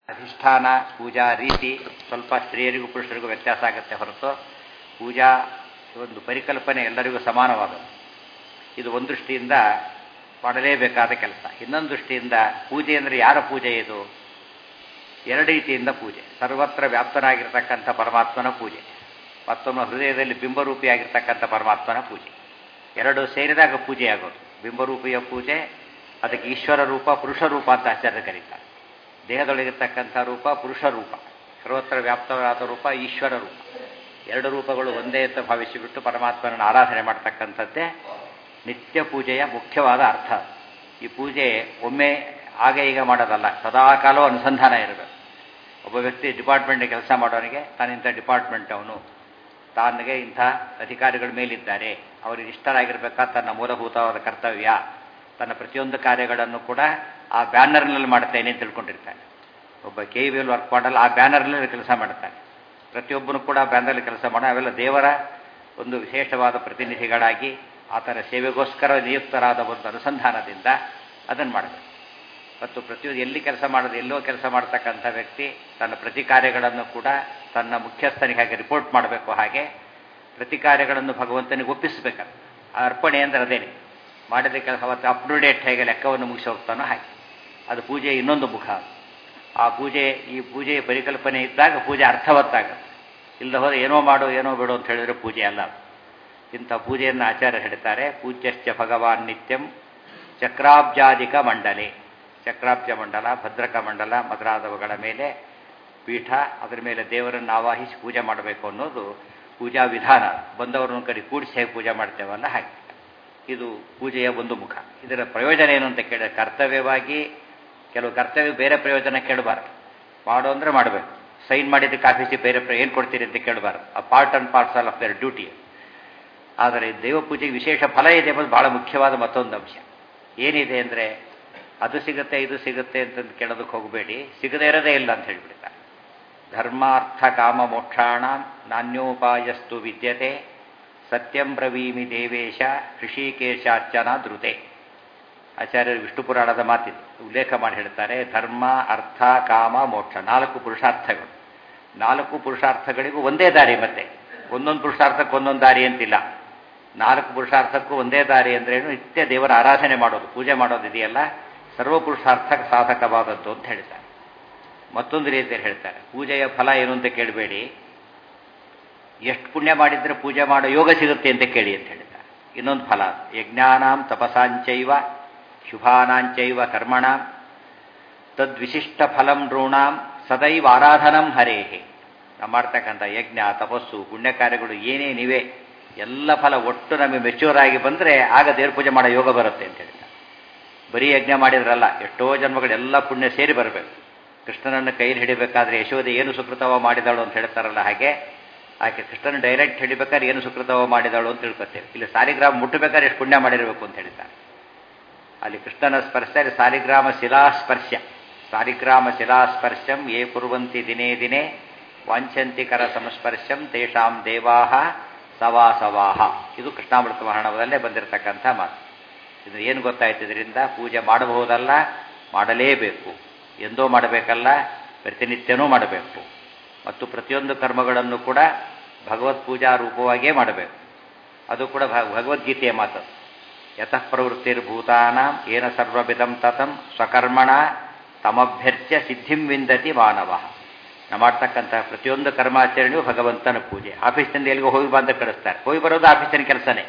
ಅಧಿಷ್ಠಾನ ಪೂಜಾ ರೀತಿ ಸ್ವಲ್ಪ ಸ್ತ್ರೀಯರಿಗೂ ಪುರುಷರಿಗೂ ವ್ಯತ್ಯಾಸ ಆಗುತ್ತೆ ಹೊರತು ಪೂಜಾ ಒಂದು ಪರಿಕಲ್ಪನೆ ಎಲ್ಲರಿಗೂ ಸಮಾನವಾದದ್ದು. ಇದು ಒಂದು ದೃಷ್ಟಿಯಿಂದ ಮಾಡಲೇಬೇಕಾದ ಕೆಲಸ. ಇನ್ನೊಂದು ದೃಷ್ಟಿಯಿಂದ ಪೂಜೆ ಅಂದರೆ ಯಾರ ಪೂಜೆ ಇದು? ಎರಡು ರೀತಿಯಿಂದ ಪೂಜೆ. ಸರ್ವತ್ರ ವ್ಯಾಪ್ತನಾಗಿರ್ತಕ್ಕಂಥ ಪರಮಾತ್ಮನ ಪೂಜೆ, ಮತ್ತೊಮ್ಮೆ ಹೃದಯದಲ್ಲಿ ಬಿಂಬರೂಪಿಯಾಗಿರ್ತಕ್ಕಂಥ ಪರಮಾತ್ಮನ ಪೂಜೆ. ಎರಡು ಸೇರಿದಾಗ ಪೂಜೆ ಆಗೋದು. ಬಿಂಬರೂಪಿಯ ಪೂಜೆ, ಅದಕ್ಕೆ ಈಶ್ವರ ರೂಪ ಪುರುಷ ರೂಪ ಅಂತ ಆಚಾರ್ಯ ಕರೀತಾರೆ. ದೇಹದೊಳಗಿರ್ತಕ್ಕಂಥ ರೂಪ ಪುರುಷ ರೂಪ, ಸರ್ವತ್ರ ವ್ಯಾಪ್ತವಾದ ರೂಪ ಈಶ್ವರ ರೂಪ. ಎರಡು ರೂಪಗಳು ಒಂದೇ ಅಂತ ಭಾವಿಸಿಬಿಟ್ಟು ಪರಮಾತ್ಮನನ್ನು ಆರಾಧನೆ ಮಾಡ್ತಕ್ಕಂಥದ್ದೇ ನಿತ್ಯ ಪೂಜೆಯ ಮುಖ್ಯವಾದ ಅರ್ಥ. ಈ ಪೂಜೆ ಒಮ್ಮೆ ಆಗ ಈಗ ಮಾಡೋದಲ್ಲ, ಸದಾಕಾಲವೂ ಅನುಸಂಧಾನ ಇರಬೇಕು. ಒಬ್ಬ ವ್ಯಕ್ತಿ ಡಿಪಾರ್ಟ್ಮೆಂಟ್ಗೆ ಕೆಲಸ ಮಾಡೋನಿಗೆ ತಾನಿಂಥ ಡಿಪಾರ್ಟ್ಮೆಂಟ್ ಅವನು, ತಾನಿಗೆ ಇಂಥ ಅಧಿಕಾರಿಗಳ ಮೇಲಿದ್ದಾರೆ, ಅವರಿಗೆ ಇಷ್ಟರಾಗಿರ್ಬೇಕಾದ ತನ್ನ ಮೂಲಭೂತವಾದ ಕರ್ತವ್ಯ, ತನ್ನ ಪ್ರತಿಯೊಂದು ಕಾರ್ಯಗಳನ್ನು ಕೂಡ ಆ ಬ್ಯಾನರ್ನಲ್ಲಿ ಮಾಡ್ತೇನೆ ಅಂತ ತಿಳ್ಕೊಂಡಿರ್ತಾನೆ. ಒಬ್ಬ KVL ವರ್ಕ್ ಮಾಡಲ್ಲ, ಆ ಬ್ಯಾನರ್ನಲ್ಲಿ ಕೆಲಸ ಮಾಡ್ತಾನೆ. ಪ್ರತಿಯೊಬ್ಬನು ಕೂಡ ಬ್ಯಾನರ್ನಲ್ಲಿ ಕೆಲಸ ಮಾಡೋ, ಅವೆಲ್ಲ ದೇವರ ಒಂದು ವಿಶೇಷವಾದ ಪ್ರತಿನಿಧಿಗಳಾಗಿ ಆತನ ಸೇವೆಗೋಸ್ಕರ ನಿಯುಕ್ತರಾದ ಒಂದು ಅನುಸಂಧಾನದಿಂದ ಅದನ್ನು ಮಾಡಬೇಕು. ಮತ್ತು ಪ್ರತಿಯೊಂದು ಎಲ್ಲಿ ಕೆಲಸ ಮಾಡೋದು, ಎಲ್ಲೋ ಕೆಲಸ ಮಾಡ್ತಕ್ಕಂಥ ವ್ಯಕ್ತಿ ತನ್ನ ಪ್ರತಿ ಕಾರ್ಯಗಳನ್ನು ಕೂಡ ತನ್ನ ಮುಖ್ಯಸ್ಥನಿಗೆ ಹಾಗೆ ರಿಪೋರ್ಟ್ ಮಾಡಬೇಕು. ಹಾಗೆ ಪ್ರತಿ ಕಾರ್ಯಗಳನ್ನು ಭಗವಂತನಿಗೆ ಒಪ್ಪಿಸಬೇಕಲ್ಲ. ಆ ಅರ್ಪಣೆ ಅಂದರೆ ಅದೇನೆ. ಮಾಡಿದ ಕೆಲಸ ಅವತ್ತು ಅಪ್ ಟು ಡೇಟ್ ಹೇಗೆ ಲೆಕ್ಕವನ್ನು ಮುಗಿಸಿ ಹೋಗ್ತಾನೋ ಹಾಗೆ ಅದು ಪೂಜೆಯ ಇನ್ನೊಂದು ಮುಖ. ಆ ಪೂಜೆ, ಈ ಪೂಜೆಯ ಪರಿಕಲ್ಪನೆ ಇದ್ದಾಗ ಪೂಜೆ ಅರ್ಥವತ್ತಾಗುತ್ತೆ. ಇಲ್ಲದ ಹೋದರೆ ಏನೋ ಮಾಡು ಏನೋ ಬಿಡು ಅಂತ ಹೇಳಿದರೆ ಪೂಜೆ ಅಲ್ಲ. ಇಂಥ ಪೂಜೆಯನ್ನು ಆಚಾರ್ಯ ಹೇಳ್ತಾರೆ. ಪೂಜ್ಯಶ್ಚ ಭಗವಾನ್ ನಿತ್ಯಂ ಚಕ್ರಾಬ್ಜಾದಿಕ ಮಂಡಲೆ. ಚಕ್ರಾಬ್ಜ ಮಂಡಲ, ಭದ್ರಕ ಮಂಡಲ ಮೊದಲಾದವುಗಳ ಮೇಲೆ ಪೀಠ, ಅದರ ಮೇಲೆ ದೇವರನ್ನು ಆವಾಹಿಸಿ ಪೂಜೆ ಮಾಡಬೇಕು ಅನ್ನೋದು ಪೂಜಾ ವಿಧಾನ. ಬಂದವರನ್ನು ಕಡೆ ಕೂಡಿಸಿ ಹೇಗೆ ಪೂಜೆ ಮಾಡ್ತೇವಲ್ಲ ಹಾಗೆ. ಇದು ಪೂಜೆಯ ಒಂದು ಮುಖ. ಇದರ ಪ್ರಯೋಜನ ಏನು ಅಂತ ಕೇಳಿದ್ರೆ, ಕರ್ತವ್ಯವಾಗಿ ಕೆಲವು ಕರ್ತವ್ಯ ಬೇರೆ ಪ್ರಯೋಜನ ಕೇಳಬಾರ್ದು. ಮಾಡು ಅಂದರೆ ಮಾಡಬೇಕು. ಸೈನ್ ಮಾಡಿದ್ದಕ್ಕೆ ಆಫೀಸಿಗೆ ಬೇರೆ ಏನು ಕೊಡ್ತೀರಿ ಅಂತ ಕೇಳಬಾರ್ದು. ಆ part and parcel of their duty. ಆದರೆ ದೇವ ಪೂಜೆಗೆ ವಿಶೇಷ ಫಲ ಇದೆ ಎಂಬುದು ಬಹಳ ಮುಖ್ಯವಾದ ಮತ್ತೊಂದು ಅಂಶ. ಏನಿದೆ ಅಂದರೆ, ಅದು ಸಿಗುತ್ತೆ ಇದು ಸಿಗುತ್ತೆ ಅಂತಂದು ಕೇಳೋದಕ್ಕೆ ಹೋಗಬೇಡಿ, ಸಿಗದೇ ಇರೋದೇ ಇಲ್ಲ ಅಂತ ಹೇಳಿಬಿಡ್ತಾರೆ. ಧರ್ಮಾರ್ಥ ಕಾಮ ಮೋಕ್ಷಾಣ ನಾನ್ಯೋಪಾಯಸ್ತು ವಿದ್ಯತೆ ಸತ್ಯಂ ಬ್ರವೀಮಿ ದೇವೇಶ ಋಷಿಕೇಶಾರ್ಚನ ಧೃತೆ. ಆಚಾರ್ಯರು ವಿಷ್ಣು ಪುರಾಣದ ಮಾತಿದೆ, ಉಲ್ಲೇಖ ಮಾಡಿ ಹೇಳ್ತಾರೆ. ಧರ್ಮ ಅರ್ಥ ಕಾಮ ಮೋಕ್ಷ, 4 ಪುರುಷಾರ್ಥಗಳು. 4 ಪುರುಷಾರ್ಥಗಳಿಗೂ ಒಂದೇ ದಾರಿ. ಮತ್ತೆ ಒಂದೊಂದು ಪುರುಷಾರ್ಥಕ್ಕೆ ಒಂದೊಂದು ದಾರಿ ಅಂತಿಲ್ಲ. 4 ಪುರುಷಾರ್ಥಕ್ಕೂ ಒಂದೇ ದಾರಿ ಅಂದ್ರೇನು? ನಿತ್ಯ ದೇವರ ಆರಾಧನೆ ಮಾಡೋದು, ಪೂಜೆ ಮಾಡೋದು ಇದೆಯಲ್ಲ, ಸರ್ವ ಪುರುಷಾರ್ಥಕ್ಕೆ ಸಾಧಕವಾದದ್ದು ಅಂತ ಹೇಳ್ತಾರೆ. ಮತ್ತೊಂದು ರೀತಿಯಲ್ಲಿ ಹೇಳ್ತಾರೆ, ಪೂಜೆಯ ಫಲ ಏನು ಅಂತ ಕೇಳಬೇಡಿ, ಎಷ್ಟು ಪುಣ್ಯ ಮಾಡಿದರೆ ಪೂಜೆ ಮಾಡೋ ಯೋಗ ಸಿಗುತ್ತೆ ಅಂತ ಕೇಳಿ ಅಂತ ಹೇಳ್ತಾರೆ. ಇನ್ನೊಂದು ಫಲ, ಯಜ್ಞಾನಾಂ ತಪಸಾಂಚೈವ ಶುಭಾನಾಂಚೈವ ಕರ್ಮಣಾಂ ತದ್ವಿಶಿಷ್ಟ ಫಲಂ ನೃಣಾಂ ಸದೈವ ಆರಾಧನಂ ಹರೇಹೇ. ನಾವು ಮಾಡ್ತಕ್ಕಂಥ ಯಜ್ಞ ತಪಸ್ಸು ಪುಣ್ಯ ಕಾರ್ಯಗಳು ಏನೇನಿವೆ ಎಲ್ಲ ಫಲ ಒಟ್ಟು ನಮಗೆ ಮೆಚ್ಯೂರ್ ಆಗಿ ಬಂದರೆ ಆಗ ದೇವ್ರ ಪೂಜೆ ಮಾಡೋ ಯೋಗ ಬರುತ್ತೆ ಅಂತ ಹೇಳ್ತಾರೆ. ಬರೀ ಯಜ್ಞ ಮಾಡಿದ್ರಲ್ಲ, ಎಷ್ಟೋ ಜನ್ಮಗಳೆಲ್ಲ ಪುಣ್ಯ ಸೇರಿ ಬರಬೇಕು. ಕೃಷ್ಣನನ್ನು ಕೈಯಲ್ಲಿ ಹಿಡಿಬೇಕಾದ್ರೆ ಯಶೋದೆ ಏನು ಸುಕೃತವ ಮಾಡಿದಳು ಅಂತ ಹೇಳ್ತಾರಲ್ಲ, ಹಾಗೆ ಆಕೆ ಕೃಷ್ಣನ ಡೈರೆಕ್ಟ್ ಹಿಡಿಬೇಕಾದ್ರೆ ಏನು ಸುಕೃತವ ಮಾಡಿದಳು ಅಂತ ತಿಳ್ಕೊತೇವೆ. ಇಲ್ಲಿ ಸಾಲಿಗ್ರಾಮ ಮುಟ್ಟಬೇಕಾದ್ರೆ ಎಷ್ಟು ಪುಣ್ಯ ಮಾಡಿರಬೇಕು ಅಂತ ಹೇಳ್ತಾರೆ. ಅಲ್ಲಿ ಕೃಷ್ಣನ ಸ್ಪರ್ಶ, ಸಾಲಿಗ್ರಾಮ ಶಿಲಾಸ್ಪರ್ಶ. ಸಾಲಿಗ್ರಾಮ ಶಿಲಾಸ್ಪರ್ಶಂ ಯೇ ಕುರ್ವಂತಿ ದಿನೇ ದಿನೇ ವಾಂಛಂತಿ ಕರ ಸಂಸ್ಪರ್ಶಂ ತೇಷಾಂ ದೇವಾಹ ಸವಾಸವಾಹ. ಇದು ಕೃಷ್ಣಾಮೃತ ಮಹಾಣವದಲ್ಲೇ ಬಂದಿರತಕ್ಕಂಥ ಮಾತು. ಇದು ಏನು ಗೊತ್ತಾಯ್ತು? ಇದರಿಂದ ಪೂಜೆ ಮಾಡಬಹುದಲ್ಲ, ಮಾಡಲೇಬೇಕು. ಎಂದೋ ಮಾಡಬೇಕಲ್ಲ, ಪ್ರತಿನಿತ್ಯನೂ ಮಾಡಬೇಕು. ಮತ್ತು ಪ್ರತಿಯೊಂದು ಕರ್ಮಗಳನ್ನು ಕೂಡ ಭಗವತ್ ಪೂಜಾ ರೂಪವಾಗಿಯೇ ಮಾಡಬೇಕು. ಅದು ಕೂಡ ಭಗವದ್ಗೀತೆಯ ಮಾತು. ಯತಃ ಪ್ರವೃತ್ತಿರ್ಭೂತಾನಾಂ ಏನ ಸರ್ವವಿಧಂ ತತಂ ಸ್ವಕರ್ಮಣ ತಮಭ್ಯರ್ಚ್ಯ ಸಿದ್ಧಿಂ ವಿಂದತಿ ಮಾನವ. ನಾವು ಮಾಡ್ತಕ್ಕಂಥ ಪ್ರತಿಯೊಂದು ಕರ್ಮಾಚರಣೆಯೂ ಭಗವಂತನ ಪೂಜೆ. ಆಫೀಸಿನಿಂದ ಎಲ್ಲಿಗೆ ಹೋಗಿ ಬಂದ ಕಳಿಸ್ತಾರೆ, ಹೋಗಿ ಬರೋದು ಆಫೀಸಿನ ಕೆಲಸನೇ.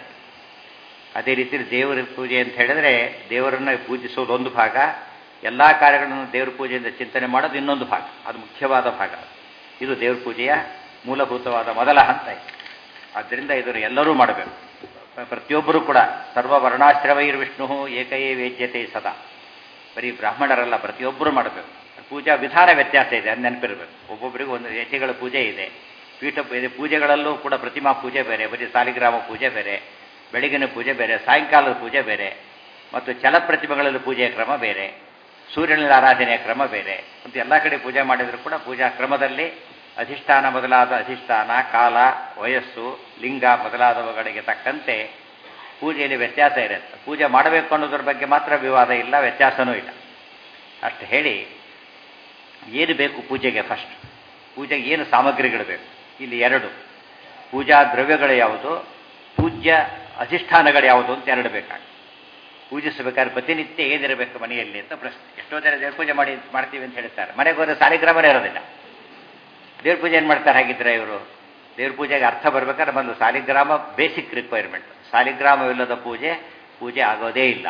ಅದೇ ರೀತಿ ದೇವರ ಪೂಜೆ ಅಂತ ಹೇಳಿದ್ರೆ, ದೇವರನ್ನು ಪೂಜಿಸೋದು ಒಂದು ಭಾಗ, ಎಲ್ಲ ಕಾರ್ಯಗಳನ್ನು ದೇವರ ಪೂಜೆಯಿಂದ ಚಿಂತನೆ ಮಾಡೋದು ಇನ್ನೊಂದು ಭಾಗ. ಅದು ಮುಖ್ಯವಾದ ಭಾಗ. ಇದು ದೇವ್ರ ಪೂಜೆಯ ಮೂಲಭೂತವಾದ ಮೊದಲ ಹಂತ. ಆದ್ದರಿಂದ ಇದನ್ನು ಎಲ್ಲರೂ ಮಾಡಬೇಕು. ಪ್ರತಿಯೊಬ್ಬರೂ ಕೂಡ ಸರ್ವವರ್ಣಾಶ್ರಮೈರ್ ವಿಷ್ಣು ಏಕಯೇ ವೇದ್ಯತೆ ಸದಾ. ಬರೀ ಬ್ರಾಹ್ಮಣರಲ್ಲ, ಪ್ರತಿಯೊಬ್ಬರೂ ಮಾಡಬೇಕು. ಪೂಜಾ ವಿಧಾನ ವ್ಯತ್ಯಾಸ ಇದೆ, ಅದು ನೆನಪಿರಬೇಕು. ಒಬ್ಬೊಬ್ಬರಿಗೂ ಒಂದು ಯತಿಗಳ ಪೂಜೆ ಇದೆ, ಪೀಠ ಪೂಜೆಗಳಲ್ಲೂ ಕೂಡ ಪ್ರತಿಮಾ ಪೂಜೆ ಬೇರೆ, ಬರೀ ಸಾಲಿಗ್ರಾಮ ಪೂಜೆ ಬೇರೆ, ಬೆಳಗಿನ ಪೂಜೆ ಬೇರೆ, ಸಾಯಂಕಾಲದ ಪೂಜೆ ಬೇರೆ, ಮತ್ತು ಚಲಪ್ರತಿಮೆಗಳಲ್ಲಿ ಪೂಜೆಯ ಕ್ರಮ ಬೇರೆ, ಸೂರ್ಯನಲ್ಲಿ ಆರಾಧನೆಯ ಕ್ರಮ ಬೇರೆ. ಮತ್ತು ಎಲ್ಲ ಕಡೆ ಪೂಜೆ ಮಾಡಿದರೂ ಕೂಡ ಪೂಜಾ ಕ್ರಮದಲ್ಲಿ ಅಧಿಷ್ಠಾನ ಮೊದಲಾದ ಅಧಿಷ್ಠಾನ, ಕಾಲ, ವಯಸ್ಸು, ಲಿಂಗ ಮೊದಲಾದವುಗಳಿಗೆ ತಕ್ಕಂತೆ ಪೂಜೆಯಲ್ಲಿ ವ್ಯತ್ಯಾಸ ಇರುತ್ತೆ. ಪೂಜೆ ಮಾಡಬೇಕು ಅನ್ನೋದ್ರ ಬಗ್ಗೆ ಮಾತ್ರ ವಿವಾದ ಇಲ್ಲ, ವ್ಯತ್ಯಾಸನೂ ಇಲ್ಲ. ಅಷ್ಟು ಹೇಳಿ ಏನು ಬೇಕು ಪೂಜೆಗೆ? ಫಸ್ಟ್ ಪೂಜೆಗೆ ಏನು ಸಾಮಗ್ರಿಗಳು ಬೇಕು? ಇಲ್ಲಿ ಎರಡು, ಪೂಜಾ ದ್ರವ್ಯಗಳು ಯಾವುದು, ಪೂಜ್ಯ ಅಧಿಷ್ಠಾನಗಳು ಯಾವುದು ಅಂತ ಎರಡು ಬೇಕಾಗ. ಪೂಜಿಸಬೇಕಾದ್ರೆ ಪ್ರತಿನಿತ್ಯ ಏನಿರಬೇಕು ಮನೆಯಲ್ಲಿ ಅಂತ ಪ್ರಶ್ನೆ. ಎಷ್ಟೋ ಜನ ದೇವ್ರ ಪೂಜೆ ಮಾಡ್ತೀವಿ ಅಂತ ಹೇಳ್ತಾರೆ, ಮನೆಗೆ ಹೋದ್ರೆ ಸಾಲಿಗ್ರಾಮನೇ ಇರೋದಿಲ್ಲ. ದೇವ್ರ ಪೂಜೆ ಏನು ಮಾಡ್ತಾರೆ ಹಾಗಿದ್ರೆ ಇವರು? ದೇವ್ರ ಪೂಜೆಗೆ ಅರ್ಥ ಬರ್ಬೇಕಾದ್ರೆ ಬಂದು ಸಾಲಿಗ್ರಾಮ ಬೇಸಿಕ್ ರಿಕ್ವೈರ್ಮೆಂಟ್. ಸಾಲಿಗ್ರಾಮವಿಲ್ಲದ ಪೂಜೆ ಆಗೋದೇ ಇಲ್ಲ.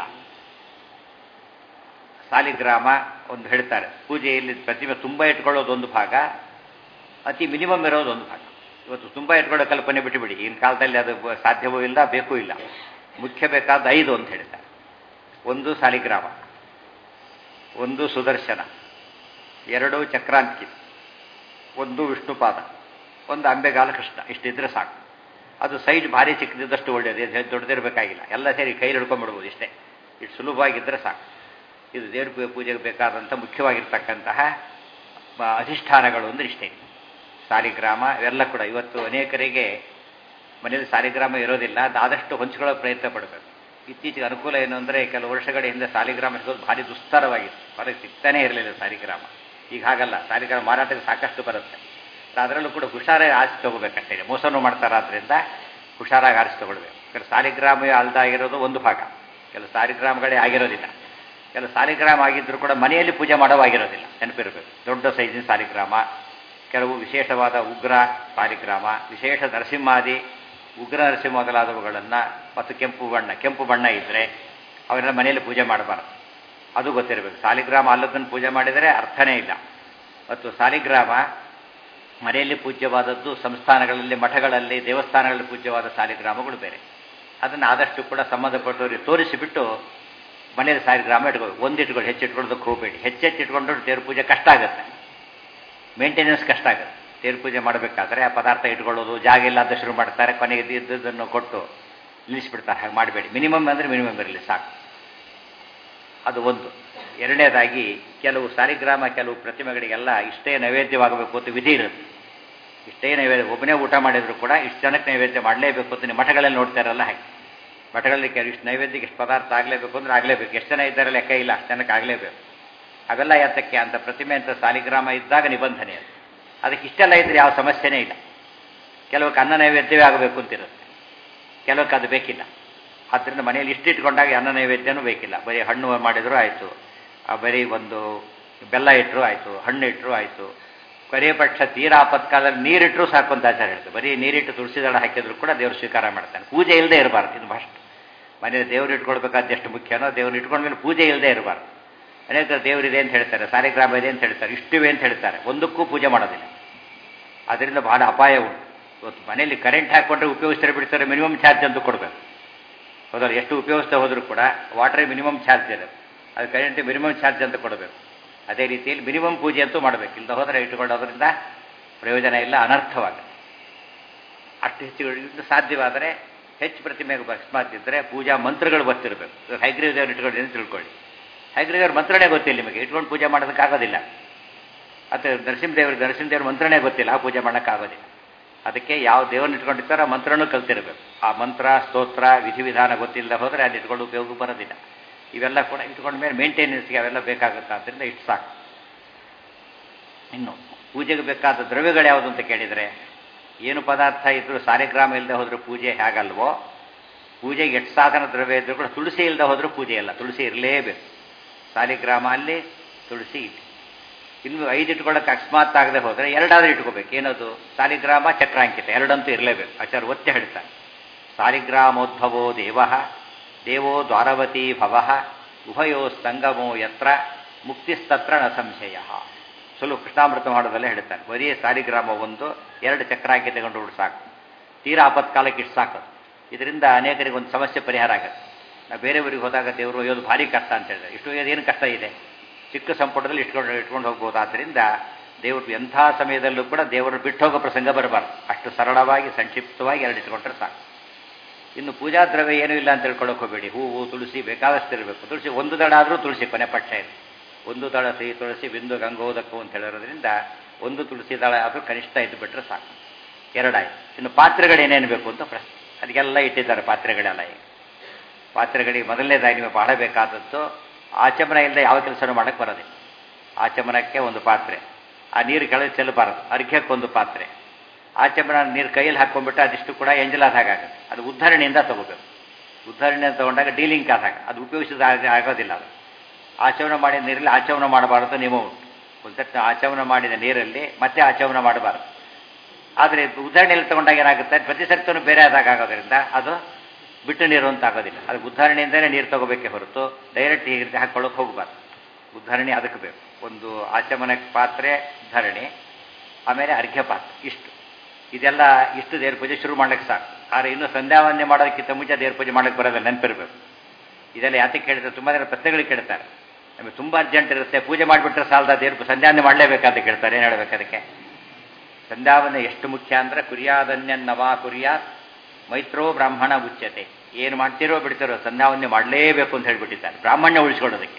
ಸಾಲಿಗ್ರಾಮ ಒಂದು ಹೇಳ್ತಾರೆ, ಪೂಜೆಯಲ್ಲಿ ಪ್ರತಿಮೆ ತುಂಬ ಇಟ್ಕೊಳ್ಳೋದು ಒಂದು ಭಾಗ, ಅತಿ ಮಿನಿಮಮ್ ಇರೋದು ಒಂದು ಭಾಗ. ಇವತ್ತು ತುಂಬ ಇಟ್ಕೊಳ್ಳೋ ಕಲ್ಪನೆ ಬಿಟ್ಟುಬಿಡಿ, ಈಗಿನ ಕಾಲದಲ್ಲಿ ಅದು ಸಾಧ್ಯವೂ ಇಲ್ಲ, ಬೇಕೂ ಇಲ್ಲ. ಮುಖ್ಯ ಬೇಕಾದ 5 ಅಂತ ಹೇಳ್ತಾರೆ. ಒಂದು ಸಾಲಿಗ್ರಾಮ, ಒಂದು ಸುದರ್ಶನ, 2 ಚಕ್ರಾಂಕಿ, ಒಂದು ವಿಷ್ಣುಪಾದ, ಒಂದು ಅಂಬೆಗಾಲ ಕೃಷ್ಣ. ಇಷ್ಟಿದ್ರೆ ಸಾಕು. ಅದು ಸೈಜ್ ಭಾರಿ ಚಿಕ್ಕದಿದ್ದಷ್ಟು ಒಳ್ಳೆಯದು, ದೊಡ್ಡದಿರಬೇಕಾಗಿಲ್ಲ. ಎಲ್ಲ ಸೇರಿ ಕೈ ಹಿಡ್ಕೊಂಡ್ಬಿಡ್ಬೋದು ಇಷ್ಟೇ. ಇಷ್ಟು ಸುಲಭವಾಗಿದ್ದರೆ ಸಾಕು. ಇದು ದೇವ್ರ ಪೂಜೆಗೆ ಬೇಕಾದಂಥ ಮುಖ್ಯವಾಗಿರ್ತಕ್ಕಂತಹ ಅಧಿಷ್ಠಾನಗಳು ಅಂದರೆ ಇಷ್ಟೇ. ಸಾಲಿಗ್ರಾಮ ಇವೆಲ್ಲ ಕೂಡ ಇವತ್ತು ಅನೇಕರಿಗೆ ಮನೆಯಲ್ಲಿ ಸಾಲಿಗ್ರಾಮ ಇರೋದಿಲ್ಲ. ಆದಷ್ಟು ಹೊಂಚ್ಕೊಳ್ಳೋ ಪ್ರಯತ್ನ ಪಡಬೇಕು. ಇತ್ತೀಚೆಗೆ ಅನುಕೂಲ ಏನು ಅಂದರೆ, ಕೆಲವು ವರ್ಷಗಳ ಹಿಂದೆ ಸಾಲಿಗ್ರಾಮ ಸಿಗೋದು ಭಾರಿ ದುಸ್ತರವಾಗಿತ್ತು, ಹೊರಗೆ ಸಿಗ್ತಾನೇ ಇರಲಿಲ್ಲ ಸಾಲಿಗ್ರಾಮ. ಈಗ ಹಾಗಲ್ಲ, ಸಾಲಿಗ್ರಾಮ ಮಾರಾಟಕ್ಕೆ ಸಾಕಷ್ಟು ಬರುತ್ತೆ. ಅದರಲ್ಲೂ ಕೂಡ ಹುಷಾರಾಗಿ ಆರಿಸಿ ತಗೋಬೇಕಷ್ಟೇ. ಮೋಸನೂ ಮಾಡ್ತಾರಾದ್ರಿಂದ ಹುಷಾರಾಗಿ ಆರಿಸಿ ತಗೊಳ್ಬೇಕು. ಕೆಲವು ಸಾಲಿಗ್ರಾಮ ಅಲ್ದಾಗಿರೋದು ಒಂದು ಭಾಗ, ಕೆಲವು ಸಾಲಿಗ್ರಾಮಗಳೇ ಆಗಿರೋದಿಲ್ಲ. ಕೆಲವು ಸಾಲಿಗ್ರಾಮ ಆಗಿದ್ದರೂ ಕೂಡ ಮನೆಯಲ್ಲಿ ಪೂಜೆ ಮಾಡೋವಾಗಿರೋದಿಲ್ಲ, ನೆನಪಿರಬೇಕು. ದೊಡ್ಡ ಸೈಜಿನ ಸಾಲಿಗ್ರಾಮ, ಕೆಲವು ವಿಶೇಷವಾದ ಉಗ್ರ ಸಾಲಿಗ್ರಾಮ, ವಿಶೇಷ ನರಸಿಂಹಾದಿ ಉಗ್ರ ನರಸಿಂಹ ಮೊದಲಾದವುಗಳನ್ನು, ಮತ್ತು ಕೆಂಪು ಬಣ್ಣ ಇದ್ದರೆ ಅವರೆಲ್ಲ ಮನೆಯಲ್ಲಿ ಪೂಜೆ ಮಾಡಬಾರ್ದು. ಅದು ಗೊತ್ತಿರಬೇಕು. ಸಾಲಿಗ್ರಾಮ ಅಲ್ಲದನ್ನು ಪೂಜೆ ಮಾಡಿದರೆ ಅರ್ಥನೇ ಇಲ್ಲ. ಮತ್ತು ಸಾಲಿಗ್ರಾಮ ಮನೆಯಲ್ಲಿ ಪೂಜ್ಯವಾದದ್ದು, ಸಂಸ್ಥಾನಗಳಲ್ಲಿ, ಮಠಗಳಲ್ಲಿ, ದೇವಸ್ಥಾನಗಳಲ್ಲಿ ಪೂಜ್ಯವಾದ ಸಾಲಿಗ್ರಾಮಗಳು ಬೇರೆ. ಅದನ್ನು ಆದಷ್ಟು ಕೂಡ ಸಂಬಂಧಪಟ್ಟವರಿಗೆ ತೋರಿಸಿಬಿಟ್ಟು ಮನೆಯಲ್ಲಿ ಸಾಲಿಗ್ರಾಮ ಇಟ್ಕೊಳ್ಳಿ. ಒಂದಿಟ್ಕೊಳ್ಳಿ, ಹೆಚ್ಚಿಟ್ಕೊಳ್ಳೋದಕ್ಕೆ ಹೋಗಬೇಡಿ. ಹೆಚ್ಚಿಟ್ಕೊಂಡ್ರೆ ದೇವ್ರ ಪೂಜೆ ಕಷ್ಟ ಆಗುತ್ತೆ, ಮೇಂಟೆನೆನ್ಸ್ ಕಷ್ಟ ಆಗುತ್ತೆ. ದೇವ್ರ ಪೂಜೆ ಮಾಡಬೇಕಾದ್ರೆ ಆ ಪದಾರ್ಥ ಇಟ್ಕೊಳ್ಳೋದು, ಜಾಗ ಇಲ್ಲದ ಶುರು ಮಾಡ್ತಾರೆ, ಕೊನೆಗೆ ಇದ್ದದನ್ನು ಕೊಟ್ಟು ನಿಲ್ಲಿಸ್ಬಿಡ್ತಾರೆ. ಹಾಗೆ ಮಾಡಬೇಡಿ. ಮಿನಿಮಮ್ ಅಂದರೆ ಮಿನಿಮಮ್ ಇರಲಿ ಸಾಕು. ಅದು ಒಂದು. ಎರಡನೇದಾಗಿ, ಕೆಲವು ಸಾಲಿಗ್ರಾಮ ಕೆಲವು ಪ್ರತಿಮೆಗಳಿಗೆಲ್ಲ ಇಷ್ಟೇ ನೈವೇದ್ಯವಾಗಬೇಕು ಅಂತ ವಿಧಿ ಇರುತ್ತೆ. ಇಷ್ಟೇ ನೈವೇದ್ಯ, ಒಬ್ಬನೇ ಊಟ ಮಾಡಿದ್ರು ಕೂಡ ಇಷ್ಟು ಜನಕ್ಕೆ ನೈವೇದ್ಯ ಮಾಡಲೇಬೇಕು ಅಂತ. ನೀವು ಮಠಗಳಲ್ಲಿ ನೋಡ್ತಾರಲ್ಲ ಹಾಗೆ, ಮಠಗಳಲ್ಲಿ ಇಷ್ಟು ನೈವೇದ್ಯಕ್ಕೆ ಇಷ್ಟು ಪದಾರ್ಥ ಆಗಲೇಬೇಕು ಅಂದರೆ ಆಗಲೇಬೇಕು. ಎಷ್ಟು ಜನ ಇದ್ದಾರೆ ಲೆಕ್ಕ ಇಲ್ಲ, ಅಷ್ಟು ಜನಕ್ಕೆ ಆಗಲೇಬೇಕು. ಅವೆಲ್ಲ ಯಾತಕ್ಕೆ ಅಂತ, ಪ್ರತಿಮೆ ಅಂತ ಸಾಲಿಗ್ರಾಮ ಇದ್ದಾಗ ನಿಬಂಧನೆ ಅದು. ಅದಕ್ಕೆ ಇಷ್ಟೆಲ್ಲ ಇದ್ದರೆ ಯಾವ ಸಮಸ್ಯೆನೇ ಇಲ್ಲ. ಕೆಲವಕ್ಕೆ ಅನ್ನ ನೈವೇದ್ಯವೇ ಆಗಬೇಕು ಅಂತಿರುತ್ತೆ, ಕೆಲವಕ್ಕೆ ಅದು ಬೇಕಿಲ್ಲ. ಆದ್ದರಿಂದ ಮನೆಯಲ್ಲಿ ಇಷ್ಟು ಇಟ್ಕೊಂಡಾಗ ಅನ್ನ ನೈವೇದ್ಯನೂ ಬೇಕಿಲ್ಲ. ಬರೀ ಹಣ್ಣು ಮಾಡಿದರೂ ಆಯಿತು, ಬರೀ ಒಂದು ಬೆಲ್ಲ ಇಟ್ಟರು ಆಯಿತು, ಹಣ್ಣು ಇಟ್ಟರು ಆಯಿತು. ಕೊನೆಯ ಪಕ್ಷ ತೀರಾ ಆಪತ್ಕಾಲದಲ್ಲಿ ನೀರಿಟ್ಟರೂ ಸಾಕು ಅಂತ ಆಚಾರ ಹೇಳ್ತು. ಬರೀ ನೀರಿಟ್ಟು ತುಳಸಿ ದಳ ಹಾಕಿದ್ರು ಕೂಡ ದೇವರು ಸ್ವೀಕಾರ ಮಾಡ್ತಾನೆ. ಪೂಜೆ ಇಲ್ಲದೆ ಇರಬಾರ್ದು. ಇದು ಫಸ್ಟ್. ಮನೇಲಿ ದೇವ್ರು ಇಟ್ಕೊಳ್ಬೇಕಾದ ಎಷ್ಟು ಮುಖ್ಯನೋ, ದೇವ್ರು ಇಟ್ಕೊಂಡ್ಮೇಲೆ ಪೂಜೆ ಇಲ್ಲದೆ ಇರಬಾರ್ದು. ಅನೇಕ ದೇವರಿದೆ ಅಂತ ಹೇಳ್ತಾರೆ, ಸಾಲಿಗ್ರಾಮ ಇದೆ ಅಂತ ಹೇಳ್ತಾರೆ, ಇಷ್ಟಿವೆ ಅಂತ ಹೇಳ್ತಾರೆ, ಒಂದಕ್ಕೂ ಪೂಜೆ ಮಾಡೋದಿಲ್ಲ. ಅದರಿಂದ ಬಹಳ ಅಪಾಯ ಉಂಟು. ಇವತ್ತು ಮನೆಯಲ್ಲಿ ಕರೆಂಟ್ ಹಾಕ್ಕೊಂಡ್ರೆ ಉಪಯೋಗಿಸ್ತಾರೆ ಬಿಡ್ತಾರೆ, ಮಿನಿಮಮ್ ಚಾರ್ಜ್ ಅಂತ ಕೊಡಬೇಕು. ಹೌದಲ್ಲ, ಎಷ್ಟು ಉಪಯೋಗಿಸ್ತಾ ಹೋದರೂ ಕೂಡ ವಾಟರ್ ಮಿನಿಮಮ್ ಚಾರ್ಜ್ ಇರುತ್ತೆ, ಅದು ಕರೆಂಟ್ ಮಿನಿಮಮ್ ಚಾರ್ಜ್ ಅಂತ ಕೊಡಬೇಕು. ಅದೇ ರೀತಿಯಲ್ಲಿ ಮಿನಿಮಮ್ ಪೂಜೆ ಅಂತೂ ಮಾಡಬೇಕು. ಇಲ್ಲದ ಹೋದರೆ ಇಟ್ಟುಕೊಳ್ಳೋದ್ರಿಂದ ಪ್ರಯೋಜನ ಇಲ್ಲ, ಅನರ್ಥವಾಗುತ್ತೆ. ಅಷ್ಟು ಹೆಚ್ಚು ಸಾಧ್ಯವಾದರೆ ಹೆಚ್ಚು ಪ್ರತಿಮೆಗೆ ಅಕಸ್ಮಾತ್ ಇದ್ದರೆ ಪೂಜಾ ಮಂತ್ರಗಳು ಗೊತ್ತಿರಬೇಕು. ಹೈಗ್ರೀವ ದೇವ್ರು ಇಟ್ಕೊಂಡು ಅಂತ ತಿಳ್ಕೊಳ್ಳಿ, ಹೈಗ್ರೀವ್ರ ಮಂತ್ರನೇ ಗೊತ್ತಿಲ್ಲ ನಿಮಗೆ, ಇಟ್ಕೊಂಡು ಪೂಜೆ ಮಾಡೋದಕ್ಕಾಗೋದಿಲ್ಲ. ಅಥವಾ ನರಸಿಂಹದೇವ್ರ ಮಂತ್ರನೇ ಗೊತ್ತಿಲ್ಲ, ಆ ಪೂಜೆ ಮಾಡೋಕ್ಕಾಗೋದಿಲ್ಲ. ಅದಕ್ಕೆ ಯಾವ ದೇವ್ರನ್ನ ಇಟ್ಕೊಂಡಿರ್ತಾರೋ ಆ ಮಂತ್ರನೂ ಕಲ್ತಿರಬೇಕು. ಆ ಮಂತ್ರ, ಸ್ತೋತ್ರ, ವಿಧಿವಿಧಾನ ಗೊತ್ತಿಲ್ಲದೆ ಹೋದರೆ ಅಲ್ಲಿ ಇಟ್ಕೊಂಡು ಉಪಯೋಗ ಬರೋದಿಲ್ಲ. ಇವೆಲ್ಲ ಕೂಡ ಇಟ್ಕೊಂಡ ಮೇಲೆ ಮೇಂಟೆನೆನ್ಸ್ಗೆ ಅವೆಲ್ಲ ಬೇಕಾಗುತ್ತೆ. ಆದ್ದರಿಂದ ಇಷ್ಟು ಸಾಕು. ಇನ್ನು ಪೂಜೆಗೆ ಬೇಕಾದ ದ್ರವ್ಯಗಳು ಯಾವುದು ಅಂತ ಕೇಳಿದರೆ, ಏನು ಪದಾರ್ಥ ಇದ್ದರೂ ಸಾಲಿಗ್ರಾಮ ಇಲ್ಲದೆ ಹೋದರೂ ಪೂಜೆ ಹೇಗಲ್ವೋ, ಪೂಜೆಗೆ ಎಷ್ಟು ಸಾಧನ ದ್ರವ್ಯ ಇದ್ದರೂ ಕೂಡ ತುಳಸಿ ಇಲ್ಲದೆ ಹೋದರೂ ಪೂಜೆ ಇಲ್ಲ. ತುಳಸಿ ಇರಲೇಬೇಕು. ಸಾಲಿಗ್ರಾಮ ಅಲ್ಲಿ, ತುಳಸಿ ಇಲ್ಲಿ. ಇನ್ನು 5 ಇಟ್ಕೊಳ್ಳೋಕೆ ಅಕಸ್ಮಾತ್ ಆಗದೆ ಹೋದರೆ 2 ಇಟ್ಕೋಬೇಕು. ಏನದು? ಸಾಲಿಗ್ರಾಮ, ಚಕ್ರಾಂಕಿತ, 2 ಇರಲೇಬೇಕು. ಆಚಾರ್ಯ ಒತ್ತಿ ಹೇಳ್ತಾರೆ, ಸಾಲಿಗ್ರಾಮೋದ್ಭವೋ ದೇವೋ ದ್ವಾರವತಿ ಭವಃ ಉಭಯೋ ಸಂಗಮೋ ಯತ್ರ ಮುಕ್ತಿಸ್ತತ್ರ ನ ಸಂಶಯ. ಸುಲಭ ಕೃಷ್ಣಾಮೃತ ಮಾಡೋದಲ್ಲೇ ಹೇಳ್ತಾರೆ, ಬರೀ ಸಾಲಿಗ್ರಾಮ 1, 2 ಚಕ್ರಾಂಕಿ ತಗೊಂಡು ಸಾಕು. ತೀರಾ ಆಪತ್ಕಾಲಕ್ಕೆ ಇಷ್ಟು ಸಾಕು. ಇದರಿಂದ ಅನೇಕರಿಗೆ ಒಂದು ಸಮಸ್ಯೆ ಪರಿಹಾರ ಆಗುತ್ತೆ. ನಾವು ಬೇರೆ ಊರಿಗೆ ಹೋದಾಗ ದೇವರು ಒಯ್ಯೋದು ಭಾರಿ ಕಷ್ಟ ಅಂತ ಹೇಳಿದ್ರೆ, ಇಷ್ಟು ಒಯ್ಯೋದು ಏನು ಕಷ್ಟ ಇದೆ? ಚಿಕ್ಕ ಸಂಪುಟದಲ್ಲಿ ಇಟ್ಕೊಂಡು ಹೋಗ್ಬೋದು. ಆದ್ದರಿಂದ ದೇವರು ಎಂಥ ಸಮಯದಲ್ಲೂ ಕೂಡ ದೇವರನ್ನು ಬಿಟ್ಟು ಹೋಗೋ ಪ್ರಸಂಗ ಬರಬಾರ್ದು. ಅಷ್ಟು ಸರಳವಾಗಿ ಸಂಕ್ಷಿಪ್ತವಾಗಿ 2 ಇಟ್ಕೊಂಡ್ರೆ ಸಾಕು. ಇನ್ನು ಪೂಜಾ ದ್ರವ್ಯ ಏನೂ ಇಲ್ಲ ಅಂತ ತಿಳ್ಕೊಳ್ಳೋಕೆ ಹೋಗಬೇಡಿ. ಹೂವು, ತುಳಸಿ ಬೇಕಾದಷ್ಟು ಇರಬೇಕು. ತುಳಸಿ 1 ದಳ ಆದರೂ ತುಳಸಿ ಕೊನೆ ಪಕ್ಷ ಇದೆ. 1 ದಳ ಸಿಹಿ ತುಳಸಿ ಬಿಂದು ಗಂಗೋದಕ್ಕೂ ಅಂತ ಹೇಳಿರೋದ್ರಿಂದ 1 ತುಳಸಿ ದಳ ಆದರೂ ಕನಿಷ್ಠ ಇದ್ದು ಬಿಟ್ಟರೆ ಸಾಕು. 2 ಆಯಿತು. ಇನ್ನು ಪಾತ್ರೆಗಳೇನೇನು ಬೇಕು ಅಂತ ಪ್ರಶ್ನೆ. ಅದಕ್ಕೆಲ್ಲ ಇಟ್ಟಿದ್ದಾರೆ ಪಾತ್ರೆಗಳೆಲ್ಲ. ಈಗ ಪಾತ್ರೆಗಳಿಗೆ ಮೊದಲನೇದಾಗಿ ನಿಮಗೆ ಬಹಳ ಬೇಕಾದದ್ದು, ಆಚಮನ ಇಲ್ಲದೆ ಯಾವ ಕೆಲಸನೂ ಮಾಡೋಕ್ಕೆ ಬರೋದಿಲ್ಲ. ಆಚಮನಕ್ಕೆ ಒಂದು ಪಾತ್ರೆ, ಆ ನೀರು ಕೆಳಗೆ ಚೆಲ್ಲಬಾರದು. ಅರ್ಘ್ಯಕ್ಕೊಂದು ಪಾತ್ರೆ. ಆಚಮನ ನೀರು ಕೈಯಲ್ಲಿ ಹಾಕ್ಕೊಂಡ್ಬಿಟ್ಟು ಅದಿಷ್ಟು ಕೂಡ ಎಂಜಲಾದ ಹಾಗಾಗುತ್ತೆ. ಅದು ಉದ್ಧರಣೆಯಿಂದ ತಗೋಬೇಕು. ಉದ್ಧರಣೆಯಿಂದ ತಗೊಂಡಾಗ ಡೀಲಿಂಗ್ ಆದಾಗ ಅದು ಉಪಯೋಗಿಸಿದ ಆಗೋದಿಲ್ಲ. ಅದು ಆಚಮನ ಮಾಡಿದ ನೀರಲ್ಲಿ ಆಚಮನ ಮಾಡಬಾರದು ನಿಯಮ ಉಂಟು. ಒಂದು ಆಚಮನ ಮಾಡಿದ ನೀರಲ್ಲಿ ಮತ್ತೆ ಆಚಮನ ಮಾಡಬಾರದು. ಆದರೆ ಉದ್ಧರಣೆಯಲ್ಲಿ ತಗೊಂಡಾಗ ಏನಾಗುತ್ತೆ, ಪ್ರತಿ ಸರ್ತಿನೂ ಬೇರೆ ಆದಾಗ ಆಗೋದ್ರಿಂದ ಅದು ಬಿಟ್ಟು ನೀರು ಅಂತ ಆಗೋದಿಲ್ಲ. ಅದು ಉದ್ಧರಣೆಯಿಂದಲೇ ನೀರು ತಗೋಬೇಕೇ ಹೊರತು ಡೈರೆಕ್ಟ್ ಹೀಗೆ ಹಾಕ್ಕೊಳ್ಳೋಕೆ ಹೋಗಬಾರ್ದು. ಉದ್ಧರಣೆ ಅದಕ್ಕೆ ಬೇಕು. ಒಂದು ಆಚಮನ ಪಾತ್ರೆ, ಉದ್ಧರಣೆ, ಆಮೇಲೆ ಅರ್ಘ್ಯ ಪಾತ್ರೆ, ಇಷ್ಟು. ಇದೆಲ್ಲ ಇಷ್ಟು ದೇವ್ರ ಪೂಜೆ ಶುರು ಮಾಡ್ಲಿಕ್ಕೆ ಸಾಕು. ಆದರೆ ಇನ್ನೂ ಸಂಧ್ಯಾವಂದನೆ ಮಾಡೋದಕ್ಕಿಂತ ಮುಂಚೆ ದೇವ್ರ ಪೂಜೆ ಮಾಡೋಕ್ಕೆ ಬರೋದಿಲ್ಲ, ನೆನಪಿರಬೇಕು. ಇದೆಲ್ಲ ಯಾತಕ್ಕೆ ಕೇಳ್ತಾರೆ, ತುಂಬ ಜನ ಪ್ರಶ್ನೆಗಳು ಕೇಳ್ತಾರೆ. ನಮಗೆ ತುಂಬ ಅರ್ಜೆಂಟ್ ಇರುತ್ತೆ, ಪೂಜೆ ಮಾಡಿಬಿಟ್ರೆ ಸಾಲದ, ದೇವ್ರ ಸಂಧ್ಯಾವಂದನೆ ಮಾಡಲೇಬೇಕಂತ ಕೇಳ್ತಾರೆ. ಏನು ಹೇಳಬೇಕು ಅದಕ್ಕೆ? ಸಂಧ್ಯಾವಂದನೆ ಎಷ್ಟು ಮುಖ್ಯ ಅಂದರೆ, ಕುರ್ಯಾದನ್ಯನ್ನವಾ ಕುರ್ಯಾತ್ ಮೈತ್ರೋ ಬ್ರಾಹ್ಮಣ ಉಚ್ಯತೆ. ಏನು ಮಾಡ್ತಿರೋ ಬಿಡ್ತಿರೋ ಸಂಧ್ಯಾವಂದನೆ ಮಾಡಲೇಬೇಕು ಅಂತ ಹೇಳಿಬಿಟ್ಟಿದ್ದಾರೆ. ಬ್ರಾಹ್ಮಣ್ಯ ಉಳಿಸ್ಕೊಳ್ಳೋದಕ್ಕೆ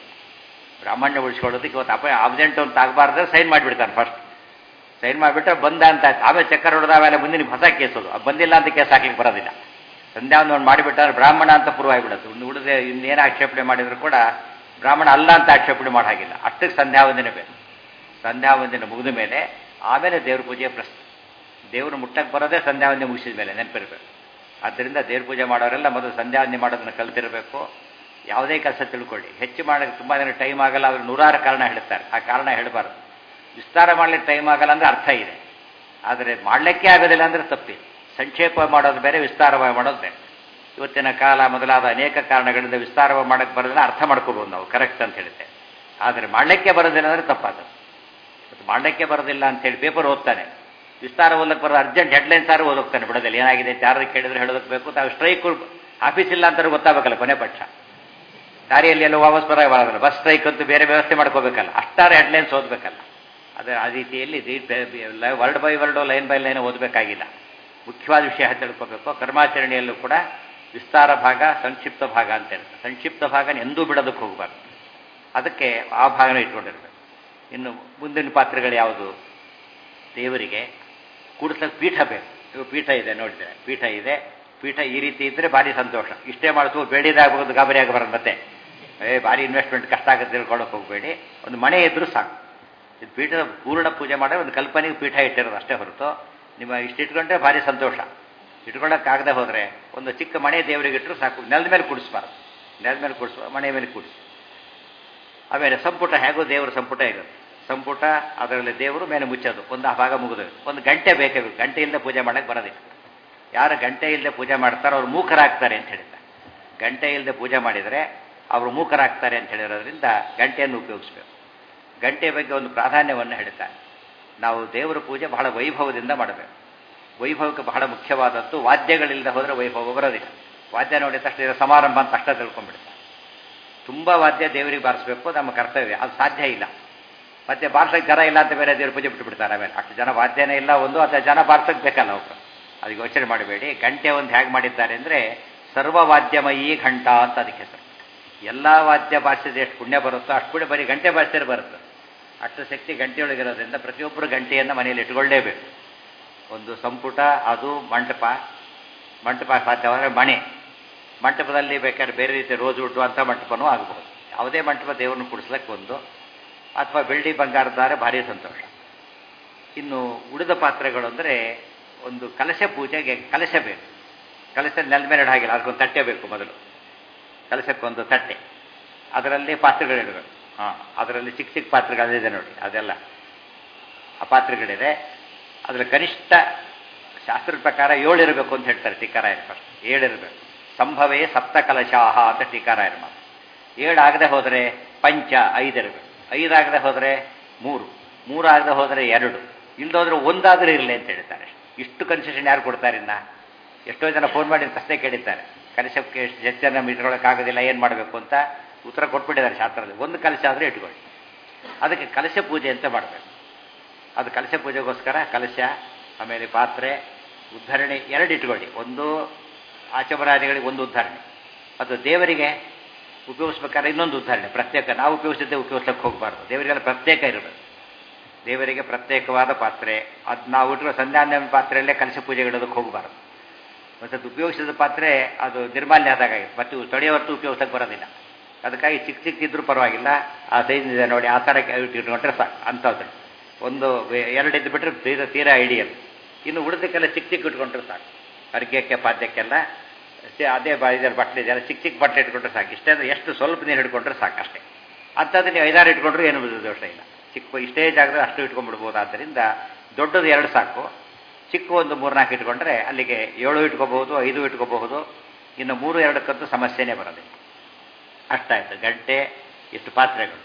ಇವತ್ತು ಅಬ್ಸೆಂಟ್ ಅಂತ ಆಗಬಾರ್ದು, ಸೈನ್ ಮಾಡಿಬಿಡ್ತಾರೆ. ಫಸ್ಟ್ ಸೈನ್ ಮಾಡಿಬಿಟ್ರೆ ಬಂದ ಅಂತ ಆಯ್ತು. ಆಮೇಲೆ ಚಕ್ಕರ್ ಹೊಡೆದ ಆಮೇಲೆ ಮುಂದಿನ ಹೊಸ ಕೇಸೋದು. ಅದು ಬಂದಿಲ್ಲ ಅಂತ ಕೇಸ್ ಹಾಕ್ಲಿಕ್ಕೆ ಬರೋದಿಲ್ಲ. ಸಂಧ್ಯಾವಂದನೆ ಮಾಡಿಬಿಟ್ಟಾರೆ ಬ್ರಾಹ್ಮಣ ಅಂತ ಪ್ರೂವ್ ಆಗಿಬಿಡೋದು. ಉಳಿದೇ ಇನ್ನೇನು ಆಕ್ಷೇಪಣೆ ಮಾಡಿದ್ರು ಕೂಡ ಬ್ರಾಹ್ಮಣ ಅಲ್ಲ ಅಂತ ಆಕ್ಷೇಪಣೆ ಮಾಡೋ ಹಾಗಿಲ್ಲ. ಅಷ್ಟಕ್ಕೆ ಸಂಧ್ಯಾವಂದನೆ ಬೇಕು. ಸಂಧ್ಯಾವಂದನೆ ಮುಗಿದ ಮೇಲೆ ಆಮೇಲೆ ದೇವ್ರ ಪೂಜೆಯ ಪ್ರಶ್ನೆ. ದೇವರು ಮುಟ್ಟಕ್ಕೆ ಬರೋದೇ ಸಂಧ್ಯಾವಂದನೆ ಮುಗಿಸಿದ ಮೇಲೆ, ನೆನಪಿರಬೇಕು. ಆದ್ದರಿಂದ ದೇವ್ರ ಪೂಜೆ ಮಾಡೋರೆಲ್ಲ ಮೊದಲು ಸಂಧ್ಯಾವಂದನೆ ಮಾಡೋದನ್ನು ಕಲ್ತಿರಬೇಕು. ಯಾವುದೇ ಕೆಲಸ ತಿಳ್ಕೊಳ್ಳಿ, ಹೆಚ್ಚು ಮಾಡೋಕ್ಕೆ ತುಂಬ ಜನ ಟೈಮ್ ಆಗಲ್ಲ, ಅವರು ನೂರಾರು ಕಾರಣ ಹೇಳ್ತಾರೆ. ಆ ಕಾರಣ ಹೇಳಬಾರ್ದು. ವಿಸ್ತಾರ ಮಾಡಲಿಕ್ಕೆ ಟೈಮ್ ಆಗಲ್ಲ ಅಂದರೆ ಅರ್ಥ ಇದೆ, ಆದರೆ ಮಾಡಲಿಕ್ಕೆ ಆಗೋದಿಲ್ಲ ಅಂದರೆ ತಪ್ಪಿದೆ. ಸಂಕ್ಷೇಪ ಮಾಡೋದು ಬೇರೆ, ವಿಸ್ತಾರವಾಗಿ ಮಾಡೋದು ಬೇರೆ. ಇವತ್ತಿನ ಕಾಲ ಮೊದಲಾದ ಅನೇಕ ಕಾರಣಗಳಿಂದ ವಿಸ್ತಾರವಾಗಿ ಮಾಡೋಕ್ಕೆ ಬರೋದಿಲ್ಲ, ಅರ್ಥ ಮಾಡ್ಕೋಬೋದು ನಾವು, ಕರೆಕ್ಟ್ ಅಂತ ಹೇಳುತ್ತೆ. ಆದರೆ ಮಾಡಲಿಕ್ಕೆ ಬರೋದಿಲ್ಲ ಅಂದರೆ ತಪ್ಪಾದ. ಮಾಡಲಿಕ್ಕೆ ಬರೋದಿಲ್ಲ ಅಂತೇಳಿ ಪೇಪರ್ ಓದ್ತಾನೆ, ವಿಸ್ತಾರ ಓದಕ್ಕೆ ಬರೋದು ಅರ್ಜೆಂಟ್ ಹೆಡ್ಲೈನ್ ಸಾರು ಓದೋಗ್ತಾನೆ ಬಿಡೋದಿಲ್ಲ. ಏನಾಗಿದೆ ಅಂತ ಯಾರು ಕೇಳಿದ್ರೆ ಹೇಳೋದಕ್ಕೆ ಬೇಕು. ತಾವು ಸ್ಟ್ರೈಕ್ ಆಫೀಸ್ ಇಲ್ಲ ಅಂತಾರೆ ಗೊತ್ತಾಗಬೇಕಲ್ಲ ಕೊನೆ ಪಕ್ಷ. ದಾರಿಯಲ್ಲಿ ಎಲ್ಲ ವಾಪಸ್ ಬರೋಲ್ಲ, ಬಸ್ ಸ್ಟ್ರೈಕ್ ಅಂತೂ ಬೇರೆ ವ್ಯವಸ್ಥೆ ಮಾಡ್ಕೋಬೇಕಲ್ಲ. ಅಷ್ಟಾರು ಹೆಡ್ಲೈನ್ಸ್ ಓದಬೇಕಲ್ಲ. ಅದೇ ಆ ರೀತಿಯಲ್ಲಿ word by word, line by line ಓದಬೇಕಾಗಿಲ್ಲ. ಮುಖ್ಯವಾದ ವಿಷಯ ತಿಳ್ಕೋಬೇಕು. ಕರ್ಮಾಚರಣೆಯಲ್ಲೂ ಕೂಡ ವಿಸ್ತಾರ ಭಾಗ, ಸಂಕ್ಷಿಪ್ತ ಭಾಗ ಅಂತ ಹೇಳ್ತಾರೆ. ಸಂಕ್ಷಿಪ್ತ ಭಾಗನ ಎಂದೂ ಬಿಡೋದಕ್ಕೆ ಹೋಗಬಾರ್ದು. ಅದಕ್ಕೆ ಆ ಭಾಗನ ಇಟ್ಕೊಂಡಿರ್ಬೇಕು. ಇನ್ನು ಮುಂದಿನ ಪಾತ್ರೆಗಳು ಯಾವುದು? ದೇವರಿಗೆ ಕೂಡಿಸ್ಲಿಕ್ಕೆ ಪೀಠ ಬೇಕು. ಇವು ಪೀಠ ಇದೆ ನೋಡಿದರೆ, ಪೀಠ ಇದೆ. ಪೀಠ ಈ ರೀತಿ ಇದ್ದರೆ ಭಾರಿ ಸಂತೋಷ. ಇಷ್ಟೇ ಮಾಡಿತು ಬೇಡಿದಾಗಬಹುದು, ಗಾಬರಿ ಆಗಬಾರದು. ಮತ್ತೆ ಭಾರಿ ಇನ್ವೆಸ್ಟ್ಮೆಂಟ್ ಕಷ್ಟ ಆಗುತ್ತೆ ತಿಳ್ಕೊಳ್ಳೋಕೆ ಹೋಗಬೇಡಿ. ಒಂದು ಮನೆ ಇದ್ದರೂ ಸಾಕು. ಇದು ಪೀಠದ ಪೂರ್ಣ ಪೂಜೆ ಮಾಡೋ ಒಂದು ಕಲ್ಪನೆಗೆ ಪೀಠ ಇಟ್ಟಿರೋದು ಅಷ್ಟೇ ಹೊರತು ನಿಮ್ಮ ಇಷ್ಟು ಇಟ್ಕೊಂಡ್ರೆ ಭಾರಿ ಸಂತೋಷ. ಇಟ್ಕೊಳ್ಳೋಕ್ಕಾಗದೆ ಹೋದರೆ ಒಂದು ಚಿಕ್ಕ ಮನೆ ದೇವರಿಗೆ ಇಟ್ಟರು ಸಾಕು. ನೆಲದ ಮೇಲೆ ಕೂಡಿಸ್ಬಾರ್ದು. ನೆಲದ ಮೇಲೆ ಕೂಡಿಸುವ, ಮನೆ ಮೇಲೆ ಕೂಡಿಸಿ. ಆಮೇಲೆ ಸಂಪುಟ, ಹೇಗೋ ದೇವರ ಸಂಪುಟ ಇರುತ್ತೆ. ಸಂಪುಟ, ಅದರಲ್ಲಿ ದೇವರು ಮೇಲೆ ಮುಚ್ಚೋದು, ಒಂದು ಆ ಭಾಗ ಮುಗಿದು. ಒಂದು ಗಂಟೆ ಬೇಕೇ ಬೇಕು. ಗಂಟೆ ಇಲ್ಲದೆ ಪೂಜೆ ಮಾಡೋಕ್ಕೆ ಬರೋದಿಲ್ಲ. ಯಾರು ಗಂಟೆ ಇಲ್ಲದೆ ಪೂಜೆ ಮಾಡ್ತಾರೋ ಅವ್ರು ಮೂಕರಾಗ್ತಾರೆ ಅಂತ ಹೇಳಿದ್ದಾರೆ. ಗಂಟೆ ಇಲ್ಲದೆ ಪೂಜೆ ಮಾಡಿದರೆ ಅವರು ಮೂಕರಾಗ್ತಾರೆ ಅಂತ ಹೇಳಿರೋದ್ರಿಂದ ಗಂಟೆಯನ್ನು ಉಪಯೋಗಿಸ್ಬೇಕು. ಗಂಟೆ ಬಗ್ಗೆ ಒಂದು ಪ್ರಾಧಾನ್ಯವನ್ನು ಹೇಳ್ತಾರೆ. ನಾವು ದೇವರ ಪೂಜೆ ಬಹಳ ವೈಭವದಿಂದ ಮಾಡಬೇಕು. ವೈಭವಕ್ಕೆ ಬಹಳ ಮುಖ್ಯವಾದದ್ದು ವಾದ್ಯಗಳಿಲ್ಲದೆ ಹೋದರೆ ವೈಭವ ಬರೋದಿಲ್ಲ. ವಾದ್ಯ ನೋಡಿದ ತಕ್ಷಣ ಸಮಾರಂಭ ಅಂತ ಅಷ್ಟೇ ತಿಳ್ಕೊಂಡ್ಬಿಡ್ತಾರೆ. ತುಂಬ ವಾದ್ಯ ದೇವರಿಗೆ ಬಾರಿಸಬೇಕು, ನಮ್ಮ ಕರ್ತವ್ಯ. ಅದು ಸಾಧ್ಯ ಇಲ್ಲ. ಮತ್ತೆ ಬಾರ್ಸೋಕ್ಕೆ ಜನ ಇಲ್ಲ ಅಂತ ಬೇರೆ ದೇವ್ರ ಪೂಜೆ ಬಿಟ್ಟುಬಿಡ್ತಾರೆ. ಆಮೇಲೆ ಅಷ್ಟು ಜನ ವಾದ್ಯನೇ ಇಲ್ಲ ಒಂದು, ಅಥವಾ ಜನ ಬಾರ್ಸೋಕ್ಕೆ ಬೇಕಲ್ಲ ಅವರು. ಅದಕ್ಕೆ ಯೋಚನೆ ಮಾಡಬೇಡಿ. ಗಂಟೆ ಒಂದು ಹೇಗೆ ಮಾಡಿದ್ದಾರೆ ಅಂದರೆ ಸರ್ವವಾದ್ಯಮಯೀ ಘಂಟ ಅಂತ ಅದಕ್ಕೆ ಹೆಸರು. ಎಲ್ಲ ವಾದ್ಯ ಬಾರಿಸಿದ ಎಷ್ಟು ಪುಣ್ಯ ಬರುತ್ತೋ ಅಷ್ಟು ಪುಣ್ಯ ಬರೀ ಗಂಟೆ ಬಾರಿಸಿದ್ರೆ ಬರುತ್ತೆ. ಅಷ್ಟು ಶಕ್ತಿ ಗಂಟೆಯೊಳಗಿರೋದ್ರಿಂದ ಪ್ರತಿಯೊಬ್ಬರು ಗಂಟೆಯನ್ನು ಮನೆಯಲ್ಲಿ ಇಟ್ಕೊಳ್ಳೇಬೇಕು. ಒಂದು ಸಂಪುಟ, ಅದು ಮಂಟಪ. ಮಂಟಪ ಸಾಧ್ಯವಾದರೆ ಮಣೆ. ಮಂಟಪದಲ್ಲಿ ಬೇಕಾದ್ರೆ ಬೇರೆ ರೀತಿ ರೋಜ್ ವುಡ್ ಅಂತ ಮಂಟಪನೂ ಆಗಬಹುದು. ಯಾವುದೇ ಮಂಟಪ ದೇವರನ್ನು ಕುಡಿಸ್ಲಿಕ್ಕೆ ಒಂದು, ಅಥವಾ ಬೆಳ್ಳಿ ಬಂಗಾರದಾರೆ ಭಾರಿ ಸಂತೋಷ. ಇನ್ನು ಉಳಿದ ಪಾತ್ರೆಗಳು ಅಂದರೆ ಒಂದು ಕಲಶ ಪೂಜೆಗೆ ಕಲಶ ಬೇಕು. ಕಲಶ ನೆಲದ ಮೇಲೆ ಇಡಾಗಿಲ್ಲ, ಅದಕ್ಕೊಂದು ತಟ್ಟೆ ಬೇಕು. ಮೊದಲು ಕಲಶಕ್ಕೊಂದು ತಟ್ಟೆ, ಅದರಲ್ಲಿ ಪಾತ್ರೆಗಳಿಡಬೇಕು. ಅದರಲ್ಲಿ ಚಿಕ್ಕ ಚಿಕ್ಕ ಪಾತ್ರೆಗಳಿದೆ ನೋಡಿ, ಅದೆಲ್ಲ ಆ ಪಾತ್ರೆಗಳಿದೆ. ಅದರ ಕನಿಷ್ಠ ಶಾಸ್ತ್ರದ ಪ್ರಕಾರ 7 ಇರಬೇಕು ಅಂತ ಹೇಳ್ತಾರೆ ಟೀಕಾರಾಯರು. ಫಸ್ಟ್ 7 ಇರಬೇಕು. ಸಂಭವೇ ಸಪ್ತ ಕಲಶಾಹ ಅಂತ ಟೀಕಾರಾಯರು ಮಾತು. 7 ಆಗದೆ ಹೋದರೆ ಪಂಚ 5 ಇರಬೇಕು. 5 ಆಗದೆ ಹೋದರೆ 3, 3 ಆಗದೆ ಹೋದರೆ 2, ಇಲ್ಲದೋದ್ರೆ ಒಂದಾದರೂ ಇರಲಿ ಅಂತ ಹೇಳ್ತಾರೆ. ಇಷ್ಟು ಕನ್ಸೆಷನ್ ಯಾರು ಕೊಡ್ತಾರೆ? ಇನ್ನು ಎಷ್ಟೋ ಜನ ಫೋನ್ ಮಾಡಿ ಪ್ರಶ್ನೆ ಕೇಳಿದ್ದಾರೆ, ಕಲಶಕ್ಕೆ ಎಷ್ಟು ಜನ ಇಟ್ಕೊಳ್ಳೋಕ್ಕಾಗೋದಿಲ್ಲ, ಏನು ಮಾಡಬೇಕು ಅಂತ ಉತ್ತರ ಕೊಟ್ಬಿಟ್ಟಿದ್ದಾರೆ ಶಾಸ್ತ್ರದಲ್ಲಿ. ಒಂದು ಕಲಶ ಆದರೆ ಇಟ್ಕೊಳ್ಳಿ. ಅದಕ್ಕೆ ಕಲಶ ಪೂಜೆ ಅಂತ ಮಾಡಬೇಕು. ಅದು ಕಲಶ ಪೂಜೆಗೋಸ್ಕರ ಕಲಶ, ಆಮೇಲೆ ಪಾತ್ರೆ, ಉದ್ಧರಣೆ 2 ಇಟ್ಕೊಳ್ಳಿ. ಒಂದು ಆಚಮನಾದಿಗಳಿಗೆ ಒಂದು ಉದ್ಧರಣೆ, ಅದು ದೇವರಿಗೆ ಉಪಯೋಗಿಸ್ಬೇಕಾದ್ರೆ ಇನ್ನೊಂದು ಉದ್ಧರಣೆ ಪ್ರತ್ಯೇಕ. ನಾವು ಉಪಯೋಗಿಸಿದ್ದೆ ಉಪಯೋಗಿಸಕ್ಕೆ ಹೋಗಬಾರ್ದು. ದೇವರಿಗೆಲ್ಲ ಪ್ರತ್ಯೇಕ ಇರಬೇಕು. ದೇವರಿಗೆ ಪ್ರತ್ಯೇಕವಾದ ಪಾತ್ರೆ. ಅದು ನಾವು ಇಟ್ಟಿರೋ ಸಂಧ್ಯಾವಂದನೆ ಪಾತ್ರೆಯಲ್ಲೇ ಕಲಶ ಪೂಜೆಗಿಡೋದಕ್ಕೆ ಹೋಗಬಾರ್ದು. ಮತ್ತು ಉಪಯೋಗಿಸಿದ ಪಾತ್ರೆ ಅದು ನಿರ್ಮಾಲ್ಯ ಆದಾಗುತ್ತೆ. ಮತ್ತೆ ತೊಳೆಯ ಹೊರತು ಉಪಯೋಗಿಸಕ್ಕೆ ಬರೋದಿಲ್ಲ. ಅದಕ್ಕಾಗಿ ಚಿಕ್ಕ ಚಿಕ್ಕಿದ್ರೂ ಪರವಾಗಿಲ್ಲ, ಆ ಸೈಜ್ ಇದೆ ನೋಡಿ ಆ ಥರ ಇಟ್ಕೊಂಡ್ರೆ ಸಾಕು ಅಂಥದ್ದು. ಒಂದು ಎರಡು ಇದ್ದು ಬಿಟ್ಟರೆ ತೀರಾ ಐಡಿಯಲ್. ಇನ್ನು ಉಳಿದಕ್ಕೆಲ್ಲ ಚಿಕ್ಕ ಚಿಕ್ಕ ಇಟ್ಕೊಂಡ್ರೆ ಸಾಕು. ಅರ್ಘ್ಯಕ್ಕೆ ಪಾದ್ಯಕ್ಕೆಲ್ಲ ಅದೇ ಇದರ ಬಟ್ಟೆ ಇದೆಯಲ್ಲ, ಚಿಕ್ಕ ಚಿಕ್ಕ ಬಟ್ಟೆ ಇಟ್ಕೊಂಡ್ರೆ ಸಾಕು. ಇಷ್ಟೇ ಅಂದರೆ ಎಷ್ಟು ಸ್ವಲ್ಪ ನೀರು ಹಿಡ್ಕೊಂಡ್ರೆ ಸಾಕು ಅಷ್ಟೇ. ಅಂಥದ್ದು ನೀವು 5-6 ಇಟ್ಕೊಂಡ್ರೂ ಏನು ದೋಷ ಇಲ್ಲ. ಚಿಕ್ಕ ಇಷ್ಟೇ ಜಾಗದಲ್ಲಿ ಅಷ್ಟು ಇಟ್ಕೊಂಡ್ಬಿಡ್ಬೋದು. ಆದ್ದರಿಂದ ದೊಡ್ಡದು 2 ಸಾಕು, ಚಿಕ್ಕ ಒಂದು 3-4 ಇಟ್ಕೊಂಡ್ರೆ ಅಲ್ಲಿಗೆ 7 ಇಟ್ಕೋಬಹುದು, 5 ಇಟ್ಕೋಬಹುದು. ಇನ್ನು 3-2ಕ್ಕಂತೂ ಸಮಸ್ಯೆನೇ ಬರೋದಿಲ್ಲ. ಅಷ್ಟಾಯ್ತು ಗಂಟೆ, ಇಷ್ಟು ಪಾತ್ರೆಗಳು.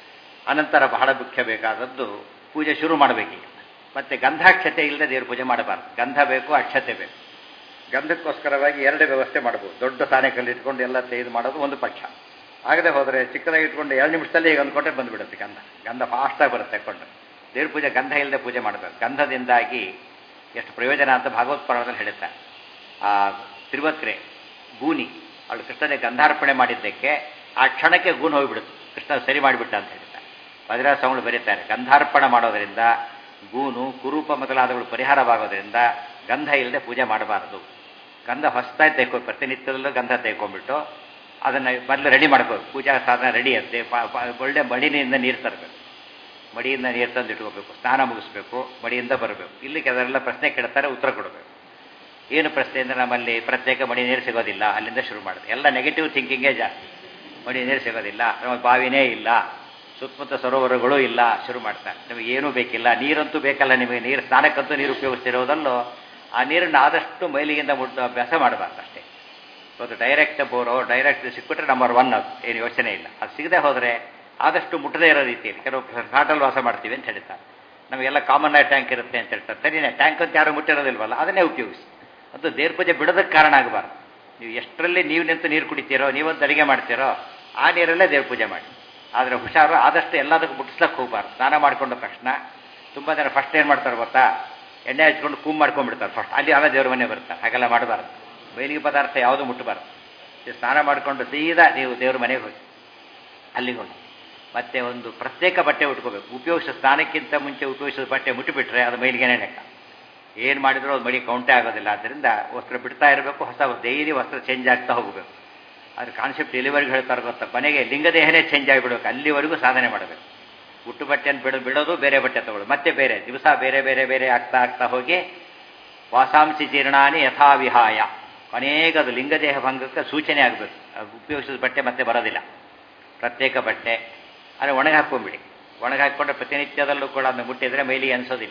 ಅನಂತರ ಬಹಳ ಮುಖ್ಯ ಬೇಕಾದದ್ದು ಪೂಜೆ ಶುರು ಮಾಡಬೇಕೀಗ. ಮತ್ತು ಗಂಧಾಕ್ಷತೆ ಇಲ್ಲದೆ ದೇವ್ರ ಪೂಜೆ ಮಾಡಬಾರ್ದು. ಗಂಧ ಬೇಕು, ಅಕ್ಷತೆ ಬೇಕು. ಗಂಧಕ್ಕೋಸ್ಕರವಾಗಿ 2 ವ್ಯವಸ್ಥೆ ಮಾಡ್ಬೋದು. ದೊಡ್ಡ ತಾನೆಕಲ್ಲಿ ಇಟ್ಕೊಂಡು ಎಲ್ಲ ತೆಗೆದು ಮಾಡೋದು ಒಂದು ಪಕ್ಷ. ಆಗದೆ ಹೋದರೆ ಚಿಕ್ಕದಾಗಿ ಇಟ್ಕೊಂಡು 2 ನಿಮಿಷದಲ್ಲಿ ಈಗ ಅಂದ್ಕೊಂಡ್ರೆ ಬಂದುಬಿಡುತ್ತೆ ಗಂಧ ಫಾಸ್ಟಾಗಿ ಬರುತ್ತೆ ಕೊಂಡ್ರೆ. ದೇವ್ರ ಪೂಜೆ ಗಂಧ ಇಲ್ಲದೆ ಪೂಜೆ ಮಾಡಬೇಕು. ಗಂಧದಿಂದಾಗಿ ಎಷ್ಟು ಪ್ರಯೋಜನ ಅಂತ ಭಾಗವತ್ ಪುರಾಣದಲ್ಲಿ ಹೇಳುತ್ತಾರೆ. ಆ ತಿರುವಕ್ರೆ ಗೂನಿ ಅವಳು ಕೃಷ್ಣನಿಗೆ ಗಂಧಾರ್ಪಣೆ ಮಾಡಿದ್ದಕ್ಕೆ ಆ ಕ್ಷಣಕ್ಕೆ ಗೂನು ಹೋಗಿಬಿಡುತ್ತೆ. ಕೃಷ್ಣ ಸರಿ ಮಾಡಿಬಿಟ್ಟ ಅಂತ ಹೇಳ್ತಾರೆ. ವಜ್ರ ಸ್ವಾಮಿಗಳು ಬರೀತಾರೆ, ಗಂಧಾರ್ಪಣೆ ಮಾಡೋದರಿಂದ ಗೂನು ಕುರೂಪ ಮೊದಲಾದಗಳು ಪರಿಹಾರವಾಗೋದ್ರಿಂದ ಗಂಧ ಇಲ್ಲದೆ ಪೂಜೆ ಮಾಡಬಾರದು. ಗಂಧ ಹೊಸದಾಗಿ ತೆಗೆದು ಪ್ರತಿನಿತ್ಯದಲ್ಲೂ ಗಂಧ ತೆಗೆಕೊಂಡ್ಬಿಟ್ಟು ಅದನ್ನು ಮೊದಲು ರೆಡಿ ಮಾಡ್ಕೋಬೇಕು. ಪೂಜಾ ಸಾಧನ ರೆಡಿ ಅಂತೆ. ಒಳ್ಳೆ ಮಡಿನಿಂದ ನೀರು ತರಬೇಕು. ಮಡಿಯಿಂದ ನೀರು ತಂದು ಇಟ್ಕೋಬೇಕು. ಸ್ನಾನ ಮುಗಿಸ್ಬೇಕು, ಮಡಿಯಿಂದ ಬರಬೇಕು. ಇಲ್ಲಿಗೆ ಅದರೆಲ್ಲ ಪ್ರಶ್ನೆ ಕೇಳ್ತಾರೆ, ಉತ್ತರ ಕೊಡಬೇಕು. ಏನು ಪ್ರಶ್ನೆ ಅಂದರೆ ನಮ್ಮಲ್ಲಿ ಪ್ರತ್ಯೇಕ ಮಡಿ ನೀರು ಸಿಗೋದಿಲ್ಲ, ಅಲ್ಲಿಂದ ಶುರು ಮಾಡೋದು. ಎಲ್ಲ ನೆಗೆಟಿವ್ ಥಿಂಕಿಂಗೇ ಜಾಸ್ತಿ. ಮಡಿ ನೀರು ಸಿಗೋದಿಲ್ಲ, ನಮಗೆ ಬಾವಿನೇ ಇಲ್ಲ, ಸುತ್ತಮುತ್ತ ಸರೋವರಗಳು ಇಲ್ಲ, ಶುರು ಮಾಡ್ತಾರೆ. ನಿಮಗೆ ಏನೂ ಬೇಕಿಲ್ಲ, ನೀರಂತೂ ಬೇಕಲ್ಲ ನಿಮಗೆ. ನೀರು ಸ್ನಾನಕ್ಕಂತೂ ನೀರು ಉಪಯೋಗಿಸ್ತಿರೋದಲ್ಲೋ ಆ ನೀರನ್ನು ಆದಷ್ಟು ಮೈಲಿಗಿಂದ ಮುಟ್ಟು ಅಭ್ಯಾಸ ಮಾಡಬಾರ್ದು ಅಷ್ಟೇ. ಇವತ್ತು ಡೈರೆಕ್ಟ್ ಬೋರೋ ಡೈರೆಕ್ಟ್ ಸಿಕ್ಬಿಟ್ರೆ ನಂಬರ್ 1 ಅದು, ಏನು ಯೋಚನೆ ಇಲ್ಲ. ಅದು ಸಿಗದೆ ಹೋದರೆ ಆದಷ್ಟು ಮುಟ್ಟದೇ ಇರೋ ರೀತಿಯಲ್ಲಿ ಕೆಲವು ಫ್ಲಾಟಲ್ಲಿ ವಾಸ ಮಾಡ್ತೀವಿ ಅಂತ ಹೇಳ್ತಾರೆ. ನಮಗೆಲ್ಲ ಕಾಮನ್ ಆಗಿ ಟ್ಯಾಂಕ್ ಇರುತ್ತೆ ಅಂತ ಹೇಳ್ತಾರೆ. ಸರಿನೇ, ಟ್ಯಾಂಕ್ ಅಂತ ಯಾರು ಮುಟ್ಟಿರೋದಿಲ್ವಲ್ಲ, ಅದನ್ನೇ ಉಪಯೋಗಿಸಿ. ಅದು ದೇವ್ರ ಪೂಜೆ ಬಿಡೋದಕ್ಕೆ ಕಾರಣ ಆಗಬಾರ್ದು. ನೀವು ಎಷ್ಟರಲ್ಲಿ ನೀವು ನಿಂತು ನೀರು ಕುಡಿತೀರೋ, ನೀವೊಂದು ಅಡುಗೆ ಮಾಡ್ತೀರೋ ಆ ನೀರಲ್ಲೇ ದೇವ್ರ ಪೂಜೆ ಮಾಡಿ. ಆದರೆ ಹುಷಾರು, ಆದಷ್ಟು ಎಲ್ಲದಕ್ಕೂ ಮುಟ್ಟಿಸ್ಲಕ್ಕೆ ಹೋಗಬಾರ್ದು. ಸ್ನಾನ ಮಾಡ್ಕೊಂಡ ತಕ್ಷಣ ತುಂಬ ಜನ ಫಸ್ಟ್ ಏನು ಮಾಡ್ತಾರೆ ಗೊತ್ತಾ, ಎಣ್ಣೆ ಹಚ್ಕೊಂಡು ಕೂಮ್ ಮಾಡ್ಕೊಂಡ್ಬಿಡ್ತಾರೆ ಫಸ್ಟ್. ಅಲ್ಲಿ ಅಲ್ಲ ದೇವ್ರ ಮನೆ ಬರ್ತಾರೆ. ಹಾಗೆಲ್ಲ ಮಾಡಬಾರ್ದು. ಬಯಲಿಗೆ ಪದಾರ್ಥ ಯಾವುದು ಮುಟ್ಟಬಾರ್ದು. ಸ್ನಾನ ಮಾಡಿಕೊಂಡು ಸೀದಾ ನೀವು ದೇವ್ರ ಮನೆಗೆ ಹೋಗಿ, ಅಲ್ಲಿಗೆ ಹೋಗಿ ಮತ್ತೆ ಒಂದು ಪ್ರತ್ಯೇಕ ಬಟ್ಟೆ ಉಟ್ಕೋಬೇಕು. ಉಪಯೋಗಿಸೋ ಸ್ನಾನಕ್ಕಿಂತ ಮುಂಚೆ ಉಪಯೋಗಿಸೋ ಬಟ್ಟೆ ಮುಟ್ಟಿಬಿಟ್ರೆ ಅದು ಮೈಲಿಗೆನೇ ಲೆಕ್ಕ. ಏನು ಮಾಡಿದರೂ ಅದು ಮಡಿ ಕೌಂಟೇ ಆಗೋದಿಲ್ಲ. ಆದ್ದರಿಂದ ವಸ್ತ್ರ ಬಿಡ್ತಾ ಇರಬೇಕು, ಹೊಸ ಡೈಲಿ ವಸ್ತ್ರ ಚೇಂಜ್ ಆಗ್ತಾ ಹೋಗಬೇಕು. ಅದ್ರ ಕಾನ್ಸೆಪ್ಟ್ ಎಲ್ಲಿವರೆಗೂ ಹೇಳ್ತಾರೆ ಗೊತ್ತಾ, ಕೊನೆಗೆ ಲಿಂಗದೇಹನೇ ಚೇಂಜ್ ಆಗಿಬಿಡ್ಬೇಕು. ಅಲ್ಲಿವರೆಗೂ ಸಾಧನೆ ಮಾಡಬೇಕು. ಹುಟ್ಟು ಬಟ್ಟೆಯನ್ನು ಬಿಡೋದು, ಬೇರೆ ಬಟ್ಟೆ ತಗೊಳ್ಳೋದು, ಮತ್ತೆ ಬೇರೆ ದಿವಸ ಬೇರೆ ಬೇರೆ ಬೇರೆ ಆಗ್ತಾ ಆಗ್ತಾ ಹೋಗಿ ವಾಸಾಂಸಿ ಜೀರ್ಣಾನಿ ಯಥಾವಿಹಾಯ ಅನೇಕ ಅದು ಲಿಂಗದೇಹ ಭಂಗಕ್ಕೆ ಸೂಚನೆ ಆಗಬೇಕು. ಉಪಯೋಗಿಸಿದ ಬಟ್ಟೆ ಮತ್ತೆ ಬರೋದಿಲ್ಲ. ಪ್ರತ್ಯೇಕ ಬಟ್ಟೆ ಆದರೆ ಒಣಗಿ ಹಾಕ್ಕೊಂಬಿಡಿ. ಒಣಗಿ ಹಾಕ್ಕೊಂಡ್ರೆ ಪ್ರತಿನಿತ್ಯದಲ್ಲೂ ಕೂಡ ಅದನ್ನು ಮುಟ್ಟಿದರೆ ಮೈಲಿ ಅನಿಸೋದಿಲ್ಲ.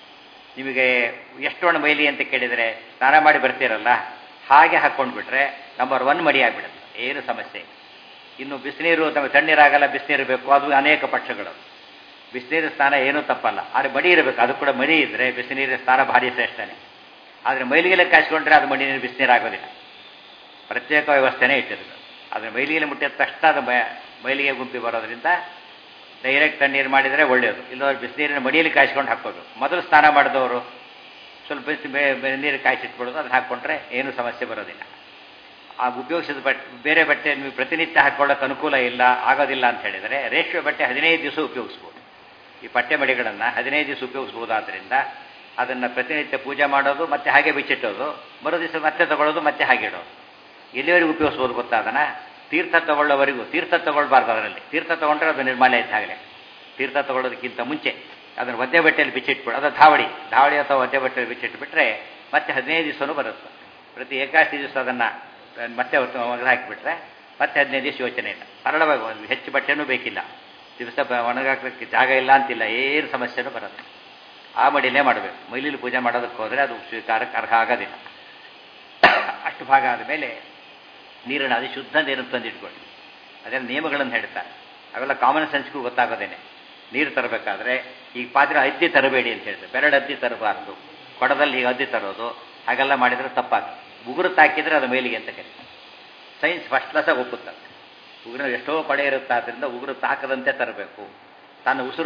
ನಿಮಗೆ ಎಷ್ಟು ಒಣ ಮೈಲಿ ಅಂತ ಕೇಳಿದರೆ ಸ್ನಾನ ಮಾಡಿ ಬರ್ತೀರಲ್ಲ, ಹಾಗೆ ಹಾಕ್ಕೊಂಡ್ಬಿಟ್ರೆ ನಂಬರ್ 1 ಮಡಿ ಆಗಿಬಿಡುತ್ತೆ, ಏನು ಸಮಸ್ಯೆ. ಇನ್ನು ಬಿಸಿನೀರು ನಮಗೆ ತಣ್ಣೀರಾಗಲ್ಲ, ಬಿಸಿನೀರು ಬೇಕು, ಅದು ಅನೇಕ ಪಕ್ಷಗಳು. ಬಿಸಿನೀರು ಸ್ನಾನ ಏನೂ ತಪ್ಪಲ್ಲ, ಆದರೆ ಮಡಿ ಇರಬೇಕು. ಅದು ಕೂಡ ಮಡಿ ಇದ್ದರೆ ಬಿಸಿನೀರಿನ ಸ್ನಾನ ಭಾರಿ ಶ್ರೇಷ್ಠನೇ. ಆದರೆ ಮೈಲಿಗೆಲ್ಲ ಕಾಯಿಸ್ಕೊಂಡ್ರೆ ಅದು ಮಡಿ ನೀರು ಬಿಸಿನೀರು ಆಗೋದಿಲ್ಲ. ಪ್ರತ್ಯೇಕ ವ್ಯವಸ್ಥೆನೇ ಇಟ್ಟಿರೋದು. ಆದರೆ ಮೈಲಿಗೆಲ್ಲ ಮುಟ್ಟಿದ ತಕ್ಷಣ ಅದು ಮೈಲಿಗೆ ಗುಂಪಿ ಬರೋದ್ರಿಂದ ಡೈರೆಕ್ಟ್ ತಣ್ಣೀರು ಮಾಡಿದರೆ ಒಳ್ಳೆಯದು. ಇಲ್ಲವ್ರು ಬಿಸಿನೀರಿನ ಮಡಿಯಲ್ಲಿ ಕಾಯಿಸ್ಕೊಂಡು ಹಾಕ್ಕೋಬೇಕು. ಮೊದಲು ಸ್ನಾನ ಮಾಡಿದವರು ಸ್ವಲ್ಪ ನೀರು ಕಾಯಿಸಿಟ್ಬಿಡೋದು, ಅದನ್ನು ಹಾಕ್ಕೊಂಡ್ರೆ ಏನೂ ಸಮಸ್ಯೆ ಬರೋದಿಲ್ಲ. ಆ ಉಪಯೋಗಿಸಿದ ಬೇರೆ ಬಟ್ಟೆ ನೀವು ಪ್ರತಿನಿತ್ಯ ಹಾಕ್ಕೊಳ್ಳೋಕೆ ಅನುಕೂಲ ಇಲ್ಲ, ಆಗೋದಿಲ್ಲ ಅಂತ ಹೇಳಿದರೆ ರೇಷ್ಮೆ ಬಟ್ಟೆ 15 ದಿವಸ ಉಪಯೋಗಿಸ್ಬೋದು. ಈ ಪಟ್ಟೆ ಮಡಿಗಳನ್ನು 15 ದಿವಸ ಉಪಯೋಗಿಸ್ಬೋದಾದ್ದರಿಂದ ಅದನ್ನು ಪ್ರತಿನಿತ್ಯ ಪೂಜೆ ಮಾಡೋದು, ಮತ್ತೆ ಹಾಗೆ ಬಿಚ್ಚಿಟ್ಟೋದು, ಮರು ದಿವಸ ಮತ್ತೆ ತಗೊಳ್ಳೋದು, ಮತ್ತೆ ಹಾಗೆ ಇಡೋದು. ಎಲ್ಲಿವರೆಗೂ ಉಪಯೋಗಿಸ್ಬೋದು ಗೊತ್ತಾ ಅದನ್ನು? ತೀರ್ಥ ತಗೊಳ್ಳೋವರೆಗೂ. ತೀರ್ಥ ತಗೊಳ್ಬಾರ್ದು ಅದರಲ್ಲಿ. ತೀರ್ಥ ತೊಗೊಂಡ್ರೆ ಅದು ನಿರ್ಮಾಲ್ಯ ಇದ್ದಾಗಲೇ. ತೀರ್ಥ ತಗೊಳ್ಳೋದಕ್ಕಿಂತ ಮುಂಚೆ ಅದನ್ನು ಒದ್ದೆ ಬಟ್ಟೆಯಲ್ಲಿ ಬಿಚ್ಚಿಟ್ಬಿಡು. ಅದು ಧಾವಳಿ ಅಥವಾ ಒದ್ದೆ ಬಟ್ಟೆಯಲ್ಲಿ ಬಿಚ್ಚಿಟ್ಬಿಟ್ರೆ ಮತ್ತೆ 15 ದಿವಸನೂ ಬರುತ್ತೆ. ಪ್ರತಿ ಏಕಾದಶಿ ದಿವಸ ಅದನ್ನು ಮತ್ತೆ ಒಣಗಿ ಹಾಕಿಬಿಟ್ರೆ ಮತ್ತೆ 15 ದಿವಸ ಯೋಚನೆ ಇಲ್ಲ. ಸರಳವಾಗಿ ಒಂದು ಹೆಚ್ಚು ಬಟ್ಟೆನೂ ಬೇಕಿಲ್ಲ, ದಿವಸ ಒಣಗಾಕಲಿಕ್ಕೆ ಜಾಗ ಇಲ್ಲ ಅಂತಿಲ್ಲ, ಏನು ಸಮಸ್ಯೆನೂ ಬರೋದು. ಆ ಮಡಿಲೇ ಮಾಡಬೇಕು. ಮೈಲಿಲಿ ಪೂಜೆ ಮಾಡೋದಕ್ಕೆ ಹೋದರೆ ಅದು ಸ್ವೀಕಾರಕ್ಕೆ ಅರ್ಹ ಆಗೋದಿಲ್ಲ. ಅಷ್ಟು ಭಾಗ ಆದಮೇಲೆ ನೀರನ್ನು ಅದು ಶುದ್ಧ ನೀರನ್ನು ತಂದಿಟ್ಕೊಳ್ಳಿ. ಅದೆಲ್ಲ ನಿಯಮಗಳನ್ನು ಹೇಳ್ತಾರೆ. ಅವೆಲ್ಲ ಕಾಮನ್ ಸೆನ್ಸ್ಗೂ ಗೊತ್ತಾಗೋದೇನೆ. ನೀರು ತರಬೇಕಾದ್ರೆ ಈಗ ಪಾತ್ರೆ ಅದ್ದಿ ತರಬೇಡಿ ಅಂತ ಹೇಳ್ತಾರೆ. ಬೆರಡು ಅದ್ದಿ ತರಬಾರ್ದು. ಕೊಡದಲ್ಲಿ ಈಗ ಅದ್ದಿ ತರೋದು ಹಾಗೆಲ್ಲ ಮಾಡಿದರೆ ತಪ್ಪಾಗ್ತದೆ. ಉಗುರು ತಾಕಿದರೆ ಅದು ಮೇಲಿಗೆ ಅಂತ ಕರೀತಾರೆ. ಸೈನ್ಸ್ ಫಸ್ಟ್ ಕ್ಲಾಸಾಗಿ ಒಪ್ಪುತ್ತದೆ. ಉಗುರು ಎಷ್ಟೋ ಕೊಡೆ ಇರುತ್ತೆ, ಆದ್ದರಿಂದ ಉಗುರು ತಾಕದಂತೆ ತರಬೇಕು. ತಾನು ಉಸಿರು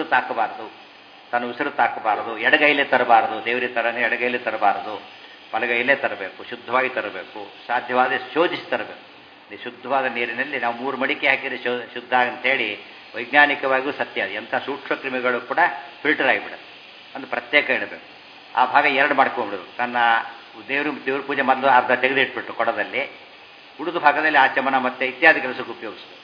ತಾಕಬಾರದು. ಎಡಗೈಲೇ ತರಬಾರದು. ದೇವರಿ ಥರನೇ ಎಡಗೈಲೇ ತರಬಾರದು, ಬಲಗೈಲೇ ತರಬೇಕು. ಶುದ್ಧವಾಗಿ ತರಬೇಕು. ಸಾಧ್ಯವಾದ ಶೋಧಿಸಿ ತರಬೇಕು. ಈ ಶುದ್ಧವಾದ ನೀರಿನಲ್ಲಿ ನಾವು 3 ಮಡಿಕೆ ಹಾಕಿದರೆ ಶುದ್ಧ ಅಂತೇಳಿ ವೈಜ್ಞಾನಿಕವಾಗಿಯೂ ಸತ್ಯ. ಅದು ಎಂಥ ಸೂಕ್ಷ್ಮ ಕ್ರಿಮಿಗಳು ಕೂಡ ಫಿಲ್ಟರ್ ಆಗಿಬಿಡುತ್ತೆ. ಒಂದು ಪ್ರತ್ಯೇಕ ಇಡಬೇಕು. ಆ ಭಾಗ 2 ಮಾಡ್ಕೊಂಡ್ಬಿಡೋದು. ತನ್ನ ದೇವ್ರ ಪೂಜೆ ಮೊದಲು ಅರ್ಧ ತೆಗೆದಿಟ್ಬಿಟ್ಟು ಕೊಡದಲ್ಲಿ, ಉಳಿದ ಭಾಗದಲ್ಲಿ ಆಚಮನ ಮತ್ತು ಇತ್ಯಾದಿ ಕೆಲಸಕ್ಕೆ ಉಪಯೋಗಿಸ್ಬೇಕು.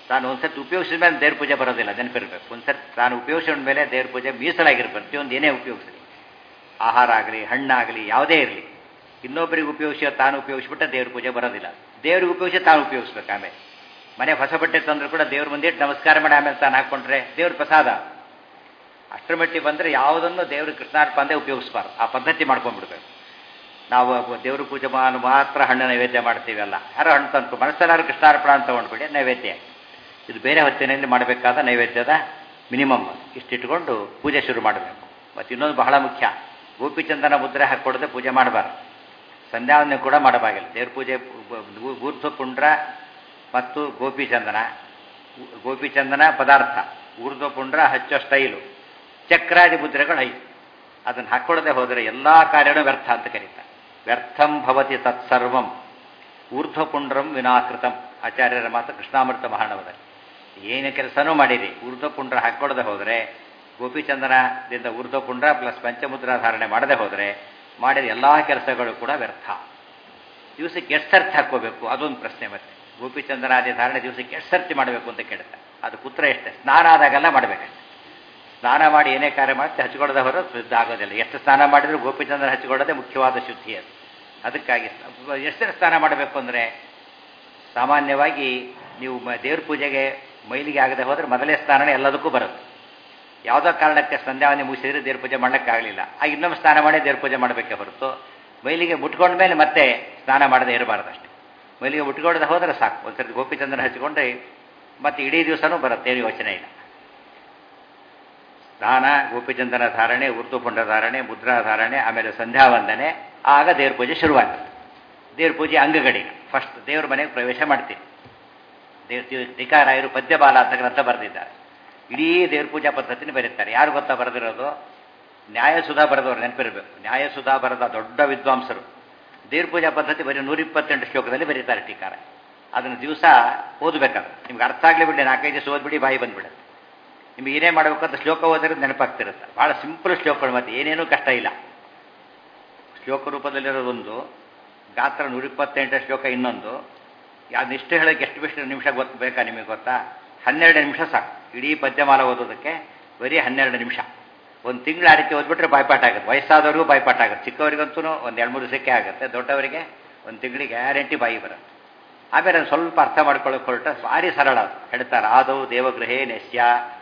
ತಾನು ಒಂದ್ಸರ್ತಿ ಉಪಯೋಗಿಸಿದ ಮೇಲೆ ದೇವ್ರ ಪೂಜೆ ಬರೋದಿಲ್ಲ, ನೆನಪಿರ್ಬೇಕು. ಒಂದ್ಸರ್ತಿ ತಾನು ಉಪಯೋಗಿಸಿದ ಮೇಲೆ ದೇವ್ರ ಪೂಜೆ ಮೀಸಲಾಗಿರ್ಬೇಕು. ಪ್ರತಿಯೊಂದು ಏನೇ ಉಪಯೋಗಿಸಲಿ, ಆಹಾರ ಆಗಲಿ ಹಣ್ಣಾಗಲಿ ಯಾವುದೇ ಇರಲಿ, ಇನ್ನೊಬ್ಬರಿಗೆ ಉಪಯೋಗಿಸಿ ತಾನು ಉಪಯೋಗಿಸ್ಬಿಟ್ರೆ ದೇವ್ರ ಪೂಜೆ ಬರೋದಿಲ್ಲ. ದೇವ್ರಿಗೆ ಉಪಯೋಗಿಸಿ ತಾನು ಉಪಯೋಗಿಸ್ಬೇಕು. ಆಮೇಲೆ ಮನೆ ಹೊಸ ಬಟ್ಟೆ ತಂದರೂ ಕೂಡ ದೇವ್ರ ಮುಂದೆ ನಮಸ್ಕಾರ ಮಾಡಿ ಆಮೇಲೆ ತಾನು ಹಾಕ್ಕೊಂಡ್ರೆ ದೇವ್ರ ಪ್ರಸಾದ. ಅಷ್ಟರ ಮಟ್ಟಿಗೆ ಬಂದರೆ ಯಾವುದನ್ನು ದೇವ್ರ ಕೃಷ್ಣಾರ್ಪ ಅಂದೇ ಉಪಯೋಗಿಸ್ಬಾರ್ದು. ಆ ಪದ್ಧತಿ ಮಾಡ್ಕೊಂಡ್ಬಿಡ್ಬೇಕು. ನಾವು ದೇವ್ರ ಪೂಜೆ ಮಾತ್ರ ಹಣ್ಣು ನೈವೇದ್ಯ ಮಾಡ್ತೀವಲ್ಲ, ಯಾರೋ ಹಣ್ಣು ತಂದು ಮನಸ್ಸಲ್ಲಾರು ಕೃಷ್ಣಾರ್ಪಣ ಅಂತ ತೊಗೊಂಡ್ಬಿಡಿ ನೈವೇದ್ಯ. ಇದು ಬೇರೆ ಹೊತ್ತಿನಲ್ಲಿ ಮಾಡಬೇಕಾದ ನೈವೇದ್ಯದ ಮಿನಿಮಮ್ ಇಷ್ಟಿಟ್ಕೊಂಡು ಪೂಜೆ ಶುರು ಮಾಡಬೇಕು. ಮತ್ತು ಇನ್ನೊಂದು ಬಹಳ ಮುಖ್ಯ, ಗೋಪಿಚಂದನ ಮುದ್ರೆ ಹಾಕ್ಕೊಡದೆ ಪೂಜೆ ಮಾಡಬಾರ್ದು. ಸಂಧ್ಯಾವಂದನೆ ಕೂಡ ಮಾಡಬಾಗಿಲ್ಲ. ದೇವ್ರ ಪೂಜೆ ಊರ್ಧ್ವ ಪುಂಡ್ರ ಮತ್ತು ಗೋಪಿಚಂದನ ಪದಾರ್ಥ, ಊರ್ಧ್ವ ಪುಂಡ್ರ ಹಚ್ಚೋ ಸ್ಟೈಲು, ಚಕ್ರಾದಿ ಮುದ್ರೆಗಳು 5. ಅದನ್ನು ಹಾಕ್ಕೊಡದೆ ಹೋದರೆ ಎಲ್ಲ ಕಾರ್ಯನೂ ವ್ಯರ್ಥ ಅಂತ ಕರೀತಾರೆ. ವ್ಯರ್ಥಂ ಭವತಿ ತತ್ಸರ್ವಂ ಊರ್ಧ್ವಪುಂಡ್ರಂ ವಿನಾಕೃತಂ. ಆಚಾರ್ಯರ ಮಾತು ಕೃಷ್ಣಾಮೃತ ಮಹಾಣವದಲ್ಲಿ. ಏನು ಕೆಲಸನೂ ಮಾಡಿರಿ, ಊರ್ಧ್ವಪುಂಡ್ರ ಹಾಕ್ಕೊಡದೆ ಹೋದರೆ, ಗೋಪಿಚಂದನದಿಂದ ಊರ್ಧ್ವಪುಂಡ್ರ ಪ್ಲಸ್ ಪಂಚಮುದ್ರಾ ಧಾರಣೆ ಮಾಡದೆ ಹೋದರೆ ಮಾಡಿದ ಎಲ್ಲ ಕೆಲಸಗಳು ಕೂಡ ವ್ಯರ್ಥ. ದಿವಸಕ್ಕೆ ಎಷ್ಟು ಸರ್ತಿ ಹಾಕ್ಕೋಬೇಕು ಅದೊಂದು ಪ್ರಶ್ನೆ. ಮತ್ತೆ ಗೋಪಿಚಂದನಾದಿ ಧಾರಣೆ ದಿವಸಕ್ಕೆ ಎಷ್ಟು ಸರ್ತಿ ಮಾಡಬೇಕು ಅಂತ ಕೇಳುತ್ತೆ. ಅದು ಪುತ್ರ ಎಷ್ಟೇ, ಸ್ನಾನ ಆದಾಗೆಲ್ಲ ಮಾಡಬೇಕಷ್ಟೆ. ಸ್ನಾನ ಮಾಡಿ ಏನೇ ಕಾರ್ಯ ಮಾಡುತ್ತೆ ಹಚ್ಕೊಳ್ಳದೆ ಹೊರ ಶುದ್ಧ ಆಗೋದಿಲ್ಲ. ಎಷ್ಟು ಸ್ನಾನ ಮಾಡಿದರೂ ಗೋಪಿಚಂದನ ಹಚ್ಕೊಳ್ಳೋದೇ ಮುಖ್ಯವಾದ ಶುದ್ಧಿ ಅದು. ಅದಕ್ಕಾಗಿ ಎಷ್ಟು ಸ್ನಾನ ಮಾಡಬೇಕು ಅಂದರೆ, ಸಾಮಾನ್ಯವಾಗಿ ನೀವು ದೇವ್ರ ಪೂಜೆಗೆ ಮೈಲಿಗೆ ಆಗದೆ ಹೋದರೆ ಮೊದಲೇ ಸ್ನಾನನೇ ಎಲ್ಲದಕ್ಕೂ ಬರುತ್ತೆ. ಯಾವುದೋ ಕಾರಣಕ್ಕೆ ಸಂಧ್ಯಾವಂದನೆ ಮುಗಿಸಿದ್ರೆ ದೇವ್ರ ಪೂಜೆ ಮಾಡೋಕ್ಕಾಗಲಿಲ್ಲ, ಆಗ ಇನ್ನೊಮ್ಮೆ ಸ್ನಾನ ಮಾಡಿ ದೇವ್ರ ಪೂಜೆ ಮಾಡಬೇಕೇ ಹೊರತು ಮೈಲಿಗೆ ಮುಟ್ಕೊಂಡ ಮೇಲೆ ಮತ್ತೆ ಸ್ನಾನ ಮಾಡದೆ ಇರಬಾರ್ದು ಅಷ್ಟೇ. ಮೈಲಿಗೆ ಮುಟ್ಕೊಳ್ಳದೆ ಹೋದರೆ ಸಾಕು. ಒಂದ್ಸರಿ ಗೋಪಿಚಂದನ ಹಚ್ಚಿಕೊಂಡ್ರೆ ಮತ್ತೆ ಇಡೀ ದಿವಸನೂ ಬರುತ್ತೆ, ಏನು ಯೋಚನೆ ಇಲ್ಲ. ಸ್ನಾನ, ಗೋಪಿಚಂದನ ಧಾರಣೆ, ಊರ್ಧ್ವಪುಂಡ ಧಾರಣೆ, ಮುದ್ರಾ ಧಾರಣೆ, ಆಮೇಲೆ ಸಂಧ್ಯಾವಂದನೆ, ಆಗ ದೇವ್ರ ಪೂಜೆ ಶುರುವಾಗ್ತದೆ. ದೇವ್ರ ಪೂಜೆ ಅಂಗಗಳಿಗೆ ಫಸ್ಟ್ ದೇವ್ರ ಮನೆಗೆ ಪ್ರವೇಶ ಮಾಡ್ತೀವಿ. ಟೀಕಾರಾಯರು ಪದ್ಯಬಾಲ ಅಂತ ಗ್ರಂಥ ಬರೆದಿದ್ದಾರೆ. ಇಡೀ ದೇವ್ರ ಪೂಜಾ ಪದ್ಧತಿನ ಬರೀತಾರೆ. ಯಾರು ಗೊತ್ತಾ ಬರೆದಿರೋದು? ನ್ಯಾಯಸುಧಾ ಬರೆದವರು, ನೆನಪಿರಬೇಕು. ನ್ಯಾಯಸುಧಾ ಬರೆದ ದೊಡ್ಡ ವಿದ್ವಾಂಸರು. ದೇವ್ರ ಪೂಜಾ ಪದ್ಧತಿ ಬರೀ 128 ಶ್ಲೋಕದಲ್ಲಿ ಬರೀತಾರೆ ಟೀಕಾರ. ಅದನ್ನು ದಿವಸ ಓದಬೇಕಾದ್ರೆ ನಿಮ್ಗೆ ಅರ್ಥ ಆಗಲಿ ಬಿಡಿ, 4-5 ದಿವಸ ಓದ್ಬಿಡಿ, ಬಾಯಿ ಬಂದ್ಬಿಡುತ್ತೆ. ನಿಮ್ಗೆ ಏನೇ ಮಾಡಬೇಕಂತ ಶ್ಲೋಕ ಓದಿರೋದು ನೆನಪಾಗ್ತಿರುತ್ತೆ. ಭಾಳ ಸಿಂಪಲ್ ಶ್ಲೋಕಗಳು, ಮತ್ತೆ ಏನೇನೂ ಕಷ್ಟ ಇಲ್ಲ. ಶ್ಲೋಕ ರೂಪದಲ್ಲಿರೋದೊಂದು, ಗಾತ್ರ 128 ಶ್ಲೋಕ ಇನ್ನೊಂದು. ಅದನ್ನಿಷ್ಟು ಹೇಳೋಕ್ಕೆ ಎಷ್ಟು ನಿಮಿಷ ಬೇಕಾ ನಿಮಗೆ ಗೊತ್ತಾ? 12 ನಿಮಿಷ ಸಾಕು. ಇಡೀ ಪದ್ಯಮಾಲ ಓದೋದಕ್ಕೆ ಬರೀ 12 ನಿಮಿಷ. ಒಂದು ತಿಂಗಳು ಆ ರೀತಿ ಓದ್ಬಿಟ್ರೆ ಬಾಯ್ಪಾಠ ಆಗುತ್ತೆ. ವಯಸ್ಸಾದವ್ರಿಗೂ ಬಾಯ್ಪಾಠ ಆಗುತ್ತೆ. ಚಿಕ್ಕವರಿಗಂತೂ ಒಂದು 2-3 ದಿವಸಕ್ಕೆ ಆಗುತ್ತೆ. ದೊಡ್ಡವರಿಗೆ ಒಂದು ತಿಂಗಳಿಗೆ ಗ್ಯಾರಂಟಿ ಬಾಯಿ ಬರುತ್ತೆ. ಆಮೇಲೆ ಅದು ಸ್ವಲ್ಪ ಅರ್ಥ ಮಾಡ್ಕೊಳ್ಳೋಕೆ ಹೊರಟ ಭಾರಿ ಸರಳ. ಹೇಳ್ತಾರೆ, ಆದವು ದೇವಗೃಹೇ ನೆಸ್ಯ.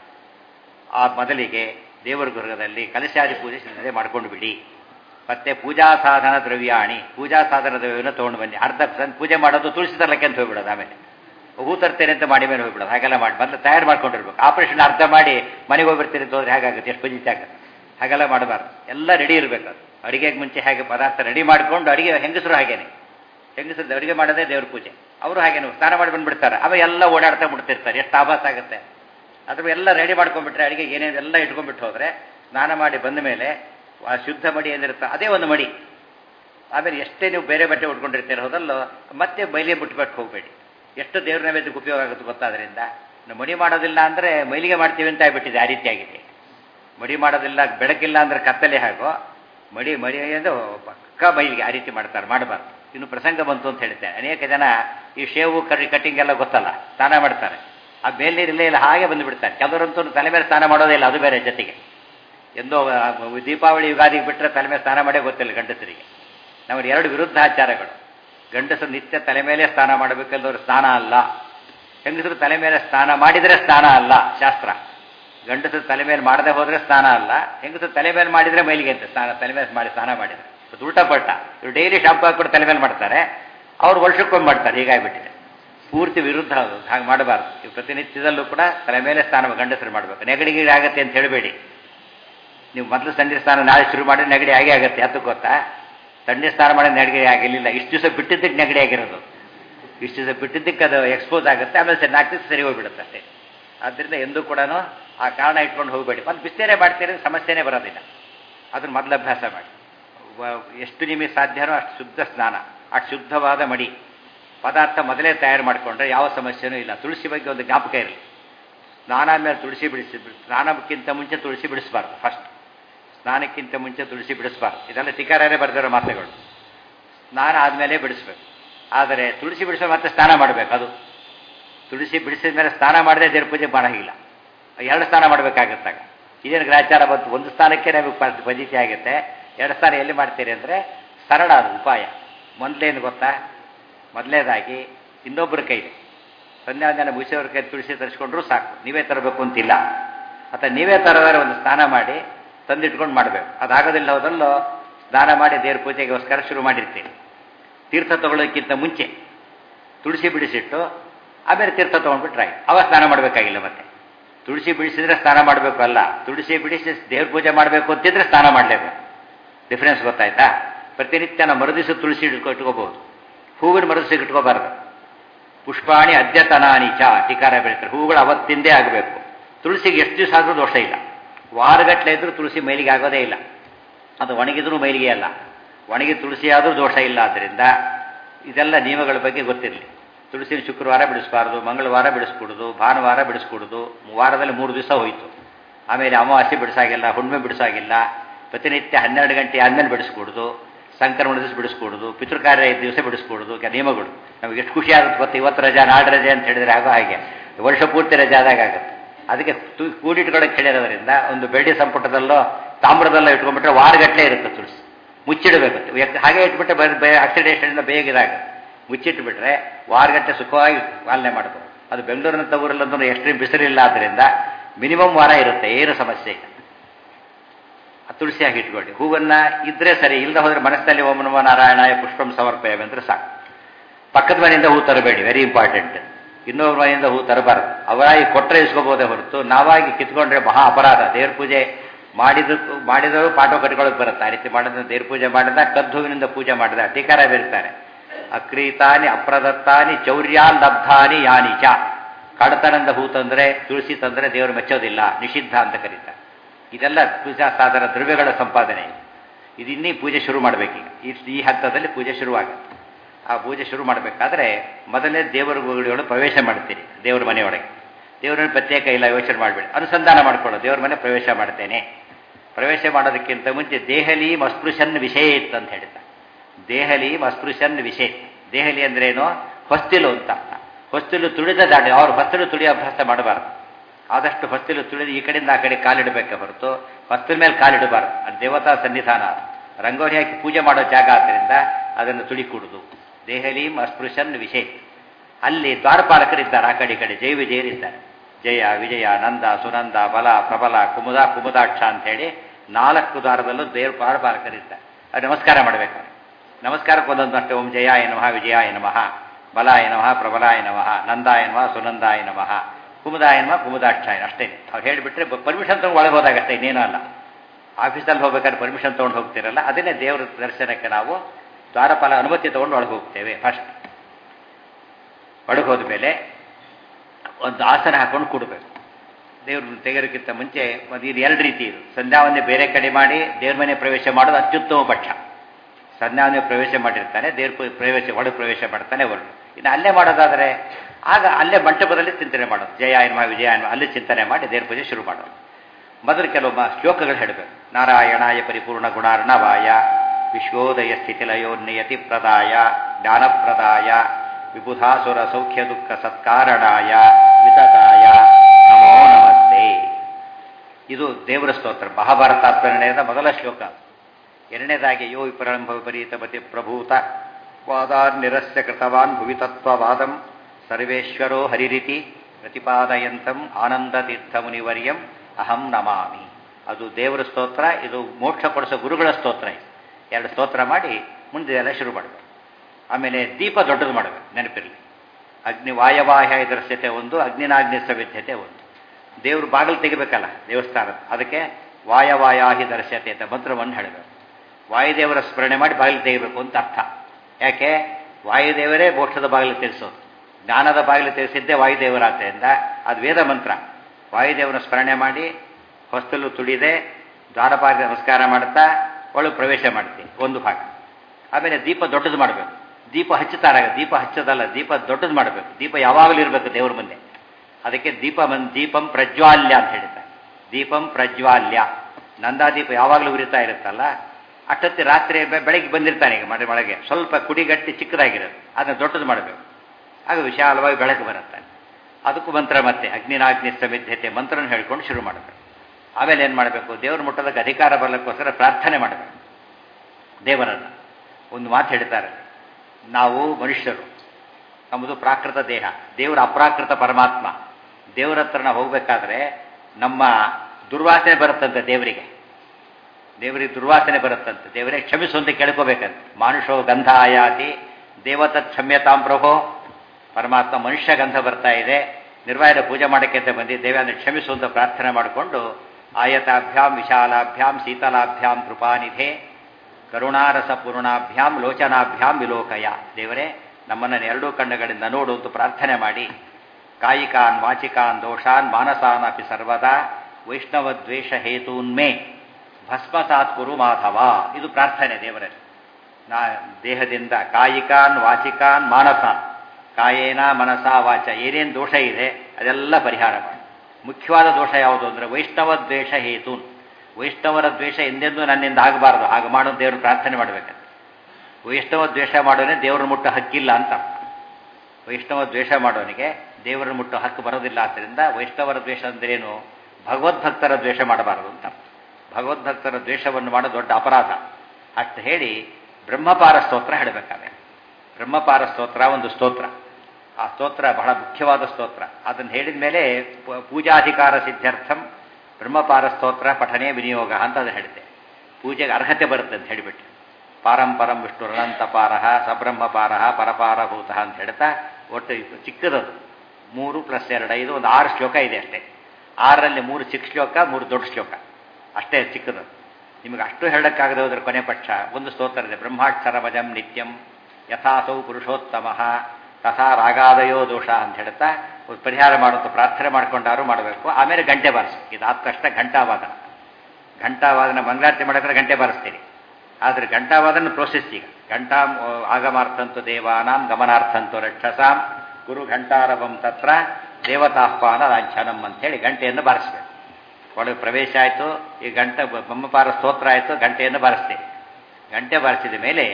ಆ ಮೊದಲಿಗೆ ದೇವರ ಗೃಹದಲ್ಲಿ ಕಲಶಾದಿ ಪೂಜೆ ಸಿದ್ಧತೆ ಮಾಡ್ಕೊಂಡು ಬಿಡಿ. ಮತ್ತೆ ಪೂಜಾ ಸಾಧನ ದ್ರವ್ಯಾಣಿ, ಪೂಜಾ ಸಾಧನ ದ್ರವ್ಯವನ್ನು ತೊಗೊಂಡು ಬನ್ನಿ. ಅರ್ಧ ಪೂಜೆ ಮಾಡೋದು ತುಳಸಿ ತರಲಕ್ಕೆ ಅಂತ ಹೋಗ್ಬಿಡೋದು, ಆಮೇಲೆ ಹೂ ತರ್ತೇನೆ ಅಂತ ಮಾಡಿ ಮೇಲೆ ಹೋಗ್ಬಿಡೋದು. ಹಾಗೆಲ್ಲ ಮಾಡಿ ಮೊದಲು ತಯಾರು ಮಾಡ್ಕೊಂಡಿರ್ಬೇಕು. ಆಪರೇಷನ್ ಅರ್ಧ ಮಾಡಿ ಮನೆಗೆ ಹೋಗ್ಬಿಡ್ತೀರಿ ಅಂತ ಹೋದ್ರೆ ಹೇಗಾಗುತ್ತೆ, ಎಷ್ಟು ಪಂಜಿತ ಆಗುತ್ತೆ. ಹಾಗೆಲ್ಲ ಮಾಡಬಾರ್ದು. ಎಲ್ಲ ರೆಡಿ ಇರಬೇಕು. ಅದು ಅಡುಗೆಗೆ ಮುಂಚೆ ಹೇಗೆ ಪದಾರ್ಥ ರೆಡಿ ಮಾಡಿಕೊಂಡು, ಅಡುಗೆ ಹೆಂಗಸರು ಹಾಗೇನೆ, ಹೆಂಗಸರು ಅಡುಗೆ ಮಾಡೋದೇ ದೇವ್ರ ಪೂಜೆ. ಅವರು ಹಾಗೇನು ಸ್ನಾನ ಮಾಡಿ ಬಂದುಬಿಡ್ತಾರೆ. ಅವ ಎಲ್ಲ ಓಡಾಡ್ತಾ ಬಿಡ್ತಿರ್ತಾರೆ. ಎಷ್ಟು ಆಭಾಸ ಆಗುತ್ತೆ. ಅದ್ರ ಎಲ್ಲ ರೆಡಿ ಮಾಡ್ಕೊಂಡ್ಬಿಟ್ರೆ, ಅಡುಗೆ ಏನೇನೆಲ್ಲ ಇಟ್ಕೊಂಡ್ಬಿಟ್ಟು ಹೋದರೆ ಸ್ನಾನ ಮಾಡಿ ಬಂದ ಮೇಲೆ ಆ ಶುದ್ಧ ಮಡಿ ಏನಿರುತ್ತೆ ಅದೇ ಒಂದು ಮಡಿ. ಆಮೇಲೆ ಎಷ್ಟೇ ನೀವು ಬೇರೆ ಬಟ್ಟೆ ಉಟ್ಕೊಂಡಿರ್ತೀರ ಹೋದಲ್ಲೋ ಮತ್ತೆ ಮೈಲಿಗೆ ಬಿಟ್ಬಿಟ್ಟು ಹೋಗಬೇಡಿ. ಎಷ್ಟು ದೇವ್ರ ನೈವೇದ್ಯಕ್ಕೆ ಉಪಯೋಗ ಆಗುತ್ತೆ ಗೊತ್ತಾದ್ರಿಂದ. ನಾವು ಮಡಿ ಮಾಡೋದಿಲ್ಲ ಅಂದರೆ ಮೈಲಿಗೆ ಮಾಡ್ತೀವಿ ಅಂತ ಆಗ್ಬಿಟ್ಟಿದೆ. ಆ ರೀತಿಯಾಗಿದೆ. ಮಡಿ ಮಾಡೋದಿಲ್ಲ, ಬೆಳಕಿಲ್ಲ ಅಂದರೆ ಕತ್ತಲೆ ಹಾಗೋ, ಮಡಿ ಅಂದರೆ ಪಕ್ಕ ಮೈಲಿಗೆ ಆ ರೀತಿ ಮಾಡ್ತಾರೆ, ಮಾಡಬಾರ್ದು. ಇನ್ನು ಪ್ರಸಂಗ ಬಂತು ಅಂತ ಹೇಳ್ತೇನೆ. ಅನೇಕ ಜನ ಈ ಶೇವು ಕಟಿಂಗ್ ಎಲ್ಲ ಗೊತ್ತಲ್ಲ, ಸ್ನಾನ ಮಾಡ್ತಾರೆ. ಆ ಮೇಲ್ನೀರಿಲ್ಲೇ ಇಲ್ಲ ಹಾಗೆ ಬಂದುಬಿಡ್ತಾರೆ. ಕೆಲವರಂತೂ ತಲೆ ಮೇಲೆ ಸ್ನಾನ ಮಾಡೋದೇ ಇಲ್ಲ, ಅದು ಬೇರೆ ಜೊತೆಗೆ. ಎಂದೋ ದೀಪಾವಳಿ ಯುಗಾದಿಗೆ ಬಿಟ್ಟರೆ ತಲೆ ಮೇಲೆ ಸ್ನಾನ ಮಾಡೇ ಗೊತ್ತಿಲ್ಲ ಗಂಡಸರಿಗೆ. ನಮಗೆ 2 ವಿರುದ್ಧ ಆಚಾರಗಳು. ಗಂಡಸರು ನಿತ್ಯ ತಲೆ ಮೇಲೆ ಸ್ನಾನ ಮಾಡಬೇಕಲ್ಲದವ್ರು ಸ್ನಾನ ಅಲ್ಲ. ಹೆಂಗಸರು ತಲೆ ಮೇಲೆ ಸ್ನಾನ ಮಾಡಿದರೆ ಸ್ನಾನ ಅಲ್ಲ ಶಾಸ್ತ್ರ. ಗಂಡಸರು ತಲೆ ಮೇಲೆ ಮಾಡದೆ ಹೋದರೆ ಸ್ನಾನ ಅಲ್ಲ. ಹೆಂಗಸರು ತಲೆ ಮೇಲೆ ಮಾಡಿದರೆ ಮೈಲಿಗೆ ಅಂತ ಸ್ನಾನ, ತಲೆ ಮೇಲೆ ಮಾಡಿ ಸ್ನಾನ ಮಾಡಿದರೆ ಉಲ್ಟಾ ಪಲ್ಟ. ಇವರು ಡೈಲಿ ಶಾಂಪು ಹಾಕ್ಬಿಟ್ಟು ತಲೆ ಮೇಲೆ ಮಾಡ್ತಾರೆ, ಅವ್ರು ವರ್ಷಕ್ಕೊಮ್ಮೆ ಮಾಡ್ತಾರೆ. ಹೀಗಾಗಿಬಿಟ್ಟಿದೆ. ಪೂರ್ತಿ ವಿರುದ್ಧ ಅದು. ಹಾಗೆ ಮಾಡಬಾರ್ದು. ಇವು ಪ್ರತಿನಿತ್ಯದಲ್ಲೂ ಕೂಡ ತಲೆ ಮೇಲೆ ಸ್ನಾನ ಗಂಡಸರು ಮಾಡಬೇಕು. ನೆಗಡಿಗೆ ಆಗುತ್ತೆ ಅಂತ ಹೇಳಬೇಡಿ. ನೀವು ಮೊದಲು ತಣ್ಣೀರು ಸ್ನಾನ ನಾಳೆ ಶುರು ಮಾಡಿ ನೆಗಡಿ ಆಗೇ ಆಗುತ್ತೆ. ಅದಕ್ಕೆ ಗೊತ್ತಾ? ತಣ್ಣೀರು ಸ್ನಾನ ಮಾಡಿ ನೆಗಡಿ ಆಗಿರಲಿಲ್ಲ. ಇಷ್ಟು ದಿವಸ ಬಿಟ್ಟಿದ್ದಕ್ಕೆ ನೆಗಡಿ ಆಗಿರೋದು. ಇಷ್ಟು ದಿವಸ ಬಿಟ್ಟಿದ್ದಕ್ಕೆ ಅದು ಎಕ್ಸ್ಪೋಸ್ ಆಗುತ್ತೆ. ಆಮೇಲೆ 4 ದಿವಸ ಸರಿ ಹೋಗ್ಬಿಡುತ್ತೆ ಅಷ್ಟೇ. ಆದ್ದರಿಂದ ಎಂದೂ ಕೂಡ ಆ ಕಾರಣ ಇಟ್ಕೊಂಡು ಹೋಗಬೇಡಿ. ಮತ್ತು ಬಿಸ್ತೇನೆ ಮಾಡ್ತೀರಿ ಸಮಸ್ಯೆನೇ ಬರೋದಿಲ್ಲ. ಅದನ್ನು ಮೊದಲು ಅಭ್ಯಾಸ ಮಾಡಿ. ಎಷ್ಟು ನಿಮಗೆ ಸಾಧ್ಯನೋ ಅಷ್ಟು ಶುದ್ಧ ಸ್ನಾನ, ಅಷ್ಟು ಶುದ್ಧವಾದ ಮಡಿ, ಪದಾರ್ಥ ಮೊದಲೇ ತಯಾರು ಮಾಡಿಕೊಂಡ್ರೆ ಯಾವ ಸಮಸ್ಯೆನೂ ಇಲ್ಲ. ತುಳಸಿ ಬಗ್ಗೆ ಒಂದು ಜ್ಞಾಪಕ ಇರಲಿ. ಸ್ನಾನ ಮೇಲೆ ತುಳಸಿ ಸ್ನಾನಕ್ಕಿಂತ ಮುಂಚೆ ತುಳಸಿ ಬಿಡಿಸಬಾರ್ದು. ಫಸ್ಟ್ ಸ್ನಾನಕ್ಕಿಂತ ಮುಂಚೆ ತುಳಸಿ ಬಿಡಿಸಬಾರ್ದು. ಇದೆಲ್ಲ ಟೀಕಾರರೇ ಬರೆದಿರೋ ಮಾತುಗಳು. ಸ್ನಾನ ಆದಮೇಲೆ ಬಿಡಿಸ್ಬೇಕು. ಆದರೆ ತುಳಸಿ ಬಿಡಿಸೋ ಮತ್ತೆ ಸ್ನಾನ ಮಾಡಬೇಕು. ಅದು ತುಳಸಿ ಬಿಡಿಸಿದ ಮೇಲೆ ಸ್ನಾನ ಮಾಡದೆ ದೇವ್ರ ಪೂಜೆ ಮಾಡೋಂಗಿಲ್ಲ. 2 ಸ್ನಾನ ಮಾಡಬೇಕಾಗುತ್ತಾಗ. ಇದೇನು ಗ್ರಾಚಾರ ಬಂತು? ಒಂದು ಸ್ನಾನಕ್ಕೆ ನಮಗೆ ಪದ್ಧತಿ ಆಗುತ್ತೆ. 2 ಸ್ನಾನ ಎಲ್ಲಿ ಮಾಡ್ತೀರಿ ಅಂದರೆ ಸರಳ ಅದು ಉಪಾಯ. ಮೊದಲೇನು ಗೊತ್ತಾ? ಮೊದಲನೇದಾಗಿ ಇನ್ನೊಬ್ಬರ ಕೈಲಿ ಸಂಧ್ಯಾವಂದನ ಮುಗಿಸೋರ ಕೈ ತುಳಸಿ ತರಿಸ್ಕೊಂಡ್ರೂ ಸಾಕು, ನೀವೇ ತರಬೇಕು ಅಂತಿಲ್ಲ. ಅಥವಾ ನೀವೇ ತರೋದಾದ್ರೆ ಒಂದು ಸ್ನಾನ ಮಾಡಿ ತಂದಿಟ್ಕೊಂಡು ಮಾಡಬೇಕು. ಅದಾಗೋದಿಲ್ಲ ಹೋದಲ್ಲೋ ಸ್ನಾನ ಮಾಡಿ ದೇವ್ರ ಪೂಜೆಗೋಸ್ಕರ ಶುರು ಮಾಡಿರ್ತೀರಿ. ತೀರ್ಥ ತಗೊಳ್ಳೋಕ್ಕಿಂತ ಮುಂಚೆ ತುಳಸಿ ಬಿಡಿಸಿಟ್ಟು ಆಮೇಲೆ ತೀರ್ಥ ತೊಗೊಂಡ್ಬಿಟ್ರೆ ಅವಾಗ ಸ್ನಾನ ಮಾಡಬೇಕಾಗಿಲ್ಲ. ಮತ್ತೆ ತುಳಸಿ ಬಿಡಿಸಿದ್ರೆ ಸ್ನಾನ ಮಾಡಬೇಕು ಅಲ್ಲ, ತುಳಸಿ ಬಿಡಿಸಿ ದೇವ್ರ ಪೂಜೆ ಮಾಡಬೇಕು ಅಂತಿದ್ರೆ ಸ್ನಾನ ಮಾಡಲೇಬೇಕು. ಡಿಫ್ರೆನ್ಸ್ ಗೊತ್ತಾಯ್ತಾ? ಪ್ರತಿನಿತ್ಯ ನಾವು ಮರುದಿವಸ ತುಳಸಿ ಇಟ್ಕೋಬಹುದು, ಹೂವಿನ ಮರುದಿವಸ ಇಟ್ಕೋಬಾರ್ದು. ಪುಷ್ಪಾಣಿ ಅದ್ಯತನಾನಿ ಚ ಟೀಕಾರ ಬೆಳಿತಾರೆ. ಹೂವುಗಳು ಅವತ್ತಿಂದೇ ಆಗಬೇಕು. ತುಳಸಿಗೆ ಎಷ್ಟು ದಿವಸ ಆದರೂ ದೋಷ ಇಲ್ಲ. ವಾರಗಟ್ಟಲೆ ಇದ್ರೂ ತುಳಸಿ ಮೈಲಿಗೆ ಆಗೋದೇ ಇಲ್ಲ. ಅದು ಒಣಗಿದ್ರೂ ಮೈಲಿಗೆ ಅಲ್ಲ. ಒಣಗಿ ತುಳಸಿ ಆದರೂ ದೋಷ ಇಲ್ಲ. ಆದ್ದರಿಂದ ಇದೆಲ್ಲ ನಿಯಮಗಳ ಬಗ್ಗೆ ಗೊತ್ತಿರಲಿ. ತುಳಸಿನ ಶುಕ್ರವಾರ ಬಿಡಿಸ್ಬಾರ್ದು, ಮಂಗಳವಾರ ಬಿಡಿಸ್ಕೊಡೋದು, ಭಾನುವಾರ ಬಿಡಿಸ್ಕೊಡೋದು. ವಾರದಲ್ಲಿ 3 ದಿವಸ ಹೋಯಿತು. ಆಮೇಲೆ ಅಮಾವಾಸ್ಯೆ ಬಿಡಿಸಾಗಿಲ್ಲ, ಹುಣ್ಣಿಮೆ ಬಿಡಿಸಾಗಿಲ್ಲ. ಪ್ರತಿನಿತ್ಯ 12 ಗಂಟೆ ಆದಮೇಲೆ ಬಿಡಿಸ್ಕೊಡೋದು, ಸಂಕ್ರಮಣ ದಿವಸ ಬಿಡಿಸ್ಕೊಡೋದು, ಪಿತೃಕಾರ್ಯ 5 ದಿವಸ ಬಿಡಿಸ್ಕೊಡೋದು. ನಿಯಮಗಳು ನಮಗೆ ಎಷ್ಟು ಖುಷಿ ಆಗುತ್ತೆ ಗೊತ್ತು. ಇವತ್ತು ರಜಾ ನಾಳೆ ರಜೆ ಅಂತ ಹೇಳಿದರೆ ಆಗೋ ಹಾಗೆ ವರ್ಷ ಪೂರ್ತಿ ರಜೆ ಆದಾಗ ಆಗುತ್ತೆ. ಅದಕ್ಕೆ ಕೂಡಿಟ್ಕೊಳ್ಳೋಕೆ ಹೇಳಿರೋದ್ರಿಂದ ಒಂದು ಬೆಳ್ಳಿ ಸಂಪುಟದಲ್ಲೋ ತಾಮ್ರದಲ್ಲೋ ಇಟ್ಕೊಂಡ್ಬಿಟ್ರೆ ವಾರಗಟ್ಟಲೆ ಇರುತ್ತೆ ತುಳಸಿ. ಮುಚ್ಚಿಡಬೇಕು. ಹಾಗೆ ಇಟ್ಬಿಟ್ರೆ ಆಕ್ಸಿಡೇಷನಿಂದ ಬೇಗ ಇದಾಗುತ್ತೆ. ಮುಚ್ಚಿಟ್ಬಿಟ್ರೆ ವಾರಗಟ್ಟಲೆ ಸುಖವಾಗಿ ಪಾಲನೆ ಮಾಡ್ಬೋದು. ಅದು ಬೆಂಗಳೂರಿನಂಥ ಊರಲ್ಲಂತೂ ಎಕ್ಸ್ಟ್ರೀಮ್ ಬಿಸಿಲಿಲ್ಲ. ಆದ್ದರಿಂದ ಮಿನಿಮಮ್ ವಾರ ಇರುತ್ತೆ, ಏನು ಸಮಸ್ಯೆ ಇಲ್ಲ. ತುಳಸಿಯಾಗಿ ಇಟ್ಕೊಳ್ಳಿ. ಹೂವನ್ನು ಇದ್ರೆ ಸರಿ, ಇಲ್ಲದೆ ಹೋದರೆ ಮನಸ್ಸಲ್ಲಿ ಓಂ ನಮೋ ನಾರಾಯಣಾಯ ಪುಷ್ಪಂ ಸಮರ್ಪಯವೆಂದ್ರೆ ಸಾಕು. ಪಕ್ಕದ ಮನೆಯಿಂದ ಹೂ ತರಬೇಡಿ, ವೆರಿ ಇಂಪಾರ್ಟೆಂಟ್. ಇನ್ನೊಬ್ಬರ ಮನೆಯಿಂದ ಹೂ ತರಬಾರ್ದು. ಅವರಾಗಿ ಕೊಟ್ಟರೆ ಇಸ್ಕೋಬೋದೇ ಹೊರತು ನಾವಾಗಿ ಕಿತ್ಕೊಂಡ್ರೆ ಮಹಾ ಅಪರಾಧ. ದೇವ್ರ ಪೂಜೆ ಮಾಡಿದರೂ ಪಾಠ ಕಟ್ಕೊಳ್ಳೋಕೆ ಬರುತ್ತೆ. ಆ ರೀತಿ ಮಾಡಿದ ದೇವ್ರ ಪೂಜೆ ಮಾಡಿದ ಕದ್ದು ಹೂವಿನಿಂದ ಪೂಜೆ ಮಾಡಿದ ಟೀಕಾರ ಬೇರ್ತಾರೆ. ಅಕ್ರೀತಾನಿ ಅಪ್ರದತ್ತಾನಿ ಚೌರ್ಯಾನ್ ಲಬ್ಧಾನಿ ಯಾನಿ ಚ. ಕಡತನಂದ ಹೂ ತಂದರೆ ತುಳಸಿ ತಂದರೆ ದೇವರು ಮೆಚ್ಚೋದಿಲ್ಲ, ನಿಷಿದ್ಧ ಅಂತ ಕರೀತಾರೆ. ಇದೆಲ್ಲ ಪೂಜಾ ಸಾಧನ ದ್ರವ್ಯಗಳ ಸಂಪಾದನೆ. ಇದು ಇನ್ನೀ ಪೂಜೆ ಶುರು ಮಾಡಬೇಕೀಗ. ಈ ಹಂತದಲ್ಲಿ ಪೂಜೆ ಶುರುವಾಗುತ್ತೆ. ಆ ಪೂಜೆ ಶುರು ಮಾಡಬೇಕಾದ್ರೆ ಮೊದಲನೇ ದೇವರ ಗುಡಿಯೊಳಗೆ ಪ್ರವೇಶ ಮಾಡ್ತೀರಿ. ದೇವರ ಮನೆಯೊಳಗೆ ದೇವರ ಪ್ರತ್ಯೇಕ ಇಲ್ಲ, ಯೋಚನೆ ಮಾಡಬೇಡಿ. ಅನುಸಂಧಾನ ಮಾಡಿಕೊಳ್ಳೋ ದೇವರ ಮನೆ ಪ್ರವೇಶ ಮಾಡ್ತೇನೆ. ಪ್ರವೇಶ ಮಾಡೋದಕ್ಕಿಂತ ಮುಂಚೆ ದೇಹಲಿ ಮಸ್ಪೃಶನ್ ವಿಷೇತ್ ಅಂತ ಹೇಳ್ತಾರೆ. ದೇಹಲಿ ಮಸ್ಪೃಶನ್ ವಿಷೇತ್. ದೇಹಲಿ ಅಂದ್ರೇನು? ಹೊಸ್ತಿಲು ಅಂತ ಅರ್ಥ. ಹೊಸ್ತಿಲು ತುಳಿದ ದಾಡಿ. ಅವ್ರು ಹೊಸ್ತಿಲು ತುಳಿಯೋ ಅಭ್ಯಾಸ ಮಾಡಬಾರ್ದು. ಆದಷ್ಟು ಹೊಸ್ತಿಲು ತುಳಿದು ಈ ಕಡೆಯಿಂದ ಆ ಕಡೆ ಕಾಲಿಡಬೇಕೆ ಹೊರತು ಹೊಸ್ತಿಲ ಮೇಲೆ ಕಾಲಿಡಬಾರ್ದು. ಅದು ದೇವತಾ ಸನ್ನಿಧಾನ. ರಂಗೋಲಿ ಹಾಕಿ ಪೂಜೆ ಮಾಡೋ ಜಾಗ ಆದ್ದರಿಂದ ಅದನ್ನು ತುಳಿಕೂಡುದು. ದೇಹಲೀಂ ಅಸ್ಪೃಶನ್ ವಿಷೇತ್. ಅಲ್ಲಿ ದ್ವಾರಪಾಲಕರಿದ್ದಾರೆ. ಆ ಕಡೆ ಈ ಕಡೆ ಜಯ ವಿಜಯರಿದ್ದಾರೆ. ಜಯ, ವಿಜಯ, ನಂದ, ಸುನಂದ, ಬಲ, ಪ್ರಬಲ, ಕುಮುದ, ಕುಮುದಾಕ್ಷ ಅಂಥೇಳಿ 4 ದ್ವಾರದಲ್ಲೂ ದೇವ್ರ ದ್ವಾರಪಾಲಕರಿದ್ದಾರೆ. ಅದು ನಮಸ್ಕಾರ ಮಾಡಬೇಕು. ನಮಸ್ಕಾರಕ್ಕೆ ಒಂದೊಂದು ಅಷ್ಟೇ. ಓಂ ಜಯಾಯ ನಮಃ, ವಿಜಯಾಯ ನಮಃ, ಬಲಾಯ ನಮಃ, ಪ್ರಬಲಾಯ ನಮಃ, ನಂದಾಯ ನಮಃ, ಸುನಂದಾಯ ನಮಃ, ಕುಮುದಾಯ ನಮಃ, ಕುಮುದಾಕ್ಷಾಯ ಅಷ್ಟೇ. ಅವ್ರು ಹೇಳಿಬಿಟ್ರೆ ಪರ್ಮಿಷನ್ ತೊಗೊಂಡು ಒಳಗೆ ಹೋದಾಗಷ್ಟೇ, ಇನ್ನೇನೂ ಅಲ್ಲ. ಆಫೀಸಲ್ಲಿ ಹೋಗ್ಬೇಕಾದ್ರೆ ಪರ್ಮಿಷನ್ ತೊಗೊಂಡು ಹೋಗ್ತಿರಲ್ಲ, ಅದನ್ನೇ ದೇವರ ದರ್ಶನಕ್ಕೆ ನಾವು ದ್ವಾರಪಾಲ ಅನುಮತಿ ತೊಗೊಂಡು ಒಳಗೆ ಹೋಗ್ತೇವೆ. ಫಸ್ಟ್ ಒಳಗೆ ಹೋದ ಮೇಲೆ ಒಂದು ಆಸನ ಹಾಕೊಂಡು ಕೂಡಬೇಕು. ದೇವ್ರ ತೆಗೆಯೋಕ್ಕಿಂತ ಮುಂಚೆ ಇದು 2 ರೀತಿ. ಇದು ಸಂಧ್ಯಾವನ್ನೇ ಬೇರೆ ಕಡೆ ಮಾಡಿ ದೇವ್ರ ಮನೆ ಪ್ರವೇಶ ಮಾಡೋದು ಅತ್ಯುತ್ತಮ ಪಕ್ಷ. ಸಂಧ್ಯಾವನ್ನೇ ಪ್ರವೇಶ ಮಾಡಿರ್ತಾನೆ, ದೇವ್ರ ಪ್ರವೇಶ ಒಳಗೆ ಪ್ರವೇಶ ಮಾಡ್ತಾನೆ ಹೊರಟು. ಇನ್ನು ಅಲ್ಲೇ ಮಾಡೋದಾದರೆ ಆಗ ಅಲ್ಲೇ ಮಂಟಪದಲ್ಲಿ ಚಿಂತನೆ ಮಾಡೋದು. ಜಯಾಯ ನಮಃ, ವಿಜಯಾಯ ನಮಃ ಅಲ್ಲಿ ಚಿಂತನೆ ಮಾಡಿ ದೇವ್ರ ಪೂಜೆ ಶುರು ಮಾಡೋದು. ಮೊದಲು ಕೆಲವು ಶ್ಲೋಕಗಳು ಹೇಳಬೇಕು. ನಾರಾಯಣಾಯ ಪರಿಪೂರ್ಣ ಗುಣಾರ್ಣವಾಯ ವಿಶ್ವೋದಯ ಸ್ಥಿತಿಲಯೋನ್ನಿಯತಿ ಪ್ರದಾಯ ಜ್ಞಾನಪ್ರದಾಯ ವಿಬುಧಾಸುರ ಸೌಖ್ಯ ದುಃಖ ಸತ್ಕಾರಣಾಯ ವಿತತಾಯ ನಮೋ ನಮಸ್ತೆ. ಇದು ದೇವರ ಸ್ತೋತ್ರ. ಮಹಾಭಾರತಾತ್ಮನಿರ್ಣಯದ ಮೊದಲ ಶ್ಲೋಕ. ಎರಡನೇದಾಗಿ ಯೋ ವಿಪರಂಭ ವಿಪರೀತ ಪತಿ ಪ್ರಭೂತ ವಾದಾನ್ನಿರಸ್ಯ ಕೃತವಾನ್ ಭುವಿ ತತ್ವವಾದಂ ಸರ್ವೇಶ್ವರೋ ಹರಿರಿತಿ ಪ್ರತಿಪಾದಯಂತಂ ಆನಂದತೀರ್ಥ ಮುನಿವರ್ಯಂ ಅಹಂ ನಮಾಮಿ. ಅದು ದೇವರ ಸ್ತೋತ್ರ. ಇದು ಮೋಕ್ಷ ಕೊಡಿಸೋ ಗುರುಗಳ ಸ್ತೋತ್ರ. 2 ಸ್ತೋತ್ರ ಮಾಡಿ ಮುಂದೆ ಎಲ್ಲ ಶುರು ಮಾಡಬೇಕು. ಆಮೇಲೆ ದೀಪ ದೊಡ್ಡದು ಮಾಡಬೇಕು, ನೆನಪಿರಲಿ. ಅಗ್ನಿ ವಾಯವಾಹ್ಯ ದರ್ಶ್ಯತೆ ಒಂದು, ಅಗ್ನಿನಾಗ್ನಿ ಸವಿಧ್ಯತೆ ಒಂದು. ದೇವರು ಬಾಗಿಲು ತೆಗಿಬೇಕಲ್ಲ ದೇವಸ್ಥಾನದ, ಅದಕ್ಕೆ ವಾಯವಾಯಾಹಿ ದರ್ಶ್ಯತೆ ಅಂತ ಮಂತ್ರವನ್ನು ಹೇಳಬೇಕು. ವಾಯುದೇವರ ಸ್ಮರಣೆ ಮಾಡಿ ಬಾಗಿಲು ತೆಗಿಬೇಕು ಅಂತ ಅರ್ಥ. ಯಾಕೆ? ವಾಯುದೇವರೇ ಮೋಕ್ಷದ ಬಾಗಿಲು ತಿಳಿಸೋದು. ಜ್ಞಾನದ ಬಾಗಿಲು ತಿಳಿಸಿದ್ದೇ ವಾಯುದೇವರಾದ್ದರಿಂದ ಅದು ವೇದ ಮಂತ್ರ. ವಾಯುದೇವರ ಸ್ಮರಣೆ ಮಾಡಿ ಹೊಸ್ತಲು ತುಳಿದೆ ದ್ವಾರಪಾಲ ನಮಸ್ಕಾರ ಮಾಡ್ತಾ ಒಳಗೆ ಪ್ರವೇಶ ಮಾಡ್ತೀವಿ, ಒಂದು ಭಾಗ. ಆಮೇಲೆ ದೀಪ ದೊಡ್ಡದು ಮಾಡಬೇಕು. ದೀಪ ಹಚ್ಚುತ್ತಾರಾಗ ದೀಪ ಹಚ್ಚೋದಲ್ಲ, ದೀಪ ದೊಡ್ಡದು ಮಾಡಬೇಕು. ದೀಪ ಯಾವಾಗಲೂ ಇರಬೇಕು ದೇವ್ರ ಮುಂದೆ. ಅದಕ್ಕೆ ದೀಪಂ ಪ್ರಜ್ವಾಲ್ಯ ಅಂತ ಹೇಳ್ತಾರೆ. ದೀಪಂ ಪ್ರಜ್ವಾಲ್ಯ. ನಂದಾದೀಪ ಯಾವಾಗಲೂ ಉರಿತಾ ಇರುತ್ತಲ್ಲ, ಅಷ್ಟೊತ್ತಿ ರಾತ್ರಿ ಬೆಳಗ್ಗೆ ಬಂದಿರ್ತಾನೆ ಈಗ ಒಳಗೆ ಸ್ವಲ್ಪ ಕುಡಿಗಟ್ಟಿ ಚಿಕ್ಕದಾಗಿರೋದು, ಅದನ್ನು ದೊಡ್ಡದು ಮಾಡಬೇಕು. ಆಗ ವಿಶಾಲವಾಗಿ ಬೆಳಕು ಬರುತ್ತೆ. ಅದಕ್ಕೂ ಮಂತ್ರ ಮತ್ತೆ ಅಗ್ನಿನಾಗ್ನಿ ಸಮಿಧ್ಯತೆ ಮಂತ್ರನ ಹೇಳ್ಕೊಂಡು ಶುರು ಮಾಡಬೇಕು. ಆಮೇಲೆ ಏನು ಮಾಡಬೇಕು, ದೇವ್ರ ಮುಟ್ಟೋದಕ್ಕೆ ಅಧಿಕಾರ ಬರಲಿಕ್ಕೋಸ್ಕರ ಪ್ರಾರ್ಥನೆ ಮಾಡಬೇಕು. ದೇವರನ್ನು ಒಂದು ಮಾತು ಹೇಳ್ತಾರೆ, ನಾವು ಮನುಷ್ಯರು, ನಮ್ಮದು ಪ್ರಾಕೃತ ದೇಹ, ದೇವರ ಅಪ್ರಾಕೃತ ಪರಮಾತ್ಮ. ದೇವರ ಹತ್ರ ನಾವು ಹೋಗ್ಬೇಕಾದ್ರೆ ನಮ್ಮ ದುರ್ವಾಸನೆ ಬರುತ್ತಂತೆ, ದೇವರಿಗೆ ದುರ್ವಾಸನೆ ಬರುತ್ತಂತೆ. ದೇವರೇ ಕ್ಷಮಿಸು ಅಂತ ಕೇಳ್ಕೋಬೇಕಂತೆ. ಮಾನುಷೋ ಗಂಧ ಆಯಾತಿ ದೇವತ ಕ್ಷಮ್ಯತಾಂ ಪ್ರಭೋ. ಪರಮಾತ್ಮ ಮನುಷ್ಯ ಗಂಧ ಬರ್ತಾ ಇದೆ, ನಿರ್ವಾಯದ ಪೂಜೆ ಮಾಡೋಕ್ಕೆ ಅಂತ ಬಂದಿದ್ದೇವೆ, ಅಂದರೆ ಕ್ಷಮಿಸು ಅಂತ ಪ್ರಾರ್ಥನೆ ಮಾಡಿಕೊಂಡು ಆಯತಾಭ್ಯಾಂ ವಿಶಾಲಾಭ್ಯಾಂ ಶೀತಲಾಭ್ಯಾಂ ಕೃಪಾನಿಧೆ ಕರುಣಾರಸ ಪೂರ್ಣಾಭ್ಯಾಂ ಲೋಚನಾಭ್ಯಾಂ ವಿಲೋಕಯ. ದೇವರೇ ನಮ್ಮನ್ನು ಎರಡೂ ಕಣ್ಣುಗಳಿಂದ ನೋಡು ಅಂತ ಪ್ರಾರ್ಥನೆ ಮಾಡಿ, ಕಾಯಿಕಾನ್ ವಾಚಿಕಾನ್ ದೋಷಾನ್ ಮಾನಸಾನಪಿ ಸರ್ವದಾ ವೈಷ್ಣವ ದ್ವೇಷ ಹೇತೂನ್ಮೇ ಭಸ್ಮಸಾತ್ ಕುರು ಮಾಧವ. ಇದು ಪ್ರಾರ್ಥನೆ ದೇವರಲ್ಲಿ. ದೇಹದಿಂದ ಕಾಯಿಕಾನ್ ವಾಚಿಕಾನ್ ಮಾನಸಾನ್, ಕಾಯೇನ ಮನಸ ವಾಚ ಏನೇನು ದೋಷ ಇದೆ ಅದೆಲ್ಲ ಪರಿಹಾರ ಮಾಡಿ. ಮುಖ್ಯವಾದ ದೋಷ ಯಾವುದು ಅಂದರೆ ವೈಷ್ಣವ ದ್ವೇಷ ಹೇತೂನ್. ವೈಷ್ಣವರ ದ್ವೇಷ ಎಂದೆಂದೂ ನನ್ನಿಂದ ಆಗಬಾರ್ದು, ಹಾಗೆ ಮಾಡೋದು ದೇವರು ಪ್ರಾರ್ಥನೆ ಮಾಡಬೇಕಂತ. ವೈಷ್ಣವ ದ್ವೇಷ ಮಾಡೋನೇ ದೇವರ ಮುಟ್ಟ ಹಕ್ಕಿಲ್ಲ ಅಂತ. ವೈಷ್ಣವ ದ್ವೇಷ ಮಾಡೋನಿಗೆ ದೇವರ ಮುಟ್ಟ ಹಕ್ಕು ಬರೋದಿಲ್ಲ. ಆದ್ದರಿಂದ ವೈಷ್ಣವರ ದ್ವೇಷ ಅಂದ್ರೇನು, ಭಗವದ್ಭಕ್ತರ ದ್ವೇಷ ಮಾಡಬಾರದು ಅಂತ. ಭಗವದ್ಭಕ್ತರ ದ್ವೇಷವನ್ನು ಮಾಡೋ ದೊಡ್ಡ ಅಪರಾಧ. ಅಷ್ಟು ಹೇಳಿ ಬ್ರಹ್ಮಪಾರ ಸ್ತೋತ್ರ ಹೇಳಬೇಕಾದ್ರೆ, ಬ್ರಹ್ಮಪಾರ ಸ್ತೋತ್ರ ಒಂದು ಸ್ತೋತ್ರ. ಆ ಸ್ತೋತ್ರ ಬಹಳ ಮುಖ್ಯವಾದ ಸ್ತೋತ್ರ. ಅದನ್ನು ಹೇಳಿದ ಮೇಲೆ ಪೂಜಾಧಿಕಾರ ಸಿದ್ಧಾರ್ಥಂ ಬ್ರಹ್ಮಪಾರ ಸ್ತೋತ್ರ ಪಠನೆ ವಿನಿಯೋಗ ಅಂತ ಅದು ಹೇಳಿದೆ. ಪೂಜೆಗೆ ಅರ್ಹತೆ ಬರುತ್ತೆ ಅಂತ ಹೇಳಿಬಿಟ್ಟು, ಪಾರಂಪರಂ ವಿಷ್ಣು ಅನಂತಪಾರಃ ಸಬ್ರಹ್ಮಪಾರಃ ಪರಪಾರಭೂತಃ ಅಂತ ಹೇಳ್ತಾ ಒಟ್ಟು ಚಿಕ್ಕದದು 3 + 2 5 ಒಂದು 6 ಶ್ಲೋಕ ಇದೆ ಅಷ್ಟೇ. 6ರಲ್ಲಿ 3 ಚಿಕ್ಕ ಶ್ಲೋಕ, 3 ದೊಡ್ಡ ಶ್ಲೋಕ, ಅಷ್ಟೇ ಚಿಕ್ಕದದು. ನಿಮಗೆ ಅಷ್ಟು ಹೇಳಕ್ಕಾಗದೆ ಹೋದ್ರೆ ಕೊನೆ ಪಕ್ಷ ಒಂದು ಸ್ತೋತ್ರ ಇದೆ, ಬ್ರಹ್ಮಾಕ್ಷರಮಜಂ ನಿತ್ಯಂ ಯಥಾಸೌ ಪುರುಷೋತ್ತಮ ತಥಾ ರಾಗಾದಯೋ ದೋಷ ಅಂತ ಹೇಳ್ತಾ ಒಂದು ಪರಿಹಾರ ಮಾಡುವಂಥ ಪ್ರಾರ್ಥನೆ ಮಾಡ್ಕೊಂಡಾರು ಮಾಡಬೇಕು. ಆಮೇಲೆ ಗಂಟೆ ಬಾರಿಸ್ಬೇಕು. ಇದಾದ ತಕ್ಷಣ ಘಂಟಾವಾದನ ಮಂಗಳಾರತಿ ಮಾಡೋದ್ರೆ ಗಂಟೆ ಬಾರಿಸ್ತೀರಿ. ಆದರೆ ಘಂಟಾವಾದನ ಪ್ರೋಸೆಸ್ ಈಗ ಘಂಟಾ ಆಗಮಾರ್ಥಂತು ದೇವಾನಾಂ ಗಮನಾರ್ಥಂತು ರಕ್ಷಸಾಂ ಗುರು ಘಂಟಾರವಂ ತತ್ರ ದೇವತಾಹ್ವಾನ ಲಾಂಛನಂ ಅಂಥೇಳಿ ಗಂಟೆಯನ್ನು ಬಾರಿಸ್ಬೇಕು. ಒಳಗೆ ಪ್ರವೇಶ ಆಯಿತು, ಈ ಬ್ರಹ್ಮಪಾರ ಸ್ತೋತ್ರ ಆಯಿತು, ಗಂಟೆಯನ್ನು ಬಾರಿಸ್ತೀವಿ. ಗಂಟೆ ಬಾರಿಸಿದ ಮೇಲೆ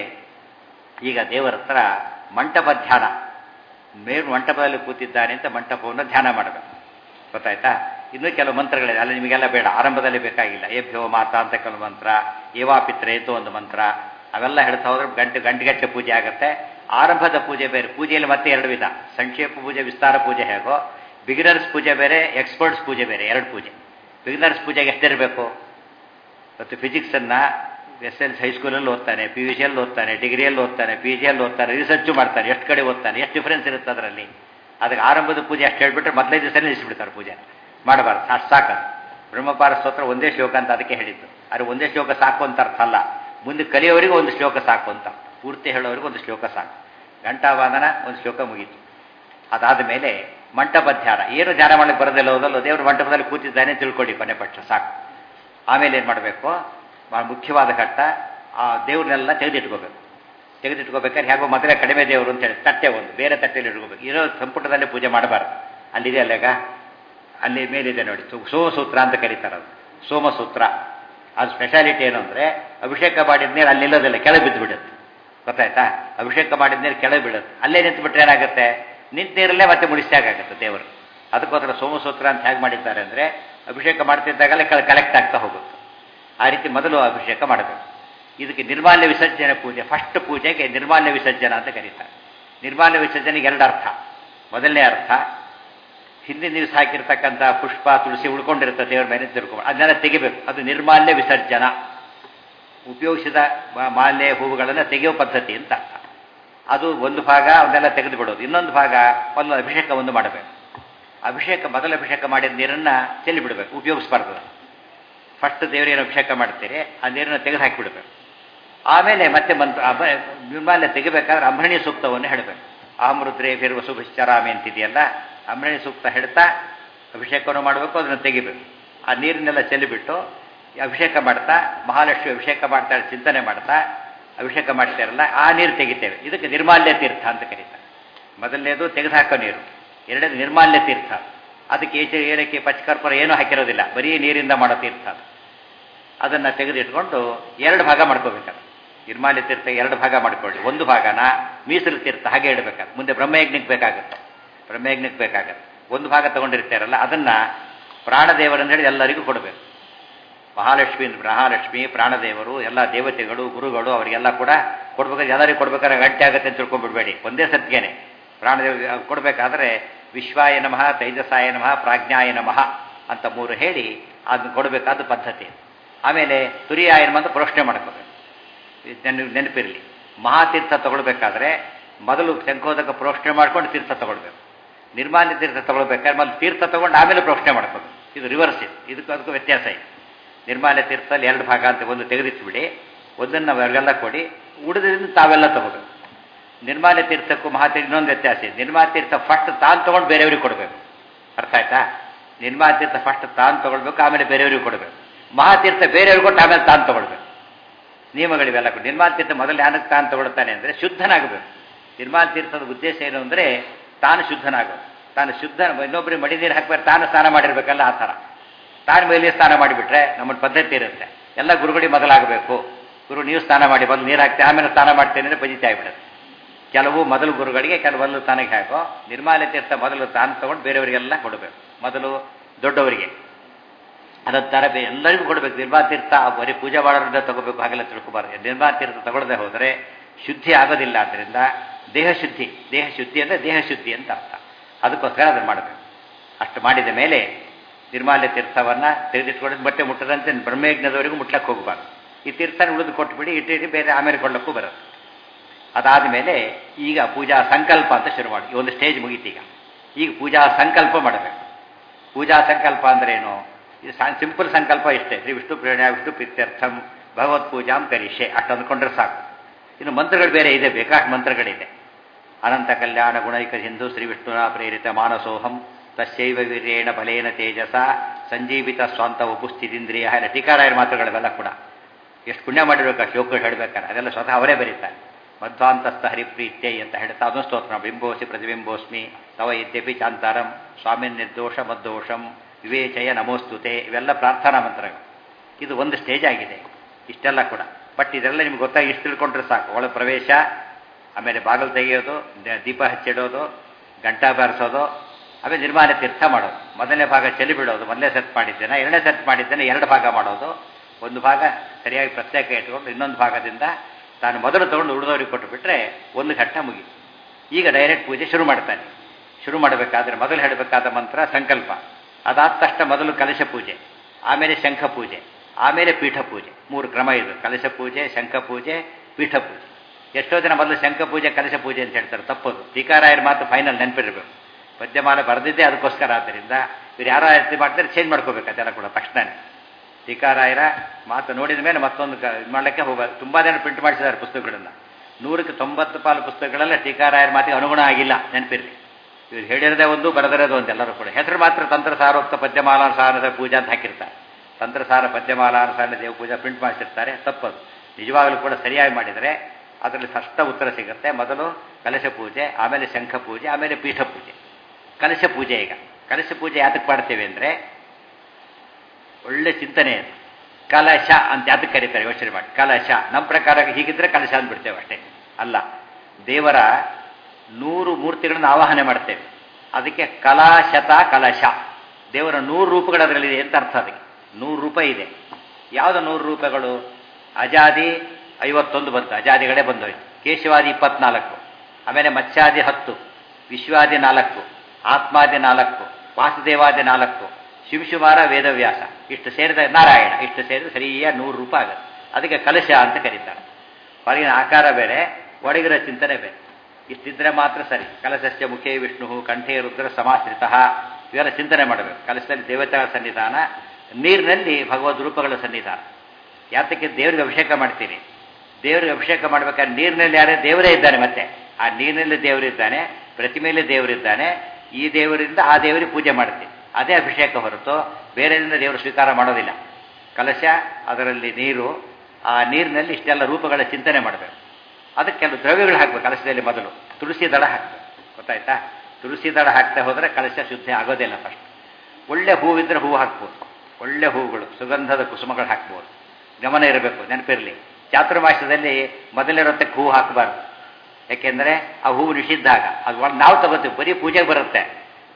ಈಗ ದೇವರ ಹತ್ರ ಮಂಟಪ ಧ್ಯಾನ, ಮೇರು ಮಂಟಪದಲ್ಲಿ ಕೂತಿದ್ದಾನೆ ಅಂತ ಮಂಟಪವನ್ನು ಧ್ಯಾನ ಮಾಡಬೇಕು. ಗೊತ್ತಾಯ್ತಾ? ಇನ್ನೂ ಕೆಲವು ಮಂತ್ರಗಳಿದೆ, ಅಲ್ಲಿ ನಿಮಗೆಲ್ಲ ಬೇಡ, ಆರಂಭದಲ್ಲಿ ಬೇಕಾಗಿಲ್ಲ. ಏಭ್ಯೋ ಮಾತಾ ಅಂತ ಕೆಲವು ಮಂತ್ರ, ಏವಾಪಿತ್ರೇತು ಒಂದು ಮಂತ್ರ, ಅವೆಲ್ಲ ಹೇಳ್ತಾ ಹೋದ್ರೆ ಗಂಟೆಗಟ್ಟಲೆ ಪೂಜೆ ಆಗುತ್ತೆ. ಆರಂಭದ ಪೂಜೆ ಬೇರೆ. ಪೂಜೆಯಲ್ಲಿ ಮತ್ತೆ 2 ವಿಧ, ಸಂಕ್ಷೇಪ ಪೂಜೆ, ವಿಸ್ತಾರ ಪೂಜೆ. ಹೇಗೋ ಬಿಗಿನರ್ಸ್ ಪೂಜೆ ಬೇರೆ, ಎಕ್ಸ್ಪರ್ಟ್ಸ್ ಪೂಜೆ ಬೇರೆ, 2 ಪೂಜೆ. ಬಿಗಿನರ್ಸ್ ಪೂಜೆಗೆ ಎಷ್ಟಿರಬೇಕು? ಮತ್ತು ಫಿಸಿಕ್ಸನ್ನು SLC ಹೈಸ್ಕೂಲಲ್ಲಿ ಓದ್ತಾನೆ, PUC ಯಲ್ಲಿ ಓದ್ತಾನೆ, ಡಿಗ್ರಿಯಲ್ಲಿ ಓದ್ತಾನೆ, PG ಯಲ್ಲಿ ಓದ್ತಾನೆ, ರಿಸರ್ಚು ಮಾಡ್ತಾನೆ, ಎಷ್ಟು ಕಡೆ ಓದ್ತಾನೆ, ಎಷ್ಟು ಡಿಫರೆನ್ಸ್ ಇರುತ್ತೆ ಅದರಲ್ಲಿ. ಅದಕ್ಕೆ ಆರಂಭದ ಪೂಜೆ ಅಷ್ಟು ಹೇಳ್ಬಿಟ್ರೆ ಮೊದಲೇ ದಿವಸನೇ ನಿಲ್ಲಿಸ್ಬಿಡ್ತಾರೆ, ಪೂಜೆ ಮಾಡಬಾರ್ದು, ಅಷ್ಟು ಸಾಕದು. ಬ್ರಹ್ಮಪಾರ ಸ್ತೋತ್ರ ಒಂದೇ ಶ್ಲೋಕ ಅಂತ ಅದಕ್ಕೆ ಹೇಳಿದ್ದು. ಆದರೆ ಒಂದೇ ಶ್ಲೋಕ ಸಾಕು ಅಂತ ಅರ್ಥ ಅಲ್ಲ, ಮುಂದೆ ಕಲಿಯೋರಿಗೆ ಒಂದು ಶ್ಲೋಕ ಸಾಕು ಅಂತ, ಪೂರ್ತಿ ಹೇಳೋರಿಗೆ ಒಂದು ಶ್ಲೋಕ ಸಾಕು. ಘಂಟಾವಾದನ ಒಂದು ಶ್ಲೋಕ ಮುಗೀತು. ಅದಾದ ಮೇಲೆ ಮಂಟಪ ಧ್ಯಾನ. ಏನು ಧ್ಯಾನ ಮಾಡಲಿಕ್ಕೆ ಬರೋದಿಲ್ಲ, ಹೋದಲ್ಲ, ದೇವರು ಮಂಟಪದಲ್ಲಿ ಕೂತಿದ್ದಾನೆ ತಿಳ್ಕೊಳ್ಳಿ ಕೊನೆ ಪಕ್ಷ ಸಾಕು. ಆಮೇಲೆ ಏನು ಮಾಡಬೇಕು, ಭಾಳ ಮುಖ್ಯವಾದ ಘಟ್ಟ, ಆ ದೇವ್ರನ್ನೆಲ್ಲ ತೆಗೆದಿಟ್ಕೋಬೇಕಾದ್ರೆ ಹೇಗೋ ಮೊದಲೇ ಕಡಿಮೆ ದೇವರು ಅಂತೇಳಿ ತಟ್ಟೆ ಒಂದು ಬೇರೆ ತಟ್ಟೆಯಲ್ಲಿ ಇಟ್ಕೋಬೇಕು. ಇರೋ ಸಂಪುಟದಲ್ಲೇ ಪೂಜೆ ಮಾಡಬಾರ್ದು. ಅಲ್ಲಿದೆ ಅಲ್ಲಾಗ, ಅಲ್ಲಿ ಮೇಲಿದೆ ನೋಡಿ, ಸೋಮಸೂತ್ರ ಅಂತ ಕರೀತಾರೆ. ಅದು ಸೋಮಸೂತ್ರ. ಅದು ಸ್ಪೆಷಾಲಿಟಿ ಏನು ಅಂದರೆ ಅಭಿಷೇಕ ಮಾಡಿದ ನೀರು ಅಲ್ಲಿ ನಿಲ್ಲೋದಿಲ್ಲ, ಕೆಳಗೆ ಬಿದ್ದು ಬಿಡುತ್ತೆ. ಗೊತ್ತಾಯ್ತಾ? ಅಭಿಷೇಕ ಮಾಡಿದ ನೀರು ಕೆಳಗೆ ಬೀಳುತ್ತೆ. ಅಲ್ಲೇ ನಿಂತು ಬಿಟ್ಟರೆ ಏನಾಗುತ್ತೆ, ನಿಂತ ನೀರಲ್ಲೇ ಮತ್ತೆ ಮುಡಿಸಾಗುತ್ತೆ ದೇವರು. ಅದಕ್ಕೋಸ್ಕರ ಸೋಮಸೂತ್ರ ಅಂತ ಹೇಗೆ ಮಾಡಿದ್ದಾರೆ ಅಂದರೆ ಅಭಿಷೇಕ ಮಾಡ್ತಿದ್ದಾಗಲೇ ಕಲೆಕ್ಟ್ ಆಗ್ತಾ ಹೋಗುತ್ತೆ. ಆ ರೀತಿ ಮೊದಲು ಅಭಿಷೇಕ ಮಾಡಬೇಕು. ಇದಕ್ಕೆ ನಿರ್ಮಾಲ್ಯ ವಿಸರ್ಜನೆ ಪೂಜೆ, ಫಸ್ಟ್ ಪೂಜೆಗೆ ನಿರ್ಮಾಲ್ಯ ವಿಸರ್ಜನ ಅಂತ ಕರೀತಾರೆ. ನಿರ್ಮಾಲ್ಯ ವಿಸರ್ಜನೆಗೆ 2 ಅರ್ಥ. ಮೊದಲನೇ ಅರ್ಥ, ಹಿಂದಿನ ದಿವಸ ಹಾಕಿರ್ತಕ್ಕಂಥ ಪುಷ್ಪ ತುಳಸಿ ಉಳ್ಕೊಂಡಿರುತ್ತೆ ದೇವರ ಮೇಲೆ ತಿಳ್ಕೊಂಡು ಅದನ್ನೆಲ್ಲ ತೆಗಿಬೇಕು. ಅದು ನಿರ್ಮಾಲ್ಯ ವಿಸರ್ಜನ. ಉಪಯೋಗಿಸಿದ ಮಾಲ್ಯ ಹೂವುಗಳನ್ನು ತೆಗೆಯುವ ಪದ್ಧತಿ ಅಂತ ಅರ್ಥ. ಅದು ಒಂದು ಭಾಗ ಅವನ್ನೆಲ್ಲ ತೆಗೆದು ಬಿಡೋದು. ಇನ್ನೊಂದು ಭಾಗ ಒಂದು ಅಭಿಷೇಕವನ್ನು ಮಾಡಬೇಕು. ಮೊದಲ ಅಭಿಷೇಕ ಮಾಡಿದ ನೀರನ್ನು ಚೆಲ್ಲಿ ಬಿಡಬೇಕು, ಉಪಯೋಗಿಸಬಾರ್ದು. ಫಸ್ಟ್ ದೇವರೇನು ಅಭಿಷೇಕ ಮಾಡ್ತೀರಿ ಆ ನೀರನ್ನು ತೆಗೆದು ಹಾಕಿಬಿಡ್ಬೇಕು. ಆಮೇಲೆ ಮತ್ತೆ ನಿರ್ಮಾಲ್ಯ ತೆಗಿಬೇಕಾದ್ರೆ ಅಂಬರಣಿ ಸೂಕ್ತವನ್ನು ಹೇಳಬೇಕು. ಆಮೃದ್ರೇ ಫಿರುವ ಸುಭಿಶ್ಚರಾಮಿ ಅಂತಿದೆಯಲ್ಲ, ಅಂಬರಣಿ ಸೂಕ್ತ ಹೇಳ್ತಾ ಅಭಿಷೇಕವನ್ನು ಮಾಡಬೇಕು, ಅದನ್ನು ತೆಗಿಬೇಕು. ಆ ನೀರನ್ನೆಲ್ಲ ಚೆಲ್ಲಿಬಿಟ್ಟು ಅಭಿಷೇಕ ಮಾಡ್ತಾ, ಮಹಾಲಕ್ಷ್ಮಿ ಅಭಿಷೇಕ ಮಾಡ್ತಾ ಚಿಂತನೆ ಮಾಡ್ತಾ ಅಭಿಷೇಕ ಮಾಡ್ತಾರಲ್ಲ, ಆ ನೀರು ತೆಗಿತೇವೆ. ಇದಕ್ಕೆ ನಿರ್ಮಾಲ್ಯ ತೀರ್ಥ ಅಂತ ಕರೀತಾರೆ. ಮೊದಲನೇದು ತೆಗೆದುಹಾಕೋ ನೀರು, ಎರಡನೇದು ನಿರ್ಮಾಲ್ಯ ತೀರ್ಥ. ಅದಕ್ಕೆ ಏಲಕ್ಕಿ ಪಚ್ಚಕರ್ಪೂರ ಏನೂ ಹಾಕಿರೋದಿಲ್ಲ, ಬರೀ ನೀರಿಂದ ಮಾಡೋ ತೀರ್ಥ. ಅದನ್ನು ತೆಗೆದಿಟ್ಕೊಂಡು 2 ಭಾಗ ಮಾಡ್ಕೋಬೇಕಾದ್ರೆ, ನಿರ್ಮಾಲ್ಯ ತೀರ್ಥ 2 ಭಾಗ ಮಾಡ್ಕೊಳ್ಳಿ. ಒಂದು ಭಾಗನ ಮೀಸಲು ತೀರ್ಥ ಹಾಗೆ ಇಡಬೇಕಾದ್ರೆ, ಮುಂದೆ ಬ್ರಹ್ಮಯಜ್ಞಕ್ಕೆ ಬೇಕಾಗುತ್ತೆ. ಒಂದು ಭಾಗ ತಗೊಂಡಿರ್ತಾರಲ್ಲ ಅದನ್ನು ಪ್ರಾಣದೇವರನ್ನು ಹೇಳಿ ಎಲ್ಲರಿಗೂ ಕೊಡಬೇಕು. ಮಹಾಲಕ್ಷ್ಮಿ ಪ್ರಾಣದೇವರು ಎಲ್ಲ ದೇವತೆಗಳು ಗುರುಗಳು ಅವರಿಗೆಲ್ಲ ಕೂಡ ಕೊಡ್ಬೇಕಾದ್ರೆ ಎಲ್ಲರಿಗೂ ಕೊಡ್ಬೇಕಾದ್ರೆ ಗಂಟೆ ಆಗುತ್ತೆ ಅಂತ ತಿಳ್ಕೊಂಡ್ಬಿಡ್ಬೇಡಿ. ಒಂದೇ ಸತ್ಯನೇ ಪ್ರಾಣದೇವ ಕೊಡಬೇಕಾದ್ರೆ ವಿಶ್ವಾಯ ನಮಃ, ತೈಜಸಾಯ ನಮಃ, ಪ್ರಾಜ್ಞಾಯ ನಮಃ ಅಂತ 3 ಹೇಳಿ ಅದನ್ನು ಕೊಡಬೇಕಾದ ಪದ್ಧತಿ. ಆಮೇಲೆ ತುರಿಯಾಯ ನಮಃ ಅಂತ ಪ್ರೋಷಣೆ ಮಾಡ್ಕೋಬೇಕು. ನೆನಪಿರಲಿ, ಮಹಾತೀರ್ಥ ತಗೊಳ್ಬೇಕಾದ್ರೆ ಮೊದಲು ಶಂಖೋದಕ ಪ್ರೋಷಣೆ ಮಾಡ್ಕೊಂಡು ತೀರ್ಥ ತಗೊಳ್ಬೇಕು. ನಿರ್ಮಾಲ್ಯ ತೀರ್ಥ ತಗೊಳ್ಬೇಕಾದ್ರೆ ಮೊದಲು ತೀರ್ಥ ತಗೊಂಡು ಆಮೇಲೆ ಪ್ರೋಷಣೆ ಮಾಡ್ಕೋಬೇಕು. ಇದು ರಿವರ್ಸ್ ಇದೆ. ಅದಕ್ಕೂ ವ್ಯತ್ಯಾಸ ಇದೆ. ನಿರ್ಮಾಲ್ಯ ತೀರ್ಥದಲ್ಲಿ 2 ಭಾಗ ಅಂತ ಒಂದು ತೆಗೆದಿಟ್ಬಿಡಿ, ಒಂದನ್ನು ಅವರಿಗೆಲ್ಲ ಕೊಡಿ, ಉಳಿದ್ರಿಂದ ತಾವೆಲ್ಲ ತಗೋಬೇಕು. ನಿರ್ಮಾಲ್ಯ ತೀರ್ಥಕ್ಕೂ ಮಹಾತೀರ್ಥ ಇನ್ನೊಂದು ವ್ಯತ್ಯಾಸ ಇದೆ. ನಿರ್ಮಾಲ್ಯ ತೀರ್ಥ ಫಸ್ಟ್ ತಾನು ತೊಗೊಂಡು ಬೇರೆಯವ್ರಿಗೆ ಕೊಡಬೇಕು. ಅರ್ಥ ಆಯ್ತಾ? ನಿರ್ಮಾಲ್ಯ ತೀರ್ಥ ಫಸ್ಟ್ ತಾನು ತೊಗೊಳ್ಬೇಕು, ಆಮೇಲೆ ಬೇರೆಯವ್ರಿಗೆ ಕೊಡಬೇಕು. ಮಹಾತೀರ್ಥ ಬೇರೆಯವ್ರಿಗೆ ಕೊಟ್ಟು ಆಮೇಲೆ ತಾನು ತೊಗೊಳ್ಬೇಕು. ನಿಯಮಗಳಿವೆಲ್ಲ ಕೊಡಿ. ನಿರ್ಮಾಲ್ಯ ತೀರ್ಥ ಮೊದಲು ಯಾನಕ್ಕೆ ತಾನು ತಗೊಳ್ತಾನೆ ಅಂದರೆ ಶುದ್ಧನಾಗಬೇಕು. ನಿರ್ಮಾಲ್ಯ ತೀರ್ಥದ ಉದ್ದೇಶ ಏನು ಅಂದರೆ ತಾನು ಶುದ್ಧನಾಗೋದು. ತಾನು ಶುದ್ಧ, ಇನ್ನೊಬ್ಬರಿಗೆ ಮಡಿ ನೀರು ಹಾಕ್ಬೇಕು, ತಾನು ಸ್ನಾನ ಮಾಡಿರ್ಬೇಕಲ್ಲ ಆ ಥರ. ತಾನು ಮೇಲೆ ಸ್ನಾನ ಮಾಡಿಬಿಟ್ರೆ ನಮ್ಮ ಪದ್ಧತಿ ಇರುತ್ತೆ. ಎಲ್ಲ ಗುರುಗಳಿಗೆ ಮೊದಲಾಗಬೇಕು. ಗುರು ನೀವು ಸ್ನಾನ ಮಾಡಿ ಮೊದಲು ನೀರು ಹಾಕ್ತೆ ಆಮೇಲೆ ಸ್ನಾನ ಮಾಡ್ತೇನೆ ಅಂದರೆ ಪಜಿತ ಆಗಿಬಿಡುತ್ತೆ. ಕೆಲವು ಮೊದಲು ಗುರುಗಳಿಗೆ, ಕೆಲವೊಂದು ತನಗೆ ಹಾಕೋ. ನಿರ್ಮಾಲ್ಯ ತೀರ್ಥ ಮೊದಲು ತಾನು ತಗೊಂಡು ಬೇರೆಯವರಿಗೆಲ್ಲ ಕೊಡಬೇಕು. ಮೊದಲು ದೊಡ್ಡವರಿಗೆ, ಅದರ ಎಲ್ಲರಿಗೂ ಕೊಡಬೇಕು. ನಿರ್ಮಾಲ್ಯ ತೀರ್ಥ ಬರೀ ಪೂಜೆ ಮಾಡೋದ್ರಿಂದ ತಗೋಬೇಕು ಹಾಗೆಲ್ಲ ತಿಳ್ಕೊಬಾರ್ದು. ನಿರ್ಮಾಲ್ಯ ತೀರ್ಥ ತಗೊಳ್ಳದೆ ಹೋದರೆ ಶುದ್ಧಿ ಆಗೋದಿಲ್ಲ. ಆದ್ದರಿಂದ ದೇಹ ಶುದ್ಧಿ ಅಂದರೆ ದೇಹ ಶುದ್ಧಿ ಅಂತ ಅರ್ಥ. ಅದಕ್ಕೋಸ್ಕರ ಅದನ್ನು ಮಾಡಬೇಕು. ಅಷ್ಟು ಮಾಡಿದ ಮೇಲೆ ನಿರ್ಮಾಲ್ಯ ತೀರ್ಥವನ್ನು ತೆಗೆದಿಟ್ಕೊಂಡು ಬಟ್ಟೆ ಮುಟ್ಟದಂತೆ ಬ್ರಹ್ಮಯಜ್ಞದವರೆಗೂ ಮುಟ್ಲಕ್ಕೆ ಹೋಗಬಾರ್ದು. ಈ ತೀರ್ಥನ ಉಳಿದು ಕೊಟ್ಬಿಡಿ, ಇಟ್ಟಿಟ್ಟು ಬೇರೆ ಆಮೇಲೆ ಕೊಳ್ಳಕ್ಕೂ ಬರುತ್ತೆ. ಅದಾದ ಮೇಲೆ ಈಗ ಪೂಜಾ ಸಂಕಲ್ಪ ಅಂತ ಶುರು ಮಾಡಿ. ಈ ಒಂದು ಸ್ಟೇಜ್ ಮುಗೀತೀಗ. ಈಗ ಪೂಜಾ ಸಂಕಲ್ಪ ಮಾಡಬೇಕು. ಪೂಜಾ ಸಂಕಲ್ಪ ಅಂದ್ರೇನು? ಇದು ಸಿಂಪಲ್ ಸಂಕಲ್ಪ ಇಷ್ಟೇ. ಶ್ರೀ ವಿಷ್ಣು ಪ್ರೇರಣಾ ವಿಷ್ಣು ಪ್ರೀತ್ಯರ್ಥಂ ಭಗವತ್ ಪೂಜಾಂ ಕರಿಷೆ ಅಷ್ಟು ಅಂದ್ಕೊಂಡ್ರೆ ಸಾಕು. ಇನ್ನು ಮಂತ್ರಗಳು ಬೇರೆ ಇದೆ, ಬೇಕಾಷ್ಟು ಮಂತ್ರಗಳಿದೆ. ಅನಂತ ಕಲ್ಯಾಣ ಗುಣೈಕ ಸಿಂಧು ಶ್ರೀ ವಿಷ್ಣುನ ಪ್ರೇರಿತ ಮಾನಸೋಹಂ ತಸ್ಯೈವ ವೀರ್ಯೇಣ ಬಲೇನ ತೇಜಸ ಸಂಜೀವಿತ ಸ್ವಂತ ಉಪಸ್ಥಿತೀಂದ್ರಿಯ ಎಲ್ಲ ಟೀಕಾರಾಯರ ಮಾತುಗಳವೆಲ್ಲ ಕೂಡ ಎಷ್ಟು ಪುಣ್ಯ ಮಾಡಿರ್ಬೇಕು. ಆ ಶ್ಲೋಕಗಳು ಹೇಳಬೇಕಾರೆ ಅದೆಲ್ಲ ಸ್ವತಃ ಅವರೇ ಬರೀತಾರೆ. ಮಧ್ವಾಂತಸ್ಥ ಹರಿಪ್ರೀತ್ಯೈ ಅಂತ ಹೇಳ್ತಾ ಅದನ್ನು ಸ್ತೋತ್ರ. ಬಿಂಬೋಸಿ ಪ್ರತಿಬಿಂಬೋಸ್ಮಿ ತವ ಯದ್ಯಪಿ ಚಾಂತಾರಂ ಸ್ವಾಮಿನ್ ನಿರ್ದೋಷ ಮದ್ದೋಷಂ ವಿವೇಚಯ ನಮೋಸ್ತುತೆ ಇವೆಲ್ಲ ಪ್ರಾರ್ಥನಾ ಮಂತ್ರಗಳು. ಇದು ಒಂದು ಸ್ಟೇಜ್ ಆಗಿದೆ. ಇಷ್ಟೆಲ್ಲ ಕೂಡ ಬಟ್ ಇದೆಲ್ಲ ನಿಮ್ಗೆ ಗೊತ್ತಾಗಿ ಇಷ್ಟು ತಿಳ್ಕೊಂಡ್ರೆ ಸಾಕು. ಒಳ ಪ್ರವೇಶ, ಆಮೇಲೆ ಬಾಗಿಲು ತೆಗೆಯೋದು, ದೀಪ ಹಚ್ಚಿಡೋದು, ಗಂಟಾ ಬಾರಿಸೋದು, ಆಮೇಲೆ ನಿರ್ಮಾಲ್ಯ ತೀರ್ಥ ಮಾಡೋದು. ಮೊದಲನೇ ಭಾಗ ಚೆಲ್ಲಿ ಬಿಡೋದು. ಮೊದಲನೇ ಸೆಟ್ ಮಾಡಿದ್ದೇನೆ, 2ನೇ ಸೆಟ್ ಮಾಡಿದ್ದೇನೆ, 2 ಭಾಗ ಮಾಡೋದು. ಒಂದು ಭಾಗ ಸರಿಯಾಗಿ ಪ್ರತ್ಯೇಕ ಇಟ್ಕೊಂಡು ಇನ್ನೊಂದು ಭಾಗದಿಂದ ತಾನು ಮೊದಲು ತೊಗೊಂಡು ಉಳಿದವ್ರಿಗೆ ಕೊಟ್ಟು ಬಿಟ್ಟರೆ ಒಂದು ಘಟ್ಟ ಮುಗಿತು. ಈಗ ಡೈರೆಕ್ಟ್ ಪೂಜೆ ಶುರು ಮಾಡ್ತಾನೆ. ಶುರು ಮಾಡಬೇಕಾದ್ರೆ ಮೊದಲು ಹೇಳಬೇಕಾದ ಮಂತ್ರ ಸಂಕಲ್ಪ. ಅದಾದ ತಕ್ಷಣ ಮೊದಲು ಕಲಶ ಪೂಜೆ, ಆಮೇಲೆ ಶಂಖ ಪೂಜೆ, ಆಮೇಲೆ ಪೀಠ ಪೂಜೆ. 3 ಕ್ರಮ ಇದು. ಕಲಶ ಪೂಜೆ, ಶಂಖ ಪೂಜೆ, ಪೀಠ ಪೂಜೆ. ಎಷ್ಟೋ ಜನ ಮೊದಲು ಶಂಖ ಪೂಜೆ ಕಲಶ ಪೂಜೆ ಅಂತ ಹೇಳ್ತಾರೆ. ತಪ್ಪದು. ಟೀಕಾರಾಯರ ಮಾತು ಫೈನಲ್ ನೆನಪಿರಬೇಕು. ಪದ್ಯಮಾಲ ಬರೆದಿದ್ದೇ ಅದಕ್ಕೋಸ್ಕರ. ಆದ್ದರಿಂದ ಇವ್ರು ಯಾರು ರೀತಿ ಮಾಡ್ತಾರೆ ಚೇಂಜ್ ಮಾಡ್ಕೋಬೇಕು ಅದೆಲ್ಲ ಕೂಡ ತಕ್ಷಣನೇ. ಟೀಕಾರಾಯರ ಮಾತು ನೋಡಿದ ಮೇಲೆ ಮತ್ತೊಂದು ಇದು ಮಾಡಲಿಕ್ಕೆ ಹೋಗೋದು. ತುಂಬ ಜನ ಪ್ರಿಂಟ್ ಮಾಡಿಸಿದ್ದಾರೆ ಪುಸ್ತಕಗಳನ್ನು. 100ಕ್ಕೆ 90% ಪುಸ್ತಕಗಳೆಲ್ಲ ಟೀಕಾರಾಯರ ಮಾತಿಗೆ ಅನುಗುಣ ಆಗಿಲ್ಲ. ನೆನಪಿರಲಿ. ಇವ್ರು ಹೇಳಿರೋದೇ ಒಂದು, ಬರೆದಿರೋದು ಒಂದು. ಎಲ್ಲರೂ ಕೂಡ ಹೆಸರು ಮಾತ್ರ ತಂತ್ರಸಾರೋಕ್ತ ಪದ್ಯಮಾಲಾನುಸಾರದ ಪೂಜಾ ಅಂತ ಹಾಕಿರ್ತಾರೆ. ತಂತ್ರಸಾರ ಪದ್ಯಮಾಲಾನುಸಾರ ದೇವ ಪೂಜಾ ಪ್ರಿಂಟ್ ಮಾಡಿಸಿರ್ತಾರೆ. ತಪ್ಪದು. ನಿಜವಾಗಲೂ ಕೂಡ ಸರಿಯಾಗಿ ಮಾಡಿದರೆ ಅದರಲ್ಲಿ ಸ್ಪಷ್ಟ ಉತ್ತರ ಸಿಗುತ್ತೆ. ಮೊದಲು ಕಲಶ ಪೂಜೆ, ಆಮೇಲೆ ಶಂಖ ಪೂಜೆ, ಆಮೇಲೆ ಪೀಠ ಪೂಜೆ. ಕಲಶ ಪೂಜೆ. ಈಗ ಕಲಶ ಪೂಜೆ ಯಾತಕ್ಕೆ ಮಾಡ್ತೇವೆ ಅಂದರೆ ಒಳ್ಳೆ ಚಿಂತನೆ ಅದು. ಕಲಶ ಅಂತ ಯಾತಕ್ಕೆ ಕರೀತಾರೆ ಯೋಚನೆ ಮಾಡಿ. ಕಲಶ ನಮ್ಮ ಪ್ರಕಾರ ಹೀಗಿದ್ರೆ ಕಲಶ ಅಂದ್ಬಿಡ್ತೇವೆ ಅಷ್ಟೇ. ಅಲ್ಲ, ದೇವರ 100 ಮೂರ್ತಿಗಳನ್ನು ಆವಾಹನೆ ಮಾಡ್ತೇವೆ. ಅದಕ್ಕೆ ಕಲಾಶತ ಕಲಶ. ದೇವರ 100 ರೂಪಗಳು ಅದರಲ್ಲಿದೆ ಅಂತ ಅರ್ಥ. ಅದಕ್ಕೆ 100 ರೂಪ ಇದೆ. ಯಾವುದು 100 ರೂಪಗಳು? ಅಜಾದಿ 51 ಬಂತು, ಅಜಾದಿಗಳೇ ಬಂದೋಯ್ತು. ಕೇಶವಾದಿ 24, ಆಮೇಲೆ ಮತ್ಸ್ಯಾದಿ 10, ವಿಶ್ವಾದಿ 4, ಆತ್ಮಾದಿ 4, ವಾಸುದೇವಾದಿ 4, ಶಿವಶುಮಾರ ವೇದವ್ಯಾಸ, ಇಷ್ಟು ಸೇರಿದ ನಾರಾಯಣ, ಇಷ್ಟು ಸೇರಿದ ಸರಿಯಾಗಿ 100 ರೂಪ ಆಗುತ್ತೆ. ಅದಕ್ಕೆ ಕಲಶ ಅಂತ ಕರೀತಾರೆ. ಹೊರಗಿನ ಆಕಾರ ಬೇರೆ, ಒಳಗಿರೋ ಚಿಂತನೆ ಬೇರೆ. ಇಷ್ಟಿದ್ರೆ ಮಾತ್ರ ಸರಿ. ಕಲಶಸ್ಯ ಮುಖೇ ವಿಷ್ಣು ಕಂಠೇ ರುದ್ರ ಸಮಾಶ್ರಿತ ಇವೆಲ್ಲ ಚಿಂತನೆ ಮಾಡಬೇಕು. ಕಲಶದಲ್ಲಿ ದೇವತೆಗಳ ಸನ್ನಿಧಾನ, ನೀರಿನಲ್ಲಿ ಭಗವದ್ ರೂಪಗಳ ಸನ್ನಿಧಾನ. ಯಾತಕ್ಕೆ ದೇವರಿಗೆ ಅಭಿಷೇಕ ಮಾಡ್ತೀನಿ? ದೇವರಿಗೆ ಅಭಿಷೇಕ ಮಾಡ್ಬೇಕಾದ್ರೆ ನೀರಿನಲ್ಲಿ ಯಾರೇ ದೇವರೇ ಇದ್ದಾನೆ. ಮತ್ತೆ ಆ ನೀರಿನಲ್ಲಿ ದೇವರಿದ್ದಾನೆ, ಪ್ರತಿಮೆಯಲ್ಲಿ ದೇವರಿದ್ದಾನೆ. ಈ ದೇವರಿಂದ ಆ ದೇವರಿಗೆ ಪೂಜೆ ಮಾಡ್ತೀನಿ. ಅದೇ ಅಭಿಷೇಕ ಹೊರತು ಬೇರೆಯಿಂದ ದೇವರು ಸ್ವೀಕಾರ ಮಾಡೋದಿಲ್ಲ. ಕಲಶ, ಅದರಲ್ಲಿ ನೀರು, ಆ ನೀರಿನಲ್ಲಿ ಇಷ್ಟೆಲ್ಲ ರೂಪಗಳ ಚಿಂತನೆ ಮಾಡಬೇಕು. ಅದಕ್ಕೆ ಕೆಲವು ದ್ರವ್ಯಗಳು ಹಾಕಬೇಕು. ಕಲಶದಲ್ಲಿ ಮೊದಲು ತುಳಸಿ ದಳ ಹಾಕಬೇಕು. ಗೊತ್ತಾಯ್ತಾ? ತುಳಸಿ ದಳ ಹಾಕ್ತಾ ಹೋದರೆ ಕಲಶ ಶುದ್ಧ ಆಗೋದಿಲ್ಲ. ಫಸ್ಟ್ ಒಳ್ಳೆ ಹೂವಿದ್ರೆ ಹೂವು ಹಾಕ್ಬೋದು. ಒಳ್ಳೆ ಹೂವುಗಳು, ಸುಗಂಧದ ಕುಸುಮಗಳು ಹಾಕ್ಬೋದು. ಗಮನ ಇರಬೇಕು, ನೆನಪಿರಲಿ. ಚಾತುರ್ಮಾಸದಲ್ಲಿ ಮೊದಲಿರೋತ್ತಕ್ಕೆ ಹೂವು ಹಾಕಬಾರ್ದು. ಯಾಕೆಂದರೆ ಆ ಹೂವು ನಿಷಿದ್ಧ. ಆಗ ಅದು ನಾವು ತಗೋತೀವಿ, ಬರೀ ಪೂಜೆಗೆ ಬರುತ್ತೆ.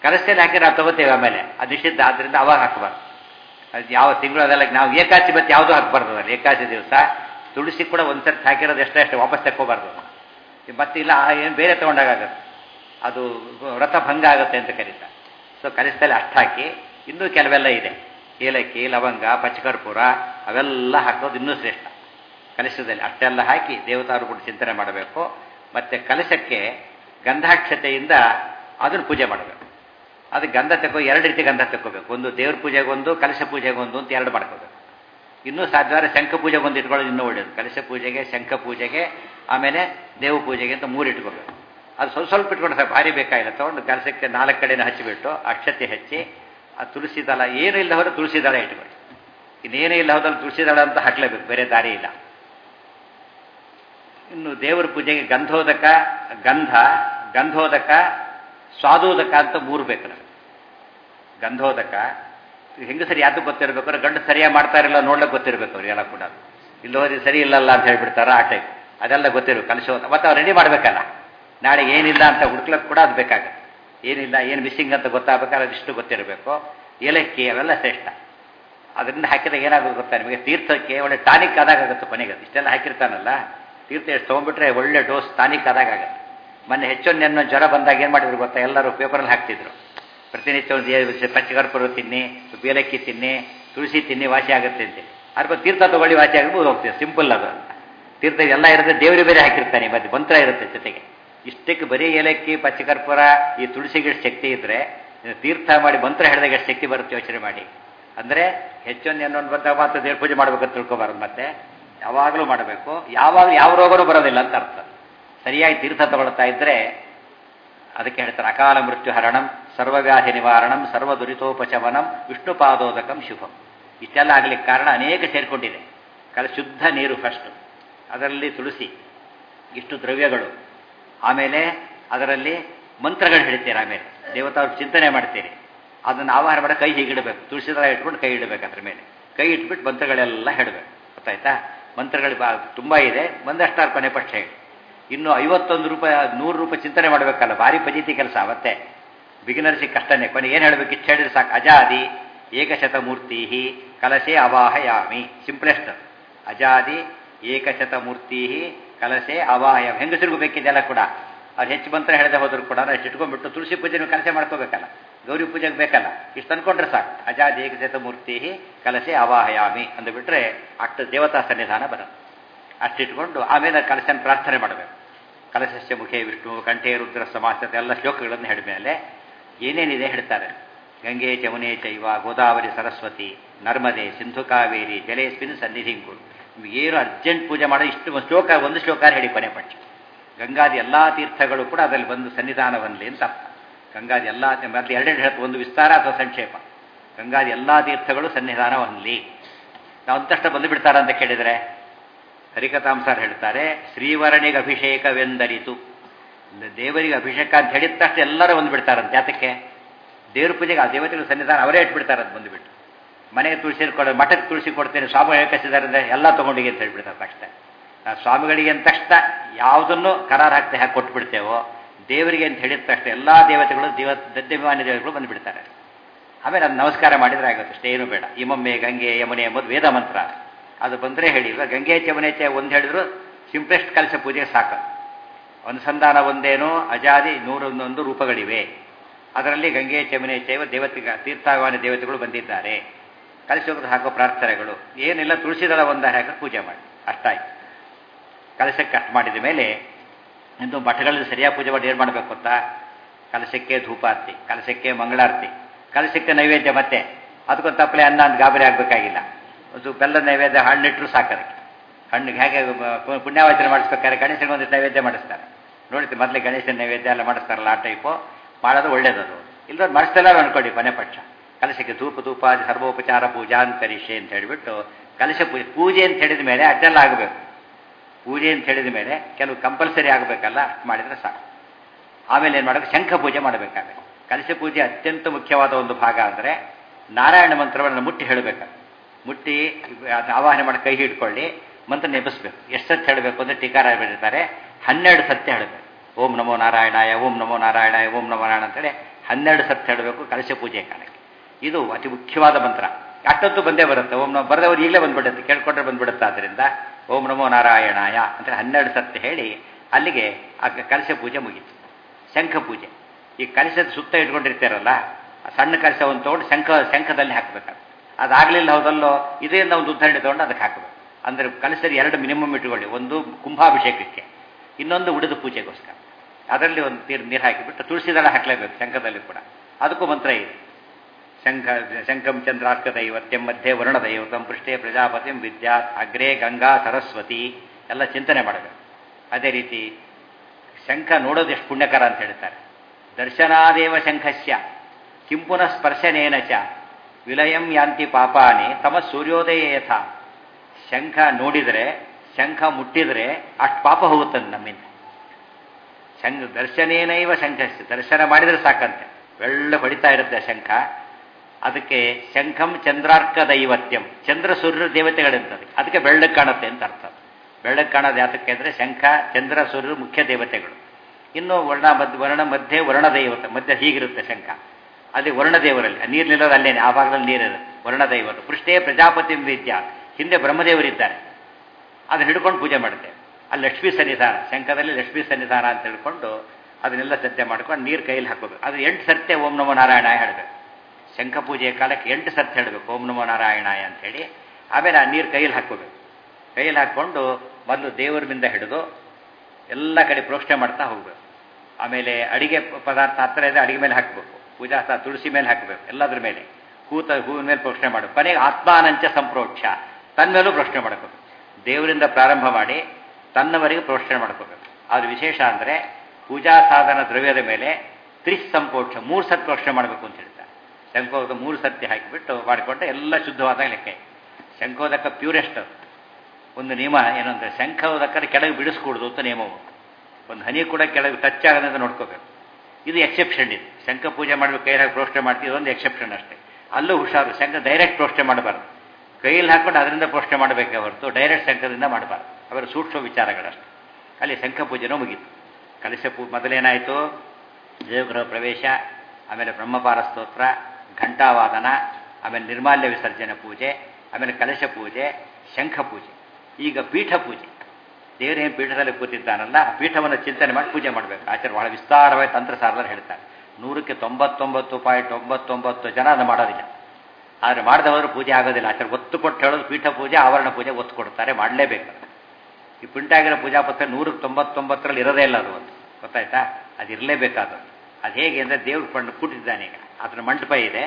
ಕಲಸದಲ್ಲಿ ಹಾಕಿ ನಾವು ತಗೋತೇವೆ ಆಮೇಲೆ ಅದು ನಿಷಿದ್ಧ, ಆದ್ದರಿಂದ ಅವಾಗ ಹಾಕಬಾರ್ದು. ಅದು ಯಾವ ತಿಂಗಳು ಅದೆಲ್ಲ ನಾವು ಏಕಾದಶಿ ಮತ್ತೆ ಯಾವುದೂ ಹಾಕಬಾರ್ದು. ಅದರಲ್ಲಿ ಏಕಾದಶಿ ದಿವಸ ತುಳಸಿ ಕೂಡ ಒಂದ್ಸರ್ತಿ ಹಾಕಿರೋದು ಎಷ್ಟೇ ವಾಪಸ್ ತಕ್ಕೋಬಾರ್ದು. ಮತ್ತೆ ಇಲ್ಲ ಏನು ಬೇರೆ ತೊಗೊಂಡಾಗತ್ತೆ, ಅದು ವ್ರತ ಭಂಗ ಆಗುತ್ತೆ ಅಂತ ಕರೀತಾರೆ. ಸೊ ಕಲಿಸದಲ್ಲಿ ಅಷ್ಟು ಹಾಕಿ, ಇನ್ನೂ ಕೆಲವೆಲ್ಲ ಇದೆ, ಏಲಕ್ಕಿ, ಲವಂಗ, ಪಚ್ಚಕರ್ಪೂರ ಅವೆಲ್ಲ ಹಾಕೋದು ಇನ್ನೂ ಶ್ರೇಷ್ಠ. ಕಲಶದಲ್ಲಿ ಅಷ್ಟೆಲ್ಲ ಹಾಕಿ ದೇವತಾರು ಕೂಡ ಚಿಂತನೆ ಮಾಡಬೇಕು. ಮತ್ತು ಕಲಶಕ್ಕೆ ಗಂಧಾಕ್ಷತೆಯಿಂದ ಅದನ್ನು ಪೂಜೆ ಮಾಡಬೇಕು. ಅದು ಗಂಧ ಎರಡು ರೀತಿ ಗಂಧ ತಕ್ಕೋಬೇಕು. ಒಂದು ದೇವ್ರ ಪೂಜೆಗೊಂದು, ಕಲಶ ಪೂಜೆಗೊಂದು ಅಂತ ಎರಡು ಮಾಡ್ಕೋಬೇಕು. ಇನ್ನೂ ಸಾಧ್ಯವಾದರೆ ಶಂಖ ಪೂಜೆಗೊಂದು ಇಟ್ಕೊಳ್ಳೋದು ಇನ್ನೂ ಒಳ್ಳೆಯದು. ಕಲಶ ಪೂಜೆಗೆ, ಶಂಖ ಪೂಜೆಗೆ, ಆಮೇಲೆ ದೇವ ಪೂಜೆಗೆ ಅಂತ 3 ಇಟ್ಕೋಬೇಕು. ಅದು ಸ್ವಲ್ಪ ಸ್ವಲ್ಪ ಇಟ್ಕೊಂಡು ಸಾಕು, ಭಾರಿ ಬೇಕಾಗಿಲ್ಲ. ತೊಗೊಂಡು ಕಲಶಕ್ಕೆ 4 ಕಡೆನ ಹಚ್ಚಿಬಿಟ್ಟು ಅಕ್ಷತೆ ಹಚ್ಚಿ ಆ ತುಳಸಿ ದಳ ಏನೂ ಇಲ್ಲ ಹೋದ್ರೆ ತುಳಸಿ ದಳ ಇಟ್ಕೊಳ್ಳಿ. ಇನ್ನೇನೇ ಇಲ್ಲ ಹೋದ್ರೆ ತುಳಸಿ ದಳ ಅಂತ ಹಾಕ್ಲೇಬೇಕು, ಬೇರೆ ದಾರಿ ಇಲ್ಲ. ಇನ್ನು ದೇವರ ಪೂಜೆಗೆ ಗಂಧೋದಕ, ಗಂಧೋದಕ, ಸ್ವಾದೋದಕ ಅಂತ 3 ಬೇಕು ನಮಗೆ. ಗಂಧೋದಕ ಹೆಂಗಸರಿ ಯಾತಕ್ಕೆ ಗೊತ್ತಿರಬೇಕು, ಗಂಡು ಸರಿಯಾಗಿ ಮಾಡ್ತಾ ಇರಲ್ಲ ನೋಡ್ಲಿಕ್ಕೆ ಗೊತ್ತಿರಬೇಕು ಅವರಿಗೆಲ್ಲ ಕೂಡ. ಇಲ್ಲಿ ಹೋದ್ರೆ ಸರಿ ಇಲ್ಲಲ್ಲ ಅಂತ ಹೇಳ್ಬಿಡ್ತಾರ ಆ ಟೈಪ್, ಅದೆಲ್ಲ ಗೊತ್ತಿರಬೇಕು. ಕಲಶೋದಕ ಮತ್ತೆ ಅವ್ರು ರೆಡಿ ಮಾಡಬೇಕಲ್ಲ, ನಾಳೆ ಏನಿಲ್ಲ ಅಂತ ಹುಡ್ಕ್ಲಕ್ಕೆ ಕೂಡ ಅದು ಬೇಕಾಗುತ್ತೆ. ಏನಿಲ್ಲ, ಏನು ಮಿಸ್ಸಿಂಗ್ ಅಂತ ಗೊತ್ತಾಗಬೇಕಾದ್ರೆ ಅದಿಷ್ಟು ಗೊತ್ತಿರಬೇಕು. ಏಲಕ್ಕಿ ಅವೆಲ್ಲ ಶ್ರೇಷ್ಠ. ಅದರಿಂದ ಹಾಕಿದಾಗ ಏನಾಗೋದು ಗೊತ್ತಾ ನಿಮಗೆ, ತೀರ್ಥಕ್ಕೆ ಒಳ್ಳೆ ಟಾನಿಕ್ ಆದಾಗುತ್ತೆ ಕೊನೆಗೆ. ಇಷ್ಟೆಲ್ಲ ಹಾಕಿರ್ತಾನಲ್ಲ, ತೀರ್ಥ ಎಷ್ಟು ತೊಗೊಂಡ್ಬಿಟ್ರೆ ಒಳ್ಳೆ ಡೋಸ್ ಟಾನಿಕ್ ಆದಾಗುತ್ತೆ. ಮೊನ್ನೆ ಹೆಚ್ಚೊಂದು ಜ್ವರ ಬಂದಾಗ ಏನು ಮಾಡಿದ್ರು ಗೊತ್ತಾ, ಎಲ್ಲರೂ ಪೇಪರಲ್ಲಿ ಹಾಕ್ತಿದ್ರು, ಪ್ರತಿನಿತ್ಯ ಒಂದು ಪಚ್ಚಕರ್ಪೂರ ತಿನ್ನಿ, ಏಲಕ್ಕಿ ತಿನ್ನಿ, ತುಳಸಿ ತಿನ್ನಿ, ವಾಸಿ ಆಗುತ್ತೆ ಅಂತೇಳಿ. ಅದ್ರ ತೀರ್ಥ ತಗೊಳ್ಳಿ ವಾಸಿ ಆಗ್ಬೋದು ಹೋಗ್ತೀವಿ, ಸಿಂಪಲ್ ಅದು ಅಂತ. ತೀರ್ಥ ಎಲ್ಲ ಇರುತ್ತೆ, ದೇವರಿಗೆ ಬೇರೆ ಹಾಕಿರ್ತಾನೆ, ಮತ್ತೆ ಮಂತ್ರ ಇರುತ್ತೆ ಜೊತೆಗೆ. ಇಷ್ಟಕ್ಕೆ ಬರೀ ಏಲಕ್ಕಿ, ಪಚ್ಚಕರ್ಪೂರ, ಈ ತುಳಸಿಗೆ ಶಕ್ತಿ ಇದ್ದರೆ ತೀರ್ಥ ಮಾಡಿ ಮಂತ್ರ ಹೇಳಿದಾಗ ಎಷ್ಟು ಶಕ್ತಿ ಬರುತ್ತೆ ಯೋಚನೆ ಮಾಡಿ. ಅಂದರೆ ಹೆಚ್ಚೊಂದು ಏನೊಂದು ಬಂದಾಗ ಮಾತ್ರ ದೇವ್ರ ಪೂಜೆ ಮಾಡ್ಬೇಕಂತ ತಿಳ್ಕೊಬಾರ್ದು. ಮತ್ತೆ ಯಾವಾಗಲೂ ಮಾಡಬೇಕು. ಯಾವಾಗಲೂ ಯಾವ ರೋಗನೂ ಬರೋದಿಲ್ಲ ಅಂತ ಅರ್ಥ. ಸರಿಯಾಗಿ ತೀರ್ಥ ತಗೊಳ್ತಾ ಇದ್ದರೆ ಅದಕ್ಕೆ ಹೇಳ್ತಾರೆ ಅಕಾಲ ಮೃತ್ಯು ಹರಣಂ, ಸರ್ವವ್ಯಾಧಿ ನಿವಾರಣಂ, ಸರ್ವ ದುರಿತೋಪಶಮನಂ, ವಿಷ್ಣು ಪಾದೋದಕಂ ಶುಭಂ. ಇಷ್ಟೆಲ್ಲ ಆಗಲಿಕ್ಕೆ ಕಾರಣ ಅನೇಕ ಸೇರಿಕೊಂಡಿದೆ. ಶುದ್ಧ ನೀರು ಫಸ್ಟು, ಅದರಲ್ಲಿ ತುಳಸಿ, ಇಷ್ಟು ದ್ರವ್ಯಗಳು, ಆಮೇಲೆ ಅದರಲ್ಲಿ ಮಂತ್ರಗಳು ಹೇಳ್ತೀರಿ, ಆಮೇಲೆ ದೇವತಾವ್ರ ಚಿಂತನೆ ಮಾಡ್ತೀರಿ. ಅದನ್ನು ಆವಾಹನ ಮಾಡಿ ಕೈ ಹೀಗಿಡಬೇಕು, ತುಳಸಿ ದಳ ಇಟ್ಕೊಂಡು ಕೈ ಇಡಬೇಕು, ಅದ್ರ ಮೇಲೆ ಕೈ ಇಟ್ಬಿಟ್ಟು ಮಂತ್ರಗಳೆಲ್ಲ ಹೇಳಬೇಕು. ಗೊತ್ತಾಯ್ತಾ? ಮಂತ್ರಗಳು ತುಂಬ ಇದೆ, ಒಂದಷ್ಟಾರು ಕೊನೆ ಪಕ್ಷ ಹೇಳಿ. ಇನ್ನು 51 ರೂಪಾಯಿ 100 ರೂಪಾಯಿ ಚಿಂತನೆ ಮಾಡಬೇಕಲ್ಲ, ಭಾರಿ ಪಜಿತಿ ಕೆಲಸ. ಮತ್ತೆ ಬಿಗಿನರ್ಸಿಗೆ ಕಷ್ಟನೇ. ಕೊನೆ ಏನು ಹೇಳಬೇಕು, ಇಷ್ಟು ಹೇಳಿದ್ರೆ ಸಾಕು. ಅಜಾದಿ ಏಕಶತಮೂರ್ತಿ ಕಲಶೆ ಅವಾಹಯಾಮಿ, ಸಿಂಪ್ಲೆಸ್ಟ್. ಅಜಾದಿ ಏಕಶತಮೂರ್ತಿ ಕಲಶೆ ಅವಾಹಯಾಮಿ. ಹೆಂಗಸರಿಗೂ ಬೇಕಿದೆಲ್ಲ ಕೂಡ. ಅವ್ರು ಹೆಚ್ಚು ಮಂತ್ರ ಹೇಳದೆ ಹೋದ್ರು ಕೂಡ ಅಷ್ಟು ಇಟ್ಕೊಂಡ್ಬಿಟ್ಟು ತುಳಸಿ ಪೂಜೆ ನೀವು ಕಲಸೆ ಮಾಡ್ಕೋಬೇಕಲ್ಲ, ಗೌರಿ ಪೂಜೆಗೆ ಬೇಕಲ್ಲ, ಇಷ್ಟು ತಂದ್ಕೊಂಡ್ರೆ ಸಾಕು. ಅಜಾದಿ ಏಕಶತಮೂರ್ತಿ ಕಲಶೆ ಅವಾಹಯಾಮಿ ಅಂದುಬಿಟ್ರೆ ಅಷ್ಟು ದೇವತಾ ಸನ್ನಿಧಾನ ಬರುತ್ತೆ. ಅಷ್ಟಿಟ್ಕೊಂಡು ಆಮೇಲೆ ಕಲಶನ ಪ್ರಾರ್ಥನೆ ಮಾಡಬೇಕು. ಕಲಶಸ್ಯ ಮುಖೇ ವಿಷ್ಣು ಕಂಠೇ ರುದ್ರ ಸಮಾಸತೆ ಎಲ್ಲ ಶ್ಲೋಕಗಳನ್ನು ಹೇಳಿದ್ಮೇಲೆ ಏನೇನಿದೆ ಹೇಳ್ತಾರೆ. ಗಂಗೆ ಯಮುನೆ ಚೈವ ಗೋದಾವರಿ ಸರಸ್ವತಿ ನರ್ಮದೆ ಸಿಂಧು ಕಾವೇರಿ ಜಲೇಸ್ಮಿನ್ ಸನ್ನಿಧಿಂಗುರು. ನಿಮಗೇನು ಅರ್ಜೆಂಟ್ ಪೂಜೆ ಮಾಡೋ ಇಷ್ಟು ಒಂದು ಶ್ಲೋಕ ಹೇಳಿ ಕೊನೆ ಪಕ್ಷ. ಗಂಗಾದಿ ಎಲ್ಲ ತೀರ್ಥಗಳು ಕೂಡ ಅದರಲ್ಲಿ ಬಂದು ಸನ್ನಿಧಾನ ಹೊಂದಲಿ ಅಂತ ಅರ್ಥ. ಗಂಗಾದಿ ಎಲ್ಲ ಮೊದಲು 2 ಹೇಳ್ತು, ಒಂದು ವಿಸ್ತಾರ ಅಥವಾ ಸಂಕ್ಷೇಪ. ಗಂಗಾದಿ ಎಲ್ಲ ತೀರ್ಥಗಳು ಸನ್ನಿಧಾನ ಹೊಂದಲಿ. ನಾವು ಅಂತಷ್ಟ ಬಂದು ಬಿಡ್ತಾರ ಅಂತ ಕೇಳಿದರೆ ಹರಿಕಥಾಂಸಾರ ಹೇಳ್ತಾರೆ, ಶ್ರೀವರಣಿಗೆ ಅಭಿಷೇಕವೆಂದರಿತು. ದೇವರಿಗೆ ಅಭಿಷೇಕ ಅಂತ ಹೇಳಿದ ತಕ್ಷಣ ಎಲ್ಲರೂ ಬಂದುಬಿಡ್ತಾರಂತೆ. ಯಾತಕ್ಕೆ? ದೇವ್ರ ಪೂಜೆಗೆ ಆ ದೇವತೆಗಳ ಸನ್ನಿಧಾನ ಅವರೇ ಇಟ್ಬಿಡ್ತಾರಂತ ಬಂದುಬಿಟ್ಟು. ಮನೆಗೆ ತುಳಸಿ ಕೊಡೋದು, ಮಠಕ್ಕೆ ತುಳಸಿ ಕೊಡ್ತೇನೆ, ಸ್ವಾಮಿ ಹೇಳ್ಕಸಿದ್ದಾರೆ ಅಂದರೆ ಎಲ್ಲ ತೊಗೊಂಡಿಗೆ ಅಂತ ಹೇಳ್ಬಿಡ್ತಾರೆ ತಕ್ಷಣ. ನಾವು ಸ್ವಾಮಿಗಳಿಗೆ ಅಂತ ತಕ್ಷಣ ಯಾವುದನ್ನು ಕರಾರು ಹಾಕಿ ಕೊಟ್ಬಿಡ್ತೇವೋ, ದೇವರಿಗೆ ಅಂತ ಹೇಳಿದ ತಕ್ಷಣ ಎಲ್ಲ ದೇವತೆಗಳು ದದ್ಯಭಿಮಾನಿ ದೇವತೆಗಳು ಬಂದುಬಿಡ್ತಾರೆ. ಆಮೇಲೆ ಅದು ನಮಸ್ಕಾರ ಮಾಡಿದರೆ ಆಗುತ್ತೆ, ಅಷ್ಟೇ, ಏನೂ ಬೇಡ. ಇಮೊಮ್ಮೆ ಗಂಗೆ ಯಮುನೆ ಎಂಬುದು ವೇದ ಮಂತ್ರ. ಅದು ಬಂದರೆ ಹೇಳಿ. ಇವಾಗ ಗಂಗೆ ಯಮುನೆ ಒಂದು ಹೇಳಿದ್ರು ಸಿಂಪ್ಲೆಸ್ಟ್ ಕಲಶ ಪೂಜೆಗೆ ಸಾಕು. ಅನುಸಂಧಾನ ಒಂದೇನೋ, ಅಜಾದಿ 101 ರೂಪಗಳಿವೆ. ಅದರಲ್ಲಿ ಗಂಗೆ ಯಮುನೆ ಚೈವ ತೀರ್ಥಾಗವಾನಿ ದೇವತೆಗಳು ಬಂದಿದ್ದಾರೆ. ಕಲಶಕ್ಕೆ ಹಾಕೋ ಪ್ರಾರ್ಥನೆಗಳು ಏನಿಲ್ಲ, ತುಳಸಿ ದಳ ಒಂದು ಹಾಕಿ ಪೂಜೆ ಮಾಡಿ ಅಷ್ಟಾಯ್ತು. ಕಲಶಕ್ಕೆ ಅಷ್ಟು ಮಾಡಿದ ಮೇಲೆ ಇಂದು ಮಠಗಳಲ್ಲಿ ಸರಿಯಾಗಿ ಪೂಜೆ ಮಾಡಿ ಏನು ಮಾಡಬೇಕು ಗೊತ್ತಾ? ಕಲಶಕ್ಕೆ ಧೂಪಾರ್ತಿ, ಕಲಶಕ್ಕೆ ಮಂಗಳಾರತಿ, ಕಲಶಕ್ಕೆ ನೈವೇದ್ಯ. ಮತ್ತೆ ಅದಕ್ಕೊಂದು ತಪ್ಪಲೆ ಅನ್ನ ಅಂತ ಗಾಬರಿ ಆಗಬೇಕಾಗಿಲ್ಲ. ಒಂದು ಬೆಲ್ಲದ ನೈವೇದ್ಯ ಹಣ್ಣಿಟ್ಟರು ಸಾಕೋದಕ್ಕೆ. ಹಣ್ಣಿಗೆ ಹೇಗೆ ಪುಣ್ಯಾವಚನೆ ಮಾಡಿಸ್ಬೇಕಾದ್ರೆ ಗಣೇಶನಿಗೊಂದು ನೈವೇದ್ಯ ಮಾಡಿಸ್ತಾರೆ ನೋಡ್ತೀವಿ. ಮೊದಲೇ ಗಣೇಶನ ನೈವೇದ್ಯ ಎಲ್ಲ ಮಾಡಿಸ್ತಾರಲ್ಲ, ಆ ಟೈಪು ಮಾಡೋದು ಒಳ್ಳೇದದು. ಇಲ್ಲದ ಮಾಡಿಸ್ತೆಲ್ಲ ಅನ್ಕೊಳ್ಳಿ ಕೊನೆ ಪಕ್ಷ. ಕಲಶಕ್ಕೆ ಧೂಪಾದಿ ಸರ್ವೋಪಚಾರ ಪೂಜಾ ಅಂತರಿಷೆ ಅಂತ ಹೇಳಿಬಿಟ್ಟು ಕಲಶ ಪೂಜೆ ಅಂತ ಹೇಳಿದ ಮೇಲೆ ಅದೆಲ್ಲ ಆಗಬೇಕು. ಪೂಜೆ ಅಂತ ಹೇಳಿದ ಮೇಲೆ ಕೆಲವು ಕಂಪಲ್ಸರಿ ಆಗಬೇಕಲ್ಲ, ಅಷ್ಟು ಮಾಡಿದರೆ ಸಾಕು. ಆಮೇಲೆ ಏನು ಮಾಡಬೇಕು? ಶಂಖ ಪೂಜೆ ಮಾಡಬೇಕಾಗಬೇಕು. ಕಲಶ ಪೂಜೆ ಅತ್ಯಂತ ಮುಖ್ಯವಾದ ಒಂದು ಭಾಗ ಅಂದರೆ ನಾರಾಯಣ ಮಂತ್ರವನ್ನು ಮುಟ್ಟಿ ಹೇಳಬೇಕು. ಮುಟ್ಟಿ ಆವಾಹನೆ ಮಾಡಿ ಕೈ ಹಿಡ್ಕೊಳ್ಳಿ, ಮಂತ್ರ ನೆಪಿಸ್ಬೇಕು. ಎಷ್ಟು ಸತ್ಯ ಹೇಳಬೇಕು ಅಂದರೆ ಟೀಕಾರ ಹೇಳಿರ್ತಾರೆ, 12 ಸತ್ಯ ಹೇಳಬೇಕು. ಓಂ ನಮೋ ನಾರಾಯಣಾಯ, ಓಂ ನಮೋ ನಾರಾಯಣಾಯ, ಓಂ ನಮೋ ನಾರಾಯಣ ಅಂತೇಳಿ 12 ಸರ್ತಿ ಹೇಳಬೇಕು ಕಲಶ ಪೂಜೆ ಕಾಲಕ್ಕೆ. ಇದು ಅತಿ ಮುಖ್ಯವಾದ ಮಂತ್ರ. ಅಷ್ಟೊತ್ತು ಬಂದೇ ಬರುತ್ತೆ. ಓಂ ನಮೋ ಬರೆದವರು ಈಗಲೇ ಬಂದ್ಬಿಡುತ್ತೆ, ಕೇಳ್ಕೊಂಡ್ರೆ ಬಂದ್ಬಿಡುತ್ತೆ. ಆದ್ದರಿಂದ ಓಂ ನಮೋ ನಾರಾಯಣಾಯ ಅಂತ 12 ಸರ್ತಿ ಹೇಳಿ ಅಲ್ಲಿಗೆ ಆ ಕಲಶ ಪೂಜೆ ಮುಗೀತು. ಶಂಖ ಪೂಜೆ, ಈ ಕಲಶದ ಸುತ್ತ ಇಟ್ಕೊಂಡಿರ್ತಾರಲ್ಲ, ಸಣ್ಣ ಕಲಶವನ್ನು ತೊಗೊಂಡು ಶಂಖದಲ್ಲಿ ಹಾಕಬೇಕಾಗ್ತದೆ. ಅದಾಗಲಿಲ್ಲ ಹೌದಲ್ಲೋ, ಇದರಿಂದ ಒಂದು ಉದ್ಧರಣೆ ತೊಗೊಂಡು ಅದಕ್ಕೆ ಹಾಕಬೇಕು. ಅಂದರೆ ಕಲಶದ 2 ಮಿನಿಮಮ್ ಇಟ್ಕೊಳ್ಳಿ, ಒಂದು ಕುಂಭಾಭಿಷೇಕಕ್ಕೆ, ಇನ್ನೊಂದು ಉಳಿದ ಪೂಜೆಗೋಸ್ಕರ. ಅದರಲ್ಲಿ ಒಂದು ನೀರು ಹಾಕಿಬಿಟ್ಟು ತುಳಸಿ ದಳ ಹಾಕಲೇಬೇಕು ಶಂಖದಲ್ಲಿ ಕೂಡ. ಅದಕ್ಕೂ ಮಂತ್ರ ಇದೆ. ಶಂಖಂ ಚಂದ್ರಾರ್ಕ ದೈವತ್ಯಂ ಮಧ್ಯೆ ವರುಣ ದೈವತಂ ಪೃಷ್ಠೆ ಪ್ರಜಾಪತಿಂ ವಿದ್ಯಾತ್ ಅಗ್ರೇ ಗಂಗಾ ಸರಸ್ವತಿ ಎಲ್ಲ ಚಿಂತನೆ ಮಾಡಬೇಕು. ಅದೇ ರೀತಿ ಶಂಖ ನೋಡೋದು ಎಷ್ಟು ಪುಣ್ಯಕರ ಅಂತ ಹೇಳ್ತಾರೆ. ದರ್ಶನಾದೇವ ಶಂಖಸ್ಯ ಕಿಂಪುನ ಸ್ಪರ್ಶನೇನ ಚ ವಿಲಯಂ ಯಾಂತಿ ಪಾಪಾನಿ ತಮ ಸೂರ್ಯೋದಯ ಯಥ. ಶಂಖ ನೋಡಿದರೆ, ಶಂಖ ಮುಟ್ಟಿದರೆ ಅಷ್ಟು ಪಾಪ ಹೋಗುತ್ತದೆ ನಮ್ಮಿಂದ. ದರ್ಶನೇನೈವ ಶಂಖಸ್ಯ, ದರ್ಶನ ಮಾಡಿದರೆ ಸಾಕಂತೆ, ಬೆಳ್ಳ ಹೊಡಿತಾ ಇರುತ್ತೆ ಶಂಖ. ಅದಕ್ಕೆ ಶಂಖಂ ಚಂದ್ರಾರ್ಕ ದೈವತ್ಯಂ, ಚಂದ್ರ ಸೂರ್ಯರು ದೇವತೆಗಳಿರ್ತದೆ, ಅದಕ್ಕೆ ಬೆಳ್ಳಕ್ಕೆ ಕಾಣುತ್ತೆ ಅಂತ ಅರ್ಥ. ಬೆಳ್ಳಕ್ಕೆ ಕಾಣೋದು ಯಾತಕ್ಕೆ ಅಂದರೆ ಶಂಖ ಚಂದ್ರ ಸೂರ್ಯರು ಮುಖ್ಯ ದೇವತೆಗಳು. ಇನ್ನು ವರ್ಣ ಮಧ್ಯೆ ವರ್ಣ ದೈವತೆ, ಮಧ್ಯೆ ಹೀಗಿರುತ್ತೆ ಶಂಖ. ಅದೇ ವರ್ಣದೇವರಲ್ಲಿ ನೀರು ನಿಲ್ಲೋದು ಅಲ್ಲೇನೆ, ಆ ಭಾಗದಲ್ಲಿ ನೀರಿರುತ್ತೆ. ವರ್ಣದೈವರು ಪೃಷ್ಠೇ ಪ್ರಜಾಪತಿ ವಿದ್ಯಾ, ಹಿಂದೆ ಬ್ರಹ್ಮದೇವರಿದ್ದಾರೆ, ಅದನ್ನ ಹಿಡ್ಕೊಂಡು ಪೂಜೆ ಮಾಡುತ್ತೇವೆ. ಅಲ್ಲಿ ಲಕ್ಷ್ಮೀ ಸನ್ನಿಧಾನ, ಶಂಖದಲ್ಲಿ ಲಕ್ಷ್ಮೀ ಸನ್ನಿಧಾನ ಅಂತ ಹೇಳ್ಕೊಂಡು ಅದನ್ನೆಲ್ಲ ಸದ್ಯ ಮಾಡ್ಕೊಂಡು ನೀರು ಕೈಯಲ್ಲಿ ಹಾಕೋಬೇಕು. ಅದು 8 ಸರ್ತಿ ಓಂ ನಮೋ ನಾರಾಯಣಾಯ ಹೇಳಬೇಕು. ಶಂಖ ಪೂಜೆಯ ಕಾಲಕ್ಕೆ 8 ಸರ್ತಿ ಹೇಳಬೇಕು ಓಂ ನಮೋ ನಾರಾಯಣಾಯ ಅಂಥೇಳಿ. ಆಮೇಲೆ ಆ ನೀರು ಕೈಯಲ್ಲಿ ಹಾಕ್ಕೋಬೇಕು. ಕೈಯಲ್ಲಿ ಹಾಕ್ಕೊಂಡು ಮೊದಲು ದೇವರಿಂದ ಹಿಡಿದು ಎಲ್ಲ ಕಡೆ ಪ್ರೋಕ್ಷಣೆ ಮಾಡ್ತಾ ಹೋಗ್ಬೇಕು. ಆಮೇಲೆ ಅಡಿಗೆ ಪದಾರ್ಥ ಹತ್ತಿರ ಇದೆ, ಅಡಿಗೆ ಮೇಲೆ ಹಾಕಬೇಕು. ಪೂಜಾ ತುಳಸಿ ಮೇಲೆ ಹಾಕಬೇಕು, ಎಲ್ಲದ್ರ ಮೇಲೆ ಹೂವಿನ ಮೇಲೆ ಪ್ರೋಕ್ಷಣೆ ಮಾಡಬೇಕು. ಕೊನೆಗೆ ಆತ್ಮಾನಂಚ ಸಂಪ್ರೋಕ್ಷ, ತನ್ನ ಮೇಲೂ ಪ್ರೋಕ್ಷಣೆ ಮಾಡ್ಕೋಬೇಕು. ದೇವರಿಂದ ಪ್ರಾರಂಭ ಮಾಡಿ ತನ್ನವರೆಗೆ ಪ್ರೋಕ್ಷಣೆ ಮಾಡ್ಕೋಬೇಕು. ಅದು ವಿಶೇಷ ಅಂದರೆ ಪೂಜಾ ಸಾಧನ ದ್ರವ್ಯದ ಮೇಲೆ ತ್ರಿಸಂಪೋಕ್ಷ 3 ಸರ್ತಿ ಪ್ರೋಕ್ಷಣೆ ಮಾಡಬೇಕು ಅಂತ ಹೇಳ್ತಾರೆ. ಶಂಖೋದಕ 3 ಸರ್ತಿ ಹಾಕಿಬಿಟ್ಟು ಮಾಡಿಕೊಂಡ್ರೆ ಎಲ್ಲ ಶುದ್ಧವಾದಾಗ ಲೆಕ್ಕ. ಶಂಖೋದಕ ಪ್ಯೂರೆಸ್ಟ್. ಒಂದು ನಿಯಮ ಏನಂದರೆ ಶಂಖೋದಕ್ಕರ ಕೆಳಗೆ ಬಿಡಿಸ್ಕೊಡ್ದು ಅಂತ ನಿಯಮವು. ಒಂದು ಹನಿ ಕೂಡ ಕೆಳಗೆ ಟಚ್ ಆಗದಂತ ನೋಡ್ಕೋಬೇಕು. ಇದು ಎಕ್ಸೆಪ್ಷನ್. ಇದು ಶಂಖ ಪೂಜೆ ಮಾಡಬೇಕು, ಕೈಯಲ್ಲಿ ಹಾಕಿ ಪ್ರೋಕ್ಷಣೆ ಮಾಡ್ತೀವಿ, ಇದೊಂದು ಎಕ್ಸೆಪ್ಷನ್ ಅಷ್ಟೇ. ಅಲ್ಲೂ ಹುಷಾರು, ಶಂಖ ಡೈರೆಕ್ಟ್ ಪ್ರೋಕ್ಷಣೆ ಮಾಡಬಾರ್ದು. ಕೈಯಲ್ಲಿ ಹಾಕ್ಕೊಂಡು ಅದರಿಂದ ಪ್ರೋಕ್ಷಣೆ ಮಾಡಬೇಕೇ ಹೊರತು ಡೈರೆಕ್ಟ್ ಶಂಖದಿಂದ ಮಾಡಬಾರ್ದು. ಅವರ ಸೂಕ್ಷ್ಮ ವಿಚಾರಗಳಷ್ಟೇ. ಅಲ್ಲಿ ಶಂಖ ಪೂಜೆನೂ ಮುಗೀತು. ಕಲಶ ಮೊದಲೇನಾಯಿತು, ದೇವಗೃಹ ಪ್ರವೇಶ, ಆಮೇಲೆ ಬ್ರಹ್ಮಪಾರ ಸ್ತೋತ್ರ, ಘಂಟಾವಾದನ, ಆಮೇಲೆ ನಿರ್ಮಾಲ್ಯ ವಿಸರ್ಜನೆ ಪೂಜೆ, ಆಮೇಲೆ ಕಲಶ ಪೂಜೆ, ಶಂಖ ಪೂಜೆ. ಈಗ ಪೀಠ ಪೂಜೆ. ದೇವರೇನು ಪೀಠದಲ್ಲಿ ಕೂತಿದ್ದಾನಲ್ಲ, ಆ ಪೀಠವನ್ನು ಚಿಂತನೆ ಮಾಡಿ ಪೂಜೆ ಮಾಡಬೇಕು. ಆಚಾರ್ಯ ಬಹಳ ವಿಸ್ತಾರವಾಗಿ ತಂತ್ರಸಾರದಲ್ಲಿ ಹೇಳ್ತಾರೆ. 100ಕ್ಕೆ 99.99 ಜನ ಅದು ಮಾಡೋದಿಲ್ಲ. ಆದರೆ ಮಾಡಿದವರು ಪೂಜೆ ಆಗೋದಿಲ್ಲ. ಆಚಾರ್ಯ ಒತ್ತು ಕೊಟ್ಟು ಹೇಳೋದು ಪೀಠ ಪೂಜೆ, ಆವರಣ ಪೂಜೆ ಒತ್ತು ಕೊಡ್ತಾರೆ, ಮಾಡಲೇಬೇಕು. ಈ ಪ್ರಿಂಟ್ ಆಗಿರೋ ಪೂಜಾ ಪತ್ರ 199ರಲ್ಲಿ ಇರೋದೇ ಇಲ್ಲ. ಅದು ಒಂದು ಗೊತ್ತಾಯ್ತಾ, ಅದು ಇರಲೇಬೇಕಾದ್ರು. ಅದು ಹೇಗೆ ಅಂದರೆ ದೇವ್ರ ಪಣ್ಣು ಕೂಟಿದ್ದಾನೆ. ಈಗ ಅದರ ಮಂಟಪ ಇದೆ,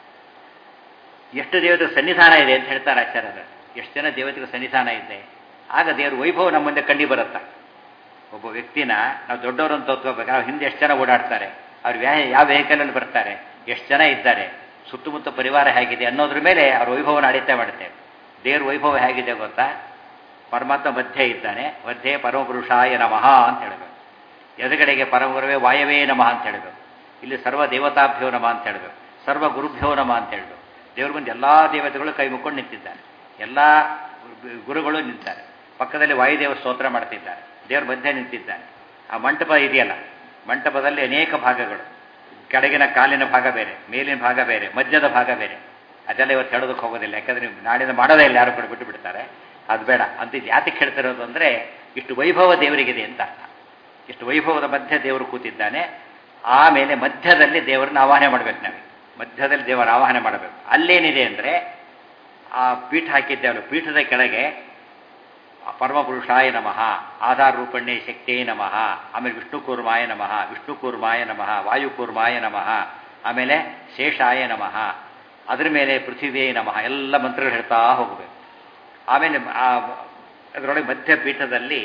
ಎಷ್ಟು ದೇವತೆಗೆ ಸನ್ನಿಧಾನ ಇದೆ ಅಂತ ಹೇಳ್ತಾರೆ ಆಚಾರ್ಯರು. ಎಷ್ಟು ಜನ ದೇವತೆಗೆ ಸನ್ನಿಧಾನ ಇದೆ, ಆಗ ದೇವ್ರ ವೈಭವ ನಮ್ಮ ಮುಂದೆ ಕಂಡು ಬರುತ್ತೆ. ಒಬ್ಬ ವ್ಯಕ್ತಿನ ನಾವು ದೊಡ್ಡವರು ಅಂತ ತೋತ್ಕೋಬೇಕು. ನಾವು ಹಿಂದೆ ಎಷ್ಟು ಜನ ಓಡಾಡ್ತಾರೆ, ಅವ್ರು ಯಾವ ವೆಹಿಕಲಲ್ಲಿ ಬರ್ತಾರೆ, ಎಷ್ಟು ಜನ ಇದ್ದಾರೆ, ಸುತ್ತಮುತ್ತ ಪರಿವಾರ ಹೇಗಿದೆ ಅನ್ನೋದ್ರ ಮೇಲೆ ಅವ್ರ ವೈಭವನ ಅಳತೆ ಮಾಡುತ್ತೇವೆ. ದೇವ್ರ ವೈಭವ ಹೇಗಿದೆ ಗೊತ್ತಾ, ಪರಮಾತ್ಮ ಮಧ್ಯೆ ಇದ್ದಾನೆ. ಮಧ್ಯೆ ಪರಮಪುರುಷಾಯ ನಮಃ ಅಂತ ಹೇಳಬೇಕು. ಎದುರುಗಡೆಗೆ ಪರಮಗುರುವೇ ವಾಯವೇ ನಮಃ ಅಂತ ಹೇಳಬೇಕು. ಇಲ್ಲಿ ಸರ್ವ ದೇವತಾಭ್ಯೋ ನಮಃ ಅಂತ ಹೇಳಬೇಕು. ಸರ್ವ ಗುರುಭ್ಯೋ ನಮಃ ಅಂತ ಹೇಳಬೇಕು. ದೇವ್ರ ಮುಂದೆ ಎಲ್ಲ ದೇವತೆಗಳು ಕೈ ಮುಕ್ಕೊಂಡು ನಿಂತಿದ್ದಾರೆ, ಎಲ್ಲ ಗುರುಗಳು ನಿಂತಾರೆ. ಪಕ್ಕದಲ್ಲಿ ವಾಯುದೇವ ಸ್ತೋತ್ರ ಮಾಡ್ತಿದ್ದಾರೆ, ದೇವ್ರ ಮಧ್ಯೆ ನಿಂತಿದ್ದಾನೆ. ಆ ಮಂಟಪ ಇದೆಯಲ್ಲ, ಮಂಟಪದಲ್ಲಿ ಅನೇಕ ಭಾಗಗಳು. ಕೆಳಗಿನ ಕಾಲಿನ ಭಾಗ ಬೇರೆ, ಮೇಲಿನ ಭಾಗ ಬೇರೆ, ಮಧ್ಯದ ಭಾಗ ಬೇರೆ. ಅದೆಲ್ಲ ಇವತ್ತು ಹೇಳೋದಕ್ಕೆ ಹೋಗೋದಿಲ್ಲ, ಯಾಕಂದ್ರೆ ನಾಡಿನ ಮಾಡೋದೇ ಇಲ್ಲ, ಯಾರು ಕೂಡ ಬಿಟ್ಟು ಬಿಡ್ತಾರೆ. ಅದು ಬೇಡ ಅಂತ. ಇದು ಯಾತಕ್ಕೆ ಹೇಳ್ತಿರೋದು ಅಂದರೆ ಇಷ್ಟು ವೈಭವ ದೇವರಿಗಿದೆ ಅಂತ ಅರ್ಥ. ಇಷ್ಟು ವೈಭವದ ಮಧ್ಯೆ ದೇವರು ಕೂತಿದ್ದಾನೆ. ಆಮೇಲೆ ಮಧ್ಯದಲ್ಲಿ ದೇವರನ್ನ ಆವಾಹನೆ ಮಾಡಬೇಕು. ನಾವೀಗ ಮಧ್ಯದಲ್ಲಿ ದೇವರ ಆವಾಹನೆ ಮಾಡಬೇಕು. ಅಲ್ಲೇನಿದೆ ಅಂದರೆ ಆ ಪೀಠ ಹಾಕಿದ್ದೇವಲ್ಲ, ಪೀಠದ ಕೆಳಗೆ ಪರಮಪುರುಷಾಯ ನಮಃ, ಆಧಾರ ರೂಪಣ್ಯೇ ಶಕ್ತಿಯೇ ನಮಃ, ಆಮೇಲೆ ವಿಷ್ಣುಕೂರ್ಮಾಯ ನಮಃ, ವಿಷ್ಣುಕೂರ್ಮಾಯ ನಮಃ, ವಾಯುಕೂರ್ಮಾಯ ನಮಃ, ಆಮೇಲೆ ಶೇಷಾಯ ನಮಃ, ಅದರ ಮೇಲೆ ಪೃಥ್ವಿಯೇ ನಮಃ, ಎಲ್ಲ ಮಂತ್ರಗಳು ಹೇಳ್ತಾ ಹೋಗಬೇಕು. ಆಮೇಲೆ ಅದರೊಳಗೆ ಮಧ್ಯ ಪೀಠದಲ್ಲಿ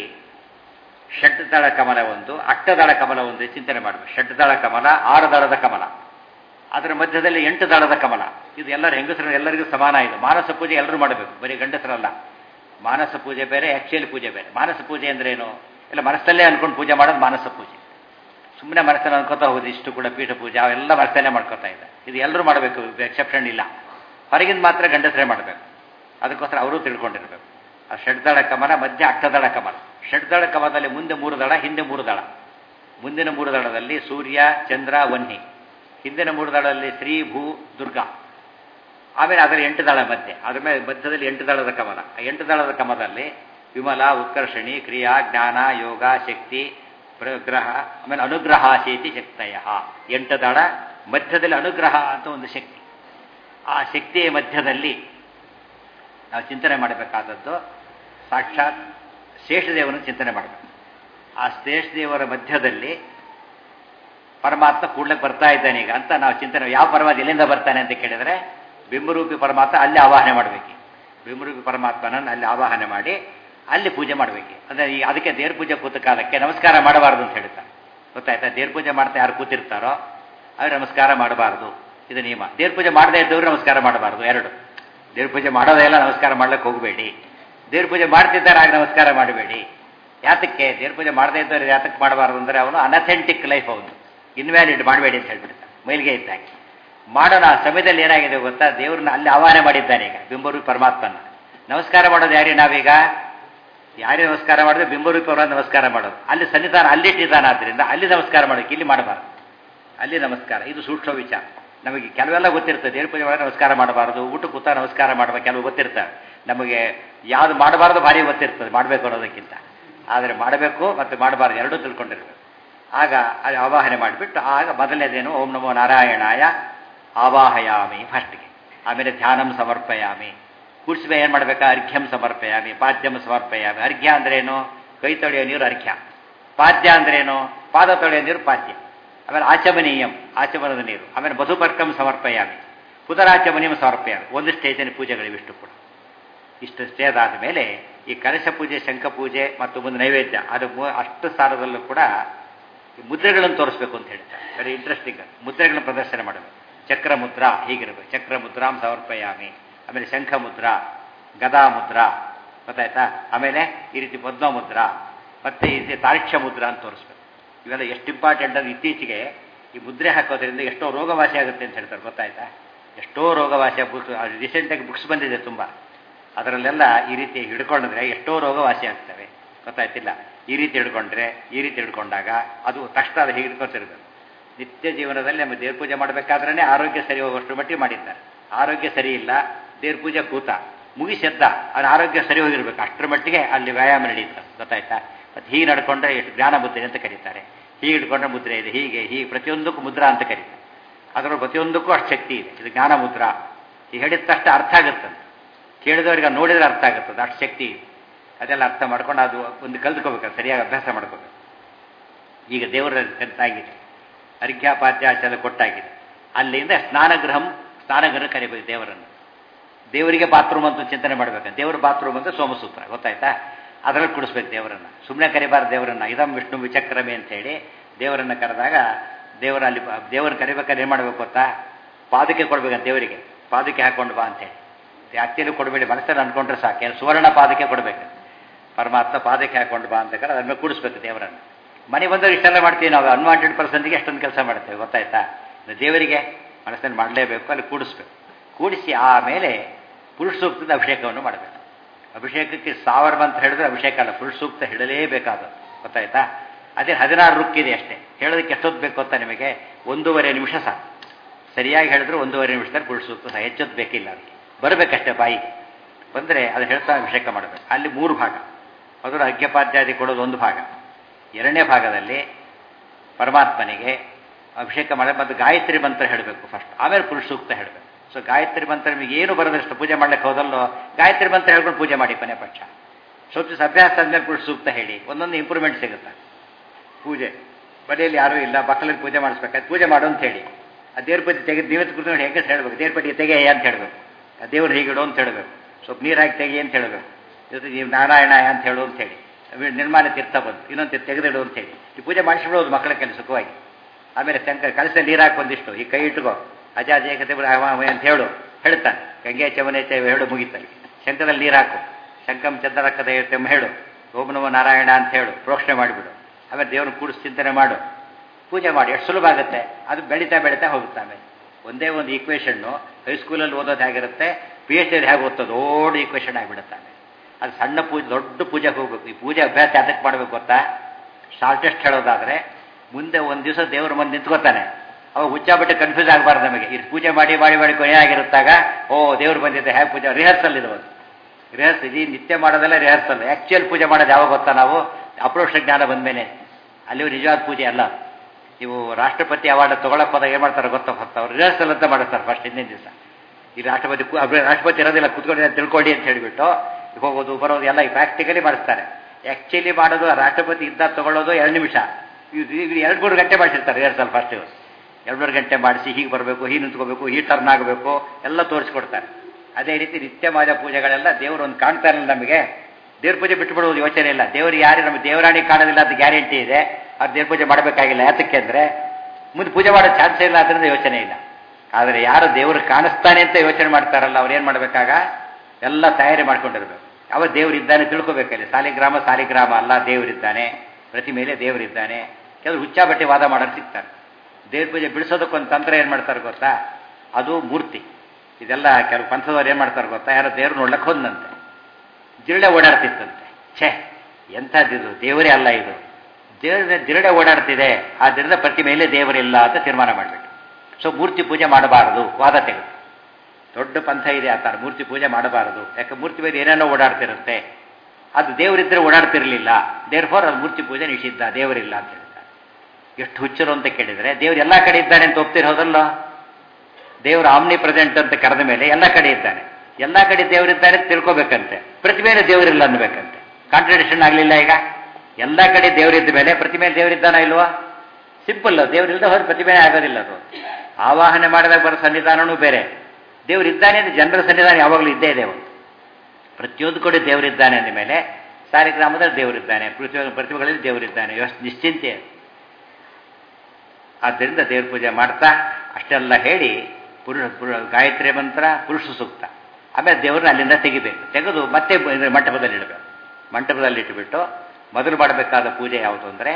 ಷಡ್ದಳ ಕಮಲ ಒಂದು, ಅಷ್ಟದಳ ಕಮಲ ಒಂದು ಚಿಂತನೆ ಮಾಡಬೇಕು. ಷಡ್ದಳ ಕಮಲ, 6 ದಳದ ಕಮಲ, ಅದರ ಮಧ್ಯದಲ್ಲಿ 8 ದಳದ ಕಮಲ. ಇದು ಎಲ್ಲರ ಹೆಂಗಸರು ಎಲ್ಲರಿಗೂ ಸಮಾನ. ಇದು ಮಾನಸ ಪೂಜೆ ಎಲ್ಲರೂ ಮಾಡಬೇಕು, ಬರೀ ಗಂಡಸರಲ್ಲ. ಮಾನಸ ಪೂಜೆ ಬೇರೆ, ಆ್ಯಕ್ಚುಯಲ್ ಪೂಜೆ ಬೇರೆ. ಮಾನಸ ಪೂಜೆ ಅಂದ್ರೇನು, ಇಲ್ಲ ಮನಸ್ಸಲ್ಲೇ ಅಂದ್ಕೊಂಡು ಪೂಜೆ ಮಾಡೋದು ಮಾನಸ ಪೂಜೆ. ಸುಮ್ಮನೆ ಮನಸ್ಸಲ್ಲಿ ಅನ್ಕೋತಾ ಹೋಗುದು ಇಷ್ಟು ಕೂಡ ಪೀಠ ಪೂಜೆ ಅವೆಲ್ಲ ಮನಸ್ಸಲ್ಲೇ ಮಾಡ್ಕೋತಾ ಇದೆ. ಇದು ಎಲ್ಲರೂ ಮಾಡಬೇಕು, ಎಕ್ಸೆಪ್ಷನ್ ಇಲ್ಲ. ಹೊರಗಿಂದ ಮಾತ್ರ ಗಂಡಸರೇ ಮಾಡಬೇಕು. ಅದಕ್ಕೋಸ್ಕರ ಅವರು ತಿಳ್ಕೊಂಡಿರ್ಬೇಕು. ಆ ಷಡ್ದಳ ಕಮಲ, ಮಧ್ಯ ಅಷ್ಟದಳ ಕಮಲ. ಷಡ್ದಳ ಕಮಲದಲ್ಲಿ ಮುಂದೆ 3 ದಳ, ಹಿಂದೆ 3 ದಳ. ಮುಂದಿನ 3 ದಳದಲ್ಲಿ ಸೂರ್ಯ, ಚಂದ್ರ, ವನ್ಹಿ. ಹಿಂದಿನ 3 ದಳದಲ್ಲಿ ಶ್ರೀ ಭೂ ದುರ್ಗಾ, ಆಮೇಲೆ ಅದರ 8 ದಳ ಮಧ್ಯೆ, ಅದ್ರ ಮೇಲೆ ಮಧ್ಯದಲ್ಲಿ 8 ದಳದ ಕಮಲ. ಆ 8 ದಳದ ಕಮಲದಲ್ಲಿ ವಿಮಲ, ಉತ್ಕರ್ಷಣಿ, ಕ್ರಿಯಾ, ಜ್ಞಾನ, ಯೋಗ, ಶಕ್ತಿ, ಪ್ರಗ್ರಹ, ಆಮೇಲೆ ಅನುಗ್ರಹ ಶೇತಿ ಶಕ್ತಯ. 8 ದಳ ಮಧ್ಯದಲ್ಲಿ ಅನುಗ್ರಹ ಅಂತ ಒಂದು ಶಕ್ತಿ. ಆ ಶಕ್ತಿಯ ಮಧ್ಯದಲ್ಲಿ ನಾವು ಚಿಂತನೆ ಮಾಡಬೇಕಾದದ್ದು ಸಾಕ್ಷಾತ್ ಶೇಷದೇವರನ್ನು ಚಿಂತನೆ ಮಾಡಬೇಕು. ಆ ಶೇಷದೇವರ ಮಧ್ಯದಲ್ಲಿ ಪರಮಾತ್ಮ ಕೂಡ್ಲಕ್ಕೆ ಬರ್ತಾ ಇದ್ದಾನೆ ಈಗ ಅಂತ ನಾವು ಚಿಂತನೆ. ಯಾವ ಪರಮಾತ್ಮ ಎಲ್ಲಿಂದ ಬರ್ತಾನೆ ಅಂತ ಕೇಳಿದರೆ ಬಿಂಬರೂಪಿ ಪರಮಾತ್ಮ ಅಲ್ಲಿ ಆವಾಹನೆ ಮಾಡಬೇಕು. ಬಿಂಬರೂಪಿ ಪರಮಾತ್ಮನನ್ನು ಅಲ್ಲಿ ಆವಾಹನೆ ಮಾಡಿ ಅಲ್ಲಿ ಪೂಜೆ ಮಾಡಬೇಕು. ಅಂದರೆ ಈಗ ಅದಕ್ಕೆ ದೇವ್ರ ಪೂಜೆ ಕೂತ ಕಾಲಕ್ಕೆ ನಮಸ್ಕಾರ ಮಾಡಬಾರ್ದು ಅಂತ ಹೇಳ್ತಾರೆ, ಗೊತ್ತಾಯ್ತಾ? ದೇವ್ರ ಪೂಜೆ ಮಾಡ್ತಾ ಯಾರು ಕೂತಿರ್ತಾರೋ ಅವ್ರು ನಮಸ್ಕಾರ ಮಾಡಬಾರ್ದು, ಇದು ನಿಯಮ. ದೇವ್ರ ಪೂಜೆ ಮಾಡದೇ ಇದ್ದವ್ರು ನಮಸ್ಕಾರ ಮಾಡಬಾರ್ದು. 2, ದೇವ್ರ ಪೂಜೆ ಮಾಡೋದೇ ಎಲ್ಲ ನಮಸ್ಕಾರ ಮಾಡ್ಲಿಕ್ಕೆ ಹೋಗಬೇಡಿ. ದೇವ್ರ ಪೂಜೆ ಮಾಡ್ತಿದ್ದಾರೆ ಆಗ ನಮಸ್ಕಾರ ಮಾಡಬೇಡಿ. ಯಾತಕ್ಕೆ ದೇವ್ರ ಪೂಜೆ ಮಾಡದೇ ಇದ್ದವ್ರು ಯಾತಕ್ಕೆ ಮಾಡಬಾರ್ದು ಅಂದರೆ ಅವನು ಅನಥೆಂಟಿಕ್ ಲೈಫ್, ಅವನು ಇನ್ವ್ಯಾಲಿಡ್, ಮಾಡಬೇಡಿ ಅಂತ ಹೇಳ್ಬಿಡ್ತಾನೆ. ಮೈಲಿಗೆ ಇದ್ದಾಗೆ ಮಾಡೋಣ. ಆ ಸಮಯದಲ್ಲಿ ಏನಾಗಿದೆ ಗೊತ್ತಾ, ದೇವ್ರನ್ನ ಅಲ್ಲಿ ಆವಾಹನೆ ಮಾಡಿದ್ದಾನೆ. ಈಗ ಬಿಂಬರೂಪಿ ಪರಮಾತ್ಮನ ನಮಸ್ಕಾರ ಮಾಡೋದು ಯಾರಿಗೆ? ನಾವೀಗ ಯಾರೇ ನಮಸ್ಕಾರ ಮಾಡಿದ್ರೆ ಬಿಂಬರೂಪಿ ಪರಮಾತ್ಮ ನಮಸ್ಕಾರ ಮಾಡೋದು. ಅಲ್ಲಿ ಸನ್ನಿಧಾನ ಅಲ್ಲಿಟ್ಟಿದ್ದಾನೆ, ಆದ್ದರಿಂದ ಅಲ್ಲಿ ನಮಸ್ಕಾರ ಮಾಡೋಕೆ, ಇಲ್ಲಿ ಮಾಡಬಾರ್ದು. ಅಲ್ಲಿ ನಮಸ್ಕಾರ, ಇದು ಸೂಕ್ಷ್ಮ ವಿಚಾರ. ನಮಗೆ ಕೆಲವೆಲ್ಲ ಗೊತ್ತಿರ್ತದೆ. ದೇವ್ರ ಪೂಜೆ ಮಾಡಿ ನಮಸ್ಕಾರ ಮಾಡಬಾರ್ದು, ಊಟ ಕೂತ ನಮಸ್ಕಾರ ಮಾಡಬೇಕು, ಕೆಲವು ಗೊತ್ತಿರ್ತವೆ. ನಮಗೆ ಯಾವುದು ಮಾಡಬಾರ್ದು ಭಾರಿ ಗೊತ್ತಿರ್ತದೆ, ಮಾಡಬೇಕು ಅನ್ನೋದಕ್ಕಿಂತ. ಆದರೆ ಮಾಡಬೇಕು ಮತ್ತು ಮಾಡಬಾರ್ದು ಎರಡೂ ತಿಳ್ಕೊಂಡಿರ್ಬೇಕು. ಆಗ ಅಲ್ಲಿ ಆವಾಹನೆ ಮಾಡಿಬಿಟ್ಟು ಆಗ ಮೊದಲನೇದೇನು ಓಂ ನಮೋ ನಾರಾಯಣಾಯ ಆವಾಹಯಾಮಿ ಫಸ್ಟ್ಗೆ, ಆಮೇಲೆ ಧ್ಯಾನಂ ಸಮರ್ಪಯಾಮಿ. ಕೂಡಿಸಿದ ಏನು ಮಾಡಬೇಕಾ? ಅರ್ಘ್ಯಂ ಸಮರ್ಪಯಾಮಿ, ಪಾದ್ಯಂ ಸಮರ್ಪಯಾಮಿ. ಅರ್ಘ್ಯ ಅಂದ್ರೇನು? ಕೈ ತೊಳೆಯೋ ನೀರು ಅರ್ಘ್ಯ. ಪಾದ್ಯ ಅಂದ್ರೇನು? ಪಾದ ತೊಳೆಯೋ ನೀರು ಪಾದ್ಯ. ಆಮೇಲೆ ಆಚಮನೀಯಂ, ಆಚಮನದ ನೀರು. ಆಮೇಲೆ ಮಧುಪರ್ಕಂ ಸಮರ್ಪಯಾಮಿ, ಪುನರಾಚಮನೀಯಂ ಸಮರ್ಪಯಾಮಿ. ಒಂದು ಸ್ಟೇಜಿನ ಪೂಜೆಗಳಿವಿಷ್ಟು ಕೂಡ. ಇಷ್ಟು ಸ್ಟೇಜ್ ಆದ ಮೇಲೆ ಈ ಕಲಶ ಪೂಜೆ, ಶಂಖ ಪೂಜೆ ಮತ್ತು ಮುಂದೆ ನೈವೇದ್ಯ, ಅದು ಅಷ್ಟು ಸಾಲದಲ್ಲೂ ಕೂಡ ಮುದ್ರೆಗಳನ್ನು ತೋರಿಸ್ಬೇಕು ಅಂತ ಹೇಳ್ತಾರೆ. Very interesting. ಮುದ್ರೆಗಳನ್ನು ಪ್ರದರ್ಶನ ಮಾಡಬೇಕು. ಚಕ್ರ ಮುದ್ರಾ ಹೀಗಿರಬೇಕು, ಚಕ್ರ ಮುದ್ರಾಂ ಸಮರ್ಪಯಾಮಿ. ಆಮೇಲೆ ಶಂಖ ಮುದ್ರಾ, ಗದಾ ಮುದ್ರಾ, ಗೊತ್ತಾಯ್ತಾ? ಆಮೇಲೆ ಈ ರೀತಿ ಪದ್ಮ ಮುದ್ರಾ, ಮತ್ತೆ ಈ ರೀತಿ ತಾರಿಕ್ಷ ಮುದ್ರಾ ಅಂತ ತೋರಿಸ್ಬೇಕು. ಇವೆಲ್ಲ ಎಷ್ಟು ಇಂಪಾರ್ಟೆಂಟ್ ಅಂದ್ರೆ ಇತ್ತೀಚೆಗೆ ಈ ಮುದ್ರೆ ಹಾಕೋದ್ರಿಂದ ಎಷ್ಟೋ ರೋಗವಾಸಿ ಆಗುತ್ತೆ ಅಂತ ಹೇಳ್ತಾರೆ, ಗೊತ್ತಾಯ್ತಾ? ಎಷ್ಟೋ ರೋಗವಾಸಿ ರೀಸೆಂಟಾಗಿ ಬುಕ್ಸ್ ಬಂದಿದೆ ತುಂಬ. ಅದರಲ್ಲೆಲ್ಲ ಈ ರೀತಿ ಹಿಡ್ಕೊಂಡ್ರೆ ಎಷ್ಟೋ ರೋಗವಾಸಿ ಆಗ್ತವೆ, ಗೊತ್ತಾಯ್ತಿಲ್ಲ? ಈ ರೀತಿ ಹಿಡ್ಕೊಂಡ್ರೆ, ಈ ರೀತಿ ಹಿಡ್ಕೊಂಡಾಗ ಅದು ತಕ್ಷಣ ಅದು ಹೀಗೆ ಹಿಡ್ಕೊತಿರ್ಬೇಕು. ನಿತ್ಯ ಜೀವನದಲ್ಲಿ ನಮ್ಮ ದೇವ್ರ ಪೂಜೆ ಮಾಡಬೇಕಾದ್ರೇ ಆರೋಗ್ಯ ಸರಿ ಹೋಗೋಷ್ಟು ಮಟ್ಟಿಗೆ ಮಾಡಿದ್ದಾರೆ. ಆರೋಗ್ಯ ಸರಿ ಇಲ್ಲ, ದೇವ್ರ ಪೂಜೆ ಕೂತ ಮುಗಿಸೆದ್ದ, ಅದು ಆರೋಗ್ಯ ಸರಿ ಹೋಗಿರ್ಬೇಕು. ಅಷ್ಟರ ಮಟ್ಟಿಗೆ ಅಲ್ಲಿ ವ್ಯಾಯಾಮ ನಡೆಯುತ್ತೆ, ಗೊತ್ತಾಯ್ತಾ? ಮತ್ತು ಹೀಗೆ ನಡ್ಕೊಂಡ್ರೆ ಎಷ್ಟು ಜ್ಞಾನ ಮುದ್ರೆ ಅಂತ ಕರೀತಾರೆ. ಹೀಗೆ ಹಿಡ್ಕೊಂಡ್ರೆ ಮುದ್ರೆ ಇದೆ, ಹೀಗೆ ಪ್ರತಿಯೊಂದಕ್ಕೂ ಮುದ್ರಾ ಅಂತ ಕರೀತಾರೆ. ಅದರ ಪ್ರತಿಯೊಂದಕ್ಕೂ ಅಷ್ಟು ಶಕ್ತಿ ಇದೆ. ಇದು ಜ್ಞಾನ ಮುದ್ರಾ. ಈಗ ಹೇಳಿದ ತಕ್ಷಣ ಅರ್ಥ ಆಗುತ್ತಂತೆ, ಕೇಳಿದವ್ರಿಗೆ ನೋಡಿದ್ರೆ ಅರ್ಥ ಆಗುತ್ತದೆ, ಅಷ್ಟು ಶಕ್ತಿ ಇದೆ. ಅದೆಲ್ಲ ಅರ್ಥ ಮಾಡ್ಕೊಂಡು ಅದು ಒಂದು ಕಲ್ತ್ಕೋಬೇಕು, ಸರಿಯಾಗಿ ಅಭ್ಯಾಸ ಮಾಡ್ಕೋಬೇಕು. ಈಗ ದೇವರ ಕಲಿತಾಗಿದೆ, ಅರ್ಘ್ಯಾಪಾದ್ಯಾಚಲ ಕೊಟ್ಟಾಗಿದೆ. ಅಲ್ಲಿಂದ ಸ್ನಾನಗೃಹ ಕರಿಬೇಕು ದೇವರನ್ನು. ದೇವರಿಗೆ ಬಾತ್ರೂಮ್ ಅಂತ ಚಿಂತನೆ ಮಾಡ್ಬೇಕು. ದೇವರ ಬಾತ್ರೂಮ್ ಅಂತ ಸೋಮಸೂತ್ರ, ಗೊತ್ತಾಯ್ತಾ? ಅದರಲ್ಲಿ ಕುಡಿಸ್ಬೇಕು ದೇವರನ್ನು. ಸುಮ್ಮನೆ ಕರಿಬಾರ್ದು ದೇವರನ್ನು. ಇದಂ ವಿಷ್ಣು ವಿಚಕ್ರಮೆ ಅಂತ ಹೇಳಿ ದೇವರನ್ನು ಕರೆದಾಗ ದೇವರಲ್ಲಿ ದೇವರನ್ನು ಕರಿಬೇಕಾದ್ರೆ ಏನು ಮಾಡಬೇಕು ಗೊತ್ತಾ? ಪಾದಕ್ಕೆ ಕೊಡ್ಬೇಕಂತ ದೇವರಿಗೆ. ಪಾದಕ್ಕೆ ಹಾಕೊಂಡು ಬಾ ಅಂತೇಳಿ. ಅಕ್ಕಿಯಲ್ಲಿ ಕೊಡಬೇಡಿ, ಮನಸ್ಸಲ್ಲಿ ಅಂದ್ಕೊಂಡ್ರೆ ಸಾಕು. ಸುವರ್ಣ ಪಾದಕ್ಕೆ ಕೊಡಬೇಕು. ಪರಮಾತ್ಮ ಪಾದಕ್ಕೆ ಹಾಕೊಂಡು ಬಾ ಅಂತ ಕರೆ ಅದನ್ನ ಕೂಡಿಸ್ಬೇಕು ದೇವರನ್ನು. ಮನೆ ಬಂದವರು ಇಷ್ಟೆಲ್ಲ ಮಾಡ್ತೀವಿ ನಾವು, ಅನ್ವಾಂಟೆಡ್ ಪರ್ಸನ್ಗೆ ಎಷ್ಟೊಂದು ಕೆಲಸ ಮಾಡ್ತೇವೆ, ಗೊತ್ತಾಯ್ತಾ? ದೇವರಿಗೆ ಮನಸ್ಸಲ್ಲಿ ಮಾಡಲೇಬೇಕು, ಅಲ್ಲಿ ಕೂಡಿಸ್ಬೇಕು. ಕೂಡಿಸಿ ಆಮೇಲೆ ಪುರುಷ ಸೂಕ್ತದ ಅಭಿಷೇಕವನ್ನು ಮಾಡಬೇಕು. ಅಭಿಷೇಕಕ್ಕೆ 1000 ಅಂತ ಹೇಳಿದ್ರೆ ಅಭಿಷೇಕ ಅಲ್ಲ, ಪುರುಷ ಸೂಕ್ತ ಹೇಳಲೇಬೇಕಾದದ್ದು, ಗೊತ್ತಾಯ್ತಾ? ಅದೇ 16 ರುಕ್ಕಿದೆ ಅಷ್ಟೇ. ಹೇಳೋದಕ್ಕೆ ಎಷ್ಟೊತ್ತು ಬೇಕು ಗೊತ್ತಾ ನಿಮಗೆ? 1.5 ನಿಮಿಷ ಸಾಕು. ಸರಿಯಾಗಿ ಹೇಳಿದ್ರೆ 1.5 ನಿಮಿಷದಲ್ಲಿ ಪುರುಷ ಸೂಕ್ತ ಸಹ, ಹೆಚ್ಚೊತ್ತು ಬೇಕಿಲ್ಲ. ಅದಕ್ಕೆ ಬರಬೇಕಷ್ಟೇ, ಬಾಯಿಗೆ ಬಂದರೆ ಅದು ಹೇಳ್ತಾ ಅಭಿಷೇಕ ಮಾಡಬೇಕು. ಅಲ್ಲಿ 3 ಭಾಗ. ಅದರ ಅರ್ಘ್ಯಪಾದ್ಯಾದಿ ಕೊಡೋದು ಒಂದು ಭಾಗ. 2ನೇ ಭಾಗದಲ್ಲಿ ಪರಮಾತ್ಮನಿಗೆ ಅಭಿಷೇಕ ಮಾಡಿ ಮತ್ತು ಗಾಯತ್ರಿ ಮಂತ್ರ ಹೇಳಬೇಕು ಫಸ್ಟ್, ಆಮೇಲೆ ಪುರುಷ ಸೂಕ್ತ ಹೇಳಬೇಕು. ಸೊ ಗಾಯತ್ರಿ ಮಂತ್ರ ನಿಮಗೆ ಏನು ಬರೋದಷ್ಟು ಪೂಜೆ ಮಾಡ್ಲಿಕ್ಕೆ ಹೋದಲ್ಲೋ ಗಾಯತ್ರಿ ಮಂತ್ರ ಹೇಳ್ಕೊಂಡು ಪೂಜೆ ಮಾಡಿ ಕೊನೆ ಪಕ್ಷ. ಸ್ವಲ್ಪ ಅಭ್ಯಾಸ ಆದ್ಮೇಲೆ ಪುರುಷ ಸೂಕ್ತ ಹೇಳಿ, ಒಂದೊಂದು ಇಂಪ್ರೂವ್ಮೆಂಟ್ ಸಿಗುತ್ತೆ. ಪೂಜೆ ಮನೆಯಲ್ಲಿ ಯಾರೂ ಇಲ್ಲ, ಮಕ್ಕಳಿಗೆ ಪೂಜೆ ಮಾಡಿಸ್ಬೇಕಾದ್ರೆ ಪೂಜೆ ಮಾಡು ಅಂತ ಹೇಳಿ, ಆ ದೇವ್ರ ಪೂಜೆ ತೆಗೆದು ದೇವತೆ ಕುರಿತು ಹೆಂಗೆ ಹೇಳಬೇಕು, ದೇವ್ರ ಪಟ್ಟಿಗೆ ತೆಗೆಯ ಅಂತ ಹೇಳಬೇಕು, ಆ ದೇವ್ರು ಹೀಗಿಡು ಅಂತ ಹೇಳಬೇಕು, ಸ್ವಲ್ಪ ನೀರು ಹಾಕಿ ತೆಗಿ ಅಂತ ಹೇಳಬೇಕು, ಜೊತೆ ನೀವು ನಾರಾಯಣ ಅಂತ ಹೇಳು ಅಂತ ಹೇಳಿ, ನಿರ್ಮಾಣ ತೀರ್ಥ ಬಂದು ಇನ್ನೊಂದು ತೆಗೆದಿಡು ಅಂತ ಹೇಳಿ ಈ ಪೂಜೆ ಮಾಡಿಸ್ಬಿಡೋದು ಮಕ್ಕಳ ಕೆಲಸ ಸುಖವಾಗಿ. ಆಮೇಲೆ ಕಲಸಲ್ಲಿ ನೀರು ಹಾಕಿ ಒಂದಿಷ್ಟು ಈ ಕೈ ಇಟ್ಕೋ, ಅಜಾಜೇಕತೆ ಅಂತ ಹೇಳು, ಹೇಳ್ತಾನೆ. ಗಂಗೆ ಚಮನೆ ಹೇಳು, ಮುಗಿತಾನೆ. ಶಂಕದಲ್ಲಿ ನೀರು ಹಾಕು, ಶಂಕಂ ಚಂದ್ರಕ್ಕದ ತೆಮ್ಮ ಹೇಳು, ಓಂ ನಮೋ ನಾರಾಯಣ ಅಂತ ಹೇಳು, ಪ್ರೋಕ್ಷಣೆ ಮಾಡಿಬಿಡು. ಆಮೇಲೆ ದೇವ್ರನ್ನ ಕೂಡಿಸಿ ಚಿಂತನೆ ಮಾಡು, ಪೂಜೆ ಮಾಡಿ. ಎಷ್ಟು ಸುಲಭ ಆಗುತ್ತೆ. ಅದು ಬೆಳೀತಾ ಹೋಗುತ್ತೆ. ಆಮೇಲೆ ಒಂದೇ ಒಂದು ಈಕ್ವೇಷನ್ನು ಹೈಸ್ಕೂಲಲ್ಲಿ ಓದೋದು ಹೇಗಿರುತ್ತೆ, ಪಿ ಎಚ್ ಡಿ ಹೇಗೆ ಓದ್ತದೆ, ದೊಡ್ಡ ಈಕ್ವೇಷನ್ ಆಗಿಬಿಡುತ್ತೆ. ಆಮೇಲೆ ಅದು ಸಣ್ಣ ಪೂಜೆ, ದೊಡ್ಡ ಪೂಜೆಗೆ ಹೋಗ್ಬೇಕು. ಈ ಪೂಜೆ ಅಭ್ಯಾಸ ಅದಕ್ಕೆ ಮಾಡಬೇಕು ಗೊತ್ತಾ? ಶಾರ್ಟೆಸ್ಟ್ ಹೇಳೋದಾದರೆ ಮುಂದೆ ಒಂದು ದಿವಸ ದೇವ್ರ ಮುಂದೆ ನಿಂತ್ಕೋತಾನೆ, ಅವಾಗ ಹುಚ್ಚಾಬಿಟ್ಟು ಕನ್ಫ್ಯೂಸ್ ಆಗಬಾರ್ದು ನಮಗೆ. ಇದು ಪೂಜೆ ಮಾಡಿ ಮಾಡಿ ಮಾಡಿ ಕೊನೆ ಆಗಿರುತ್ತಾಗ ಓ ದೇವ್ರು ಬಂದಿದ್ದೆ ಹೇಗೆ ಪೂಜೆ ರಿಹರ್ಸಲ್ ಇದು ಒಂದು ರಿಹರ್ಸಲ್. ಇದು ನಿತ್ಯ ಮಾಡೋದೆಲ್ಲ ರಿಹರ್ಸಲ್. ಆ್ಯಕ್ಚುಯಲ್ ಪೂಜೆ ಮಾಡೋದು ಯಾವಾಗ ಗೊತ್ತಾ ನಾವು ಅಪ್ರೋಕ್ಷ ಜ್ಞಾನ ಬಂದಮೇಲೆ. ಅಲ್ಲಿಯೂ ನಿಜವಾದ ಪೂಜೆ ಅಲ್ಲ. ನೀವು ರಾಷ್ಟ್ರಪತಿ ಅವಾರ್ಡ್ ತೊಗೊಳಕ್ಕೆ ಹೋದಾಗ ಏನು ಮಾಡ್ತಾರೆ ಗೊತ್ತಾ ಅವ್ರು ರಿಹರ್ಸಲ್ ಅಂತ ಮಾಡಿಸ್ತಾರೆ ಫಸ್ಟ್ ಹಿಂದಿನ ದಿವಸ. ಈ ರಾಷ್ಟ್ರಪತಿ ಇರೋದಿಲ್ಲ ಕುತ್ಕೊಂಡು ತಿಳ್ಕೊಳ್ಳಿ ಅಂತ ಹೇಳಿಬಿಟ್ಟು ಹೋಗೋದು ಬರೋದು ಎಲ್ಲ ಪ್ರಾಕ್ಟಿಕಲಿ ಮಾಡಿಸ್ತಾರೆ. ಆ್ಯಕ್ಚುಲಿ ಮಾಡೋದು ರಾಷ್ಟ್ರಪತಿ ಇದ್ದ ತೊಗೊಳ್ಳೋದು 2 ನಿಮಿಷ. ಇದು 2-3 ಗಂಟೆ ಮಾಡಿಸಿರ್ತಾರೆ ರಿಹರ್ಸಲ್ ಫಸ್ಟ್. 2-3 ಗಂಟೆ ಮಾಡಿಸಿ ಹೀಗೆ ಬರಬೇಕು, ಹೀಗೆ ನಿಂತ್ಕೋಬೇಕು, ಈ ಟರ್ನ್ ಆಗಬೇಕು ಎಲ್ಲ ತೋರಿಸ್ಕೊಡ್ತಾರೆ. ಅದೇ ರೀತಿ ನಿತ್ಯವಾದ ಪೂಜೆಗಳೆಲ್ಲ ದೇವರು ಒಂದು ಕಾಣ್ತಾ ಇರಲಿಲ್ಲ ನಮಗೆ. ದೇವ್ರ ಪೂಜೆ ಬಿಟ್ಟುಬಿಡುವುದು ಯೋಚನೆ ಇಲ್ಲ. ದೇವರು ಯಾರು ನಮಗೆ ದೇವರಾಣಿ ಕಾಣೋದಿಲ್ಲ ಅಂತ ಗ್ಯಾರಂಟಿ ಇದೆ. ಅದು ದೇವ್ರ ಪೂಜೆ ಮಾಡಬೇಕಾಗಿಲ್ಲ. ಯಾತಕ್ಕೆ ಅಂದರೆ ಮುಂದೆ ಪೂಜೆ ಮಾಡೋ ಚಾನ್ಸೇ ಇಲ್ಲ, ಅದರಿಂದ ಯೋಚನೆ ಇಲ್ಲ. ಆದರೆ ಯಾರು ದೇವರು ಕಾಣಿಸ್ತಾನೆ ಅಂತ ಯೋಚನೆ ಮಾಡ್ತಾರಲ್ಲ ಅವ್ರು ಏನು ಮಾಡಬೇಕಾಗ ಎಲ್ಲ ತಯಾರಿ ಮಾಡ್ಕೊಂಡಿರ್ಬೇಕು. ಅವ ದೇವರಿದ್ದಾನೆ ತಿಳ್ಕೊಬೇಕಲ್ಲಿ. ಸಾಲಿಗ್ರಾಮ ಅಲ್ಲ, ದೇವರಿದ್ದಾನೆ, ಪ್ರತಿಮೆಯಲ್ಲಿ ದೇವರಿದ್ದಾನೆ. ಕೆಲವರು ಹುಚ್ಚ ಬಟ್ಟೆ ವಾದ ಮಾಡೋರು ಸಿಗ್ತಾರೆ. ದೇವ್ರ ಪೂಜೆ ಬಿಡಿಸೋದಕ್ಕೊಂದು ತಂತ್ರ ಏನು ಮಾಡ್ತಾರೆ ಗೊತ್ತಾ, ಅದು ಮೂರ್ತಿ. ಇದೆಲ್ಲ ಕೆಲವು ಪಂಥದವ್ರು ಏನು ಮಾಡ್ತಾರೆ ಗೊತ್ತಾ, ಯಾರೋ ದೇವ್ರು ನೋಡ್ಲಕ್ಕೆ ಹೋದಂತೆ ಜಿರಳೆ ಓಡಾಡ್ತಿತ್ತಂತೆ. ಛೇ ಎಂಥದ್ದಿದು, ದೇವರೇ ಅಲ್ಲ ಇದು, ಜಿರಡೆ ಓಡಾಡ್ತಿದೆ, ಆದ್ದರಿಂದ ಪ್ರತಿಮೆಯಲ್ಲೇ ದೇವರಿಲ್ಲ ಅಂತ ತೀರ್ಮಾನ ಮಾಡಬೇಕು. ಸೊ ಮೂರ್ತಿ ಪೂಜೆ ಮಾಡಬಾರದು ವಾದ ತೆಗೆದು ದೊಡ್ಡ ಪಂಥ ಇದೆ ಆ ಥರ. ಮೂರ್ತಿ ಪೂಜೆ ಮಾಡಬಾರದು, ಯಾಕೆ ಮೂರ್ತಿ ಮೇಲೆ ಏನೇನೋ ಓಡಾಡ್ತಿರುತ್ತೆ. ಅದು ದೇವರಿದ್ದರೆ ಓಡಾಡ್ತಿರಲಿಲ್ಲ, ದೇರ್ಫೋರ್ ಅದು ಮೂರ್ತಿ ಪೂಜೆ ನಿಷಿದ್ಧ, ದೇವರಿಲ್ಲ ಅಂತ ಹೇಳ್ತಾರೆ. ಎಷ್ಟು ಹುಚ್ಚರು ಅಂತ ಕೇಳಿದರೆ ದೇವರು ಎಲ್ಲ ಕಡೆ ಇದ್ದಾನೆ ಅಂತ ಒಪ್ತಿರೋದಲ್ಲ. ದೇವರು ಆಮ್ನಿ ಪ್ರೆಸೆಂಟ್ ಅಂತ ಕರೆದ ಮೇಲೆ ಎಲ್ಲ ಕಡೆ ಇದ್ದಾನೆ. ಎಲ್ಲ ಕಡೆ ದೇವರಿದ್ದಾನೆ ಅಂತ ತಿಳ್ಕೊಬೇಕಂತೆ, ಪ್ರತಿಮೆಯಲ್ಲಿ ದೇವರಿಲ್ಲ ಅನ್ಬೇಕಂತೆ. ಕಾಂಟ್ರಡಿಕ್ಷನ್ ಆಗಲಿಲ್ಲ ಈಗ. ಎಲ್ಲ ಕಡೆ ದೇವರಿದ್ದ ಮೇಲೆ ಪ್ರತಿಮೆಯಲ್ಲಿ ದೇವರಿದ್ದಾನ ಇಲ್ವಾ? ಸಿಂಪಲ್. ದೇವರಿಲ್ಲದೆ ಹೋದ್ರೆ ಪ್ರತಿಮೆನೇ ಆಗೋದಿಲ್ಲ. ಅದು ಆವಾಹನೆ ಮಾಡಿದಾಗ ಬರೋ ಸನ್ನಿಧಾನವೂ ಬೇರೆ. ದೇವರಿದ್ದಾನೆ ಅಂದರೆ ಜನರ ಸನ್ನಿಧಾನ ಯಾವಾಗಲೂ ಇದ್ದೇ ಇದೆ. ಒಂದು ಪ್ರತಿಯೊಂದು ಕಡೆ ದೇವರಿದ್ದಾನೆ ಅಂದ ಮೇಲೆ ಸಾಲಿಗ್ರಾಮದಲ್ಲಿ ದೇವರಿದ್ದಾನೆ, ಪ್ರತಿಮೆಗಳಲ್ಲಿ ದೇವರಿದ್ದಾನೆ, ನಿಶ್ಚಿಂತೆ. ಆದ್ದರಿಂದ ದೇವ್ರ ಪೂಜೆ ಮಾಡ್ತಾ ಅಷ್ಟೆಲ್ಲ ಹೇಳಿ ಗಾಯತ್ರಿ ಮಂತ್ರ, ಪುರುಷ ಸೂಕ್ತ, ಆಮೇಲೆ ದೇವ್ರನ್ನ ಅಲ್ಲಿಂದ ತೆಗಿಬೇಕು. ತೆಗೆದು ಮತ್ತೆ ಮಂಟಪದಲ್ಲಿ ಇಡಬೇಕು. ಮಂಟಪದಲ್ಲಿ ಇಟ್ಟುಬಿಟ್ಟು ಮೊದಲು ಮಾಡಬೇಕಾದ ಪೂಜೆ ಯಾವುದು ಅಂದರೆ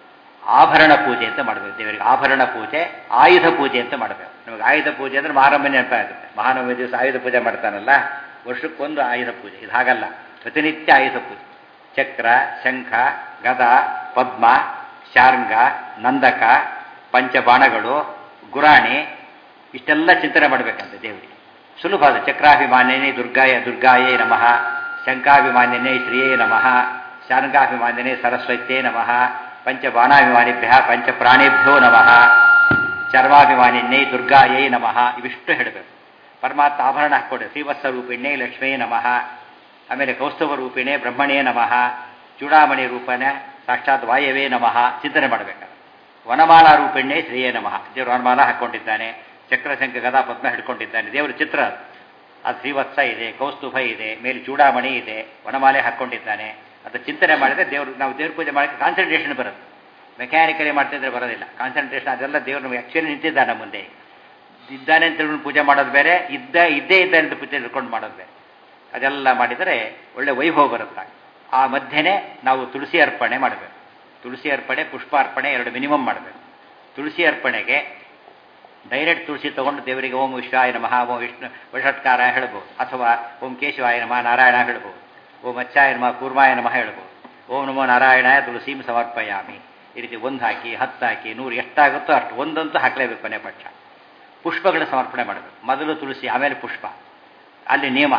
ಆಭರಣ ಪೂಜೆ ಅಂತ ಮಾಡಬೇಕು. ದೇವರಿಗೆ ಆಭರಣ ಪೂಜೆ, ಆಯುಧ ಪೂಜೆ ಅಂತ ಮಾಡಬೇಕು. ನಮಗೆ ಆಯುಧ ಪೂಜೆ ಅಂದರೆ ಮಹಾನವಮಿ ನೆನಪಾಗುತ್ತೆ. ಮಹಾನವಮಿ ದಿವಸ ಆಯುಧ ಪೂಜೆ ಮಾಡ್ತಾನಲ್ಲ, ವರ್ಷಕ್ಕೊಂದು ಆಯುಧ ಪೂಜೆ. ಇದು ಹಾಗಲ್ಲ, ಪ್ರತಿನಿತ್ಯ ಆಯುಧ ಪೂಜೆ. ಚಕ್ರ, ಶಂಖ, ಗದ, ಪದ್ಮ, ಶಾರ್ಂಗ, ನಂದಕ, ಪಂಚಬಾಣಗಳು, ಗುರಾಣಿ, ಇಷ್ಟೆಲ್ಲ ಚಿಂತನೆ ಮಾಡಬೇಕಂತೆ ದೇವರಿಗೆ. ಸುಲಭ ಅದು. ಚಕ್ರಾಭಿಮಾನ್ಯನೇ ದುರ್ಗಾಯೇ ನಮಃ, ಶಂಖಾಭಿಮಾನ್ಯನೇ ಶ್ರೀಯೇ ನಮಃ, ಶಾರ್ಂಗಾಭಿಮಾನ್ಯನೇ ಸರಸ್ವತ್ಯೇ ನಮಃ, ಪಂಚಬಾಣಾಭಿಮಾನಿಭ್ಯ ಪಂಚಪ್ರಾಣೇಭ್ಯೋ ನಮಃ, ಚರ್ಮಾಭಿಮಾನಿನ್ಯೈ ದುರ್ಗಾಯೇ ನಮಃ. ಇವಿಷ್ಟು ಹೇಳಬೇಕು. ಪರಮಾತ್ಮ ಆಭರಣ ಹಾಕ್ಕೊಡೆ. ಶ್ರೀವತ್ಸ ರೂಪಿಣ್ಯೇ ಲಕ್ಷ್ಮೀ ನಮಃ, ಆಮೇಲೆ ಕೌಸ್ತುಭ ರೂಪಿಣೆ ಬ್ರಹ್ಮಣೇ ನಮಃ, ಚೂಡಾಮಣಿ ರೂಪನ ಸಾಕ್ಷಾತ್ ವಾಯವೇ ನಮಃ ಚಿಂತನೆ ಮಾಡಬೇಕು. ವನಮಾಲಾ ರೂಪಿಣ್ಯೇ ಶ್ರೀಯೇ ನಮಃ, ದೇವರು ವನಮಾಲ ಹಾಕ್ಕೊಂಡಿದ್ದಾನೆ, ಚಕ್ರಶಂಖ ಗದಾ ಪದ್ಮ ಹಿಡ್ಕೊಂಡಿದ್ದಾನೆ, ದೇವರ ಚಿತ್ರ ಅದು ಶ್ರೀವತ್ಸ ಇದೆ, ಕೌಸ್ತುಭ ಇದೆ, ಮೇಲೆ ಚೂಡಾಮಣಿ ಇದೆ, ವನಮಾಲೆ ಹಾಕ್ಕೊಂಡಿದ್ದಾನೆ. ಅದು ಚಿಂತನೆ ಮಾಡಿದರೆ ದೇವರು, ನಾವು ದೇವ್ರ ಪೂಜೆ ಮಾಡೋಕ್ಕೆ ಕಾನ್ಸಂಟ್ರೇಷನ್ ಬರುತ್ತೆ. ಮೆಕ್ಯಾನಿಕಲಿ ಮಾಡ್ತಿದ್ರೆ ಬರೋದಿಲ್ಲ ಕಾನ್ಸಂಟ್ರೇಷನ್. ಅದೆಲ್ಲ ದೇವರು ನಮಗೆ ಆ್ಯಕ್ಚುಲಿ ನಿಂತಿದ್ದಾನೆ ಮುಂದೆ ಇದ್ದಾನೆ ಅಂತ ಪೂಜೆ ಮಾಡೋದು ಬೇರೆ, ಇದ್ದೇ ಇದ್ದಾನೆ ಅಂತ ಪೂಜೆ ತಿಳ್ಕೊಂಡು ಮಾಡೋದು ಬೇರೆ. ಅದೆಲ್ಲ ಮಾಡಿದರೆ ಒಳ್ಳೆ ವೈಭವ ಬರುತ್ತೆ. ಆ ಮಧ್ಯೆನೇ ನಾವು ತುಳಸಿ ಅರ್ಪಣೆ ಮಾಡಬೇಕು. ತುಳಸಿ ಅರ್ಪಣೆ, ಪುಷ್ಪಾರ್ಪಣೆ 2 ಮಿನಿಮಮ್ ಮಾಡಬೇಕು. ತುಳಸಿ ಅರ್ಪಣೆಗೆ ಡೈರೆಕ್ಟ್ ತುಳಸಿ ತೊಗೊಂಡು ದೇವರಿಗೆ ಓಂ ವಿಶ್ವಾಯ ನಮಃ, ಓಂ ವಿಷ್ಣು ವಷಟ್ಕಾರ ಹೇಳ್ಬೋದು, ಅಥವಾ ಓಂ ಕೇಶವಾಯ ನಮಃ ನಾರಾಯಣ ಹೇಳ್ಬೋದು, ಓಂ ಅಚ್ಚಾಯ ನಮಃ ಕೂರ್ಮಾಯ ನಮಃ ಹೇಳ್ಬೋದು, ಓಂ ನಮೋ ನಾರಾಯಣಾಯ ತುಳಸೀಂ ಸಮರ್ಪಯಾಮಿ. ಈ ರೀತಿ 1 ಹಾಕಿ 10 ಹಾಕಿ 100 ಎಷ್ಟಾಗುತ್ತೋ ಅಷ್ಟು ಒಂದಂತೂ ಹಾಕಲೇಬೇಕು ಕೊನೆ ಪಕ್ಷ. ಪುಷ್ಪಗಳ ಸಮರ್ಪಣೆ ಮಾಡಬೇಕು. ಮೊದಲು ತುಳಸಿ, ಆಮೇಲೆ ಪುಷ್ಪ. ಅಲ್ಲಿ ನಿಯಮ,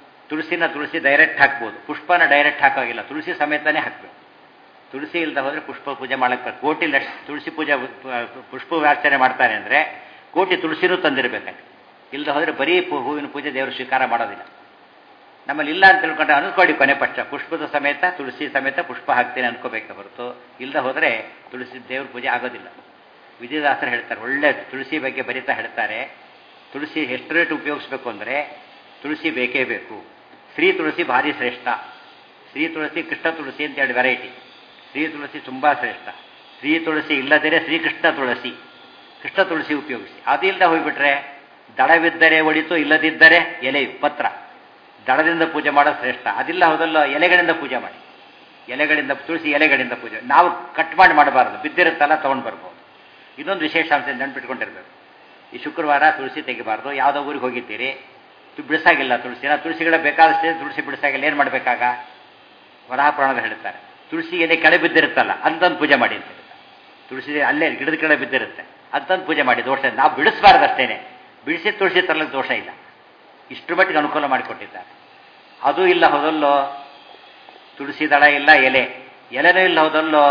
ತುಳಸಿ ಡೈರೆಕ್ಟ್ ಹಾಕ್ಬೋದು, ಪುಷ್ಪನ ಡೈರೆಕ್ಟ್ ಹಾಕೋಗಿಲ್ಲ, ತುಳಸಿ ಸಮೇತನೇ ಹಾಕಬೇಕು. ತುಳಸಿ ಇಲ್ಲದೆ ಹೋದರೆ ಪುಷ್ಪ ಪೂಜೆ ಮಾಡಕ್ಕೆ ಕೋಟಿ ಲಕ್ಷ ತುಳಸಿ ಪೂಜೆ ಪುಷ್ಪಾರ್ಚನೆ ಮಾಡ್ತಾರೆ ಅಂದರೆ ಕೋಟಿ ತುಳಸಿನೂ ತಂದಿರಬೇಕಂತೆ. ಇಲ್ಲದೆ ಹೋದರೆ ಬರೀ ಹೂವಿನ ಪೂಜೆ ದೇವರು ಸ್ವೀಕಾರ ಮಾಡೋದಿಲ್ಲ. ನಮ್ಮಲ್ಲಿ ಇಲ್ಲ ಅಂತ ತಿಳ್ಕೊಂಡ್ರೆ ಅನ್ಕೊಳ್ಳಿ ಕೊನೆ ಪಕ್ಷ ಪುಷ್ಪದ ಸಮೇತ ತುಳಸಿ ಸಮೇತ ಪುಷ್ಪ ಹಾಕ್ತೇನೆ ಅನ್ಕೋಬೇಕೆ ಹೊರತು ಇಲ್ಲದೆ ಹೋದರೆ ತುಳಸಿ ದೇವ್ರ ಪೂಜೆ ಆಗೋದಿಲ್ಲ. ವಿಜಯದಾಸರು ಹೇಳ್ತಾರೆ, ಒಳ್ಳೆ ತುಳಸಿ ಬಗ್ಗೆ ಬರಿತಾ ಹೇಳ್ತಾರೆ, ತುಳಸಿ ಎಷ್ಟು ರೇಟ್ ಉಪಯೋಗಿಸ್ಬೇಕು ಅಂದರೆ ತುಳಸಿ ಬೇಕೇ ಬೇಕು. ಶ್ರೀ ತುಳಸಿ ಭಾರಿ ಶ್ರೇಷ್ಠ. ಶ್ರೀ ತುಳಸಿ, ಕೃಷ್ಣ ತುಳಸಿ ಅಂತ 2 ವೆರೈಟಿ. ಶ್ರೀ ತುಳಸಿ ತುಂಬ ಶ್ರೇಷ್ಠ. ಶ್ರೀ ತುಳಸಿ ಇಲ್ಲದೇ ಶ್ರೀಕೃಷ್ಣ ತುಳಸಿ, ಕೃಷ್ಣ ತುಳಸಿ ಉಪಯೋಗಿಸಿ. ಅದಿಲ್ಲದೆ ಹೋಗಿಬಿಟ್ರೆ ದಳವಿದ್ದರೆ ಒಳಿತು, ಇಲ್ಲದಿದ್ದರೆ ಎಲೆ ಪತ್ರ. ದಳದಿಂದ ಪೂಜೆ ಮಾಡೋದು ಶ್ರೇಷ್ಠ. ಅದಿಲ್ಲ ಹೋದಲ್ಲ ಎಲೆಗಳಿಂದ ಪೂಜೆ ಮಾಡಿ. ಎಲೆಗಳಿಂದ ತುಳಸಿ ಎಲೆಗಳಿಂದ ಪೂಜೆ ನಾವು ಕಟ್ ಮಾಡಿ ಮಾಡಬಾರ್ದು, ಬಿದ್ದಿರುತ್ತಲ್ಲ ತೊಗೊಂಡು ಬರ್ಬೋದು. ಇನ್ನೊಂದು ವಿಶೇಷಾಂಶ ನೆನ್ಪಿಟ್ಕೊಂಡಿರ್ಬೇಕು. ಈ ಶುಕ್ರವಾರ ತುಳಸಿ ತೆಗಿಬಾರ್ದು. ಯಾವುದೋ ಊರಿಗೆ ಹೋಗಿದ್ದೀರಿ, ಬಿಡಿಸಾಗಿಲ್ಲ ತುಳಸಿನ, ತುಳಸಿಗಳ ಬೇಕಾದಷ್ಟೇ ತುಳಸಿ ಬಿಡಿಸಾಗಿಲ್ಲ, ಏನು ಮಾಡಬೇಕಾಗ? ವರಾಹಪುರಾಣದ ಹೇಳ್ತಾರೆ, ತುಳಸಿ ಎಲೆ ಕೆಳಗೆ ಬಿದ್ದಿರುತ್ತಲ್ಲ ಅಂತಂದು ಪೂಜೆ ಮಾಡಿ ಅಂತ ಹೇಳ್ತಾರೆ. ತುಳಸಿ ಅಲ್ಲೇ ಗಿಡದ ಕೆಳಗೆ ಬಿದ್ದಿರುತ್ತೆ, ಅಂತಂದು ಪೂಜೆ ಮಾಡಿ ದೋಷ ನಾವು ಬಿಡಿಸಬಾರ್ದು ಅಷ್ಟೇನೆ. ಬಿಡಿಸಿ ತುಳಸಿ ತರಲಿಕ್ಕೆ ದೋಷ ಇಲ್ಲ. ಇಷ್ಟರ ಮಟ್ಟಿಗೆ ಅನುಕೂಲ ಮಾಡಿಕೊಟ್ಟಿದ್ದಾರೆ. ಅದು ಇಲ್ಲ ಹೋದಲ್ಲೋ ತುಳಸಿ ದಳ ಇಲ್ಲ, ಎಲೆನೂ ಇಲ್ಲ ಹೋದಲ್ಲೋ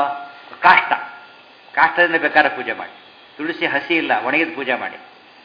ಕಾಷ್ಟದಿಂದ ಬೇಕಾದ್ರೆ ಪೂಜೆ ಮಾಡಿ. ತುಳಸಿ ಹಸಿ ಇಲ್ಲ, ಒಣಗಿದ ಪೂಜೆ ಮಾಡಿ.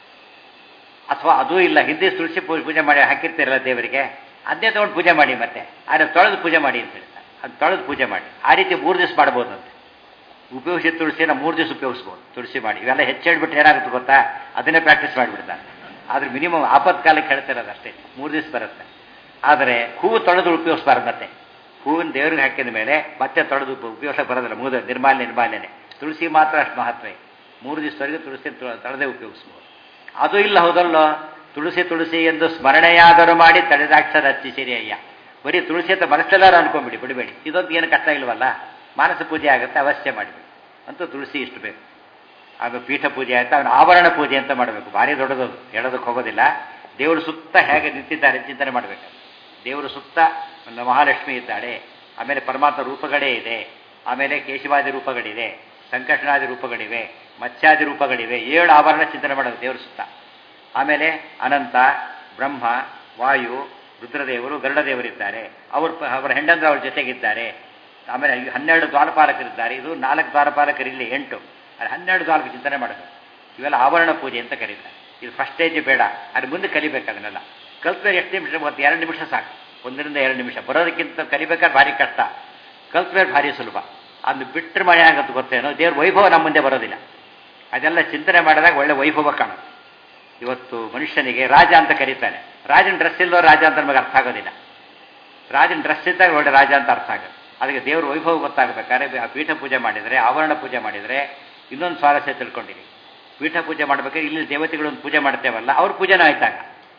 ಅಥವಾ ಅದೂ ಇಲ್ಲ, ಹಿಂದೆ ತುಳಸಿ ಪೂಜೆ ಮಾಡಿ ಹಾಕಿರ್ತೀರಲ್ಲ ದೇವರಿಗೆ, ಅದನ್ನೇ ತೊಗೊಂಡು ಪೂಜೆ ಮಾಡಿ. ಮತ್ತೆ ಆದರೆ ತೊಳೆದು ಪೂಜೆ ಮಾಡಿ ಅಂತ ಹೇಳ್ತಾರೆ. ಅದು ತೊಳೆದು ಪೂಜೆ ಮಾಡಿ. ಆ ರೀತಿ 3 ದಿವಸ ಮಾಡ್ಬೋದಂತೆ. ಉಪಯೋಗಿಸಿದ ತುಳಸಿನ 3 ದಿವಸ ಉಪಯೋಗಿಸ್ಬೋದು. ತುಳಸಿ ಮಾಡಿ ಇವೆಲ್ಲ ಹೆಚ್ಚು ಹೇಳ್ಬಿಟ್ಟು ಏನಾಗುತ್ತೆ ಗೊತ್ತಾ, ಅದನ್ನೇ ಪ್ರಾಕ್ಟೀಸ್ ಮಾಡಿಬಿಡ್ತಾರೆ. ಆದರೆ ಮಿನಿಮಮ್ ಆಪತ್ಕಾಲಕ್ಕೆ ಹೇಳ್ತಿರೋದು ಅಷ್ಟೇ, 3 ದಿವಸ ಬರುತ್ತೆ. ಆದರೆ ಹೂವು ತೊಳೆದು ಉಪಯೋಗಿಸ್ಬಾರ್ದು. ಮತ್ತೆ ಹೂವಿನ ದೇವ್ರಿಗೆ ಹಾಕಿದ ಮೇಲೆ ಮತ್ತೆ ತೊಳೆದು ಉಪಯೋಗಿಸಕ್ಕೆ ಬರೋದಿಲ್ಲ. ನಿರ್ಮಾಲ್ಯನೇ. ತುಳಸಿ ಮಾತ್ರ ಅಷ್ಟು ಮಹತ್ವ. 3 ದಿವಸವರೆಗೆ ತುಳಸಿ ತೊಳೆದೇ ಉಪಯೋಗಿಸ್ಬೋದು. ಅದು ಇಲ್ಲ ಹೋದಲ್ಲೋ ತುಳಸಿ ಎಂದು ಸ್ಮರಣೆಯಾದರೂ ಮಾಡಿ ತಡೆದಾಕ್ಷರ ಹಚ್ಚಿಸಿರಿ ಅಯ್ಯ. ಬರೀ ತುಳಸಿ ಅಂತ ಮನಸ್ಸೆಲ್ಲರೂ ಅನ್ಕೊಂಡ್ಬಿಡಿ, ಬಿಡಬೇಡಿ. ಇದೊಂದು ಏನು ಕಷ್ಟ ಇಲ್ವಲ್ಲ, ಮಾನಸ ಪೂಜೆ ಆಗುತ್ತೆ, ಅವಶ್ಯ ಮಾಡಿಬಿಡಿ. ಅಂತೂ ತುಳಸಿ ಇಷ್ಟು ಬೇಕು. ಆಗ ಪೀಠ ಪೂಜೆ ಆಯ್ತು. ಅವನ ಆವರಣ ಪೂಜೆ ಅಂತ ಮಾಡಬೇಕು. ಭಾರಿ ದೊಡ್ಡದದು, ಹೇಳೋದಕ್ಕೆ ಹೋಗೋದಿಲ್ಲ. ದೇವರು ಸುತ್ತ ಹೇಗೆ ನಿಂತಿದ್ದಾರೆ ಚಿಂತನೆ ಮಾಡಬೇಕು. ದೇವರು ಸುತ್ತ ಒಂದು ಮಹಾಲಕ್ಷ್ಮಿ ಇದ್ದಾಳೆ, ಆಮೇಲೆ ಪರಮಾತ್ಮ ರೂಪಗಳೇ ಇದೆ, ಆಮೇಲೆ ಕೇಶವಾದಿ ರೂಪಗಳಿವೆ, ಸಂಕರ್ಷಣಾದಿ ರೂಪಗಳಿವೆ, ಮತ್ಸ್ಯಾದಿ ರೂಪಗಳಿವೆ. 7 ಆವರಣ ಚಿಂತನೆ ಮಾಡೋದು ದೇವರು ಸುತ್ತ. ಆಮೇಲೆ ಅನಂತ, ಬ್ರಹ್ಮ, ವಾಯು, ರುದ್ರದೇವರು, ಗರುಡದೇವರಿದ್ದಾರೆ. ಅವರ ಹೆಂಡಂದ್ರ ಅವ್ರ ಜೊತೆಗಿದ್ದಾರೆ. ಆಮೇಲೆ 12 ದ್ವಾರಪಾಲಕರಿದ್ದಾರೆ. ಇದು 4 ದ್ವಾರಪಾಲಕರಿಲ್ಲಿ 8, 12 ದ್ವಾರಕ ಚಿಂತನೆ ಮಾಡಬೇಕು. ಇವೆಲ್ಲ ಆವರಣ ಪೂಜೆ ಅಂತ ಕರೀತಾರೆ. ಇದು ಫಸ್ಟ್ ಸ್ಟೇಜ್ ಬೇಡ, ಅದ್ರ ಮುಂದೆ ಕಲಿಬೇಕು. ಅದನ್ನೆಲ್ಲ ಕಲ್ತ್ಮೇಲೆ ಎಷ್ಟು ನಿಮಿಷ ಬರುತ್ತೆ? 2 ನಿಮಿಷ ಸಾಕು. 1 ರಿಂದ 2 ನಿಮಿಷ. ಬರೋದಕ್ಕಿಂತ ಕಲಿಬೇಕಾದ್ರೆ ಭಾರಿ ಕಷ್ಟ, ಕಲ್ತ್ಮೇಲೆ ಭಾರಿ ಸುಲಭ. ಅದನ್ನು ಬಿಟ್ಟರೆ ಮನೆ ಆಗತ್ತೆ ಗೊತ್ತೇನೋ, ದೇವ್ರ ವೈಭವ ನಮ್ಮ ಮುಂದೆ ಬರೋದಿಲ್ಲ. ಅದೆಲ್ಲ ಚಿಂತನೆ ಮಾಡಿದಾಗ ಒಳ್ಳೆ ವೈಭವ ಕಾಣುತ್ತೆ. ಇವತ್ತು ಮನುಷ್ಯನಿಗೆ ರಾಜ ಅಂತ ಕರೀತಾನೆ. ರಾಜನ ಡ್ರೆಸ್ ಇಲ್ಲೋ ರಾಜ ಅಂತ ನಮಗೆ ಅರ್ಥ ಆಗೋದಿಲ್ಲ. ರಾಜನ ಡ್ರೆಸ್ ಇದ್ದಾಗ ಒಳ್ಳೆ ರಾಜ ಅಂತ ಅರ್ಥ ಆಗುತ್ತೆ. ಅದಕ್ಕೆ ದೇವ್ರ ವೈಭವ ಗೊತ್ತಾಗಬೇಕಾದ್ರೆ ಪೀಠ ಪೂಜೆ ಮಾಡಿದರೆ, ಆವರಣ ಪೂಜೆ ಮಾಡಿದರೆ ಇನ್ನೊಂದು ಸ್ವಾರಸ್ಯ ತಿಳ್ಕೊಂಡಿರಿ. ಪೀಠ ಪೂಜೆ ಮಾಡ್ಬೇಕಾದ್ರೆ ಇಲ್ಲಿ ದೇವತೆಗಳೊಂದು ಪೂಜೆ ಮಾಡ್ತೇವಲ್ಲ, ಅವ್ರ ಪೂಜೆನೂ ಆಯ್ತಾಗ.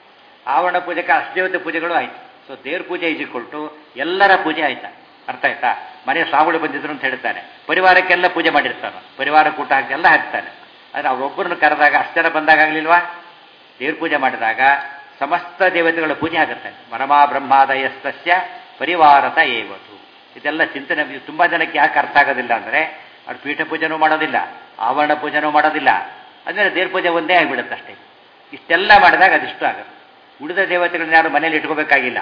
ಆವರಣ ಪೂಜೆಗೆ ಅಷ್ಟದೇವತೆ ಪೂಜೆಗಳು ಆಯ್ತು. ಸೊ ದೇವ್ರ ಪೂಜೆ ಇಜಿಕೊಳ್ತು ಎಲ್ಲರ ಪೂಜೆ ಆಯ್ತಾ. ಅರ್ಥ ಆಯ್ತಾ? ಮನೆ ಸ್ವಾಮಿಗಳು ಬಂದಿದ್ರು ಅಂತ ಹೇಳ್ತಾನೆ, ಪರಿವಾರಕ್ಕೆಲ್ಲ ಪೂಜೆ ಮಾಡಿರ್ತಾನೆ, ಪರಿವಾರ ಕೂಟ ಹಾಕಿ ಎಲ್ಲ ಹಾಕ್ತಾನೆ. ಆದರೆ ಅವ್ರೊಬ್ಬರನ್ನು ಕರೆದಾಗ ಅಷ್ಟು ಜನ ಬಂದಾಗಲಿಲ್ವಾ? ದೇವ್ರ ಪೂಜೆ ಮಾಡಿದಾಗ ಸಮಸ್ತ ದೇವತೆಗಳ ಪೂಜೆ ಆಗುತ್ತೆ. ಮರಮಾ ಬ್ರಹ್ಮಾದಯಸ್ತಸ್ಯ ಪರಿವಾರತ ಏವತು. ಇದೆಲ್ಲ ಚಿಂತನೆ ತುಂಬ ಜನಕ್ಕೆ ಯಾಕೆ ಅರ್ಥ ಆಗೋದಿಲ್ಲ ಅಂದರೆ, ಅವ್ರು ಪೀಠ ಪೂಜೆನೂ ಮಾಡೋದಿಲ್ಲ, ಆವರಣ ಪೂಜೆನೂ ಮಾಡೋದಿಲ್ಲ. ಅಂದರೆ ದೇವ್ರ ಪೂಜೆ ಒಂದೇ ಆಗಿಬಿಡುತ್ತೆ ಅಷ್ಟೇ. ಇಷ್ಟೆಲ್ಲ ಮಾಡಿದಾಗ ಅದಿಷ್ಟು ಆಗುತ್ತೆ. ಉಳಿದ ದೇವತೆಗಳನ್ನ ಯಾರು ಮನೇಲಿ ಇಟ್ಕೋಬೇಕಾಗಿಲ್ಲ,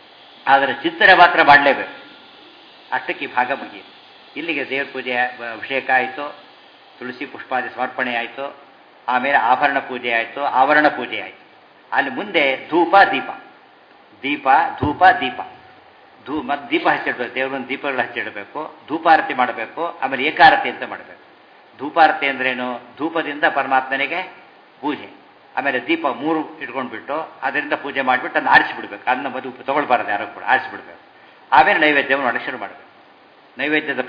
ಆದರೆ ಚಿಂತನೆ ಮಾತ್ರ ಮಾಡಲೇಬೇಕು. ಅಷ್ಟಕ್ಕೆ ಈ ಭಾಗ ಮುಗಿಯಿತು. ಇಲ್ಲಿಗೆ ದೇವ್ರ ಪೂಜೆ ಅಭಿಷೇಕ ಆಯಿತು, ತುಳಸಿ ಪುಷ್ಪಾದಿ ಸಮರ್ಪಣೆ ಆಯಿತು, ಆಮೇಲೆ ಆಭರಣ ಪೂಜೆ ಆಯಿತು, ಆವರಣ ಪೂಜೆ ಆಯಿತು. ಅಲ್ಲಿ ಮುಂದೆ ಧೂಪ ದೀಪ, ಧೂಪ ದೀಪ, ಮತ್ತು ದೀಪ ಹಚ್ಚಿಡ್ಬೇಕು. ದೇವ್ರನ್ನ ದೀಪಗಳು ಹಚ್ಚಿಡಬೇಕು, ಧೂಪಾರತಿ ಮಾಡಬೇಕು, ಆಮೇಲೆ ಏಕಾರತಿ ಅಂತ ಮಾಡಬೇಕು. ಧೂಪಾರತಿ ಅಂದ್ರೇನು? ಧೂಪದಿಂದ ಪರಮಾತ್ಮನಿಗೆ ಪೂಜೆ, ಆಮೇಲೆ ದೀಪ 3 ಇಟ್ಕೊಂಡ್ಬಿಟ್ಟು ಅದರಿಂದ ಪೂಜೆ ಮಾಡಿಬಿಟ್ಟು ಅದನ್ನು ಆರಿಸಿಬಿಡ್ಬೇಕು. ಅದನ್ನ ಮದುವೆ ತೊಗೊಳ್ಬಾರ್ದು ಯಾರು ಕೂಡ, ಆರಿಸಿಬಿಡ್ಬೇಕು. ಆಮೇಲೆ ನೈವೇದ್ಯವನ್ನು ಮಾಡೋಕ್ಕೆ ಶುರು ಮಾಡಬೇಕು. ನೈವೇದ್ಯದ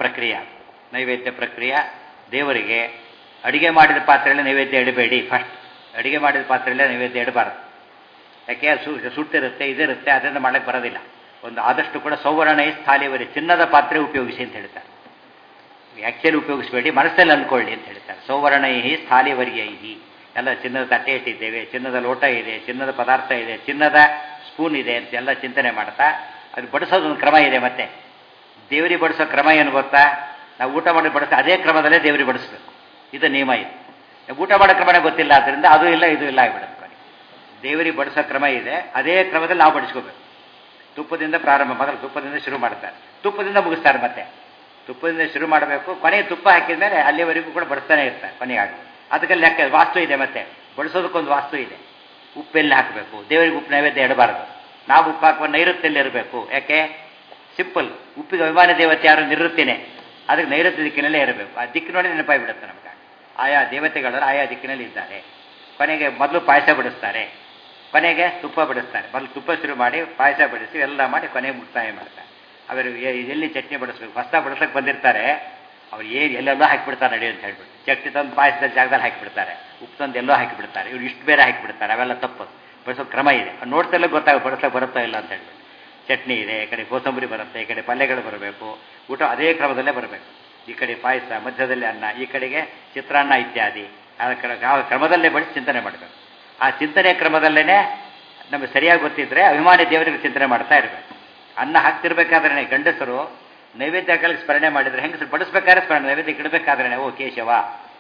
ಪ್ರಕ್ರಿಯೆ ದೇವರಿಗೆ ಅಡಿಗೆ ಮಾಡಿದ ಪಾತ್ರೆಯಲ್ಲೇ ನೈವೇದ್ಯ ಇಡಬೇಡಿ. ಫಸ್ಟ್ ಅಡಿಗೆ ಮಾಡಿದ ಪಾತ್ರೆಯಲ್ಲೇ ನೈವೇದ್ಯ ಇಡಬಾರ್ದು. ಯಾಕೆ ಸುಟ್ಟಿರುತ್ತೆ, ಇದಿರುತ್ತೆ, ಅದರಿಂದ ಮಾಡಕ್ಕೆ ಬರೋದಿಲ್ಲ. ಒಂದು ಆದಷ್ಟು ಕೂಡ ಸೌವರ್ಣ ಸ್ಥಾಲಿವರಿ, ಚಿನ್ನದ ಪಾತ್ರೆ ಉಪಯೋಗಿಸಿ ಅಂತ ಹೇಳ್ತಾರೆ. ಆ್ಯಕ್ಚುಲಿ ಉಪಯೋಗಿಸಬೇಡಿ, ಮನಸ್ಸಲ್ಲಿ ಅಂದ್ಕೊಳ್ಳಿ ಅಂತ ಹೇಳ್ತಾರೆ. ಸೌವರ್ಣೈಹಿ ಸ್ಥಾಲಿವರ್ಯೈಹಿ, ಎಲ್ಲ ಚಿನ್ನದ ತಟ್ಟೆ ಇಟ್ಟಿದ್ದೇವೆ, ಚಿನ್ನದ ಲೋಟ ಇದೆ, ಚಿನ್ನದ ಪದಾರ್ಥ ಇದೆ, ಚಿನ್ನದ ಸ್ಪೂನ್ ಇದೆ ಅಂತ ಎಲ್ಲ ಚಿಂತನೆ ಮಾಡ್ತಾ ಅದು ಬಡಿಸೋದೊಂದು ಕ್ರಮ ಇದೆ. ಮತ್ತೆ ದೇವರಿಗೆ ಬಡಿಸೋ ಕ್ರಮ ಏನು ಗೊತ್ತಾ? ನಾವು ಊಟ ಮಾಡಿ ಬಡಿಸೋ ಅದೇ ಕ್ರಮದಲ್ಲೇ ದೇವರಿಗೆ ಬಡಿಸ್ಬೇಕು. ಇದು ನಿಯಮ ಇದೆ. ಊಟ ಮಾಡೋ ಕ್ರಮನೇ ಗೊತ್ತಿಲ್ಲ, ಆದ್ದರಿಂದ ಅದು ಇಲ್ಲ ಇದು ಇಲ್ಲ ಆಗಿಬಿಡುತ್ತೆ. ದೇವರಿಗೆ ಬಡಿಸೋ ಕ್ರಮ ಇದೆ, ಅದೇ ಕ್ರಮದಲ್ಲಿ ನಾವು ಬಡಿಸ್ಕೋಬೇಕು. ತುಪ್ಪದಿಂದ ಪ್ರಾರಂಭ, ಮೊದಲು ತುಪ್ಪದಿಂದ ಶುರು ಮಾಡ್ತಾರೆ, ತುಪ್ಪದಿಂದ ಮುಗಿಸ್ತಾರೆ. ಮತ್ತೆ ತುಪ್ಪದಿಂದ ಶುರು ಮಾಡಬೇಕು, ಕೊನೆಗೆ ತುಪ್ಪ ಹಾಕಿದ ಮೇಲೆ ಅಲ್ಲಿವರೆಗೂ ಕೂಡ ಬಡಿಸ್ತಾನೆ ಇರ್ತಾರೆ ಕೊನೆಯಾಗಿ. ಅದಕ್ಕೆ ಲೆಕ್ಕ ವಾಸ್ತು ಇದೆ. ಮತ್ತೆ ಬಡಿಸೋದಕ್ಕೊಂದು ವಾಸ್ತು ಇದೆ. ಉಪ್ಪೆಲ್ಲಿ ಹಾಕಬೇಕು, ದೇವರಿಗೆ ಉಪ್ಪು ನೈವೇದ್ಯ ಇಡಬಾರ್ದು. ನಾವು ಉಪ್ಪು ಹಾಕುವ ನೈಋತ್ಯಲ್ಲಿ ಇರಬೇಕು. ಯಾಕೆ? ಸಿಂಪಲ್. ಉಪ್ಪಿಗೆ ಅಭಿಮಾನಿ ದೇವತೆ ಯಾರು? ನಿವೃತ್ತಿನೇ. ಅದಕ್ಕೆ ನೈಋತ್ಯ ದಿಕ್ಕಿನಲ್ಲೇ ಇರಬೇಕು. ಆ ದಿಕ್ಕು ನೋಡಿ ನೆನಪಾಗಿ ಬಿಡುತ್ತೆ ನಮಗೆ. ಆಯಾ ದೇವತೆಗಳು ಆಯಾ ದಿಕ್ಕಿನಲ್ಲಿ ಇದ್ದಾರೆ. ಕೊನೆಗೆ ಮೊದಲು ಪಾಯಸ ಬಡಿಸ್ತಾರೆ, ಕೊನೆಗೆ ತುಪ್ಪ ಬಡಿಸ್ತಾರೆ. ಮೊದಲು ತುಪ್ಪ ಶುರು ಮಾಡಿ ಪಾಯಸ ಬಡಿಸಿ ಎಲ್ಲ ಮಾಡಿ ಕೊನೆಗೆ ಮುಕ್ತಾಯ ಮಾಡ್ತಾರೆ. ಅವರು ಎಲ್ಲಿ ಚಟ್ನಿ ಬಡಿಸ್ಬೇಕು, ಹೊಸ ಬಡಿಸಕ್ಕೆ ಬಂದಿರ್ತಾರೆ, ಅವ್ರು ಎಲ್ಲೆಲ್ಲೋ ಹಾಕಿಬಿಡ್ತಾರೆ ನಡಿ ಅಂತ ಹೇಳ್ಬಿಟ್ಟು. ಚಟ್ನಿ ತಂದು ಪಾಯಸದ ಜಾಗದಲ್ಲಿ ಹಾಕಿಬಿಡ್ತಾರೆ, ಉಪ್ಪು ತಂದು ಎಲ್ಲೋ ಹಾಕಿಬಿಡ್ತಾರೆ, ಇವ್ರು ಇಷ್ಟು ಬೇರೆ ಹಾಕಿಬಿಡ್ತಾರೆ. ಅವೆಲ್ಲ ತಪ್ಪು. ಬಡಿಸೋ ಕ್ರಮ ಇದೆ, ನೋಡ್ತಲ್ಲೇ ಗೊತ್ತಾಗುತ್ತೆ ಬಡಿಸೋಕೆ ಬರುತ್ತಾ ಇಲ್ಲ ಅಂತ ಹೇಳ್ಬಿಟ್ಟು. ಚಟ್ನಿ ಇದೆ, ಈ ಕಡೆ ಕೋಸಂಬರಿ ಬರುತ್ತೆ, ಈ ಕಡೆ ಪಲ್ಯಗಳು ಬರಬೇಕು, ಊಟ ಅದೇ ಕ್ರಮದಲ್ಲೇ ಬರಬೇಕು. ಈ ಕಡೆ ಪಾಯಸ, ಮಧ್ಯದಲ್ಲಿ ಅನ್ನ, ಈ ಕಡೆಗೆ ಚಿತ್ರಾನ್ನ ಇತ್ಯಾದಿ. ಆ ಕ್ರಮದಲ್ಲೇ ಬಡಿಸಿ ಚಿಂತನೆ ಮಾಡಬೇಕು. ಆ ಚಿಂತನೆ ಕ್ರಮದಲ್ಲೇ ನಮಗೆ ಸರಿಯಾಗಿ ಗೊತ್ತಿದ್ರೆ ಅಭಿಮಾನಿ ದೇವರಿಗೆ ಚಿಂತನೆ ಮಾಡ್ತಾ ಇರಬೇಕು. ಅನ್ನ ಹಾಕ್ತಿರ್ಬೇಕಾದ್ರೆ ಗಂಡಸರು ನೈವೇದ್ಯ ಹಾಕಲಿಕ್ಕೆ ಸ್ಮರಣೆ ಮಾಡಿದರೆ, ಹೆಂಗಸರು ಬಡಿಸ್ಬೇಕಾದ್ರೆ ಸ್ಮರಣೆ, ನೈವೇದ್ಯಕ್ಕೆ ಇಡಬೇಕಾದ್ರೆ ಓ ಕೇಶವ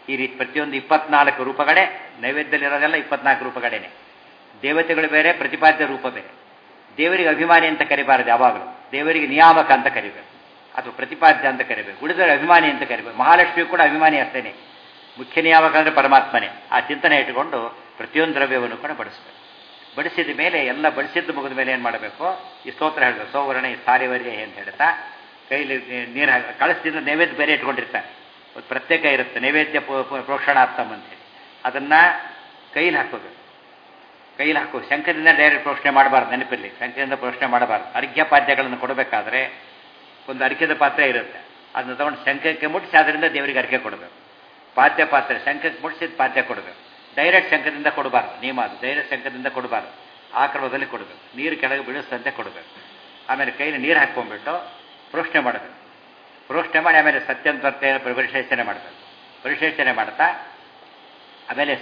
ಈ ರೀತಿ ಪ್ರತಿಯೊಂದು 24 ರೂಪಗಳೇ ನೈವೇದ್ಯದಲ್ಲಿರೋದೆಲ್ಲ 24 ರೂಪಗಳೇನೆ. ದೇವತೆಗಳು ಬೇರೆ, ಪ್ರತಿಪಾದ್ಯ ರೂಪ ಬೇರೆ. ದೇವರಿಗೆ ಅಭಿಮಾನಿ ಅಂತ ಕರಿಬಾರದು ಯಾವಾಗಲೂ, ದೇವರಿಗೆ ನಿಯಾಮಕ ಅಂತ ಕರಿಬೇಕು, ಅಥವಾ ಪ್ರತಿಪಾದ್ಯ ಅಂತ ಕರಿಬೇಕು. ಉಳಿದವರಿಗೆ ಅಭಿಮಾನಿ ಅಂತ ಕರಿಬೇಕು. ಮಹಾಲಕ್ಷ್ಮಿ ಕೂಡ ಅಭಿಮಾನಿ ಅಷ್ಟೇನೆ. ಮುಖ್ಯ ನಿಯಾಮಕ ಅಂದರೆ ಪರಮಾತ್ಮನೇ. ಆ ಚಿಂತನೆ ಇಟ್ಟುಕೊಂಡು ಪ್ರತಿಯೊಂದು ದ್ರವ್ಯವನ್ನು ಕೂಡ ಬಡಿಸಬೇಕು. ಬಡಿಸಿದ ಮೇಲೆ ಎಲ್ಲ ಬಡಿಸಿದ್ದು ಮುಗಿದ ಮೇಲೆ ಏನು ಮಾಡಬೇಕು? ಈ ಸ್ತೋತ್ರ ಹೇಳಬೇಕು. ಸೌವರ್ಣ ಈ ಸಾರಿವರ್ಯ ಅಂತ ಹೇಳ್ತಾ ಕೈಲಿ ನೀರು ಕಳಿಸ್ದಿಂದ ನೈವೇದ್ಯ ಬೇರೆ ಇಟ್ಕೊಂಡಿರ್ತಾರೆ. ಒಂದು ಪ್ರತ್ಯೇಕ ಇರುತ್ತೆ ನೈವೇದ್ಯ ಪ್ರೋಕ್ಷಣಾರ್ಥಮ್ ಅಂತೇಳಿ. ಅದನ್ನು ಕೈಲಿ ಹಾಕೋಬೇಕು. ಕೈಲಿ ಹಾಕೋ ಶಂಖದಿಂದ ಡೈರೆಕ್ಟ್ ಪ್ರೋಕ್ಷಣೆ ಮಾಡಬಾರ್ದು. ನೆನಪಿರಲಿ, ಶಂಖದಿಂದ ಪ್ರೋಕ್ಷಣೆ ಮಾಡಬಾರ್ದು. ಅರ್ಘ್ಯಪಾದ್ಯಗಳನ್ನು ಕೊಡಬೇಕಾದ್ರೆ ಒಂದು ಅರಿಕೆದ ಪಾತ್ರೆ ಇರುತ್ತೆ, ಅದನ್ನ ತಗೊಂಡು ಶಂಖಕ್ಕೆ ಮುಟ್ಟಿಸಿ ಅದರಿಂದ ದೇವರಿಗೆ ಅರಿಕೆ ಕೊಡಬೇಕು. ಪಾದ್ಯ ಪಾತ್ರೆ ಶಂಖಕ್ಕೆ ಮುಟ್ಟಿಸಿದ ಪಾದ್ಯ ಕೊಡಬೇಕು. ಡೈರೆಕ್ಟ್ ಶಂಖದಿಂದ ಕೊಡಬಾರ್ದು, ನಿಯಮ ಅದು. ಡೈರೆಕ್ಟ್ ಶಂಖದಿಂದ ಕೊಡಬಾರ್ದು, ಆ ಕ್ರಮದಲ್ಲಿ ಕೊಡಬೇಕು. ನೀರು ಕೆಳಗೆ ಬೀಳಿಸ್ತಂತೆ ಕೊಡಬೇಕು. ಆಮೇಲೆ ಕೈಲಿ ನೀರು ಹಾಕ್ಕೊಂಡ್ಬಿಟ್ಟು ಪ್ರೋಕ್ಷಣೆ ಮಾಡಬೇಕು. ಪ್ರೋಕ್ಷಣೆ ಮಾಡಿ ಆಮೇಲೆ ಸತ್ಯಂತರ್ತೆ ಪರಿಶೇಷಣೆ ಮಾಡಬೇಕು. ಪರಿಶೇಷಣೆ ಮಾಡ್ತಾ ಆಮೇಲೆ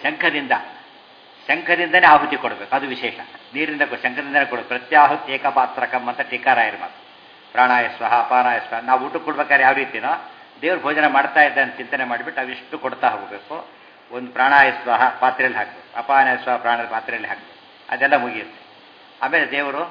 ಶಂಖದಿಂದನೇ ಆಹುತಿ ಕೊಡಬೇಕು. ಅದು ವಿಶೇಷ. ನೀರಿಂದ ಶಂಖದಿಂದನೇ ಕೊಡಬೇಕು. ಪ್ರತ್ಯಾಹುತಿ ಏಕಪಾತ್ರಕಂ ಅಂತ ಟೀಕಾರಾಯರ ಮಾತು. ಪ್ರಾಣಾಯ ಸ್ವಹ ಅಪಾನಾಯ ಸ್ವಹ. ನಾವು ಊಟಕ್ಕೆ ಕೊಡ್ಬೇಕಾದ್ರೆ ಯಾವ ರೀತಿನೋ ದೇವ್ರು ಭೋಜನ ಮಾಡ್ತಾ ಇದ್ದ ಅಂತ ಚಿಂತನೆ ಮಾಡಿಬಿಟ್ಟು ಅವಿಷ್ಟು ಕೊಡ್ತಾ ಹೋಗಬೇಕು. ಒಂದು ಪ್ರಾಣಾಯ ಸ್ವಹ ಪಾತ್ರೆಯಲ್ಲಿ ಹಾಕಬೇಕು, ಅಪಾನಾಯ ಸ್ವಹ ಪ್ರಾಣದ ಪಾತ್ರೆಯಲ್ಲಿ ಹಾಕಬೇಕು. ಅದೆಲ್ಲ ಮುಗಿಯುತ್ತೆ. ಆಮೇಲೆ ದೇವರು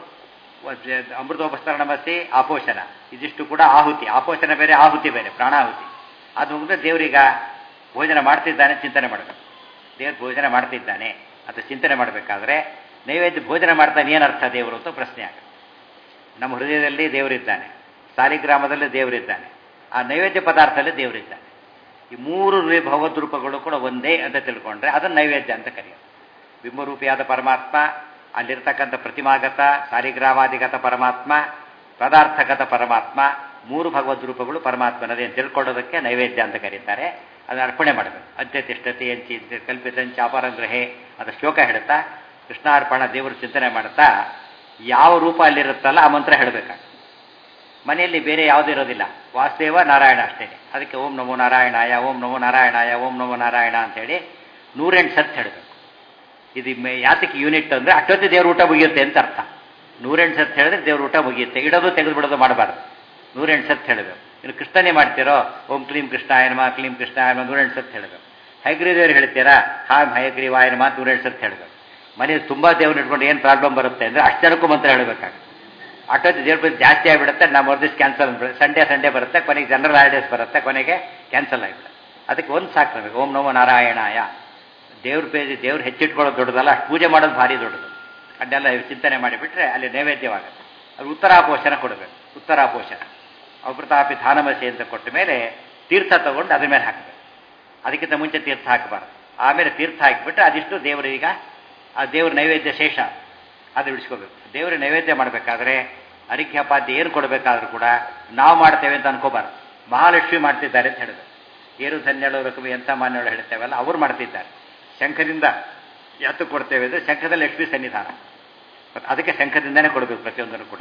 ಅಮೃತೋಪಸ್ತರಣಮಸಿ ಆಪೋಷಣ, ಇದಿಷ್ಟು ಕೂಡ ಆಹುತಿ. ಆಪೋಷಣ ಬೇರೆ, ಆಹುತಿ ಬೇರೆ, ಪ್ರಾಣಾಹುತಿ. ಅದು ಮುಗಿದ್ರೆ ದೇವರೀಗ ಭೋಜನ ಮಾಡ್ತಿದ್ದಾನೆ ಚಿಂತನೆ ಮಾಡಬೇಕು. ದೇವ್ರು ಭೋಜನ ಮಾಡ್ತಿದ್ದಾನೆ ಅಥವಾ ಚಿಂತನೆ ಮಾಡಬೇಕಾದ್ರೆ ನೈವೇದ್ಯ ಭೋಜನ ಮಾಡ್ತಾನೆ ಏನರ್ಥ ದೇವರು ಅಂತ ಪ್ರಶ್ನೆ ಆಗುತ್ತೆ. ನಮ್ಮ ಹೃದಯದಲ್ಲಿ ದೇವರಿದ್ದಾನೆ, ಸಾಲಿಗ್ರಾಮದಲ್ಲಿ ದೇವರಿದ್ದಾನೆ, ಆ ನೈವೇದ್ಯ ಪದಾರ್ಥದಲ್ಲಿ ದೇವರಿದ್ದಾನೆ. ಈ ಮೂರು ಭಗವದ್ ರೂಪಗಳು ಕೂಡ ಒಂದೇ ಅಂತ ತಿಳ್ಕೊಂಡ್ರೆ ಅದನ್ನು ನೈವೇದ್ಯ ಅಂತ ಕರೆಯೋದು. ಬಿಂಬರೂಪಿಯಾದ ಪರಮಾತ್ಮ, ಅಲ್ಲಿರ್ತಕ್ಕಂಥ ಪ್ರತಿಮಾಗತ ಸಾಲಿಗ್ರಾಮಾದಿಗತ ಪರಮಾತ್ಮ, ಪದಾರ್ಥಗತ ಪರಮಾತ್ಮ, ಮೂರು ಭಗವದ್ ರೂಪಗಳು ಪರಮಾತ್ಮನದೇ ಅಂತ ತಿಳ್ಕೊಳ್ಳೋದಕ್ಕೆ ನೈವೇದ್ಯ ಅಂತ ಕರೀತಾರೆ. ಅದನ್ನು ಅರ್ಪಣೆ ಮಾಡಬೇಕು. ಅದ್ಯತಿಷ್ಠತೆ ಎಂಚಿ ಕಲ್ಪಿತಂಚ ಅಪರಂಗ್ರಹೇ ಅಂತ ಶ್ಲೋಕ ಹೇಳ್ತಾ ಕೃಷ್ಣಾರ್ಪಣ ದೇವರು ಚಿಂತನೆ ಮಾಡ್ತಾ ಯಾವ ರೂಪ ಅಲ್ಲಿರುತ್ತಲ್ಲ ಆ ಮಂತ್ರ ಹೇಳಬೇಕಾಗ. ಮನೆಯಲ್ಲಿ ಬೇರೆ ಯಾವುದೂ ಇರೋದಿಲ್ಲ, ವಾಸುದೇವ ನಾರಾಯಣ ಅಷ್ಟೇ. ಅದಕ್ಕೆ ಓಂ ನಮೋ ನಾರಾಯಣಾಯ, ಓಂ ನಮೋ ನಾರಾಯಣಾಯ, ಓಂ ನಮೋ ನಾರಾಯಣ ಅಂತೇಳಿ 108 ಸತ್ ಹೇಳಬೇಕು. ಇದು ಯಾತಕ್ಕೆ ಯೂನಿಟ್ ಅಂದರೆ ಅಷ್ಟೊತ್ತಿ ದೇವ್ರ ಊಟ ಮುಗಿಯುತ್ತೆ ಅಂತ ಅರ್ಥ. 108 ಸತ್ ಹೇಳಿದ್ರೆ ದೇವ್ರ ಊಟ ಮುಗಿಯುತ್ತೆ. ಇಡೋದು ತೆಗೆದು ಬಿಡೋದು ಮಾಡಬಾರ್ದು. 108 ಸತ್ ಹೇಳಬೇಕು. ಇನ್ನು ಕೃಷ್ಣನೇ ಮಾಡ್ತೀರೋ ಓಂ ಕ್ಲೀಂ ಕೃಷ್ಣಾಯ ನಮಃ, ಕ್ಲೀಂ ಕೃಷ್ಣಾಯ ನಮಃ 108 ಸತ್ ಹೇಳಬೇಕು. ಹಯಗ್ರೀದೇವ್ರು ಹೇಳ್ತೀರಾ ಹಾಂ ಹಯಗ್ರೀವಾಯ ನಮಃ 108 ಸತ್ ಹೇಳಬೇಕು. ಮನೇಲಿ ತುಂಬ ದೇವ್ರನ್ನ ಇಟ್ಕೊಂಡು ಏನು ಪ್ರಾಬ್ಲಮ್ ಬರುತ್ತೆ ಅಂದರೆ ಅಷ್ಟು ಜನಕ್ಕೂ ಮಂತ್ರ ಹೇಳಬೇಕಾಗ. ಅಷ್ಟೊತ್ತು ದೇವ್ರ ಜಾಸ್ತಿ ಆಗಿಬಿಡುತ್ತೆ. ನಾವು ಮರುದಿವ್ಸ ಕ್ಯಾನ್ಸಲ್ ಅಂದ್ಬಿಡುತ್ತೆ. ಸಂಡೇ ಬರುತ್ತೆ, ಕೊನೆಗೆ ಜನರಲ್ ಹಾಲಿಡೇಸ್ ಬರುತ್ತೆ, ಕೊನೆಗೆ ಕ್ಯಾನ್ಸಲ್ ಆಗಿಬಿಡುತ್ತೆ. ಅದಕ್ಕೆ ಒಂದು ಸಾಕು, ಓಂ ನಮೋ ನಾರಾಯಣಾಯ. ದೇವ್ರು ಹೆಚ್ಚಿಟ್ಕೊಳ್ಳೋದು ದೊಡ್ಡದಲ್ಲ, ಅಷ್ಟು ಪೂಜೆ ಮಾಡೋದು ಭಾರಿ ದೊಡ್ಡದು. ಅದನ್ನೆಲ್ಲ ಚಿಂತನೆ ಮಾಡಿಬಿಟ್ರೆ ಅಲ್ಲಿ ನೈವೇದ್ಯವಾಗುತ್ತೆ. ಅದು ಉತ್ತರಾಪೋಷಣ ಕೊಡಬೇಕು. ಉತ್ತರಾಪೋಷಣ ಅಮೃತಾಪಿ ಧಾನಮಸಿ ಅಂತ ಕೊಟ್ಟ ಮೇಲೆ ತೀರ್ಥ ತಗೊಂಡು ಅದ್ರ ಮೇಲೆ ಹಾಕಬೇಕು. ಅದಕ್ಕಿಂತ ಮುಂಚೆ ತೀರ್ಥ ಹಾಕಬಾರ್ದು. ಆಮೇಲೆ ತೀರ್ಥ ಹಾಕಿಬಿಟ್ರೆ ಅದಿಷ್ಟು ದೇವರೀಗ ಆ ದೇವ್ರ ನೈವೇದ್ಯ ಶೇಷ ಅದು ಬಿಡಿಸ್ಕೋಬೇಕು. ದೇವರ ನೈವೇದ್ಯ ಮಾಡಬೇಕಾದ್ರೆ ಅರಿಖ್ಯಾಪಾದ್ಯ ಏನು ಕೊಡಬೇಕಾದ್ರೂ ಕೂಡ ನಾವು ಮಾಡ್ತೇವೆ ಅಂತ ಅನ್ಕೋಬಾರ್ದು. ಮಹಾಲಕ್ಷ್ಮಿ ಮಾಡ್ತಿದ್ದಾರೆ ಅಂತ ಹೇಳಬೇಕು. ಏರು ಧನ್ಯಳು ರಕಮಿ ಎಂಥ ಮಾನ್ಯಗಳು ಹೇಳ್ತೇವಲ್ಲ ಅವ್ರು ಮಾಡ್ತಿದ್ದಾರೆ. ಶಂಖದಿಂದ ಯಾತು ಕೊಡ್ತೇವೆ ಅಂದರೆ ಶಂಖದಲ್ಲಿ ಲಕ್ಷ್ಮೀ ಸನ್ನಿಧಾನ, ಅದಕ್ಕೆ ಶಂಖದಿಂದನೇ ಕೊಡಬೇಕು ಪ್ರತಿಯೊಂದನ್ನು ಕೂಡ.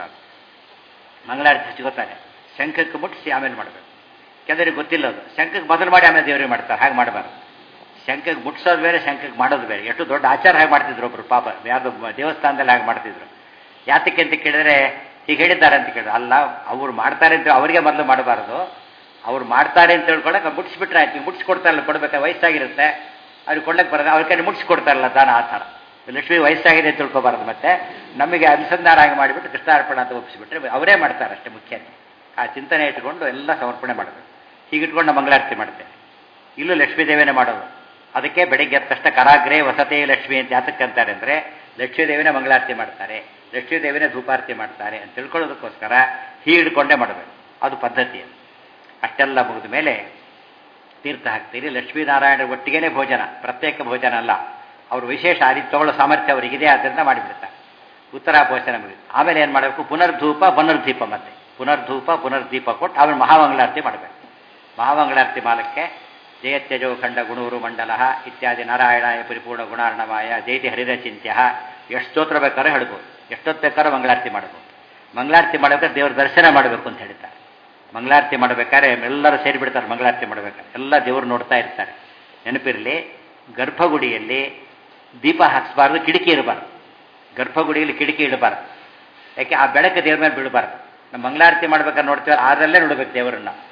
ಮಂಗಳಾರತಿ ಹಚ್ಕೋತಾರೆ, ಶಂಖಕ್ಕೆ ಮುಟ್ಟಿಸಿ ಆಮೇಲೆ ಮಾಡಬೇಕು. ಕೆಲವರಿಗೆ ಗೊತ್ತಿಲ್ಲ ಅದು, ಶಂಖಕ್ಕೆ ಬದಲು ಮಾಡಿ ಆಮೇಲೆ ದೇವರಿಗೆ ಮಾಡ್ತಾರೆ. ಹಾಗೆ ಮಾಡಬಾರ್ದು. ಶಂಖಕ್ಕೆ ಮುಟ್ಸೋದು ಬೇರೆ, ಶಂಖಕ್ಕೆ ಮಾಡೋದು ಬೇರೆ. ಎಷ್ಟು ದೊಡ್ಡ ಆಚಾರ ಹಾಗೆ ಮಾಡ್ತಿದ್ರು ಒಬ್ರು ಪಾಪ, ಯಾವುದು ದೇವಸ್ಥಾನದಲ್ಲಿ ಹಾಗೆ ಮಾಡ್ತಿದ್ರು. ಯಾತಕ್ಕೆ ಅಂತ ಕೇಳಿದ್ರೆ ಹೀಗೆ ಹೇಳಿದ್ದಾರೆ ಅಂತ ಕೇಳಿದ್ರೆ ಅಲ್ಲ, ಅವ್ರು ಮಾಡ್ತಾರೆ ಅಂತ ಅವರಿಗೆ ಮೊದಲು ಮಾಡಬಾರ್ದು. ಅವ್ರು ಮಾಡ್ತಾರೆ ಅಂತ ಹೇಳ್ಕೊಳಕ್ಕೆ ಮುಟ್ಟಿಸ್ಬಿಟ್ರೆ ಆಯ್ತು. ಮುಟ್ಟಿಸ್ಕೊಡ್ತಾರಲ್ಲ, ಕೊಡ್ಬೇಕಾದ್ರೆ ವಯಸ್ಸಾಗಿರುತ್ತೆ, ಅವ್ರಿಗೆ ಕೊಡ್ಲಿಕ್ಕೆ ಬರೋದು, ಅವ್ರ ಕೈ ಮುಟ್ಟಿಸ್ಕೊಡ್ತಾರಲ್ಲ ದಾನ, ಆ ಥರ. ಲಕ್ಷ್ಮಿ ವಯಸ್ಸಾಗಿದೆ ಅಂತ ತಿಳ್ಕೊಬಾರ್ದು. ಮತ್ತೆ ನಮಗೆ ಅನುಸಂಧಾನ ಆಗಿ ಮಾಡಿಬಿಟ್ಟು ಕೃಷ್ಣಾರ್ಪಣ ಅಂತ ಒಪ್ಪಿಸಿಬಿಟ್ರೆ ಅವರೇ ಮಾಡ್ತಾರೆ ಅಷ್ಟೇ. ಮುಖ್ಯ ಆ ಚಿಂತನೆ ಇಟ್ಕೊಂಡು ಎಲ್ಲ ಸಮರ್ಪಣೆ ಮಾಡಬೇಕು. ಹೀಗಿಟ್ಕೊಂಡು ನಾವು ಮಂಗಳಾರತಿ ಮಾಡ್ತೇವೆ. ಇಲ್ಲೂ ಲಕ್ಷ್ಮೀದೇವಿನೇ ಮಾಡೋದು. ಅದಕ್ಕೆ ಬೆಳಿಗ್ಗೆ ಎದ್ದ ತಕ್ಷಣ ಕರಾಗ್ರೇ ವಸತೇ ಲಕ್ಷ್ಮಿ ಅಂತ ಯಾತಕ್ಕೆ ಅಂತಾರೆ ಅಂದರೆ ಲಕ್ಷ್ಮೀದೇವಿನೇ ಮಂಗಳಾರತಿ ಮಾಡ್ತಾರೆ, ಲಕ್ಷ್ಮೀದೇವಿನೇ ಧೂಪಾರತಿ ಮಾಡ್ತಾರೆ ಅಂತ ತಿಳ್ಕೊಳ್ಳೋದಕ್ಕೋಸ್ಕರ ಹೀಗಿಡ್ಕೊಂಡೇ ಮಾಡಬೇಕು. ಅದು ಪದ್ಧತಿ. ಅಷ್ಟೆಲ್ಲ ಮುಗಿದ ಮೇಲೆ ತೀರ್ಥ ಹಾಕ್ತೀರಿ. ಲಕ್ಷ್ಮೀನಾರಾಯಣರ ಒಟ್ಟಿಗೆ ಭೋಜನ, ಪ್ರತ್ಯೇಕ ಭೋಜನ ಅಲ್ಲ. ಅವರು ವಿಶೇಷ ಆ ರೀತಿ ತಗೊಳ್ಳೋ ಸಾಮರ್ಥ್ಯ ಅವರಿಗಿದೆ, ಆದ್ದರಿಂದ ಮಾಡಿಬಿಡ್ತಾರೆ. ಉತ್ತರಾಪೋಷಣ ಮುಗಿದು ಆಮೇಲೆ ಏನು ಮಾಡಬೇಕು? ಪುನರ್ಧೂಪ ಪುನರ್ದೀಪ. ಮತ್ತೆ ಪುನರ್ಧೂಪ ಪುನರ್ದೀಪ ಕೊಟ್ಟು ಆಮೇಲೆ ಮಹಾಮಂಗಳಾರತಿ ಮಾಡಬೇಕು. ಮಹಾಮಂಗಳಾರತಿ ಮಾಲಕ್ಕೆ ಜಯತ್ಯಜೋ ಖಂಡ ಗುಣೂರು ಮಂಡಲ ಇತ್ಯಾದಿ ನಾರಾಯಣಾಯ ಪರಿಪೂರ್ಣ ಗುಣಾರ್ಣವಾಯ ಜೈತಿ ಹರಿರಚಿಂತ್ಯ. ಎಷ್ಟು ಸ್ತೋತ್ರ ಬೇಕಾದ್ರೂ ಹೇಳ್ಬೋದು, ಎಷ್ಟೊತ್ತು ಬೇಕಾದ್ರೂ ಮಂಗಳಾರತಿ ಮಾಡಬಹುದು. ಮಂಗಳಾರತಿ ಮಾಡಬೇಕಾದ್ರೆ ದೇವರ ದರ್ಶನ ಮಾಡಬೇಕು ಅಂತ ಹೇಳ್ತಾರೆ. ಮಂಗಳಾರತಿ ಮಾಡಬೇಕಾದ್ರೆ ಎಲ್ಲರೂ ಸೇರಿಬಿಡ್ತಾರೆ. ಮಂಗಳಾರತಿ ಮಾಡಬೇಕಾದ್ರೆ ಎಲ್ಲ ದೇವರು ನೋಡ್ತಾ ಇರ್ತಾರೆ. ನೆನಪಿರಲಿ, ಗರ್ಭಗುಡಿಯಲ್ಲಿ ದೀಪ ಹಾಕಿಸ್ಬಾರ್ದು, ಕಿಟಕಿ ಇರಬಾರ್ದು. ಗರ್ಭಗುಡಿಯಲ್ಲಿ ಕಿಟಕಿ ಇಡಬಾರ್ದು. ಯಾಕೆ? ಆ ಬೆಳಕು ದೇವ್ರ ಮೇಲೆ ಬೀಳಬಾರ್ದು. ನಮ್ಮ ಮಂಗಳಾರತಿ ಮಾಡ್ಬೇಕಾದ್ರೆ ನೋಡ್ತೀವಿ, ಅದರಲ್ಲೇ ನೋಡ್ಬೇಕು ದೇವರನ್ನ.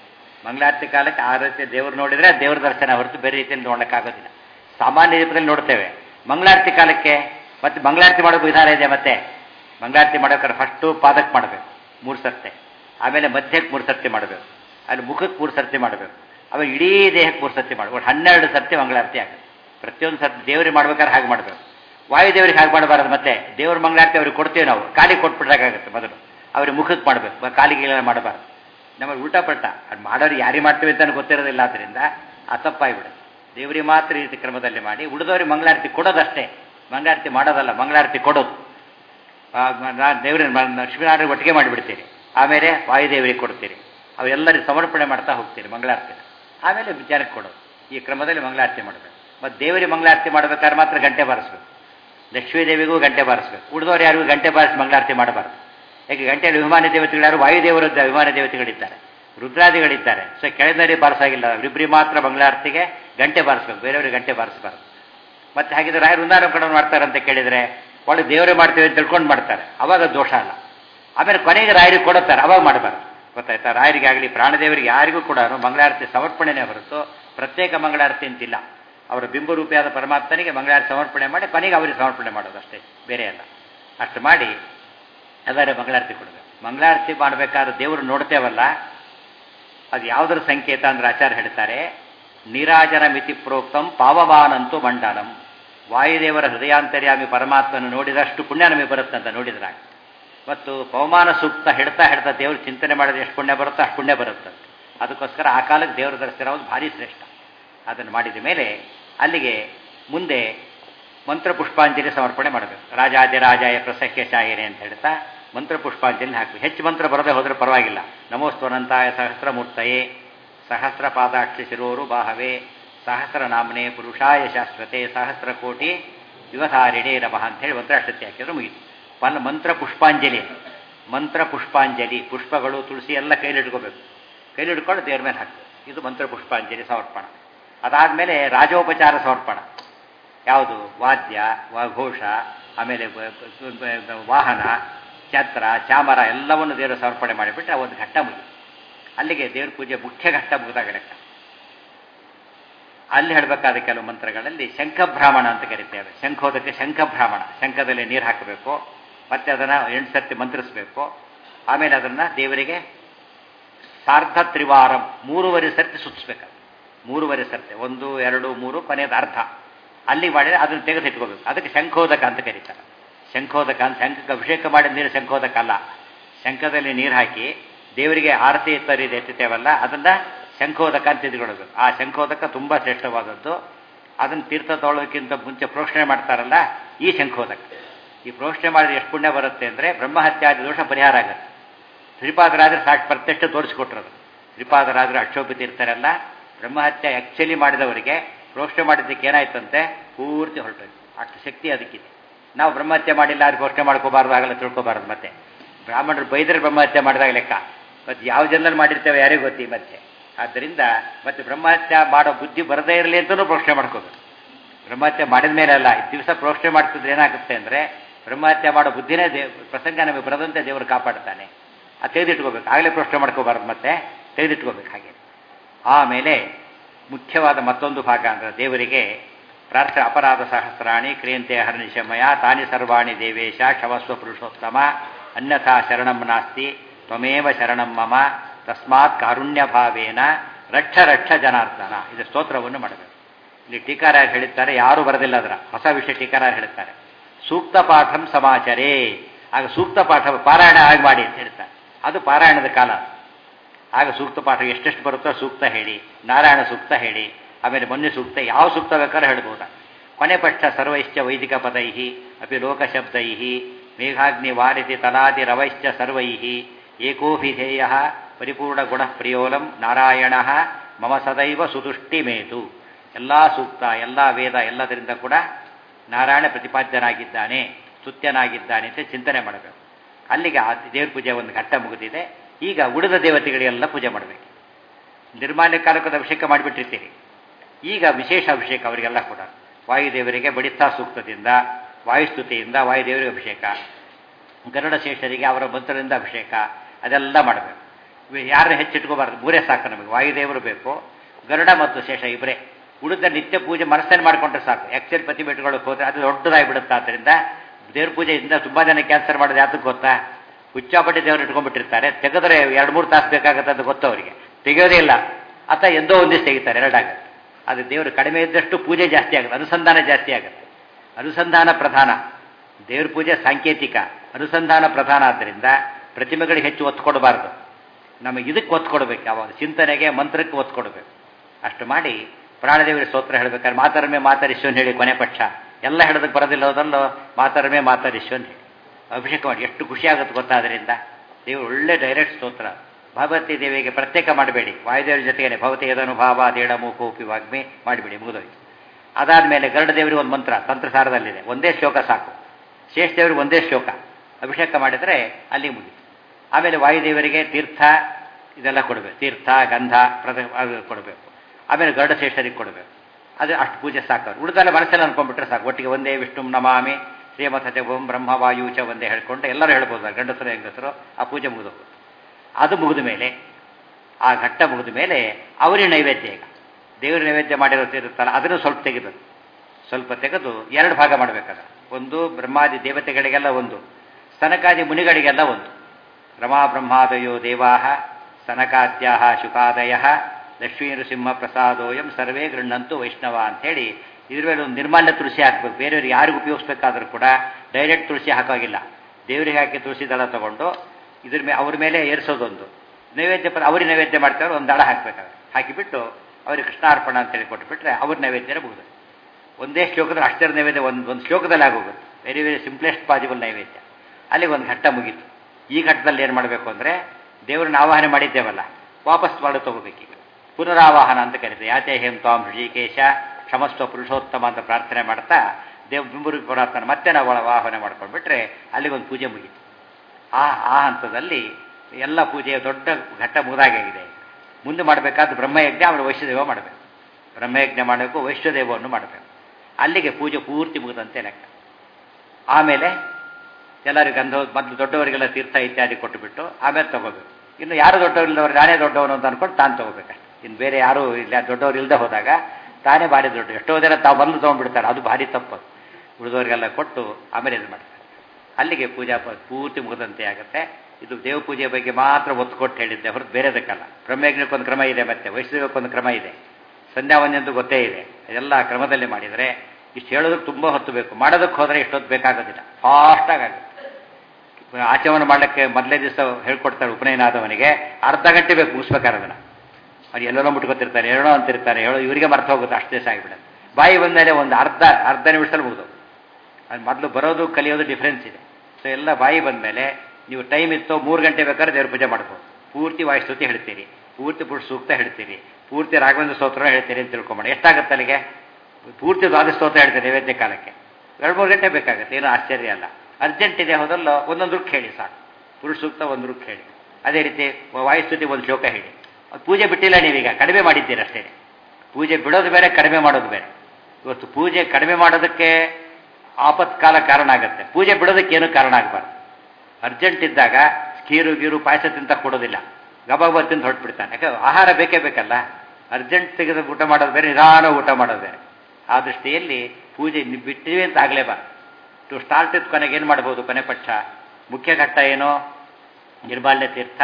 ಮಂಗಳಾರತಿ ಕಾಲಕ್ಕೆ ಆ ರೀತಿ ದೇವರು ನೋಡಿದರೆ ದೇವ್ರ ದರ್ಶನ ಹೊರತು ಬೇರೆ ರೀತಿಯಲ್ಲಿ ನೋಡೋಕ್ಕಾಗೋದಿಲ್ಲ. ಸಾಮಾನ್ಯ ರೂಪದಲ್ಲಿ ನೋಡ್ತೇವೆ. ಮಂಗಳಾರತಿ ಕಾಲಕ್ಕೆ ಮತ್ತೆ ಮಂಗಳಾರತಿ ಮಾಡೋಕೆ ವಿಧಾನ ಇದೆ. ಮತ್ತೆ ಮಂಗಳಾರತಿ ಮಾಡೋಕ್ಕಾದ್ರೆ ಫಸ್ಟು ಪಾದಕ್ಕೆ ಮಾಡಬೇಕು 3 ಸರ್ತಿ, ಆಮೇಲೆ ಮಧ್ಯಕ್ಕೆ 3 ಸರ್ತಿ ಮಾಡಬೇಕು, ಅಲ್ಲಿ ಮುಖಕ್ಕೆ 3 ಸರ್ತಿ ಮಾಡಬೇಕು, ಆಮೇಲೆ ಇಡೀ ದೇಹಕ್ಕೆ 3 ಸರ್ತಿ ಮಾಡಬೇಕು. 12 ಸರ್ತಿ ಮಂಗಳಾರತಿ ಆಗುತ್ತೆ. ಪ್ರತಿಯೊಂದು ಸರ್ತಿ ದೇವರಿಗೆ ಮಾಡ್ಬೇಕಾದ್ರೆ ಹಾಗೆ ಮಾಡಬೇಕು. ವಾಯುದೇವರಿಗೆ ಹಾಗೆ ಮಾಡಬಾರದು. ಮತ್ತೆ ದೇವ್ರ ಮಂಗಳಾರತಿ ಅವ್ರಿಗೆ ಕೊಡ್ತೀವಿ ನಾವು, ಕಾಲಿಗೆ ಕೊಟ್ಬಿಟ್ಟಾಗುತ್ತೆ. ಮೊದಲು ಅವ್ರಿಗೆ ಮುಖಕ್ಕೆ ಮಾಡಬೇಕು, ಕಾಲಿಗೆ ಮಾಡಬಾರ್ದು. ನಮಗೆ ಉಲ್ಟಾ ಪಲ್ಟಾ ಅದು ಮಾಡೋರು ಯಾರಿಗೆ ಮಾಡ್ತೀವಿ ಅಂತ ಗೊತ್ತಿರೋದಿಲ್ಲ. ಆದ್ದರಿಂದ ಆ ತಪ್ಪಾಗಿಬಿಡುತ್ತೆ. ದೇವರಿಗೆ ಮಾತ್ರ ಈ ರೀತಿ ಕ್ರಮದಲ್ಲಿ ಮಾಡಿ ಉಳಿದವ್ರಿಗೆ ಮಂಗಳಾರತಿ ಕೊಡೋದಷ್ಟೇ. ಮಂಗಳಾರತಿ ಮಾಡೋದಲ್ಲ, ಮಂಗಳಾರತಿ ಕೊಡೋದು. ದೇವರಿಗೆ ಲಕ್ಷ್ಮೀನಾರಾಯಣ ಒಟ್ಟಿಗೆ ಮಾಡಿಬಿಡ್ತೀರಿ, ಆಮೇಲೆ ವಾಯುದೇವರಿಗೆ ಕೊಡ್ತೀರಿ, ಅವೆಲ್ಲರಿಗೆ ಸಮರ್ಪಣೆ ಮಾಡ್ತಾ ಹೋಗ್ತೀರಿ ಮಂಗಳಾರತಿನ. ಆಮೇಲೆ ಜನಕ್ಕೆ ಕೊಡೋದು. ಈ ಕ್ರಮದಲ್ಲಿ ಮಂಗಳಾರತಿ ಮಾಡಬೇಕು. ಮತ್ತು ದೇವರಿಗೆ ಮಂಗಳಾರತಿ ಮಾಡಬೇಕಾದ್ರೆ ಮಾತ್ರ ಗಂಟೆ ಬಾರಿಸ್ಬೇಕು. ಲಕ್ಷ್ಮೀದೇವಿಗೂ ಗಂಟೆ ಬಾರಿಸ್ಬೇಕು. ಉಳಿದವ್ರು ಯಾರಿಗೂ ಗಂಟೆ ಬಾರಿಸಿ ಮಂಗಳಾರತಿ ಮಾಡಬಾರ್ದು. ಯಾಕೆ ಗಂಟೆಯಲ್ಲಿ ಅಭಿಮಾನಿ ದೇವತೆಗಳು ವಾಯುದೇವರದ್ದು ಅಭಿಮಾನಿ ದೇವತೆಗಳಿದ್ದಾರೆ, ರುದ್ರಾದಿಗಳಿದ್ದಾರೆ. ಸೊ ಕೆಳದಲ್ಲಿ ಬಾರಿಸಾಗಿಲ್ಲ. ಅವರಿಬ್ಬರಿಗೆ ಮಾತ್ರ ಮಂಗಳಾರತಿಗೆ ಗಂಟೆ ಬಾರಿಸ್ಬೇಕು, ಬೇರೆಯವ್ರಿಗೆ ಗಂಟೆ ಬಾರಿಸಬಾರ್ದು. ಮತ್ತೆ ಹಾಗಿದ್ರೆ ರಾಯರು ವೃಂದಾವನ ಮಾಡ್ತಾರೆ ಅಂತ ಕೇಳಿದರೆ ಒಳ್ಳೆ ದೇವರೇ ಮಾಡ್ತೀವಿ ಅಂತ ತಿಳ್ಕೊಂಡು ಮಾಡ್ತಾರೆ, ಅವಾಗ ದೋಷ ಅಲ್ಲ. ಆಮೇಲೆ ಕೊನೆಗೆ ರಾಯರಿಗೆ ಕೊಡುತ್ತಾರೆ, ಅವಾಗ ಮಾಡಬಾರ್ದು. ಗೊತ್ತಾಯ್ತಾ? ರಾಯರಿಗೆ ಆಗಲಿ ಪ್ರಾಣದೇವರಿಗೆ ಯಾರಿಗೂ ಕೂಡ ಮಂಗಳಾರತಿ ಸಮರ್ಪಣೆನೇ ಹೊರತು ಪ್ರತ್ಯೇಕ ಮಂಗಳಾರತಿ ಅಂತಿಲ್ಲ. ಅವರ ಬಿಂಬರೂಪಿಯಾದ ಪರಮಾತ್ಮನಿಗೆ ಮಂಗಳಾರತಿ ಸಮರ್ಪಣೆ ಮಾಡಿ ಕೊನೆಗೆ ಅವರಿಗೆ ಸಮರ್ಪಣೆ ಮಾಡೋದು ಅಷ್ಟೇ, ಬೇರೆ ಅಲ್ಲ. ಅಷ್ಟು ಮಾಡಿ ಅದರ ಮಂಗಳಾರತಿ ಕೊಡಬೇಕು. ಮಂಗಳಾರತಿ ಮಾಡಬೇಕಾದ್ರೆ ದೇವರು ನೋಡ್ತೇವಲ್ಲ, ಅದು ಯಾವುದರ ಸಂಕೇತ ಅಂದ್ರೆ ಆಚಾರ್ಯ ಹೇಳ್ತಾರೆ, ನೀರಾಜನ ಮಿತಿ ಪ್ರೋಕ್ತಂ ಪಾವಮಾನಂತೂ ಮಂಡನಂ. ವಾಯುದೇವರ ಹೃದಯಾಂತರ್ಯಾಮಿ ಪರಮಾತ್ಮನ ನೋಡಿದಷ್ಟು ಪುಣ್ಯ ನಮಗೆ ಬರುತ್ತಂತ ನೋಡಿದ್ರಾಗ. ಮತ್ತು ಪವಮಾನ ಸೂಕ್ತ ಹೇಳ್ತಾ ದೇವರು ಚಿಂತನೆ ಮಾಡಿದ್ರೆ ಎಷ್ಟು ಪುಣ್ಯ ಬರುತ್ತೋ ಅಷ್ಟು ಪುಣ್ಯ ಬರುತ್ತೆ. ಅದಕ್ಕೋಸ್ಕರ ಆ ಕಾಲಕ್ಕೆ ದೇವರ ದರ್ಶನ ಒಂದು ಭಾರಿ ಶ್ರೇಷ್ಠ. ಅದನ್ನು ಮಾಡಿದ ಮೇಲೆ ಅಲ್ಲಿಗೆ ಮುಂದೆ ಮಂತ್ರ ಪುಷ್ಪಾಂಜಲಿ ಸಮರ್ಪಣೆ ಮಾಡಬೇಕು. ರಾಜಾದಿರಾಜಾಯ ಪ್ರಸಖ್ಯ ಶಾಹಿರೆ ಅಂತ ಹೇಳ್ತಾ ಮಂತ್ರ ಪುಷ್ಪಾಂಜಲಿ ಹಾಕಬೇಕು. ಹೆಚ್ಚು ಮಂತ್ರ ಬರದೆ ಹೋದರೆ ಪರವಾಗಿಲ್ಲ. ನಮೋಸ್ತುನಂತಾಯ ಸಹಸ್ರಮೂರ್ತಯೇ ಸಹಸ್ರ ಪಾದಾಕ್ಷಿ ಶಿರೋರು ಬಾಹವೇ ಸಹಸ್ರನಾಮನೆ ಪುರುಷಾಯ ಶಾಶ್ವತೆ ಸಹಸ್ರ ಕೋಟಿ ಯುವಧಾರಿಣೇ ನಮಃ ಅಂತೇಳಿ ಮಂತ್ರಾಷ್ಟತಿ ಹಾಕಿದ್ರೆ ಮುಗಿತು. ಮಂತ್ರ ಪುಷ್ಪಾಂಜಲಿ. ಮಂತ್ರ ಪುಷ್ಪಾಂಜಲಿ, ಪುಷ್ಪಗಳು ತುಳಸಿ ಎಲ್ಲ ಕೈಲಿಟ್ಕೋಬೇಕು. ಕೈಲಿಟ್ಕೊಂಡು ದೇವ್ರ ಮೇಲೆ ಹಾಕಬೇಕು. ಇದು ಮಂತ್ರ ಪುಷ್ಪಾಂಜಲಿ ಸಮರ್ಪಣ. ಅದಾದಮೇಲೆ ರಾಜೋಪಚಾರ ಸಮರ್ಪಣ. ಯಾವುದು? ವಾದ್ಯ, ಘೋಷ, ಆಮೇಲೆ ವಾಹನ, ಛತ್ರ, ಚಾಮರ ಎಲ್ಲವನ್ನು ದೇವರು ಸಮರ್ಪಣೆ ಮಾಡಿಬಿಟ್ರೆ ಒಂದು ಘಟ್ಟ ಮುಗಿತು. ಅಲ್ಲಿಗೆ ದೇವ್ರ ಪೂಜೆ ಮುಖ್ಯ ಘಟ್ಟ ಮುಗಿದಾಗ ಲೆಕ್ಕ. ಅಲ್ಲಿ ಹೇಳಬೇಕಾದ ಕೆಲವು ಮಂತ್ರಗಳಲ್ಲಿ ಶಂಖಭ್ರಾಮಣ ಅಂತ ಕರಿತೇವೆ. ಶಂಖೋದಕ್ಕೆ ಶಂಖಭ್ರಾಮಣ, ಶಂಖದಲ್ಲಿ ನೀರು ಹಾಕಬೇಕು, ಮತ್ತೆ ಅದನ್ನು 8 ಸರ್ತಿ ಮಂತ್ರಿಸಬೇಕು. ಆಮೇಲೆ ಅದನ್ನು ದೇವರಿಗೆ ಸಾರ್ಧ ತ್ರಿವಾರಂ 3 ಸರ್ತಿ ಸುತ್ತಿಸ್ಬೇಕು. 3 ಸರ್ತಿ, 1, 2, 3, ಕೊನೆಯದು ಅರ್ಧ. ಅಲ್ಲಿ ಮಾಡಿದರೆ ಅದನ್ನು ತೆಗೆದಿಟ್ಕೋಬೇಕು. ಅದಕ್ಕೆ ಶಂಖೋದಕ ಅಂತ ಕರೀತಾರೆ. ಶಂಖೋದಕ ಅಂತ ಶಂಖಕ್ಕೆ ಅಭಿಷೇಕ ಮಾಡಿದ ನೀರು ಶಂಖೋದಕ ಅಲ್ಲ. ಶಂಖದಲ್ಲಿ ನೀರು ಹಾಕಿ ದೇವರಿಗೆ ಆರತಿ ಎತ್ತೇವಲ್ಲ, ಅದನ್ನು ಶಂಖೋದಕ ಅಂತ ತಿಳ್ಕೊಳ್ಳೋದು. ಆ ಶಂಖೋದಕ ತುಂಬ ಶ್ರೇಷ್ಠವಾದದ್ದು. ಅದನ್ನು ತೀರ್ಥ ತೊಗೊಳ್ಳೋದಕ್ಕಿಂತ ಮುಂಚೆ ಪ್ರೋಕ್ಷಣೆ ಮಾಡ್ತಾರಲ್ಲ, ಈ ಶಂಖೋದಕ. ಈ ಪ್ರೋಕ್ಷಣೆ ಮಾಡಿದ್ರೆ ಎಷ್ಟು ಪುಣ್ಯ ಬರುತ್ತೆ ಅಂದರೆ ಬ್ರಹ್ಮಹತ್ಯಾದಿ ದೋಷ ಪರಿಹಾರ ಆಗುತ್ತೆ. ಶ್ರೀಪಾದರಾದ್ರೆ ಸಾಕ್ಷಿ ಪ್ರತ್ಯಕ್ಷ ತೋರಿಸ್ಕೊಟ್ರದು. ಶ್ರೀಪಾದರಾದ್ರೆ ಅಕ್ಷೋಭಿ ತೀರ್ಥರೆಲ್ಲ ಬ್ರಹ್ಮಹತ್ಯೆ ಆ್ಯಕ್ಚುಲಿ ಮಾಡಿದವರಿಗೆ ಪ್ರೋಕ್ಷಣೆ ಮಾಡಿದ್ದಕ್ಕೆ ಏನಾಯ್ತಂತೆ, ಪೂರ್ತಿ ಹೊರಟೋಯ್ತು. ಅಷ್ಟು ಶಕ್ತಿ ಅದಕ್ಕಿದೆ. ನಾವು ಬ್ರಹ್ಮಹತ್ಯೆ ಮಾಡಿಲ್ಲ, ಅದು ಪ್ರೋಕ್ಷಣೆ ಮಾಡ್ಕೋಬಾರ್ದು, ಆಗಲ್ಲ ತಿಳ್ಕೊಬಾರ್ದು. ಮತ್ತೆ ಬ್ರಾಹ್ಮಣರು ಬೈದರೆ ಬ್ರಹ್ಮಹತ್ಯೆ ಮಾಡಿದಾಗ ಲೆಕ್ಕ. ಮತ್ತು ಯಾವ ಜನ್ರಲ್ಲಿ ಮಾಡಿರ್ತೇವೆ ಯಾರಿಗೂ ಗೊತ್ತಿ ಮತ್ತೆ. ಆದ್ದರಿಂದ ಮತ್ತೆ ಬ್ರಹ್ಮಹತ್ಯೆ ಮಾಡೋ ಬುದ್ಧಿ ಬರದೇ ಇರಲಿ ಅಂತಲೂ ಪ್ರೋಕ್ಷಣೆ ಮಾಡ್ಕೋಬೇಕು. ಬ್ರಹ್ಮಹತ್ಯೆ ಮಾಡಿದ ಮೇಲೆ ಅಲ್ಲ, ದಿವಸ ಪ್ರೋಕ್ಷಣೆ ಮಾಡ್ತಿದ್ರೆ ಏನಾಗುತ್ತೆ ಅಂದರೆ ಬ್ರಹ್ಮಹತ್ಯೆ ಮಾಡೋ ಬುದ್ಧಿನೇ ಪ್ರಸಂಗ ನಮಗೆ ಬರದಂತೆ ದೇವರು ಕಾಪಾಡ್ತಾನೆ. ಅದು ತೆಗೆದಿಟ್ಕೋಬೇಕು. ಆಗಲೇ ಪ್ರೋಕ್ಷಣೆ ಮಾಡ್ಕೋಬಾರ್ದು, ಮತ್ತೆ ತೆಗೆದಿಟ್ಕೋಬೇಕು. ಹಾಗೆ ಆಮೇಲೆ ಮುಖ್ಯವಾದ ಮತ್ತೊಂದು ಭಾಗ ಅಂದರೆ ದೇವರಿಗೆ ಪ್ರಾರ್ಥ ಅಪರಾಧ ಸಹಸ್ರಾಣಿ ಕ್ರಿಯಂತೆ ಹರನಿಶಮಯ ತಾನಿ ಸರ್ವಾಣಿ ದೇವೇಶ ಕ್ಷಮಸ್ವ ಪುರುಷೋತ್ತಮ ಅನ್ಯಥಾ ಶರಣಂ ನಾಸ್ತಿ ತ್ವಮೇವ ಶರಣಂ ಮಮ ತಸ್ಮಾತ್ ಕಾರುಣ್ಯ ಭಾವೇನ ರಕ್ಷ ರಕ್ಷ ಜನಾರ್ದನ. ಇದು ಸ್ತೋತ್ರವನ್ನು ಮಾಡಬೇಕು. ಇಲ್ಲಿ ಟೀಕಾರಾಯರು ಹೇಳಿದ್ದಾರೆ, ಯಾರೂ ಬರದಿಲ್ಲ ಅದರ ಹೊಸ ವಿಷಯ ಟೀಕಾರಾಯರು ಹೇಳ್ತಾರೆ. ಸೂಕ್ತ ಪಾಠಂ ಸಮಾಚರೇ. ಆಗ ಸೂಕ್ತ ಪಾಠ ಪಾರಾಯಣ ಆಗಿ ಮಾಡಿ ಅಂತ ಹೇಳ್ತಾರೆ. ಅದು ಪಾರಾಯಣದ ಕಾಲ. ಆಗ ಸೂಕ್ತ ಪಾಠ ಎಷ್ಟೆಷ್ಟು ಬರುತ್ತೋ ಸೂಕ್ತ ಹೇಳಿ, ನಾರಾಯಣ ಸೂಕ್ತ ಹೇಳಿ, ಆಮೇಲೆ ಮೊನ್ನೆ ಸೂಕ್ತ, ಯಾವ ಸೂಕ್ತ ಬೇಕಾದ್ರೆ ಹೇಳ್ಬೋದ. ಕೊನೆ ಪಕ್ಷ ಸರ್ವೈಶ್ಚ ವೈದಿಕ ಪದೈ ಅಪಿ ಲೋಕಶಬ್ದೈ ಮೇಘಾಗ್ನಿ ವಾರಿತಿ ತಲಾದಿ ರವೈಶ್ಚ ಸರ್ವೈ ಏಕೋಭಿಧೇಯ ಪರಿಪೂರ್ಣ ಗುಣ ಪ್ರಿಯೋಲಂ ನಾರಾಯಣ ಮಮ ಸದೈವ ಸುತುಷ್ಟಿಮೇತು. ಎಲ್ಲ ಸೂಕ್ತ, ಎಲ್ಲ ವೇದ, ಎಲ್ಲದರಿಂದ ಕೂಡ ನಾರಾಯಣ ಪ್ರತಿಪಾದ್ಯನಾಗಿದ್ದಾನೆ, ಸ್ತುತ್ಯನಾಗಿದ್ದಾನೆ ಅಂತ ಚಿಂತನೆ ಮಾಡಬೇಕು. ಅಲ್ಲಿಗೆ ಆ ದೇವ್ರ ಪೂಜೆ ಒಂದು ಘಟ್ಟ ಮುಗಿದಿದೆ. ಈಗ ಉಳಿದ ದೇವತೆಗಳಿಗೆಲ್ಲ ಪೂಜೆ ಮಾಡಬೇಕು. ನಿರ್ಮಾಲ್ಯ ಕಾಲಕದ ಅಭಿಷೇಕ ಮಾಡಿಬಿಟ್ಟಿರ್ತೀರಿ. ಈಗ ವಿಶೇಷ ಅಭಿಷೇಕ ಅವರಿಗೆಲ್ಲ ಕೂಡ ವಾಯುದೇವರಿಗೆ ಬಡಿತಾ ಸೂಕ್ತದಿಂದ, ವಾಯುಸ್ತುತಿಯಿಂದ ವಾಯುದೇವರಿಗೆ ಅಭಿಷೇಕ, ಗರುಡ ಶೇಷರಿಗೆ ಅವರ ಮಂತ್ರದಿಂದ ಅಭಿಷೇಕ, ಅದೆಲ್ಲ ಮಾಡಬೇಕು. ಯಾರನ್ನ ಹೆಚ್ಚಿಟ್ಕೋಬಾರ್ದು, ಮೂರೇ ಸಾಕು ನಮಗೆ. ವಾಯುದೇವರು ಬೇಕು, ಗರುಡ ಮತ್ತು ಶೇಷ ಇಬ್ಬರೇ. ಉಳಿದ ನಿತ್ಯ ಪೂಜೆ ಮನಸ್ಸಲ್ಲಿ ಮಾಡ್ಕೊಂಡ್ರೆ ಸಾಕು. ಆಕ್ಚುಲ್ ಪ್ರತಿಮೆ ಇಟ್ಕೊಳ್ಳೋಕೆ ಹೋದ್ರೆ ಅದು ದೊಡ್ಡದಾಗಿಬಿಡುತ್ತೆ. ಆದ್ದರಿಂದ ದೇವ್ರ ಪೂಜೆಯಿಂದ ತುಂಬ ಜನ ಕ್ಯಾನ್ಸರ್ ಮಾಡೋದು ಯಾತಕ್ಕೆ ಗೊತ್ತಾ? ಹುಚ್ಚಾಪಟ್ಟಿ ದೇವರು ಇಟ್ಕೊಂಡ್ಬಿಟ್ಟಿರ್ತಾರೆ, ತೆಗೆದ್ರೆ 2-3 ತಾಸು ಬೇಕಾಗುತ್ತೆ ಅಂತ ಗೊತ್ತು ಅವರಿಗೆ, ತೆಗೆಯೋದೇ ಇಲ್ಲ. ಅಥವಾ ಎಂದೋ ಒಂದಿವ್ಸ ತೆಗಿತಾರೆ, ಎರಡಾಗುತ್ತೆ. ಅದು ದೇವರು ಕಡಿಮೆ ಇದ್ದಷ್ಟು ಪೂಜೆ ಜಾಸ್ತಿ ಆಗುತ್ತೆ, ಅನುಸಂಧಾನ ಜಾಸ್ತಿ ಆಗುತ್ತೆ. ಅನುಸಂಧಾನ ಪ್ರಧಾನ. ದೇವ್ರ ಪೂಜೆ ಸಾಂಕೇತಿಕ, ಅನುಸಂಧಾನ ಪ್ರಧಾನ. ಆದ್ದರಿಂದ ಪ್ರತಿಮೆಗಳಿಗೆ ಹೆಚ್ಚು ಒತ್ತು ಕೊಡಬಾರ್ದು, ನಮಗೆ ಇದಕ್ಕೆ ಒತ್ತು ಕೊಡಬೇಕು. ಯಾವಾಗ ಚಿಂತನೆಗೆ, ಮಂತ್ರಕ್ಕೆ ಒತ್ತು ಕೊಡಬೇಕು. ಅಷ್ಟು ಮಾಡಿ ಪ್ರಾಣದೇವರ ಸ್ತೋತ್ರ ಹೇಳಬೇಕಾದ್ರೆ ಮಾತರಮೆ ಮಾತರಿಶ್ವನ್ ಹೇಳಿ, ಕೊನೆ ಪಕ್ಷ ಎಲ್ಲ ಹೇಳೋದಕ್ಕೆ ಬರೋದಿಲ್ಲ ಹೋದಲ್ಲೋ, ಮಾತರಮೆ ಮಾತರಿಶ್ವನ್ ಹೇಳಿ ಅಭಿಷೇಕ ಮಾಡಿ. ಎಷ್ಟು ಖುಷಿ ಆಗುತ್ತೆ ಗೊತ್ತಾದ್ರಿಂದ. ದೇವರು ಒಳ್ಳೆ ಡೈರೆಕ್ಟ್ ಸ್ತೋತ್ರ. ಭಗವತಿ ದೇವಿಗೆ ಪ್ರತ್ಯೇಕ ಮಾಡಬೇಡಿ, ವಾಯುದೇವರ ಜೊತೆಗೇನೆ ಭಗವತಿ ಯದನುಭಾವ ದೇಡ ಮೂಕೋಪಿ ವಾಗ್ಮಿ ಮಾಡಿಬಿಡಿ, ಮುಗಿದೋಯ್ತು. ಅದಾದಮೇಲೆ ಗರುಡ ದೇವರಿಗೆ ಒಂದು ಮಂತ್ರ ತಂತ್ರಸಾರದಲ್ಲಿದೆ, ಒಂದೇ ಶ್ಲೋಕ ಸಾಕು. ಶೇಷ ದೇವರಿಗೆ ಒಂದೇ ಶ್ಲೋಕ, ಅಭಿಷೇಕ ಮಾಡಿದರೆ ಅಲ್ಲಿಗೆ ಮುಗೀತು. ಆಮೇಲೆ ವಾಯುದೇವರಿಗೆ ತೀರ್ಥ ಇದೆಲ್ಲ ಕೊಡಬೇಕು, ತೀರ್ಥ ಗಂಧ ಕೊಡಬೇಕು. ಆಮೇಲೆ ಗರುಡ ಶೇಷರಿಗೆ ಕೊಡಬೇಕು. ಅದು ಅಷ್ಟು ಪೂಜೆ ಸಾಕು. ಉಳಿದಲ್ಲ ಮನಸ್ಸಲ್ಲಿ ಅನ್ಕೊಂಡ್ಬಿಟ್ರೆ ಸಾಕು. ಒಟ್ಟಿಗೆ ಒಂದೇ ವಿಷ್ಣು ನಮಾಮಿ ಶ್ರೀಮಥತೆ ಓಂ ಬ್ರಹ್ಮವಾಯುಚ ಒಂದೇ ಹೇಳ್ಕೊಂಡು ಎಲ್ಲರೂ ಹೇಳ್ಬೋದು, ಗಂಡಸರು ಹೆಂಗಸರು. ಆ ಪೂಜೆ ಮುಗಿದೋಗ್ಬೋದು. ಅದು ಮುಗಿದ ಮೇಲೆ, ಆ ಘಟ್ಟ ಮುಗಿದ ಮೇಲೆ ಅವರಿಗೆ ನೈವೇದ್ಯ. ಈಗ ದೇವರ ನೈವೇದ್ಯ ಮಾಡಿರುತ್ತಲ್ಲ, ಅದನ್ನು ಸ್ವಲ್ಪ ತೆಗೆದು ಸ್ವಲ್ಪ ತೆಗೆದು 2 ಭಾಗ ಮಾಡಬೇಕಾದ. ಒಂದು ಬ್ರಹ್ಮಾದಿ ದೇವತೆಗಳಿಗೆಲ್ಲ ಒಂದು, ಸನಕಾದಿ ಮುನಿಗಳಿಗೆಲ್ಲ ಒಂದು. ರಮಾ ಬ್ರಹ್ಮಾದಯೋ ದೇವಾಹ ಸನಕಾದ್ಯಾಹ ಶುಕಾದಯ ಲಕ್ಷ್ಮೀ ನೃಸಿಂಹ ಪ್ರಸಾದೋಯಂ ಸರ್ವೇ ಗೃಹಂತು ವೈಷ್ಣವ ಅಂಥೇಳಿ ಇದ್ರ ಮೇಲೆ ಒಂದು ನಿರ್ಮಾಲ್ಯ ತುಳಸಿ ಹಾಕಬೇಕು. ಬೇರೆಯವ್ರಿಗೆ ಯಾರಿಗೂ ಉಪಯೋಗಿಸ್ಬೇಕಾದ್ರೂ ಕೂಡ ಡೈರೆಕ್ಟ್ ತುಳಸಿ ಹಾಕೋಗಿಲ್ಲ. ದೇವರಿಗೆ ಹಾಕಿ ತುಳಸಿ ದಳ ತಗೊಂಡು ಇದ್ರ ಮೇಲೆ ಅವ್ರ ಮೇಲೆ ಏರಿಸೋದೊಂದು ನೈವೇದ್ಯ. ಅವ್ರಿಗೆ ನೈವೇದ್ಯ ಮಾಡ್ತಾರೆ, ಒಂದು ದಳ ಹಾಕಬೇಕಾದ್ರೆ ಹಾಕಿಬಿಟ್ಟು ಅವ್ರಿಗೆ ಕೃಷ್ಣಾರ್ಪಣ ಅಂತೇಳಿ ಕೊಟ್ಟುಬಿಟ್ರೆ ಅವ್ರ ನೈವೇದ್ಯನೇ ಮುಗಿದು. ಒಂದೇ ಶ್ಲೋಕದಲ್ಲಿ ಅಷ್ಟರ ನೈವೇದ್ಯ ಒಂದು ಶ್ಲೋಕದಲ್ಲಿ ಆಗೋಗುತ್ತೆ. ವೆರಿ ವೆರಿ ಸಿಂಪ್ಲೆಸ್ಟ್ ಪಾಸಿಬಲ್ ನೈವೇದ್ಯ. ಅಲ್ಲಿಗೆ ಒಂದು ಘಟ್ಟ ಮುಗೀತು. ಈ ಘಟ್ಟದಲ್ಲಿ ಏನು ಮಾಡಬೇಕು ಅಂದರೆ, ದೇವರನ್ನ ಆವಾಹನೆ ಮಾಡಿದ್ದೇವಲ್ಲ, ವಾಪಸ್ ಮಾಡಿ ತಗೋಬೇಕೀಗ. ಪುನರಾವಾಹನ ಅಂತ ಕರೀತಾರೆ. ಯಾತೆ ಹೇಂ ತ್ವಾಂ ಹೃಷಿಕೇಶ ಕ್ಷಮಸ್ವ ಪುರುಷೋತ್ತಮ ಅಂತ ಪ್ರಾರ್ಥನೆ ಮಾಡ್ತಾ ಬಿಂಬುರು ಪುರಾತನ ಮತ್ತೆ ನಾವು ಆವಾಹನೆ ಮಾಡ್ಕೊಂಡ್ಬಿಟ್ರೆ ಅಲ್ಲಿಗೊಂದು ಪೂಜೆ ಮುಗೀತು. ಆ ಹಂತದಲ್ಲಿ ಎಲ್ಲ ಪೂಜೆಯ ದೊಡ್ಡ ಘಟ್ಟ ಮುಗಿದಾಗಿದೆ. ಮುಂದೆ ಮಾಡಬೇಕಾದ ಬ್ರಹ್ಮಯಜ್ಞ, ಆಮೇಲೆ ವೈಶ್ವದೇವ ಮಾಡಬೇಕು. ಬ್ರಹ್ಮಯಜ್ಞ ಮಾಡಬೇಕು, ವೈಶ್ವದೇವವನ್ನು ಮಾಡಬೇಕು. ಅಲ್ಲಿಗೆ ಪೂಜೆ ಪೂರ್ತಿ ಮುಗಿದಂತೆ ಲೆಕ್ಕ. ಆಮೇಲೆ ಎಲ್ಲರಿಗೂ ಮೊದಲು ದೊಡ್ಡವರಿಗೆಲ್ಲ ತೀರ್ಥ ಇತ್ಯಾದಿ ಕೊಟ್ಟುಬಿಟ್ಟು ಆಮೇಲೆ ತಗೋಬೇಕು. ಇನ್ನು ಯಾರು ದೊಡ್ಡವರಿಲ್ಲದವರು ನಾನೇ ದೊಡ್ಡವನು ಅಂತ ಅಂದ್ಕೊಂಡು ತಾನು ತಗೋಬೇಕಷ್ಟೆ. ಇನ್ನು ಬೇರೆ ಯಾರೂ ಇಲ್ಲ, ದೊಡ್ಡವರು ಇಲ್ಲದೆ ಹೋದಾಗ ತಾನೇ ಭಾರಿ ದೊಡ್ಡ. ಎಷ್ಟೋ ಜನ ತಾವು ಬಂದು ತೊಗೊಂಡ್ಬಿಡ್ತಾರೆ, ಅದು ಭಾರಿ ತಪ್ಪು. ಉಳಿದವರಿಗೆಲ್ಲ ಕೊಟ್ಟು ಆಮೇಲೆ ಇದು ಮಾಡ್ತಾರೆ. ಅಲ್ಲಿಗೆ ಪೂಜಾ ಪೂರ್ತಿ ಮುಗಿದಂತೆ ಆಗುತ್ತೆ. ಇದು ದೇವ ಪೂಜೆಯ ಬಗ್ಗೆ ಮಾತ್ರ ಒತ್ತು ಕೊಟ್ಟು ಹೇಳಿದ್ದೆ ಹೊರತು ಬೇರೆದಕ್ಕಲ್ಲ. ಬ್ರಹ್ಮಯಜ್ಞಕ್ಕೊಂದು ಕ್ರಮ ಇದೆ, ಮತ್ತೆ ವೈಷ್ಣವಕ್ಕೊಂದು ಕ್ರಮ ಇದೆ, ಸಂಧ್ಯಾವಂದ್ಯಂತೂ ಗೊತ್ತೇ ಇದೆ. ಎಲ್ಲ ಕ್ರಮದಲ್ಲಿ ಮಾಡಿದರೆ ಇಷ್ಟು ಹೇಳೋದಕ್ಕೆ ತುಂಬ ಹೊತ್ತು ಬೇಕು. ಮಾಡೋದಕ್ಕೆ ಹೋದರೆ ಇಷ್ಟೊತ್ತು ಬೇಕಾಗೋದಿಲ್ಲ, ಫಾಸ್ಟಾಗುತ್ತೆ. ಆಚಮನ ಮಾಡಲಿಕ್ಕೆ ಮೊದಲೇ ದಿವಸ ಹೇಳ್ಕೊಡ್ತಾರೆ ಉಪನಯನಾದವನಿಗೆ, ಅರ್ಧ ಗಂಟೆ ಬೇಕು ಮುಗಿಸ್ಬೇಕಾದ್ರೆ. ಅದನ್ನು ಅವ್ರು ಎಲ್ಲೆಲ್ಲೋ ಮುಟ್ಕೊತಿರ್ತಾರೆ, ಏನೋ ಅಂತಿರ್ತಾರೆ, ಇವರಿಗೆ ಮರ್ತ ಹೋಗುತ್ತೆ. ಅಷ್ಟು ದಿವಸ ಆಗಿಬಿಡುತ್ತೆ. ಬಾಯಿ ಬಂದಮೇಲೆ ಒಂದು ಅರ್ಧ ನಿಮಿಷದಲ್ಲಿ ಮುಗಿದು. ಅದು ಮೊದಲು ಬರೋದು ಕಲಿಯೋದು ಡಿಫ್ರೆನ್ಸ್ ಇದೆ. ಸೊ ಎಲ್ಲ ಬಾಯಿ ಬಂದಮೇಲೆ ನೀವು ಟೈಮ್ ಇತ್ತು 3 ಗಂಟೆ ಬೇಕಾದ್ರೆ ದೇವ್ರ ಪೂಜೆ ಮಾಡ್ಬೋದು. ಪೂರ್ತಿ ವಾಯುಸ್ತುತಿ ಹೇಳ್ತೀರಿ, ಪೂರ್ತಿ ಪುರುಷ ಸೂಕ್ತ ಹೇಳ್ತೀರಿ, ಪೂರ್ತಿ ರಾಘವೇಂದ್ರ ಸ್ತೋತ್ರ ಹೇಳ್ತೀರಿ ಅಂತ ತಿಳ್ಕೊಂಬೇಡಿ. ಎಷ್ಟಾಗುತ್ತೆ ಅಲ್ಲಿಗೆ? ಪೂರ್ತಿ ದ್ವಾದಶ ಸ್ತೋತ್ರ ಹೇಳ್ತೀರಿ ನೈವೇದ್ಯ ಕಾಲಕ್ಕೆ. 2-3 ಗಂಟೆ ಬೇಕಾಗುತ್ತೆ, ಏನೂ ಆಶ್ಚರ್ಯ ಅಲ್ಲ. ಅರ್ಜೆಂಟ್ ಇದೆ ಹೋದಲ್ಲೋ ಒಂದೊಂದು ರುಕ್ ಹೇಳಿ ಸಾಕು. ಪುರುಷ ಸೂಕ್ತ ಒಂದು ರುಕ್ ಹೇಳಿ, ಅದೇ ರೀತಿ ವಾಯುಸ್ತುತಿ ಒಂದು ಶ್ಲೋಕ ಹೇಳಿ. ಪೂಜೆ ಬಿಟ್ಟಿಲ್ಲ ನೀವೀಗ, ಕಡಿಮೆ ಮಾಡಿದ್ದೀರಿ ಅಷ್ಟೇ. ಪೂಜೆ ಬಿಡೋದು ಬೇರೆ, ಕಡಿಮೆ ಮಾಡೋದು ಬೇರೆ. ಇವತ್ತು ಪೂಜೆ ಕಡಿಮೆ ಮಾಡೋದಕ್ಕೆ ಆಪತ್ಕಾಲ ಕಾರಣ ಆಗುತ್ತೆ, ಪೂಜೆ ಬಿಡೋದಕ್ಕೇನು ಕಾರಣ ಆಗಬಾರ್ದು. ಅರ್ಜೆಂಟ್ ಇದ್ದಾಗ ಖೀರು ಗೀರು ಪಾಯಸ ತಿಂತ ಕೊಡೋದಿಲ್ಲ, ಗಬಗಬ ತಿಂದು ಹೊರಟ್ಬಿಡ್ತಾನೆ. ಯಾಕಂದ್ರೆ ಆಹಾರ ಬೇಕೇ ಬೇಕಲ್ಲ. ಅರ್ಜೆಂಟ್ ತೆಗೆದು ಊಟ ಮಾಡೋದು ಬೇರೆ, ನಿಧಾನ ಊಟ ಮಾಡೋದು ಬೇರೆ. ಆ ದೃಷ್ಟಿಯಲ್ಲಿ ಪೂಜೆ ಬಿಟ್ಟಿವೆ ಅಂತ ಆಗಲೇಬಾರ್ದು. ಟು ಸ್ಟಾರ್ಟ್ ಇತ್ತು ಕೊನೆಗೆ ಏನು ಮಾಡ್ಬೋದು? ಕೊನೆ ಪಕ್ಷ ಮುಖ್ಯ ಘಟ್ಟ ಏನು? ನಿರ್ಮಾಲ್ಯ ತೀರ್ಥ,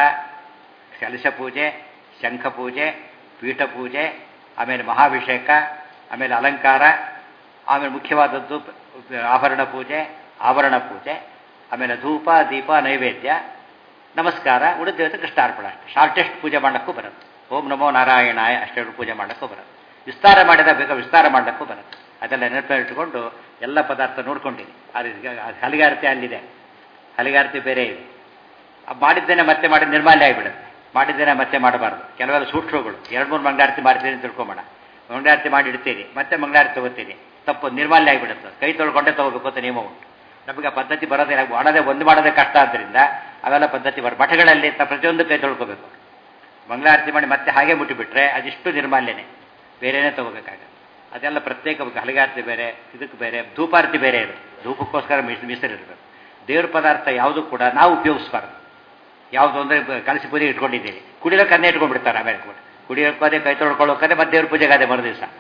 ಕಲಶ ಪೂಜೆ, ಶಂಖ ಪೂಜೆ, ಪೀಠ ಪೂಜೆ, ಆಮೇಲೆ ಮಹಾಭಿಷೇಕ, ಆಮೇಲೆ ಅಲಂಕಾರ, ಆಮೇಲೆ ಮುಖ್ಯವಾದದ್ದು ಆಭರಣ ಪೂಜೆ, ಆಭರಣ ಪೂಜೆ, ಆಮೇಲೆ ಧೂಪ ದೀಪ ನೈವೇದ್ಯ ನಮಸ್ಕಾರ, ಉಳಿದ ದೇವತೆ ಕೃಷ್ಣಾರ್ಪಣ. ಶಾರ್ಟೆಸ್ಟ್ ಪೂಜೆ ಮಾಡೋಕ್ಕೂ ಬರುತ್ತೆ. ಓಂ ನಮೋ ನಾರಾಯಣಾಯ ಅಷ್ಟೆರಡು ಪೂಜೆ ಮಾಡೋಕ್ಕೂ ಬರುತ್ತೆ. ವಿಸ್ತಾರ ಮಾಡಿದಾಗ ಬೇಕಾ ವಿಸ್ತಾರ ಮಾಡೋಕ್ಕೂ ಬರುತ್ತೆ. ಅದೆಲ್ಲ ನೆನಪಿಟ್ಟುಕೊಂಡು ಎಲ್ಲ ಪದಾರ್ಥ ನೋಡ್ಕೊಂಡಿರಿ. ಹಲಿಗಾರತಿ ಅಲ್ಲಿದೆ, ಹಲಿಗಾರತಿ ಬೇರೆ ಇದೆ. ಮಾಡಿದ್ದೇನೆ ಮತ್ತೆ ಮಾಡಿ ನಿರ್ಮಾಲ್ಯ ಆಗಿಬಿಡುತ್ತೆ. ಮಾಡಿದ್ದೇನೆ ಮತ್ತೆ ಮಾಡಬಾರ್ದು. ಕೆಲವೆಲ್ಲ ಸೂಕ್ಷ್ಮಗಳು 2-3 ಮಂಗಳಾರತಿ ಮಾಡ್ತೀನಿ ಅಂತ ತಿಳ್ಕೊಂಬೇಡ. ಮಂಗಳಾರತಿ ಮಾಡಿ ಇಡ್ತೀರಿ, ಮತ್ತೆ ಮಂಗಳಾರತಿ ತಗೋತೀರಿ, ತಪ್ಪು ನಿರ್ಮಾಲ್ಯ ಆಗಿಬಿಡುತ್ತೆ. ಕೈ ತೊಳ್ಕೊಂಡೇ ತಗೋಬೇಕು ಅಂತ ನಿಯಮ ಉಂಟು. ನಮಗೆ ಆ ಪದ್ಧತಿ ಬರೋದೇ, ಮಾಡೋದೇ ಕಷ್ಟ. ಆದ್ದರಿಂದ ಅವೆಲ್ಲ ಪದ್ಧತಿ ಮಠಗಳಲ್ಲಿ ಪ್ರತಿಯೊಂದು ಕೈ ತೊಳ್ಕೋಬೇಕು. ಮಂಗಳಾರತಿ ಮಾಡಿ ಮತ್ತೆ ಹಾಗೆ ಮುಟ್ಟಿಬಿಟ್ರೆ ಅದಿಷ್ಟು ನಿರ್ಮಾಲ್ಯನೇ, ಬೇರೆನೇ ತಗೋಬೇಕಾಗುತ್ತೆ. ಅದೆಲ್ಲ ಪ್ರತ್ಯೇಕ. ಹಲಿಗಾರತಿ ಬೇರೆ, ಇದಕ್ಕೆ ಬೇರೆ, ಧೂಪಾರತಿ ಬೇರೆ ಇರುತ್ತೆ. ಧೂಪಕ್ಕೋಸ್ಕರ ಮೀಸಲಿರಬೇಕು. ದೇವ್ರ ಪದಾರ್ಥ ಯಾವುದು ಕೂಡ ನಾವು ಉಪಯೋಗಿಸ್ಬಾರ್ದು. ಯಾವುದು ಅಂದರೆ ಕಲಸಿ ಪೂಜೆ ಇಟ್ಕೊಂಡಿದ್ದೀರಿ, ಕುಡಿಯೋಕೆ ಅದೇ ಇಟ್ಕೊಂಡ್ಬಿಡ್ತಾರೆ. ಆಮೇಲೆ ಕುಡಿಯೋಕೆ ಕೈ ತೊಳ್ಕೊಳ್ಳೋಕೆ ಮತ್ತೆ ದೇವ್ರ ಪೂಜೆಗೆ ಅದೇ ಮರು ದಿವಸ.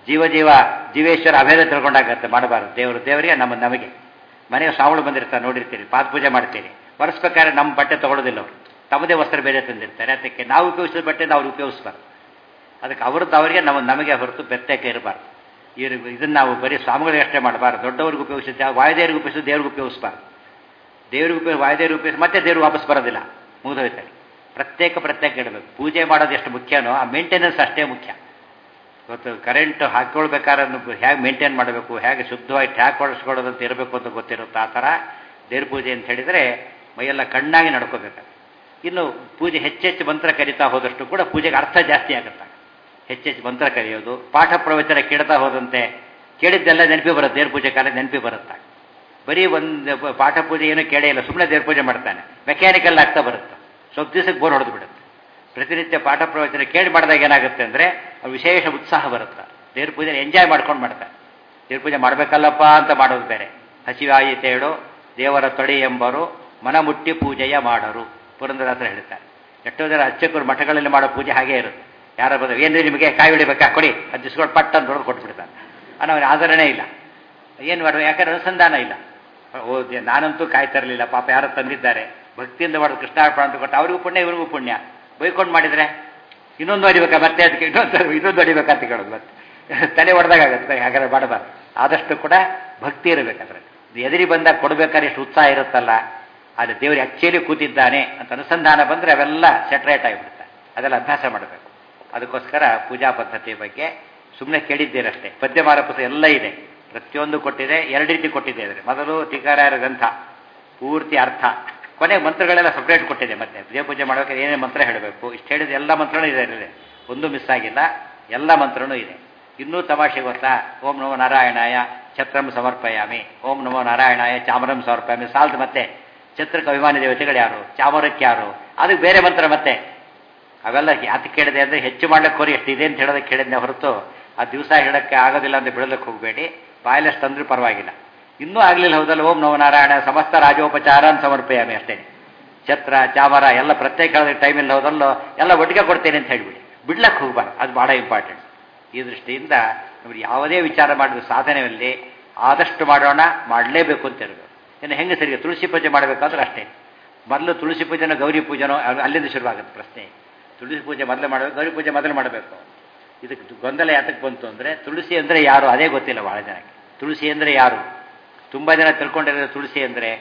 ಜೀವೇಶ್ವರ ಅಭೇದ ತಿಳ್ಕೊಂಡಾಗತ್ತೆ. ಮಾಡಬಾರ್ದು. ದೇವರಿಗೆ ನಮಗೆ ಮನೆಗೆ ಸಾವಳು ಬಂದಿರ್ತಾರೆ, ನೋಡಿರ್ತೀರಿ, ಪಾದ ಪೂಜೆ ಮಾಡ್ತೀರಿ. ಒರೆಸ್ಬೇಕಾದ್ರೆ ನಮ್ಮ ಬಟ್ಟೆ ತೊಗೊಳ್ಳೋದಿಲ್ಲ ಅವರು, ತಮ್ಮದೇ ವಸ್ತ್ರ ಬೇರೆ ತಂದಿರ್ತಾರೆ. ಅದಕ್ಕೆ ನಾವು ಉಪಯೋಗಿಸಿದ ಬಟ್ಟೆನ ಅವ್ರು ಉಪಯೋಗಿಸ್ಬಾರ್ದು. ಅದಕ್ಕೆ ಅವ್ರದ್ದು ಅವರಿಗೆ ನಮಗೆ ಹೊರತು ಪ್ರತ್ಯೇಕ ಇರಬಾರ್ದು. ಇದನ್ನು ನಾವು ಬರೀ ಸ್ವಾಮಿಗಳಿಗೆ ಅಷ್ಟೇ ಮಾಡಬಾರ್ದು. ದೊಡ್ಡವ್ರಿಗೆ ಉಪಯೋಗಿಸಿದ್ದೆ ವಾಯುದೇವರಿಗೆ ಉಪಯೋಗಿಸಿದ್ದು ದೇವ್ರಿಗೆ ಉಪಯೋಗಿಸ್ಬಾರ್ದು. ದೇವ್ರಿಗೆ ವಾಯುದೇವ್ರಿಗೆ ಉಪಯೋಗಿಸಿ ಮತ್ತೆ ದೇವ್ರಿಗೆ ವಾಪಸ್ ಬರೋದಿಲ್ಲ, ಮುಗಿದೋಯ್ತಾರೆ. ಪ್ರತ್ಯೇಕ ಇಡಬೇಕು. ಪೂಜೆ ಮಾಡೋದು ಎಷ್ಟು ಮುಖ್ಯನೋ ಆ ಮೇಂಟೆನೆನ್ಸ್ ಅಷ್ಟೇ ಮುಖ್ಯ. ಇವತ್ತು ಕರೆಂಟ್ ಹಾಕ್ಕೊಳ್ಬೇಕಾದ್ರೆ ಹೇಗೆ ಮೇಂಟೈನ್ ಮಾಡಬೇಕು, ಹೇಗೆ ಶುದ್ಧವಾಗಿ ಹ್ಯಾಕ್ ಹೊಡಿಸ್ಕೊಳ್ಳೋದಂತ ಇರಬೇಕು ಅಂತ ಗೊತ್ತಿರುತ್ತೆ. ಆ ಥರ ದೇವ್ರ ಪೂಜೆ ಅಂತ ಹೇಳಿದರೆ ಮೈಯೆಲ್ಲ ಕಣ್ಣಾಗಿ ನಡ್ಕೋಬೇಕು. ಇನ್ನು ಪೂಜೆ ಹೆಚ್ಚೆಚ್ಚು ಮಂತ್ರ ಕರಿತಾ ಹೋದಷ್ಟು ಕೂಡ ಪೂಜೆಗೆ ಅರ್ಥ ಜಾಸ್ತಿ ಆಗುತ್ತೆ. ಹೆಚ್ಚೆಚ್ಚು ಮಂತ್ರ ಕರೆಯೋದು, ಪಾಠ ಪ್ರವಚನ ಕೇಳ್ತಾ ಹೋದಂತೆ ಕೇಳಿದ್ದೆಲ್ಲ ನೆನಪಿ ಬರುತ್ತೆ. ದೇವ್ರ ಪೂಜೆ ಕಾಲ ನೆನಪಿ ಬರುತ್ತೆ. ಬರೀ ಒಂದು ಪಾಠ ಪೂಜೆ ಏನೂ ಕೇಳೇ ಇಲ್ಲ, ಸುಮ್ಮನೆ ದೇವ್ರ ಪೂಜೆ ಮಾಡ್ತಾನೆ, ಮೆಕ್ಯಾನಿಕಲ್ ಆಗ್ತಾ ಬರುತ್ತೆ. ಸ್ವಲ್ಪ ದಿವಸಕ್ಕೆ ಬೋರ್ ಹೊಡೆದು ಬಿಡುತ್ತೆ. ಪ್ರತಿನಿತ್ಯ ಪಾಠ ಪ್ರವಚನ ಕೇಳಿ ಮಾಡಿದಾಗ ಏನಾಗುತ್ತೆ ಅಂದರೆ ವಿಶೇಷ ಉತ್ಸಾಹ ಬರುತ್ತೆ. ದೇವ್ರ ಪೂಜೆ ಎಂಜಾಯ್ ಮಾಡ್ಕೊಂಡು ಮಾಡ್ತಾರೆ. ದೇವ್ರ ಪೂಜೆ ಮಾಡಬೇಕಲ್ಲಪ್ಪ ಅಂತ ಮಾಡೋದು ಬೇರೆ. ಹಸಿವಾಯಿತೇಳು ದೇವರ ತೊಡೆ ಎಂಬರು ಮನ ಮುಟ್ಟಿ ಪೂಜೆಯ ಮಾಡರು ಪುರಂದರದಾಸರು ಹೇಳ್ತಾರೆ. ಎಷ್ಟೋ ಜನ ಅರ್ಚಕರು ಮಠಗಳಲ್ಲಿ ಮಾಡೋ ಪೂಜೆ ಹಾಗೇ ಇರುತ್ತೆ. ಯಾರು ಬಂದ ಏನ್ರಿ ನಿಮಗೆ ಕಾಯಿ ಹೊಡಿಬೇಕಾ ಕೊಡಿ, ಅದು ದಿಸ್ಕೊಂಡು ಪಟ್ಟ ಅಂತ ಹೊಡೆದು ಕೊಟ್ಬಿಡ್ತಾನೆ. ಅನ್ನೋರಿಗೆ ಆಧರಣೆ ಇಲ್ಲ. ಏನು ಮಾಡುವ, ಯಾಕಂದ್ರೆ ಅನುಸಂಧಾನ ಇಲ್ಲ. ನಾನಂತೂ ಕಾಯಿ ತರಲಿಲ್ಲ, ಪಾಪ ಯಾರು ತಂದಿದ್ದಾರೆ, ಭಕ್ತಿಯಿಂದ ಮಾಡೋದು ಕೃಷ್ಣಾರ್ಪಣ ಅಂತ ಕೊಟ್ಟು ಅವ್ರಿಗೂ ಪುಣ್ಯ ಇವ್ರಿಗೂ ಪುಣ್ಯ. ಬೈಕೊಂಡು ಮಾಡಿದರೆ ಇನ್ನೊಂದು ಹೊಡಿಬೇಕಾ, ಮತ್ತೆ ಅದಕ್ಕೆ ಇನ್ನೊಂದು ಹೊಡಿಬೇಕಂತ ಕೇಳೋದು, ಮತ್ತೆ ತಲೆ ಹೊಡೆದಾಗತ್ತೆ. ಹಾಗಾದ್ರೆ ಮಾಡಬಾರ್ದು. ಆದಷ್ಟು ಕೂಡ ಭಕ್ತಿ ಇರಬೇಕಾದ್ರೆ ಎದುರಿ ಬಂದಾಗ ಕೊಡ್ಬೇಕಾದ್ರೆ ಎಷ್ಟು ಉತ್ಸಾಹ ಇರುತ್ತಲ್ಲ, ಆದರೆ ದೇವರು ಆಕ್ಚುಲಿ ಕೂತಿದ್ದಾನೆ ಅಂತ ಅನುಸಂಧಾನ ಬಂದರೆ ಅವೆಲ್ಲ ಸೆಟ್ರೇಟ್ ಆಗಿಬಿಡುತ್ತೆ. ಅದೆಲ್ಲ ಅಭ್ಯಾಸ ಮಾಡಬೇಕು. ಅದಕ್ಕೋಸ್ಕರ ಪೂಜಾ ಪದ್ಧತಿ ಬಗ್ಗೆ ಸುಮ್ಮನೆ ಕೇಳಿದ್ದೀರಷ್ಟೇ. ಪದ್ಯಮಾಲ ಪುಸ್ತಕ ಎಲ್ಲ ಇದೆ, ಪ್ರತಿಯೊಂದು ಕೊಟ್ಟಿದೆ. ಎರಡು ರೀತಿ ಕೊಟ್ಟಿದೆ. ಅಂದರೆ ಮೊದಲು ಟೀಕಾರಾಯರ ಗ್ರಂಥ ಪೂರ್ತಿ ಅರ್ಥ, ಕೊನೆ ಮಂತ್ರಗಳೆಲ್ಲ ಸಪ್ರೇಟ್ ಕೊಟ್ಟಿದೆ. ಮತ್ತೆ ದೇವ ಪೂಜೆ ಮಾಡಬೇಕಾದ್ರೆ ಏನೇ ಮಂತ್ರ ಹೇಳಬೇಕು ಇಷ್ಟು ಹೇಳಿದ ಎಲ್ಲ ಮಂತ್ರನೂ ಇದೆ, ಒಂದು ಮಿಸ್ ಆಗಿಲ್ಲ, ಎಲ್ಲ ಮಂತ್ರನೂ ಇದೆ. ಇನ್ನೂ ತಮಾಷೆ ಗೊತ್ತಾ, ಓಂ ನಮೋ ನಾರಾಯಣಾಯ ಛತ್ರಂ ಸಮರ್ಪಯಾಮಿ, ಓಂ ನಮೋ ನಾರಾಯಣಾಯ ಚಾಮರಂ ಸಮರ್ಪಯಾಮಿ ಸಾಲ್ದು. ಮತ್ತೆ ಛತ್ರಕ್ಕೆ ಅಭಿಮಾನಿ ದೇವತೆಗಳು ಯಾರು, ಚಾಮರಕ್ಕೆ ಯಾರು, ಅದಕ್ಕೆ ಬೇರೆ ಮಂತ್ರ. ಮತ್ತೆ ಅವೆಲ್ಲ ಯಾತ ಕೇಳಿದೆ ಅಂದರೆ ಹೆಚ್ಚು ಮಾಡ್ಲಿಕ್ಕೆ ಹೋರಿ ಎಷ್ಟಿದೆ ಅಂತ ಹೇಳೋದಕ್ಕೆ ಕೇಳಿದ್ದೆ ಹೊರತು ಆ ದಿವಸ ಹೇಳೋಕ್ಕೆ ಆಗೋದಿಲ್ಲ ಅಂತ ಬಿಡೋದಕ್ಕೆ ಹೋಗಬೇಡಿ. ಬಾಯಲ್ಲಷ್ಟು ತಂದ್ರೂ ಪರವಾಗಿಲ್ಲ. ಇನ್ನೂ ಆಗಲಿಲ್ಲ ಹೌದಲ್ಲ, ಓಂ ನಮೋ ನಾರಾಯಣ ಸಮಸ್ತ ರಾಜೋಪಚಾರ ಅಂತ ಸಮರ್ಪಯಾಮಿ ಅಷ್ಟೇ. ಛತ್ರ ಚಾಮರ ಎಲ್ಲ ಪ್ರತ್ಯೇಕ ಹೇಳೋದಕ್ಕೆ ಟೈಮ್ ಇಲ್ಲ ಹೌದಲ್ಲೋ, ಎಲ್ಲ ಒಟ್ಟಿಗೆ ಕೊಡ್ತೇನೆ ಅಂತ ಹೇಳಿಬಿಡಿ. ಬಿಡ್ಲಕ್ಕೆ ಹೋಗ್ಬಾರ್ದು, ಅದು ಭಾಳ ಇಂಪಾರ್ಟೆಂಟ್. ಈ ದೃಷ್ಟಿಯಿಂದ ನಮಗೆ ಯಾವುದೇ ವಿಚಾರ ಮಾಡಿದ ಸಾಧನೆಯಲ್ಲಿ ಆದಷ್ಟು ಮಾಡೋಣ, ಮಾಡಲೇಬೇಕು ಅಂತ ಇರಬೇಕು. ಇನ್ನು ಹೆಂಗೆ ಸರಿಗೆ ತುಳಸಿ ಪೂಜೆ ಮಾಡಬೇಕಾದ್ರೆ ಅಷ್ಟೇ. ಮೊದಲು ತುಳಸಿ ಪೂಜೆನೋ ಗೌರಿ ಪೂಜೆನೋ ಅಲ್ಲಿಂದ ಶುರುವಾಗುತ್ತೆ ಪ್ರಶ್ನೆ. ತುಳಸಿ ಪೂಜೆ ಮೊದಲು ಮಾಡಬೇಕು, ಗೌರಿ ಪೂಜೆ ಮೊದಲು ಮಾಡಬೇಕು. ಇದಕ್ಕೆ ಗೊಂದಲ ಯಾತಕ್ಕೆ ಬಂತು ಅಂದರೆ ತುಳಸಿ ಅಂದರೆ ಯಾರು ಅದೇ ಗೊತ್ತಿಲ್ಲ ಭಾಳ ಜನಕ್ಕೆ. ತುಳಸಿ ಅಂದರೆ ಯಾರು ತುಂಬ ಜನ ತಿಳ್ಕೊಂಡಿರೋ ತುಳಸಿ ಅಂದರೆ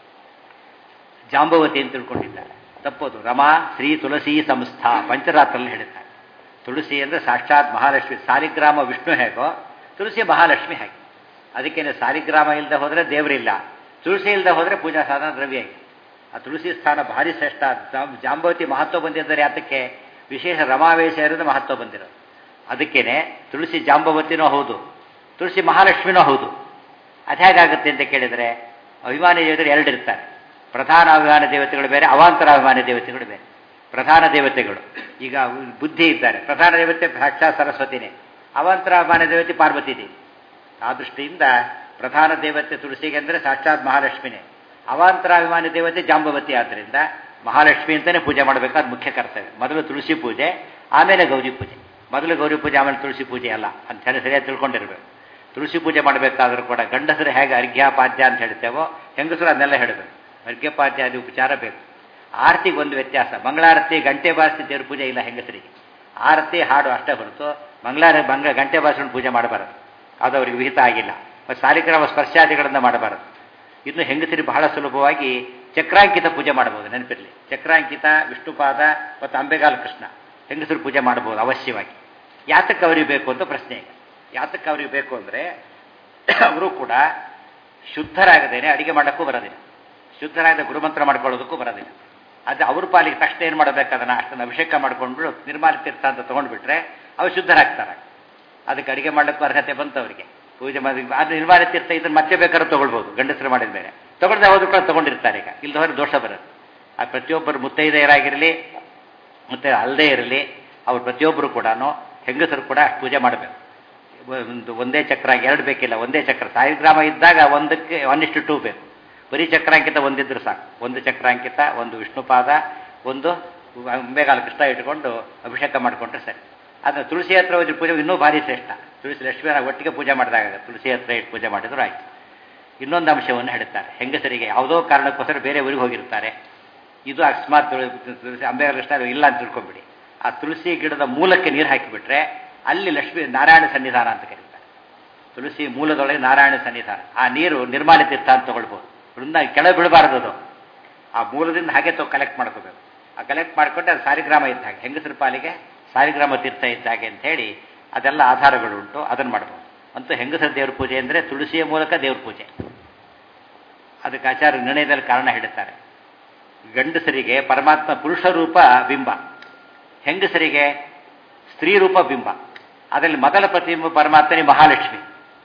ಜಾಂಬವತಿ ಅಂತ ತಿಳ್ಕೊಂಡಿದ್ದಾರೆ. ತಪ್ಪೋದು. ರಮಾ ಶ್ರೀ ತುಳಸಿ ಸಂಸ್ಥಾ ಪಂಚರಾತ್ರಲ್ಲಿ ಹೇಳ್ತಾರೆ. ತುಳಸಿ ಅಂದರೆ ಸಾಕ್ಷಾತ್ ಮಹಾಲಕ್ಷ್ಮಿ. ಸಾಲಿಗ್ರಾಮ ವಿಷ್ಣು ಹೇಗೋ ತುಳಸಿ ಮಹಾಲಕ್ಷ್ಮಿ ಹಾಗೆ. ಅದಕ್ಕೇನೆ ಸಾಲಿಗ್ರಾಮ ಇಲ್ಲದೆ ಹೋದರೆ ದೇವರಿಲ್ಲ, ತುಳಸಿ ಇಲ್ಲದೆ ಹೋದರೆ ಪೂಜಾ ಸಾಧನ ದ್ರವ್ಯ ಇದೆ. ಆ ತುಳಸಿ ಸ್ಥಾನ ಭಾರಿ ಶ್ರೇಷ್ಠ. ಜಾಂಬವತಿ ಮಹತ್ವ ಬಂದಿದ್ದಾರೆ. ಅದಕ್ಕೆ ವಿಶೇಷ ರಮಾವೇಶ ಇರೋದು ಮಹತ್ವ ಬಂದಿರೋದು. ಅದಕ್ಕೇನೆ ತುಳಸಿ ಜಾಂಬವತಿನೂ ಹೌದು, ತುಳಸಿ ಮಹಾಲಕ್ಷ್ಮಿನೂ ಹೌದು. ಅದು ಹೇಗಾಗುತ್ತೆ ಅಂತ ಕೇಳಿದರೆ ಅಭಿಮಾನಿ ದೇವತೆಗಳು ಎರಡು ಇರ್ತಾರೆ. ಪ್ರಧಾನ ಅಭಿಮಾನ ದೇವತೆಗಳು ಬೇರೆ, ಅವಾಂತರ ಅಭಿಮಾನಿ ದೇವತೆಗಳು ಬೇರೆ. ಪ್ರಧಾನ ದೇವತೆಗಳು ಈಗ ಬುದ್ಧಿ ಇದ್ದಾರೆ, ಪ್ರಧಾನ ದೇವತೆ ಸಾಕ್ಷಾತ್ ಸರಸ್ವತಿನೇ, ಅವಾಂತರ ಅಭಿಮಾನ ದೇವತೆ ಪಾರ್ವತಿ ದೇವಿ. ಆ ದೃಷ್ಟಿಯಿಂದ ಪ್ರಧಾನ ದೇವತೆ ತುಳಸಿಗೆ ಅಂದರೆ ಸಾಕ್ಷಾತ್ ಮಹಾಲಕ್ಷ್ಮಿನೇ, ಅವಾಂತರಾಭಿಮಾನಿ ದೇವತೆ ಜಾಂಬವತಿ. ಆದ್ದರಿಂದ ಮಹಾಲಕ್ಷ್ಮಿ ಅಂತಲೇ ಪೂಜೆ ಮಾಡಬೇಕಾದ ಮುಖ್ಯ ಕರ್ತವ್ಯ. ಮೊದಲು ತುಳಸಿ ಪೂಜೆ, ಆಮೇಲೆ ಗೌರಿ ಪೂಜೆ. ಮೊದಲು ಗೌರಿ ಪೂಜೆ ಆಮೇಲೆ ತುಳಸಿ ಪೂಜೆ ಅಲ್ಲ ಅಂತ ಹೇಳಿ ಸರಿಯಾಗಿ ತಿಳ್ಕೊಂಡಿರ್ಬೇಕು. ತುಳಸಿ ಪೂಜೆ ಮಾಡಬೇಕಾದ್ರೂ ಕೂಡ ಗಂಡಸರು ಹೇಗೆ ಅರ್ಘ್ಯಪಾದ್ಯ ಅಂತ ಹೇಳ್ತೇವೋ ಹೆಂಗಸರು ಅದನ್ನೆಲ್ಲ ಹೇಳಬೇಕು. ಅರ್ಘ್ಯಪಾದ್ಯ ಅದು ಉಪಚಾರ ಬೇಕು. ಆರತಿಗೆ ಒಂದು ವ್ಯತ್ಯಾಸ. ಮಂಗಳಾರತಿ ಗಂಟೆ ಬಾರಿಸಿ ದೇವ್ರ ಪೂಜೆ ಇಲ್ಲ ಹೆಂಗಸರಿಗೆ. ಆರತಿ ಹಾಡು ಅಷ್ಟೇ ಹೊರತು ಗಂಟೆ ಬಾರಿಸ್ಕೊಂಡು ಪೂಜೆ ಮಾಡಬಾರದು, ಅದು ಅವ್ರಿಗೆ ವಿಹಿತ ಆಗಿಲ್ಲ. ಮತ್ತು ಸಾಲಿಗ್ರಾಮ ಸ್ಪರ್ಶಾದಿಗಳನ್ನು ಮಾಡಬಾರದು. ಇನ್ನು ಹೆಂಗಸರಿಗೆ ಬಹಳ ಸುಲಭವಾಗಿ ಚಕ್ರಾಂಕಿತ ಪೂಜೆ ಮಾಡಬಹುದು. ನೆನಪಿರಲಿ, ಚಕ್ರಾಂಕಿತ ವಿಷ್ಣುಪಾದ ಮತ್ತು ಅಂಬೆಗಾಲ ಕೃಷ್ಣ ಹೆಂಗಸರು ಪೂಜೆ ಮಾಡಬಹುದು ಅವಶ್ಯವಾಗಿ. ಯಾತಕ್ಕೆ ಅವರಿಗೆ ಬೇಕು ಅಂತ ಪ್ರಶ್ನೆ ಈಗ. ಯಾತಕ್ಕೆ ಅವರಿಗೆ ಬೇಕು ಅಂದರೆ ಅವರು ಕೂಡ ಶುದ್ಧರಾಗದೇನೆ ಅಡಿಗೆ ಮಾಡೋಕ್ಕೂ ಬರೋದಿಲ್ಲ, ಶುದ್ಧರಾಗದೆ ಗುರುಮಂತ್ರ ಮಾಡ್ಕೊಳ್ಳೋದಕ್ಕೂ ಬರೋದಿಲ್ಲ. ಅದು ಅವ್ರ ಪಾಲಿಗೆ ತಕ್ಷಣ ಏನು ಮಾಡಬೇಕು, ಅದನ್ನು ಅಷ್ಟನ್ನು ಅಭಿಷೇಕ ಮಾಡ್ಕೊಂಡ್ಬಿಟ್ಟು ನಿರ್ಮಾಲ ತೀರ್ಥ ಅಂತ ತೊಗೊಂಡ್ಬಿಟ್ರೆ ಅವ್ರು ಶುದ್ಧರಾಗ್ತಾರೆ. ಅದಕ್ಕೆ ಅಡಿಗೆ ಮಾಡಲಿಕ್ಕೂ ಅರ್ಹತೆ ಬಂತು ಅವರಿಗೆ. ಪೂಜೆ ಮಾಡಿ ಅದು ನಿರ್ಮಾಲ ತೀರ್ಥ ಇದನ್ನು ಮತ್ತೆ ಬೇಕಾದ್ರೂ ತೊಗೊಳ್ಬೋದು. ಗಂಡಸರು ಮಾಡಿದ ಮೇಲೆ ತೊಗೊಳ್ದೆ ಹೋದ್ರು ಕೂಡ ತೊಗೊಂಡಿರ್ತಾರೆ. ಈಗ ಇಲ್ಲದ ಹೊರ ದೋಷ ಬರುತ್ತೆ. ಆ ಪ್ರತಿಯೊಬ್ಬರು ಮುತ್ತೈದೆಯರಾಗಿರಲಿ ಮತ್ತು ಅಲ್ಲದೇ ಇರಲಿ, ಅವ್ರು ಪ್ರತಿಯೊಬ್ಬರು ಕೂಡ ಹೆಂಗಸರು ಕೂಡ ಪೂಜೆ ಮಾಡಬೇಕು. ಒಂದೇ ಚಕ್ರ ಎರಡು ಬೇಕಿಲ್ಲ, ಒಂದೇ ಚಕ್ರ. ಸಾಲಿಗ್ರಾಮ ಇದ್ದಾಗ 1:2 ಬೇಕು. ಬರೀ ಚಕ್ರಾಂಕಿತ ಒಂದಿದ್ರು ಸಾಕು. ಒಂದು ಚಕ್ರಾಂಕಿತ, ಒಂದು ವಿಷ್ಣುಪಾದ, ಒಂದು ಅಂಬೆಗಾಲ ಕೃಷ್ಣ ಇಟ್ಕೊಂಡು ಅಭಿಷೇಕ ಮಾಡಿಕೊಂಡ್ರೆ ಸರಿ. ಆದರೆ ತುಳಸಿ ಹತ್ರ ಹೋದ್ರೆ ಪೂಜೆ ಇನ್ನೂ ಭಾರಿ ಶ್ರೇಷ್ಠ. ತುಳಸಿ ಲಕ್ಷ್ಮೀನ ಒಟ್ಟಿಗೆ ಪೂಜೆ ಮಾಡಿದಾಗ ತುಳಸಿ ಹತ್ರ ಇಟ್ಟು ಪೂಜೆ ಮಾಡಿದ್ರು ಆಯಿತು. ಇನ್ನೊಂದು ಅಂಶವನ್ನು ಹೇಳ್ತಾರೆ, ಹೆಂಗಸರಿಗೆ ಯಾವುದೋ ಕಾರಣಕ್ಕೋಸ್ಕರ ಬೇರೆ ಊರಿಗೆ ಹೋಗಿರ್ತಾರೆ. ಇದು ಅಕಸ್ಮಾತ್ ತುಳಸಿ ಅಂಬೆಗಾಲ ಕೃಷ್ಣ ಇಲ್ಲ ಅಂತ ತಿಳ್ಕೊಂಬಿಡಿ. ಆ ತುಳಸಿ ಗಿಡದ ಮೂಲಕ್ಕೆ ನೀರು ಹಾಕಿಬಿಟ್ರೆ ಅಲ್ಲಿ ಲಕ್ಷ್ಮೀ ನಾರಾಯಣ ಸನ್ನಿಧಾನ ಅಂತ ಕರೀತಾರೆ. ತುಳಸಿ ಮೂಲದೊಳಗೆ ನಾರಾಯಣ ಸನ್ನಿಧಾನ. ಆ ನೀರು ನಿರ್ಮಾಲ್ಯ ತೀರ್ಥ ಅಂತ ತಗೊಳ್ಬೋದು. ವೃಂದ ಕೆಳಗೆ ಬಿಡಬಾರ್ದು. ಅದು ಆ ಮೂಲದಿಂದ ಹಾಗೆ ಕಲೆಕ್ಟ್ ಮಾಡ್ಕೋಬೇಕು. ಆ ಕಲೆಕ್ಟ್ ಮಾಡಿಕೊಂಡ್ರೆ ಅದು ಸಾಲಿಗ್ರಾಮ ಇದ್ದ ಹಾಗೆ, ಹೆಂಗಸರ ಪಾಲಿಗೆ ಸಾಲಿಗ್ರಾಮ ತೀರ್ಥ ಇದ್ದ ಹಾಗೆ ಅಂಥೇಳಿ ಅದೆಲ್ಲ ಆಧಾರಗಳು ಉಂಟು. ಅದನ್ನು ಮಾಡ್ಬೋದು. ಅಂತೂ ಹೆಂಗಸರ ದೇವ್ರ ಪೂಜೆ ಅಂದರೆ ತುಳಸಿಯ ಮೂಲಕ ದೇವ್ರ ಪೂಜೆ. ಅದಕ್ಕೆ ಆಚಾರ್ಯ ನಿರ್ಣಯದಲ್ಲಿ ಕಾರಣ ಹೇಳುತ್ತಾರೆ. ಗಂಡಸರಿಗೆ ಪರಮಾತ್ಮ ಪುರುಷ ರೂಪ ಬಿಂಬ, ಹೆಂಗಸರಿಗೆ ಸ್ತ್ರೀ ರೂಪ ಬಿಂಬ. ಅದರಲ್ಲಿ ಮೊದಲ ಪ್ರತಿಬಿಂಬ ಪರಮಾತ್ಮನೇ ಮಹಾಲಕ್ಷ್ಮಿ.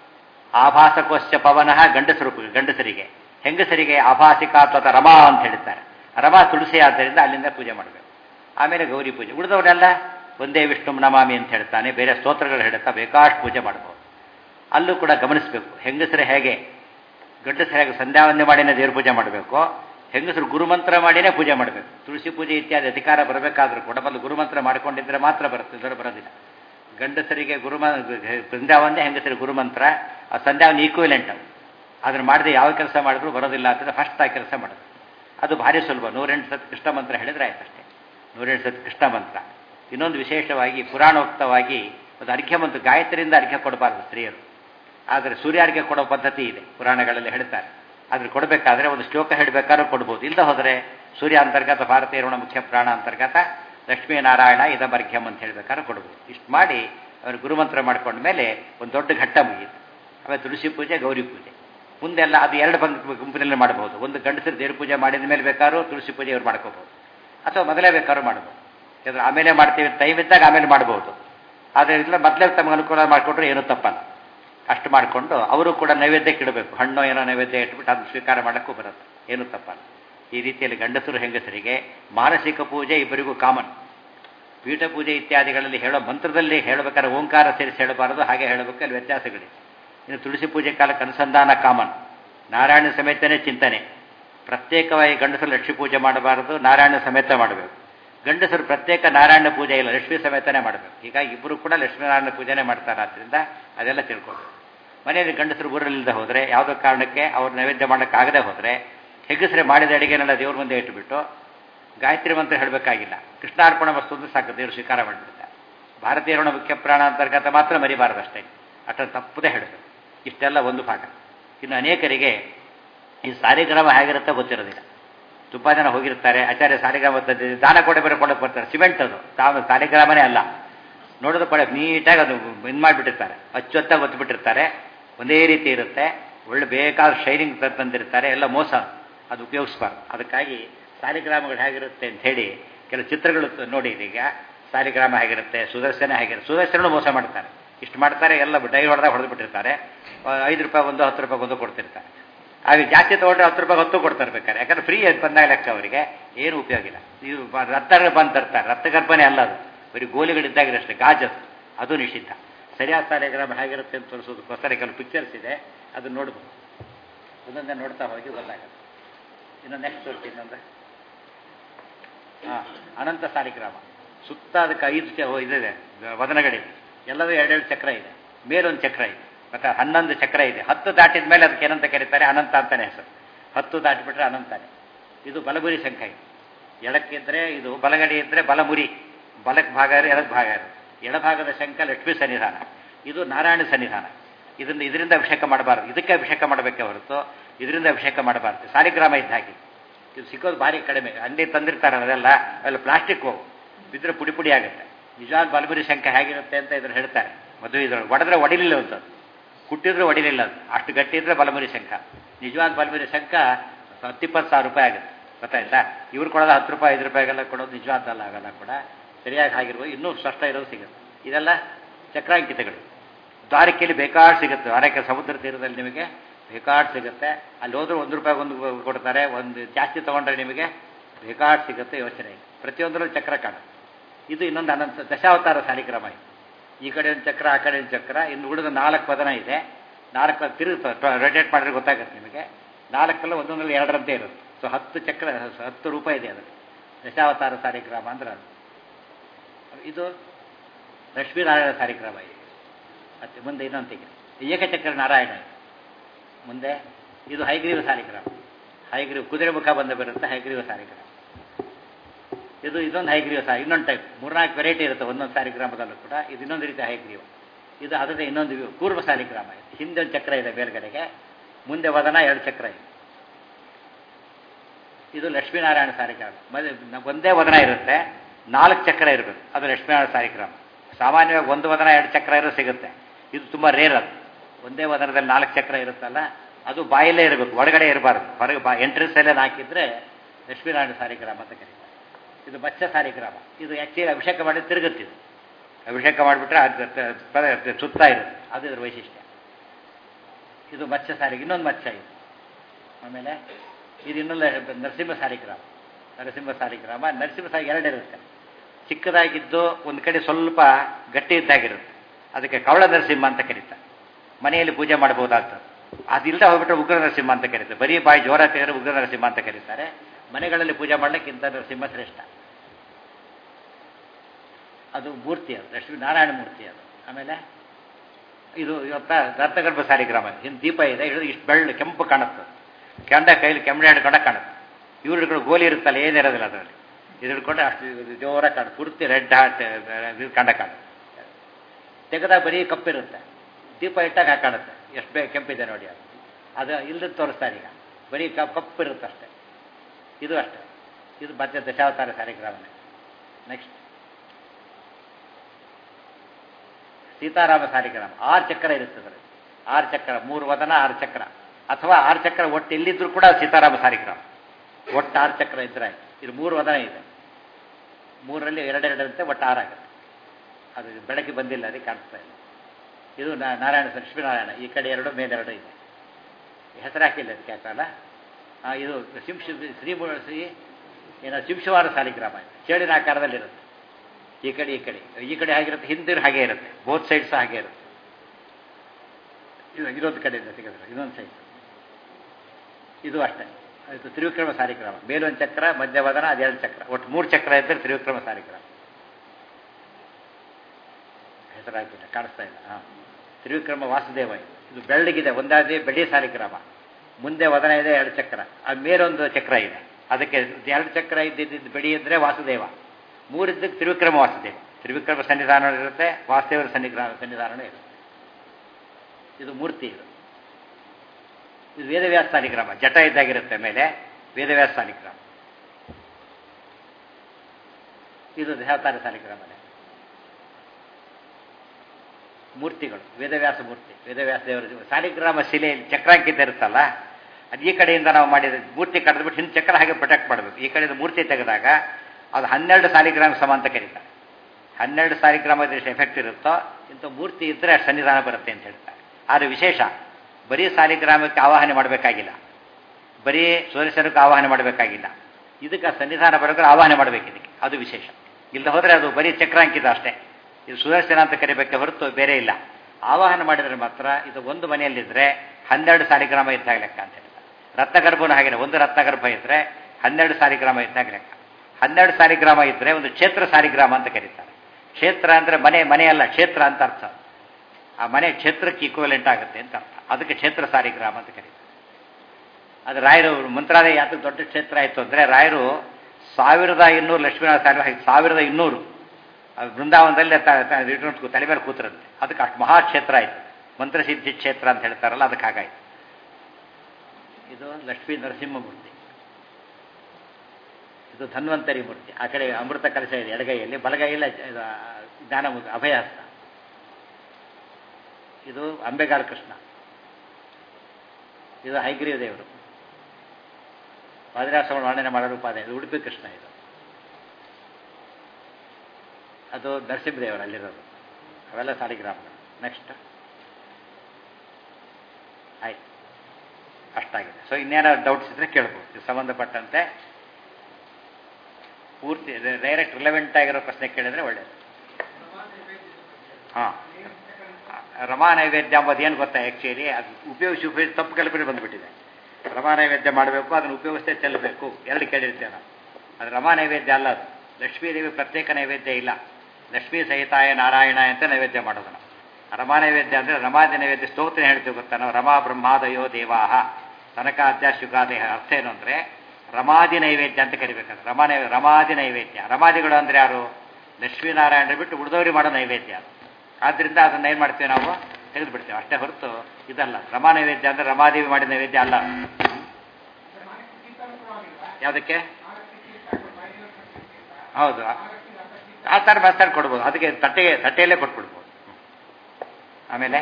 ಆಭಾಸಕೋಶ್ಚ ಪವನಃ ಗಂಡಸರಿಗೆ, ಹೆಂಗಸರಿಗೆ ಆಭಾಸಿಕಾತ್ವತ ರಮಾ ಅಂತ ಹೇಳ್ತಾರೆ. ರಮಾ ತುಳಸಿ ಆದ್ದರಿಂದ ಅಲ್ಲಿಂದ ಪೂಜೆ ಮಾಡಬೇಕು. ಆಮೇಲೆ ಗೌರಿ ಪೂಜೆ. ಉಳಿದವರೆಲ್ಲ ಒಂದೇ ವಿಷ್ಣು ನಮಾಮಿ ಅಂತ ಹೇಳ್ತಾನೆ, ಬೇರೆ ಸ್ತೋತ್ರಗಳು ಹೇಳ್ತಾ ಬೇಕಾಷ್ಟು ಪೂಜೆ ಮಾಡಬಹುದು. ಅಲ್ಲೂ ಕೂಡ ಗಮನಿಸಬೇಕು, ಹೆಂಗಸರು ಹೇಗೆ ಗಂಡಸರು ಹೇಗೆ ಸಂಧ್ಯಾವಂದನೆ ಮಾಡಿನೇ ದೇವ್ರ ಪೂಜೆ ಮಾಡಬೇಕು, ಹೆಂಗಸರು ಗುರುಮಂತ್ರ ಮಾಡಿನೇ ಪೂಜೆ ಮಾಡಬೇಕು. ತುಳಸಿ ಪೂಜೆ ಇತ್ಯಾದಿ ಅಧಿಕಾರ ಬರಬೇಕಾದ್ರೂ ಕೂಡ ಮೊದಲು ಗುರುಮಂತ್ರ ಮಾಡಿಕೊಂಡಿದ್ದರೆ ಮಾತ್ರ ಬರುತ್ತೆ, ಇದರ ಬರೋದಿಲ್ಲ. ಗಂಡಸರಿಗೆ ಸಂಧ್ಯಾವಂದನೆ, ಹೆಂಗಸರಿಗೆ ಗುರುಮಂತ್ರ. ಆ ಸಂಧ್ಯಾವಂದನೆ ಈಕ್ವಿಲೆಂಟ್. ಅದನ್ನು ಮಾಡದೆ ಯಾವ ಕೆಲಸ ಮಾಡಿದ್ರು ಬರೋದಿಲ್ಲ ಅಂತಂದರೆ ಫಸ್ಟ್ ಆ ಕೆಲಸ ಮಾಡೋದು. ಅದು ಭಾರಿ ಸುಲಭ. 108 ಸತಿ ಕೃಷ್ಣ ಮಂತ್ರ ಹೇಳಿದ್ರೆ ಆಯ್ತಷ್ಟೇ. 108 ಸತಿ ಕೃಷ್ಣ ಮಂತ್ರ. ಇನ್ನೊಂದು ವಿಶೇಷವಾಗಿ ಪುರಾಣೋಕ್ತವಾಗಿ ಒಂದು ಅರ್ಘ್ಯ ಮಂತ್ರ, ಗಾಯತ್ರಿಯಿಂದ ಅರ್ಘ್ಯ ಕೊಡಬಾರ್ದು ಸ್ತ್ರೀಯರು. ಆದರೆ ಸೂರ್ಯಾರ್ಘ್ಯ ಕೊಡೋ ಪದ್ಧತಿ ಇದೆ, ಪುರಾಣಗಳಲ್ಲಿ ಹೇಳ್ತಾರೆ. ಆದರೆ ಕೊಡಬೇಕಾದ್ರೆ ಒಂದು ಶ್ಲೋಕ ಹೇಳಬೇಕಾದ್ರೂ ಕೊಡ್ಬೋದು. ಇಲ್ಲದೆ ಹೋದರೆ ಸೂರ್ಯ ಅಂತರ್ಗತ ಭಾರತೀಯರಣ ಮುಖ್ಯ ಪ್ರಾಣ ಅಂತರ್ಗತ ಲಕ್ಷ್ಮೀನಾರಾಯಣ ಇದಮರ್ಘ್ಯಂ ಅಂತ ಹೇಳಬೇಕಾದ್ರೆ ಕೊಡ್ಬೋದು. ಇಷ್ಟು ಮಾಡಿ ಅವರು ಗುರುಮಂತ್ರ ಮಾಡ್ಕೊಂಡ ಮೇಲೆ ಒಂದು ದೊಡ್ಡ ಘಟ್ಟ ಮುಗಿಯಿತು. ಆಮೇಲೆ ತುಳಸಿ ಪೂಜೆ, ಗೌರಿ ಪೂಜೆ. ಮುಂದೆಲ್ಲ ಅದು ಎರಡು ಗುಂಪಿನಲ್ಲಿ ಮಾಡಬಹುದು. ಒಂದು ಗಂಡಸರು ದೇವ್ರ ಪೂಜೆ ಮಾಡಿದ ಮೇಲೆ ಬೇಕಾದ್ರೂ ತುಳಸಿ ಪೂಜೆ ಇವ್ರು ಮಾಡ್ಕೋಬಹುದು, ಅಥವಾ ಮೊದಲೇ ಬೇಕಾದ್ರೂ ಮಾಡ್ಬೋದು. ಯಾಕಂದ್ರೆ ಆಮೇಲೆ ಮಾಡ್ತೀವಿ ಟೈಮ್ ಇದ್ದಾಗ ಆಮೇಲೆ ಮಾಡ್ಬೋದು. ಆದರೆ ಇಲ್ಲ ಮೊದಲೇ ತಮಗೆ ಅನುಕೂಲ ಮಾಡಿಕೊಟ್ರೆ ಏನೂ ತಪ್ಪಲ್ಲ. ಅಷ್ಟು ಮಾಡಿಕೊಂಡು ಅವರು ಕೂಡ ನೈವೇದ್ಯಕ್ಕೆ ಇಡಬೇಕು. ಹಣ್ಣು ಏನೋ ನೈವೇದ್ಯ ಇಟ್ಬಿಟ್ಟು ಅದನ್ನು ಸ್ವೀಕಾರ ಮಾಡೋಕ್ಕೂ ಬರುತ್ತೆ, ಏನೂ ತಪ್ಪಲ್ಲ. ಈ ರೀತಿಯಲ್ಲಿ ಗಂಡಸರು ಹೆಂಗಸರಿಗೆ ಮಾನಸಿಕ ಪೂಜೆ ಇಬ್ಬರಿಗೂ ಕಾಮನ್. ಪೀಠ ಪೂಜೆ ಇತ್ಯಾದಿಗಳಲ್ಲಿ ಹೇಳೋ ಮಂತ್ರದಲ್ಲಿ ಹೇಳಬೇಕಾದ್ರೆ ಓಂಕಾರ ಸೇರಿಸಿ ಹೇಳಬಾರದು, ಹಾಗೆ ಹೇಳಬೇಕು, ಅಲ್ಲಿ ವ್ಯತ್ಯಾಸಗಳಿವೆ. ಇನ್ನು ತುಳಸಿ ಪೂಜೆ ಕಾಲಕ್ಕೆ ಅನುಸಂಧಾನ ಕಾಮನ್. ನಾರಾಯಣ ಸಮೇತನೇ ಚಿಂತನೆ. ಪ್ರತ್ಯೇಕವಾಗಿ ಗಂಡಸರು ಲಕ್ಷ್ಮೀ ಪೂಜೆ ಮಾಡಬಾರದು, ನಾರಾಯಣ ಸಮೇತ ಮಾಡಬೇಕು. ಗಂಡಸರು ಪ್ರತ್ಯೇಕ ನಾರಾಯಣ ಪೂಜೆ ಇಲ್ಲ, ಲಕ್ಷ್ಮೀ ಸಮೇತನೇ ಮಾಡಬೇಕು. ಹೀಗಾಗಿ ಇಬ್ಬರು ಕೂಡ ಲಕ್ಷ್ಮೀನಾರಾಯಣ ಪೂಜೆನೇ ಮಾಡ್ತಾರೆ. ಆದ್ದರಿಂದ ಅದೆಲ್ಲ ತಿಳ್ಕೊಬೇಕು. ಮನೆಯಲ್ಲಿ ಗಂಡಸರು ಊರಲ್ಲಿಲ್ಲದೆ ಹೋದರೆ, ಯಾವುದೋ ಕಾರಣಕ್ಕೆ ಅವ್ರು ನೈವೇದ್ಯ ಮಾಡೋಕ್ಕಾಗದೆ ಹೋದರೆ, ಹೆಂಗಸರೆ ಮಾಡಿದ ಅಡಿಗೆನೆಲ್ಲ ದೇವ್ರ ಮುಂದೆ ಇಟ್ಟುಬಿಟ್ಟು ಗಾಯತ್ರಿ ಮಂತ್ರ ಹೇಳಬೇಕಾಗಿಲ್ಲ, ಕೃಷ್ಣಾರ್ಪಣ ವಸ್ತು ಅಂದ್ರೆ ಸಾಕು, ದೇವರು ಸ್ವೀಕಾರ ಮಾಡಿಬಿಡ್ತಾರೆ. ಭಾರತೀಯರಣ ಮುಖ್ಯ ಪ್ರಾಣ ಅಂತರ್ಗತ ಮಾತ್ರ ಮರಿಬಾರದು ಅಷ್ಟೇ, ಅಷ್ಟನ್ನು ತಪ್ಪದೇ ಹೇಳಬೇಕು. ಇಷ್ಟೆಲ್ಲ ಒಂದು ಭಾಗ. ಇನ್ನು ಅನೇಕರಿಗೆ ಈ ಸಾಲಿಗ್ರಾಮ ಹೇಗಿರುತ್ತೆ ಗೊತ್ತಿರೋದಿಲ್ಲ. ತುಂಬ ಜನ ಹೋಗಿರ್ತಾರೆ, ಆಚಾರ್ಯ ಸಾಲಿಗ್ರಾಮ ದಾನ ಕೊಡೆ ಬೇರೆ ಕೊಡೋಕೆ ಬರ್ತಾರೆ. ಸಿಮೆಂಟ್ ಅದು, ತಾವು ಸಾಲಿಗ್ರಾಮನೇ ಅಲ್ಲ. ನೋಡೋದು ಕೊಡೆ ನೀಟಾಗಿ ಅದು ಇದು ಮಾಡಿಬಿಟ್ಟಿರ್ತಾರೆ, ಅಚ್ಚೊತ್ತಾಗಿ ಒತ್ತಿಬಿಟ್ಟಿರ್ತಾರೆ. ಒಂದೇ ರೀತಿ ಇರುತ್ತೆ, ಒಳ್ಳೆ ಬೇಕಾದ ಶೈನಿಂಗ್ ತಂದಿರ್ತಾರೆ. ಎಲ್ಲ ಮೋಸ, ಅದು ಉಪಯೋಗಿಸ್ಬಾರ್ದು. ಅದಕ್ಕಾಗಿ ಸಾಲಿಗ್ರಾಮಗಳು ಹೇಗಿರುತ್ತೆ ಅಂತ ಹೇಳಿ ಕೆಲವು ಚಿತ್ರಗಳು ನೋಡಿ. ಈಗ ಸಾಲಿಗ್ರಾಮ ಹೇಗಿರುತ್ತೆ, ಸುದರ್ಶನ ಹೇಗಿರುತ್ತೆ. ಸುದರ್ಶನೂ ಮೋಸ ಮಾಡ್ತಾರೆ. ಇಷ್ಟು ಮಾಡ್ತಾರೆ, ಎಲ್ಲ ಡೈ ಹೊಡೆದಾಗ ಹೊಡೆದುಬಿಟ್ಟಿರ್ತಾರೆ. 5 ರೂಪಾಯಿ ಒಂದು 10 ರೂಪಾಯಿ ಒಂದು ಕೊಡ್ತಿರ್ತಾರೆ. ಹಾಗೆ ಜಾಸ್ತಿ ತೊಗೊಂಡ್ರೆ 10 ರೂಪಾಯಿ 10 ಕೊಡ್ತಾರೆ ಬೇಕಾದ್ರೆ. ಯಾಕಂದ್ರೆ ಫ್ರೀ ಬಂದಾಗ ಲೆಕ್ಕ ಅವರಿಗೆ ಏನು ಉಪಯೋಗ ಇಲ್ಲ. ಇದು ರತ್ನಗರ್ಭ ಅಂತ ತರ್ತಾರೆ, ರಕ್ತಗರ್ಭನೇ ಅಲ್ಲ ಅದು, ಬರೀ ಗೋಲಿಗಳಿದ್ದಾಗಿದೆ ಅಷ್ಟೇ, ಗಾಜಸ್, ಅದು ನಿಷಿದ್ಧ. ಸರಿಯಾದ ಸಾಲಿಗ್ರಾಮ ಹೇಗಿರುತ್ತೆ ಅಂತ ತೋರಿಸೋದಕ್ಕೋಸ್ಕರ ಕೆಲವು ಪಿಕ್ಚರ್ಸ್ ಇದೆ, ಅದನ್ನು ನೋಡ್ಬೋದು. ಒಂದೊಂದೇ ನೋಡ್ತಾ ಹೋಗಿ ಗೊತ್ತಾಗುತ್ತೆ. ಇನ್ನು ನೆಕ್ಸ್ಟ್ ತೋರಿಸಿ ಇನ್ನೊಂದು. ಅನಂತ ಸಾಲಿಗ್ರಾಮ. ಸುತ್ತ ಅದಕ್ಕೆ 5 ಇದಿದೆ ವದನಗಳಿವೆ. ಎಲ್ಲವೂ 2 ಚಕ್ರ ಇದೆ, ಮೇಲೊಂದು ಚಕ್ರ ಇದೆ, ಮತ್ತೆ 11 ಚಕ್ರ ಇದೆ. 10 ದಾಟಿದ ಮೇಲೆ ಅದಕ್ಕೆ ಏನಂತ ಕರೀತಾರೆ, ಅನಂತ ಅಂತಾನೆ ಹೆಸರು. 10 ದಾಟಿಬಿಟ್ರೆ ಅನಂತಾನೆ. ಇದು ಬಲಮುರಿ ಶಂಖ. ಇದು ಎಡಕ್ಕಿದ್ರೆ ಇದು ಬಲಗಡೆ ಇದ್ದರೆ ಬಲಮುರಿ, ಬಲಕ್ಕೆ ಭಾಗ ಎಡಕ್ಕೆ ಭಾಗ ಇರೋದು. ಎಡಭಾಗದ ಶಂಖ ಲಕ್ಷ್ಮೀ ಸನ್ನಿಧಾನ, ಇದು ನಾರಾಯಣ ಸನ್ನಿಧಾನ. ಇದರಿಂದ ಅಭಿಷೇಕ ಮಾಡಬಾರ್ದು, ಇದಕ್ಕೆ ಅಭಿಷೇಕ ಮಾಡಬೇಕೆ ಹೊರತು ಇದರಿಂದ ಅಭಿಷೇಕ ಮಾಡಬಾರ್ದು. ಸಾಲಿಗ್ರಾಮ ಇದ್ದ ಹಾಗೆ. ಇದು ಸಿಕ್ಕೋದು ಭಾರಿ ಕಡಿಮೆ. ಅಂಗಡಿ ತಂದಿರ್ತಾರೆ, ಅವೆಲ್ಲ ಪ್ಲಾಸ್ಟಿಕ್ ಹೋಗು, ಬಿದ್ದರೆ ಪುಡಿ ಪುಡಿ ಆಗುತ್ತೆ. ನಿಜವಾದ ಬಲಮುರಿ ಶಂಖ ಹೇಗಿರುತ್ತೆ ಅಂತ ಇದ್ರ ಹೇಳ್ತಾರೆ. ಮದುವೆ ಇದ್ರೊಳಗೆ ಹೊಡೆದ್ರೆ ಹೊಡಿಲಿಲ್ಲ ಅಂತದ್ದು, ಕುಟ್ಟಿದ್ರು ಹೊಡಿಲಿಲ್ಲ ಅದು, ಅಷ್ಟು ಗಟ್ಟಿ ಇದ್ರೆ ಬಲಮುರಿ ಶಂಖ. ನಿಜವಾದ ಬಲಮುರಿ ಶಂಖ 10-20 ಸಾವಿರ ರೂಪಾಯಿ ಆಗುತ್ತೆ, ಗೊತ್ತಾಯ್ತಾ. ಇವ್ರು ಕೊಡೋದು 10 ರೂಪಾಯಿ 5 ರೂಪಾಯಿಗೆಲ್ಲ ಕೊಡೋದು ನಿಜವಾದಲ್ಲ, ಅವೆಲ್ಲ ಕೂಡ ಸರಿಯಾಗಿ ಆಗಿರ್ಬೋದು. ಇನ್ನೂ ಸ್ಪಷ್ಟ ಇರೋದು ಸಿಗುತ್ತೆ. ಇದೆಲ್ಲ ಚಕ್ರಾಂಕಿತಗಳು. ದ್ವಾರಕೆಯಲ್ಲಿ ಬೇಕಾಡ್ ಸಿಗುತ್ತೆ. ದ್ವಾರಕೆ ಸಮುದ್ರ ತೀರದಲ್ಲಿ ನಿಮಗೆ ಬೇಕಾಡ್ ಸಿಗುತ್ತೆ. ಅಲ್ಲಿ ಹೋದ್ರೆ 1 ರೂಪಾಯಿ ಒಂದು ಕೊಡ್ತಾರೆ, ಒಂದು ಜಾಸ್ತಿ ತೊಗೊಂಡ್ರೆ ನಿಮಗೆ ಬೇಕಾಡ್ ಸಿಗುತ್ತೆ. ಯೋಚನೆ ಇದೆ, ಪ್ರತಿಯೊಂದರಲ್ಲೂ ಚಕ್ರ ಕಾಣುತ್ತೆ. ಇದು ಇನ್ನೊಂದು ಅನಂತ ದಶಾವತಾರ ಸಾಲಿಗ್ರಾಮ. ಇದು ಈ ಕಡೆ ಒಂದು ಚಕ್ರ, ಆ ಕಡೆ ಒಂದು ಚಕ್ರ, ಇನ್ನು ಉಳಿದ 4 ವದನ ಇದೆ. 4 ತಿರುಗುತ್ತೆ, ರೊಟೇಟ್ ಮಾಡಿದ್ರೆ ಗೊತ್ತಾಗುತ್ತೆ ನಿಮಗೆ. 4 ಒಂದೊಂದರಲ್ಲಿ 2ರಂತೆ ಇರುತ್ತೆ. ಸೊ 10 ಚಕ್ರ 10 ರೂಪ ಇದೆ ಅದಕ್ಕೆ. ದಶಾವತಾರ ಸಾಲಿಗ್ರಾಮ ಅಂದ್ರೆ ಅದು. ಇದು ಲಕ್ಷ್ಮೀನಾರಾಯಣ ಸಾಲಿಗ್ರಾಮ ಇದೆ. ಮತ್ತೆ ಮುಂದೆ ಇನ್ನೊಂದು ತೆಗೆದು ಏಕಚಕ್ರ ನಾರಾಯಣ ಇದೆ. ಮುಂದೆ ಇದು ಹೈಗ್ರೀವ ಸಾಲಿಗ್ರಾಮ. ಹೈಗ್ರೀವ ಕುದುರೆ ಮುಖ ಬಂದ ಬರುತ್ತೆ ಹೈಗ್ರೀವ ಸಾಲಿಗ್ರಾಮ. ಇದು ಇದೊಂದು ಹೈಗ್ರೀವ ಇನ್ನೊಂದು ಟೈಪ್ 3-4 ವೆರೈಟಿ ಇರುತ್ತೆ ಒಂದೊಂದು ಸಾಲಿಗ್ರಾಮದಲ್ಲೂ ಕೂಡ. ಇದು ಇನ್ನೊಂದು ರೀತಿ ಹೈಗ್ರೀವ. ಇದು ಅದರದೇ ಇನ್ನೊಂದು ಕೂರ್ಮ ಸಾಲಿಗ್ರಾಮ ಇದೆ. ಹಿಂದೆ ಒಂದು ಚಕ್ರ ಇದೆ ಮೇಲ್ಗಡೆಗೆ, ಮುಂದೆ ವದನ 2 ಚಕ್ರ ಇದೆ. ಇದು ಲಕ್ಷ್ಮೀನಾರಾಯಣ ಸಾಲಿಗ್ರಾಮ. ಒಂದೇ ವದನ ಇರುತ್ತೆ, 4 ಚಕ್ರ ಇರಬೇಕು, ಅದು ಲಕ್ಷ್ಮೀನಾರಾಯಣ ಸಾಲಿಗ್ರಾಮ. ಸಾಮಾನ್ಯವಾಗಿ 1 ವದನ 2 ಚಕ್ರ ಇರೋ ಸಿಗುತ್ತೆ. ಇದು ತುಂಬ ರೇರ್. ಅದು ಒಂದೇ ವದನದಲ್ಲಿ 4 ಚಕ್ರ ಇರುತ್ತಲ್ಲ, ಅದು ಬಾಯಲ್ಲೇ ಇರಬೇಕು, ಹೊರಗಡೆ ಇರಬಾರ್ದು. ಹೊರಗೆ ಎಂಟ್ರೆನ್ಸಲ್ಲೇ ಹಾಕಿದ್ರೆ ಲಕ್ಷ್ಮೀನಾರಾಯಣ ಸಾಲಿಗ್ರಾಮ ಅಂತ ಕರೀತಾರೆ. ಇದು ಮತ್ಸ್ಯ ಸಾಲಿಗ್ರಾಮ. ಇದು ಆ್ಯಕ್ಚುಲಿ ಅಭಿಷೇಕ ಮಾಡಿ ತಿರುಗುತ್ತಿದೆ. ಅಭಿಷೇಕ ಮಾಡಿಬಿಟ್ರೆ ಅದು ಸುತ್ತಾ ಇರುತ್ತೆ, ಅದು ಇದ್ರ ವೈಶಿಷ್ಟ್ಯ. ಇದು ಮತ್ಸ್ಯ ಸಾಲಿಗೆ ಇನ್ನೊಂದು ಮತ್ಸ್ಯ ಇದು. ಆಮೇಲೆ ಇದು ಇನ್ನೊಂದು ನರಸಿಂಹ ಸಾಲಿಗ್ರಾಮ. ನರಸಿಂಹ ಸಾಲಿಗ್ರಾಮ ಸಾಲಿ 2 ಇರುತ್ತೆ. ಚಿಕ್ಕದಾಗಿದ್ದು ಒಂದು ಕಡೆ ಸ್ವಲ್ಪ ಗಟ್ಟಿ ಇದ್ದಾಗಿರುತ್ತೆ, ಅದಕ್ಕೆ ಕವಳ ನರಸಿಂಹ ಅಂತ ಕರೀತಾರೆ. ಮನೆಯಲ್ಲಿ ಪೂಜೆ ಮಾಡಬಹುದಾಗ್ತದೆ. ಅದಿಲ್ಲದೆ ಹೋಗ್ಬಿಟ್ರೆ ಉಗ್ರ ನರಸಿಂಹ ಅಂತ ಕರೀತಾರೆ. ಬರೀ ಬಾಯಿ ಜೋರ ತೆಗೆದ್ರೆ ಉಗ್ರ ನರಸಿಂಹ ಅಂತ ಕರೀತಾರೆ. ಮನೆಗಳಲ್ಲಿ ಪೂಜೆ ಮಾಡಲಿಕ್ಕಿಂತ ನರಸಿಂಹ ಶ್ರೇಷ್ಠ. ಅದು ಮೂರ್ತಿ, ಅದು ಲಕ್ಷ್ಮೀನಾರಾಯಣ ಮೂರ್ತಿ ಅದು. ಆಮೇಲೆ ಇದು ರತ್ನಗರ್ಭ ಸಾಲಿಗ್ರಾಮ. ಹಿಂದೆ ದೀಪ ಇದೆ, ಇಷ್ಟು ಬೆಳ್ಳು ಕೆಂಪು ಕಾಣುತ್ತೆ. ಕೈಲಿ ಕೆಮ್ಮೆ ಹಿಡ್ಕೊಂಡ ಕಾಣುತ್ತೆ. ಇವ್ರು ಹಿಡ್ಕೊಂಡು ಗೋಲಿ ಇರುತ್ತಲ್ಲ, ಏನಿರೋದಿಲ್ಲ ಅದರಲ್ಲಿ. ಇದು ಹಿಡ್ಕೊಂಡ್ರೆ ಅಷ್ಟು ಜೋರ ಕಾಣುತ್ತೆ, ಪೂರ್ತಿ ರೆಡ್ ಹಾರ್ಟ್ ಕಂಡ ಕಾಣುತ್ತೆ. ತೆಗೆದಾಗ ಬರೀ ಕಪ್ಪಿರುತ್ತೆ, ದೀಪ ಇಟ್ಟಾಗ ಕಾಣುತ್ತೆ ಎಷ್ಟು ಬೇಗ ಕೆಂಪಿದೆ ನೋಡಿ. ಅದು ಇಲ್ಲದ ತೋರಿಸ್ತಾರೆ ಈಗ, ಬರೀ ಕಪ್ಪಿರುತ್ತೆ ಅಷ್ಟೇ. ಇದು ಅಷ್ಟೇ. ಇದು ಮತ್ತೆ ದಶಾವತಾರ ಸಾಲಿಗ್ರಾಮನೇ. ನೆಕ್ಸ್ಟ್ ಸೀತಾರಾಮ ಸಾಲಿಗ್ರಾಮ. 6 ಚಕ್ರ ಇರುತ್ತದೆ. 6 ಚಕ್ರ, 3 ವದನ 6 ಚಕ್ರ, ಅಥವಾ 6 ಚಕ್ರ ಒಟ್ಟು ಎಲ್ಲಿದ್ರೂ ಕೂಡ ಸೀತಾರಾಮ ಸಾಲಿಗ್ರಾಮ. ಒಟ್ಟು 6 ಚಕ್ರ ಇದ್ರೆ ಇದು 3 ವದನ ಇದೆ. 3ರಲ್ಲಿ 2 ಅಂತೆ, ಒಟ್ಟು 6 ಆಗುತ್ತೆ. ಅದು ಬೆಳಗ್ಗೆ ಬಂದಿಲ್ಲ, ಅದಕ್ಕೆ ಕಾಣಿಸ್ತಾ ಇಲ್ಲ. ಇದು ನಾರಾಯಣ ಲಕ್ಷ್ಮೀನಾರಾಯಣ. ಈ ಕಡೆ 2 ಮೇಲೆ 2 ಇದೆ. ಹೆಸರು ಹಾಕಿಲ್ಲ ಅದಕ್ಕೆ ಯಾಕಲ್ಲ. ಇದು ಶ್ರೀ ಏನೋ ಶಿಂಶುವಾರ ಸಾಲಿಗ್ರಾಮ. ಚೇಳಿನ ಆಕಾರದಲ್ಲಿರುತ್ತೆ. ಈ ಕಡೆ ಹಾಗಿರುತ್ತೆ, ಹಿಂದಿರು ಹಾಗೆ ಇರುತ್ತೆ, ಬೋತ್ ಸೈಡ್ಸ್ ಹಾಗೆ ಇರುತ್ತೆ. ಇದೊಂದು ಕಡೆಯಿಂದ ತೆಗೆದ್ರೆ ಇನ್ನೊಂದು ಸೈಡ್. ಇದು ಅಷ್ಟೇ. ಇದು ತ್ರಿವಿಕ್ರಮ ಸಾಲಿಗ್ರಾಮ. ಮೇಲೊಂದು ಚಕ್ರ, ಮಧ್ಯವದನ, ಅದು 2 ಚಕ್ರ, ಒಟ್ಟು 3 ಚಕ್ರ ಇದ್ದರೆ ತ್ರಿವಿಕ್ರಮ ಸಾಲಿಗ್ರಾಮ. ಹೆಸರು ಹಾಕಿಲ್ಲ, ಕಾಣಿಸ್ತಾ ಇಲ್ಲ. ತ್ರಿವಿಕ್ರಮ ವಾಸುದೇವ. ಇದು ಬೆಳ್ಳಗಿದೆ, ಒಂದಾದೇ ಬೆಳ್ಳಿ ಸಾಲಿಗ್ರಾಮ. ಮುಂದೆ ವದನ ಇದೆ, 2 ಚಕ್ರ, ಅದು ಮೇಲೊಂದು ಚಕ್ರ ಇದೆ. ಅದಕ್ಕೆ 2 ಚಕ್ರ ಇದ್ದಿದ್ದು ಬೆಳಿ ಇದ್ದರೆ ವಾಸುದೇವ, 3 ಇದ್ದಕ್ಕೆ ತ್ರಿವಿಕ್ರಮ ವಾಸುದೇವ. ತ್ರಿವಿಕ್ರಮ ಸನ್ನಿಧಾನ ಇರುತ್ತೆ, ವಾಸುದೇವರ ಸನ್ನಿಧಾನ ಇರುತ್ತೆ. ಇದು ಮೂರ್ತಿ. ಇದು ವೇದವ್ಯಾಸ ಸಾಲಿಗ್ರಾಮ. ಜಟ ಇದ್ದಾಗಿರುತ್ತೆ ಮೇಲೆ, ವೇದವ್ಯಾಸ ಸಾಲಿಗ್ರಾಮ. ಇದು ದಶಾವತಾರ ಸಾಲಿಗ್ರಾಮನೇ. ಮೂರ್ತಿಗಳು ವೇದವ್ಯಾಸ ಮೂರ್ತಿ. ವೇದವ್ಯಾಸ ದೇವರ ಸಾಲಿಗ್ರಾಮ ಶಿಲೆಯಲ್ಲಿ ಚಕ್ರಾಂಕಿತ ಇರುತ್ತಲ್ಲ, ಅದು ಈ ಕಡೆಯಿಂದ ನಾವು ಮಾಡಿದ ಮೂರ್ತಿ ಕಳೆದ್ಬಿಟ್ಟು ಹಿಂದೆ ಚಕ್ರ ಹಾಗೆ ಪ್ರೊಟೆಕ್ಟ್ ಮಾಡಬೇಕು. ಈ ಕಡೆಯಿಂದ ಮೂರ್ತಿ ತೆಗೆದಾಗ ಅದು 12 ಸಾಲಿಗ್ರಾಮ ಸಮ ಅಂತ ಕರೀತಾರೆ. 12 ಸಾಲಿಗ್ರಾಮ ಎಷ್ಟು ಎಫೆಕ್ಟ್ ಇರುತ್ತೋ ಇಂಥ ಮೂರ್ತಿ ಇದ್ದರೆ ಅಷ್ಟು ಸನ್ನಿಧಾನ ಬರುತ್ತೆ ಅಂತ ಹೇಳ್ತಾರೆ. ಆದರೆ ವಿಶೇಷ, ಬರೀ ಸಾಲಿಗ್ರಾಮಕ್ಕೆ ಆವಾಹನೆ ಮಾಡಬೇಕಾಗಿಲ್ಲ, ಬರೀ ಸೂರ್ಯಸನಕ್ಕೆ ಆವಾಹನೆ ಮಾಡಬೇಕಾಗಿಲ್ಲ. ಇದಕ್ಕೆ ಸನ್ನಿಧಾನ ಬರೋದ್ರೆ ಆವಾಹನೆ ಮಾಡಬೇಕು ಇದಕ್ಕೆ, ಅದು ವಿಶೇಷ. ಇಲ್ಲದೆ ಹೋದರೆ ಅದು ಬರೀ ಚಕ್ರಾಂಕಿತ ಅಷ್ಟೇ. ಇದು ಸುದರ್ಶನ ಅಂತ ಕರಿಬೇಕೆ ಹೊರತು ಬೇರೆ ಇಲ್ಲ. ಆವಾಹನ ಮಾಡಿದರೆ ಮಾತ್ರ ಇದು ಒಂದು ಮನೆಯಲ್ಲಿದ್ದರೆ 12 ಸಾಲಿಗ್ರಾಮ ಇದ್ದಾಗ ಲೆಕ್ಕ ಅಂತ ಹೇಳ್ತಾರೆ. ರತ್ನಗರ್ಭನೂ ಹಾಗೆ, ಒಂದು ರತ್ನಗರ್ಭ ಇದ್ದರೆ 12 ಸಾಲಿಗ್ರಾಮ ಇದ್ದಾಗ ಲೆಕ್ಕ. 12 ಸಾಲಿಗ್ರಾಮ ಇದ್ದರೆ ಒಂದು ಕ್ಷೇತ್ರ ಸಾಲಿಗ್ರಾಮ ಅಂತ ಕರೀತಾರೆ. ಕ್ಷೇತ್ರ ಅಂದರೆ ಮನೆಯಲ್ಲ, ಕ್ಷೇತ್ರ ಅಂತ ಅರ್ಥ. ಆ ಮನೆ ಕ್ಷೇತ್ರಕ್ಕೆ ಈಕ್ವಲೆಂಟ್ ಆಗುತ್ತೆ ಅಂತ ಅರ್ಥ. ಅದಕ್ಕೆ ಕ್ಷೇತ್ರ ಸಾಲಿಗ್ರಾಮ ಅಂತ ಕರೀತಾರೆ. ಅದು ರಾಯರು ಮಂತ್ರಾಲಯ ಯಾತಕ್ಕೆ ದೊಡ್ಡ ಕ್ಷೇತ್ರ ಆಯಿತು ಅಂದರೆ, ರಾಯರು 1200 ಲಕ್ಷ್ಮೀನಾರಾಯಣ ಸಾಲಿಗ್ರಾಮ, 1200 ಬೃಂದಾವನದಲ್ಲಿ ತಲೆ ಮೇಲೆ ಕೂತಿರುತ್ತೆ. ಅದಕ್ಕೆ ಅಷ್ಟು ಮಹಾಕ್ಷೇತ್ರ ಆಯಿತು. ಮಂತ್ರಸಿದ್ಧಿ ಕ್ಷೇತ್ರ ಅಂತ ಹೇಳ್ತಾರಲ್ಲ, ಅದಕ್ಕೆ ಹಾಗಾಯಿತು. ಇದು ಲಕ್ಷ್ಮೀ ನರಸಿಂಹ ಮೂರ್ತಿ. ಇದು ಧನ್ವಂತರಿ ಮೂರ್ತಿ. ಆ ಕಡೆ ಅಮೃತ ಕಲಶ ಇದೆ ಎಡಗೈಯಲ್ಲಿ, ಬಲಗೈಯಲ್ಲಿ ಜ್ಞಾನ ಅಭಯಹಸ್ತ. ಇದು ಅಂಬೆಗಾಲ ಕೃಷ್ಣ. ಇದು ಹೈಗ್ರೀವ ದೇವರು. ಪಾದರಾಶ್ರಮ ವರ್ಣನೆ ಮಾಡೋ ರೂಪಾದ. ಇದು ಉಡುಪಿ ಕೃಷ್ಣ. ಇದು ಅದು ನರಸಿಂಹದೇವರು ಅಲ್ಲಿರೋದು. ಅವೆಲ್ಲ ಸಾಲಿಗ್ರಾಮಗಳು. ನೆಕ್ಸ್ಟ್ ಆಯ್ತು, ಅಷ್ಟಾಗಿದೆ. ಸೊ ಇನ್ನೇನಾದ್ರು ಡೌಟ್ಸ್ ಇದ್ರೆ ಕೇಳ್ಬೋದು. ಇದು ಸಂಬಂಧಪಟ್ಟಂತೆ ಪೂರ್ತಿ ಡೈರೆಕ್ಟ್ ರಿಲೆವೆಂಟ್ ಆಗಿರೋ ಪ್ರಶ್ನೆ ಕೇಳಿದ್ರೆ ಒಳ್ಳೆಯದು. ಹಾಂ, ರಮಾ ನೈವೇದ್ಯ ಅಂಬೋದು ಏನು ಗೊತ್ತಾ? ಆ್ಯಕ್ಚುಲಿ ಅದು ಉಪಯೋಗಿಸಿ ತಪ್ಪು ಕಲ್ಪನೆ ಬಂದುಬಿಟ್ಟಿದೆ. ರಮಾ ನೈವೇದ್ಯ ಮಾಡಬೇಕು, ಅದನ್ನು ಉಪಯೋಗಿಸ್ತೇ ಚೆಲ್ಲಬೇಕು, ಎರಡು ಕೇಳಿರ್ತೇವೆ ನಾವು. ಅದು ರಮಾ ನೈವೇದ್ಯ ಅಲ್ಲ, ಅದು ಲಕ್ಷ್ಮೀದೇವಿ ಪ್ರತ್ಯೇಕ ನೈವೇದ್ಯ ಇಲ್ಲ. ಲಕ್ಷ್ಮೀ ಸಹಿತಾಯ ನಾರಾಯಣ ಅಂತ ನೈವೇದ್ಯ ಮಾಡೋದು ನಾವು. ರಮಾ ನೈವೇದ್ಯ ಅಂದರೆ ರಮಾದಿ ನೈವೇದ್ಯ ಸ್ತೋತ್ರ ಹೇಳ್ತೀವಿ ಗೊತ್ತಾ ನಾವು. ರಮಾ ಬ್ರಹ್ಮಾದಯೋ ದೇವಾಹ ತನಕಾದ್ಯ ಶುಕಾದೇಹ. ಅರ್ಥ ಏನು ಅಂದರೆ ರಮಾದಿ ನೈವೇದ್ಯ ಅಂತ ಕರಿಬೇಕಾದ್ರೆ ರಮಾದಿ ನೈವೇದ್ಯ. ರಮಾದಿಗಳು ಅಂದರೆ ಯಾರು? ಲಕ್ಷ್ಮೀನಾರಾಯಣ ಬಿಟ್ಟು ಉಳಿದವರಿಗೆ ಮಾಡೋ ನೈವೇದ್ಯ. ಆದ್ದರಿಂದ ಅದನ್ನು ಏನು ಮಾಡ್ತೀವಿ ನಾವು? ತೆಗೆದು ಬಿಡ್ತೇವೆ ಅಷ್ಟೇ ಹೊರತು ಇದಲ್ಲ. ರಮಾ ನೈವೇದ್ಯ ಅಂದರೆ ರಮಾದೇವಿ ಮಾಡಿದ ನೈವೇದ್ಯ ಅಲ್ಲ. ಯಾವುದಕ್ಕೆ? ಹೌದು, ಆ ಥರ ಮಾತಾಡಿ ಕೊಡ್ಬೋದು. ಅದಕ್ಕೆ ತಟ್ಟೆಯಲ್ಲೇ ಕೊಟ್ಬಿಡ್ಬೋದು. ಆಮೇಲೆ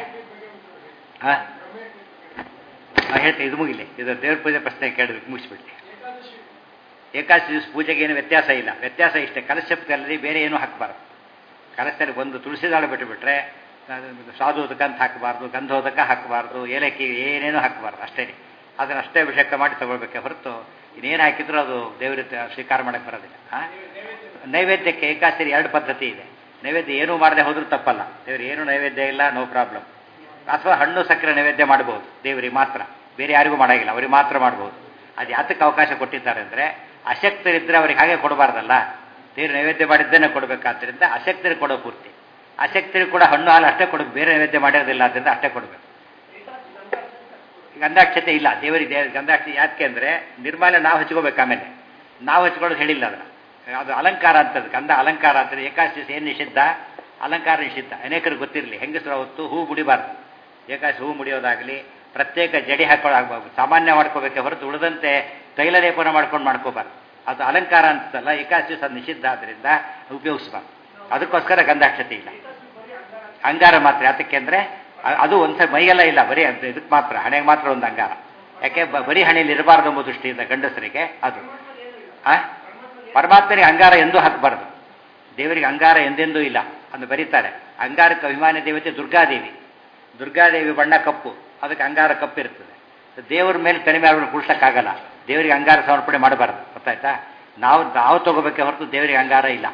ಹೇಳ್ತೀನಿ, ಇದು ಮುಗಿಲಿ. ಇದು ದೇವ್ರ ಪೂಜೆ ಪ್ರಶ್ನೆ ಕೇಳಿದ್ವಿ, ಮುಗಿಸ್ಬಿಡ್ತೀವಿ. ಏಕಾದಶಿ ದಿವಸ ಪೂಜೆಗೆ ಏನು ವ್ಯತ್ಯಾಸ ಇಲ್ಲ. ವ್ಯತ್ಯಾಸ ಇಷ್ಟೇ, ಕಲಶದಲ್ಲಿ ಬೇರೆ ಏನೂ ಹಾಕಬಾರ್ದು. ಕಲಶದಲ್ಲಿ ಒಂದು ತುಳಸಿದಾಳು ಬಿಟ್ಟುಬಿಟ್ರೆ ಸಾಧುವುದಕ ಅಂತ ಹಾಕಬಾರ್ದು, ಗಂಧೋದಕ ಹಾಕಬಾರ್ದು, ಏಲಕ್ಕಿ ಏನೇನೂ ಹಾಕಬಾರ್ದು. ಅಷ್ಟೇ. ಅದನ್ನು ಅಷ್ಟೇ ಅಭಿಷೇಕ ಮಾಡಿ ತಗೊಳ್ಬೇಕೆ ಹೊರತು ಇನ್ನೇನು ಹಾಕಿದ್ರೂ ಅದು ದೇವರ ಸ್ವೀಕಾರ ಮಾಡೋಕ್ಕೆ ಬರೋದಿಲ್ಲ. ನೈವೇದ್ಯಕ್ಕೆ ಏಕಾದಶಿ ಎರಡು ಪದ್ಧತಿ ಇದೆ. ನೈವೇದ್ಯ ಏನೂ ಮಾಡದೆ ಹೋದ್ರೂ ತಪ್ಪಲ್ಲ. ದೇವ್ರಿಗೆ ಏನೂ ನೈವೇದ್ಯ ಇಲ್ಲ, ನೋ ಪ್ರಾಬ್ಲಮ್. ಅಥವಾ ಹಣ್ಣು ಸಕ್ಕರೆ ನೈವೇದ್ಯ ಮಾಡ್ಬೋದು, ದೇವರಿಗೆ ಮಾತ್ರ, ಬೇರೆ ಯಾರಿಗೂ ಮಾಡೋಂಗಿಲ್ಲ, ಅವ್ರಿಗೆ ಮಾತ್ರ ಮಾಡ್ಬೋದು. ಅದು ಯಾತಕ್ಕೆ ಅವಕಾಶ ಕೊಟ್ಟಿದ್ದಾರೆ ಅಂದರೆ ಅಶಕ್ತರಿದ್ದರೆ ಅವ್ರಿಗೆ ಹಾಗೆ ಕೊಡಬಾರ್ದಲ್ಲ. ದೇವ್ರು ನೈವೇದ್ಯ ಮಾಡಿದ್ದೇನೆ ಕೊಡಬೇಕಾದ್ರಿಂದ ಅಶಕ್ತರಿಗೆ ಕೊಡೋ ಪೂರ್ತಿ. ಅಶಕ್ತರಿಗೆ ಕೂಡ ಹಣ್ಣು ಹಾಲು ಅಷ್ಟೇ ಕೊಡಬೇಕು, ಬೇರೆ ನೈವೇದ್ಯ ಮಾಡಿರೋದಿಲ್ಲ, ಆದ್ದರಿಂದ ಅಷ್ಟೇ ಕೊಡಬೇಕು. ಗಂಧಾಕ್ಷತೆ ಇಲ್ಲ ದೇವರಿಗೆ. ಗಂಧಾಕ್ಷತೆ ಯಾಕೆ ಅಂದರೆ ನಿರ್ಮಾಲ್ಯ ನಾವು ಹಚ್ಕೋಬೇಕು. ಆಮೇಲೆ ನಾವು ಹಚ್ಕೊಳ್ಳೋದು ಹೇಳಿಲ್ಲ ಅದನ್ನು. ಅದು ಅಲಂಕಾರ ಅಂತದ್ದು, ಗಂಧ ಅಲಂಕಾರ ಅಂತದ್ದು. ಏಕಾದಶಿ ಏನು ನಿಷಿದ್ಧ? ಅಲಂಕಾರ ನಿಷಿದ್ಧ. ಅನೇಕರಿಗೆ ಗೊತ್ತಿರಲಿ. ಹೆಂಗಸರು ಹೊತ್ತು ಹೂ ಮುಡಿಬಾರ್ದು. ಏಕಾದಶಿ ಹೂ ಮುಡಿಯೋದಾಗಲಿ, ಪ್ರತ್ಯೇಕ ಜಡಿ ಹಾಕೊಳ್ಳೋದು ಸಾಮಾನ್ಯ ಮಾಡ್ಕೋಬೇಕೆ ಹೊರತು ಉಳಿದಂತೆ ತೈಲ ಲೇಪನ ಮಾಡ್ಕೋಬಾರ್ದು. ಅದು ಅಲಂಕಾರ ಅಂತಲ್ಲ. ಏಕಾದಶಿ ಅದು ನಿಷಿದ್ಧ, ಆದ್ದರಿಂದ ಉಪಯೋಗಿಸಬಾರ್ದು. ಅದಕ್ಕೋಸ್ಕರ ಗಂಧಾಕ್ಷತೆ ಇಲ್ಲ. ಅಂಗಾರ ಮಾತ್ರ. ಯಾತಕ್ಕೆ ಅಂದರೆ ಅದು ಒಂದ್ಸಲ ಮೈಗೆಲ್ಲ ಇಲ್ಲ, ಬರೀ ಇದಕ್ಕೆ ಮಾತ್ರ, ಹಣೆಗೆ ಮಾತ್ರ ಒಂದು ಅಂಗಾರ. ಯಾಕೆ? ಬರೀ ಹಣೆಯಲ್ಲಿ ಇರಬಾರ್ದು ಎಂಬ ದೃಷ್ಟಿಯಿಂದ ಗಂಡಸರಿಗೆ ಅದು. ಪರಮಾತ್ಮನಿಗೆ ಅಂಗಾರ ಎಂದೂ ಹಾಕಬಾರ್ದು. ದೇವರಿಗೆ ಅಂಗಾರ ಎಂದೆಂದೂ ಇಲ್ಲ ಅಂತ ಬರೀತಾರೆ. ಅಂಗಾರಕ್ಕೆ ಅಭಿಮಾನಿ ದೇವತೆ ದುರ್ಗಾದೇವಿ. ದುರ್ಗಾದೇವಿ ಬಣ್ಣ ಕಪ್ಪು, ಅದಕ್ಕೆ ಅಂಗಾರ ಕಪ್ಪು ಇರ್ತದೆ. ದೇವರ ಮೇಲೆ ತನಿಮೆ ಅವ್ರನ್ನ ಕುಳಿಸೋಕ್ಕಾಗಲ್ಲ. ದೇವರಿಗೆ ಅಂಗಾರ ಸಮರ್ಪಣೆ ಮಾಡಬಾರ್ದು. ಗೊತ್ತಾಯ್ತಾ? ನಾವು ತಗೋಬೇಕೆ ಹೊರತು ದೇವರಿಗೆ ಅಂಗಾರ ಇಲ್ಲ.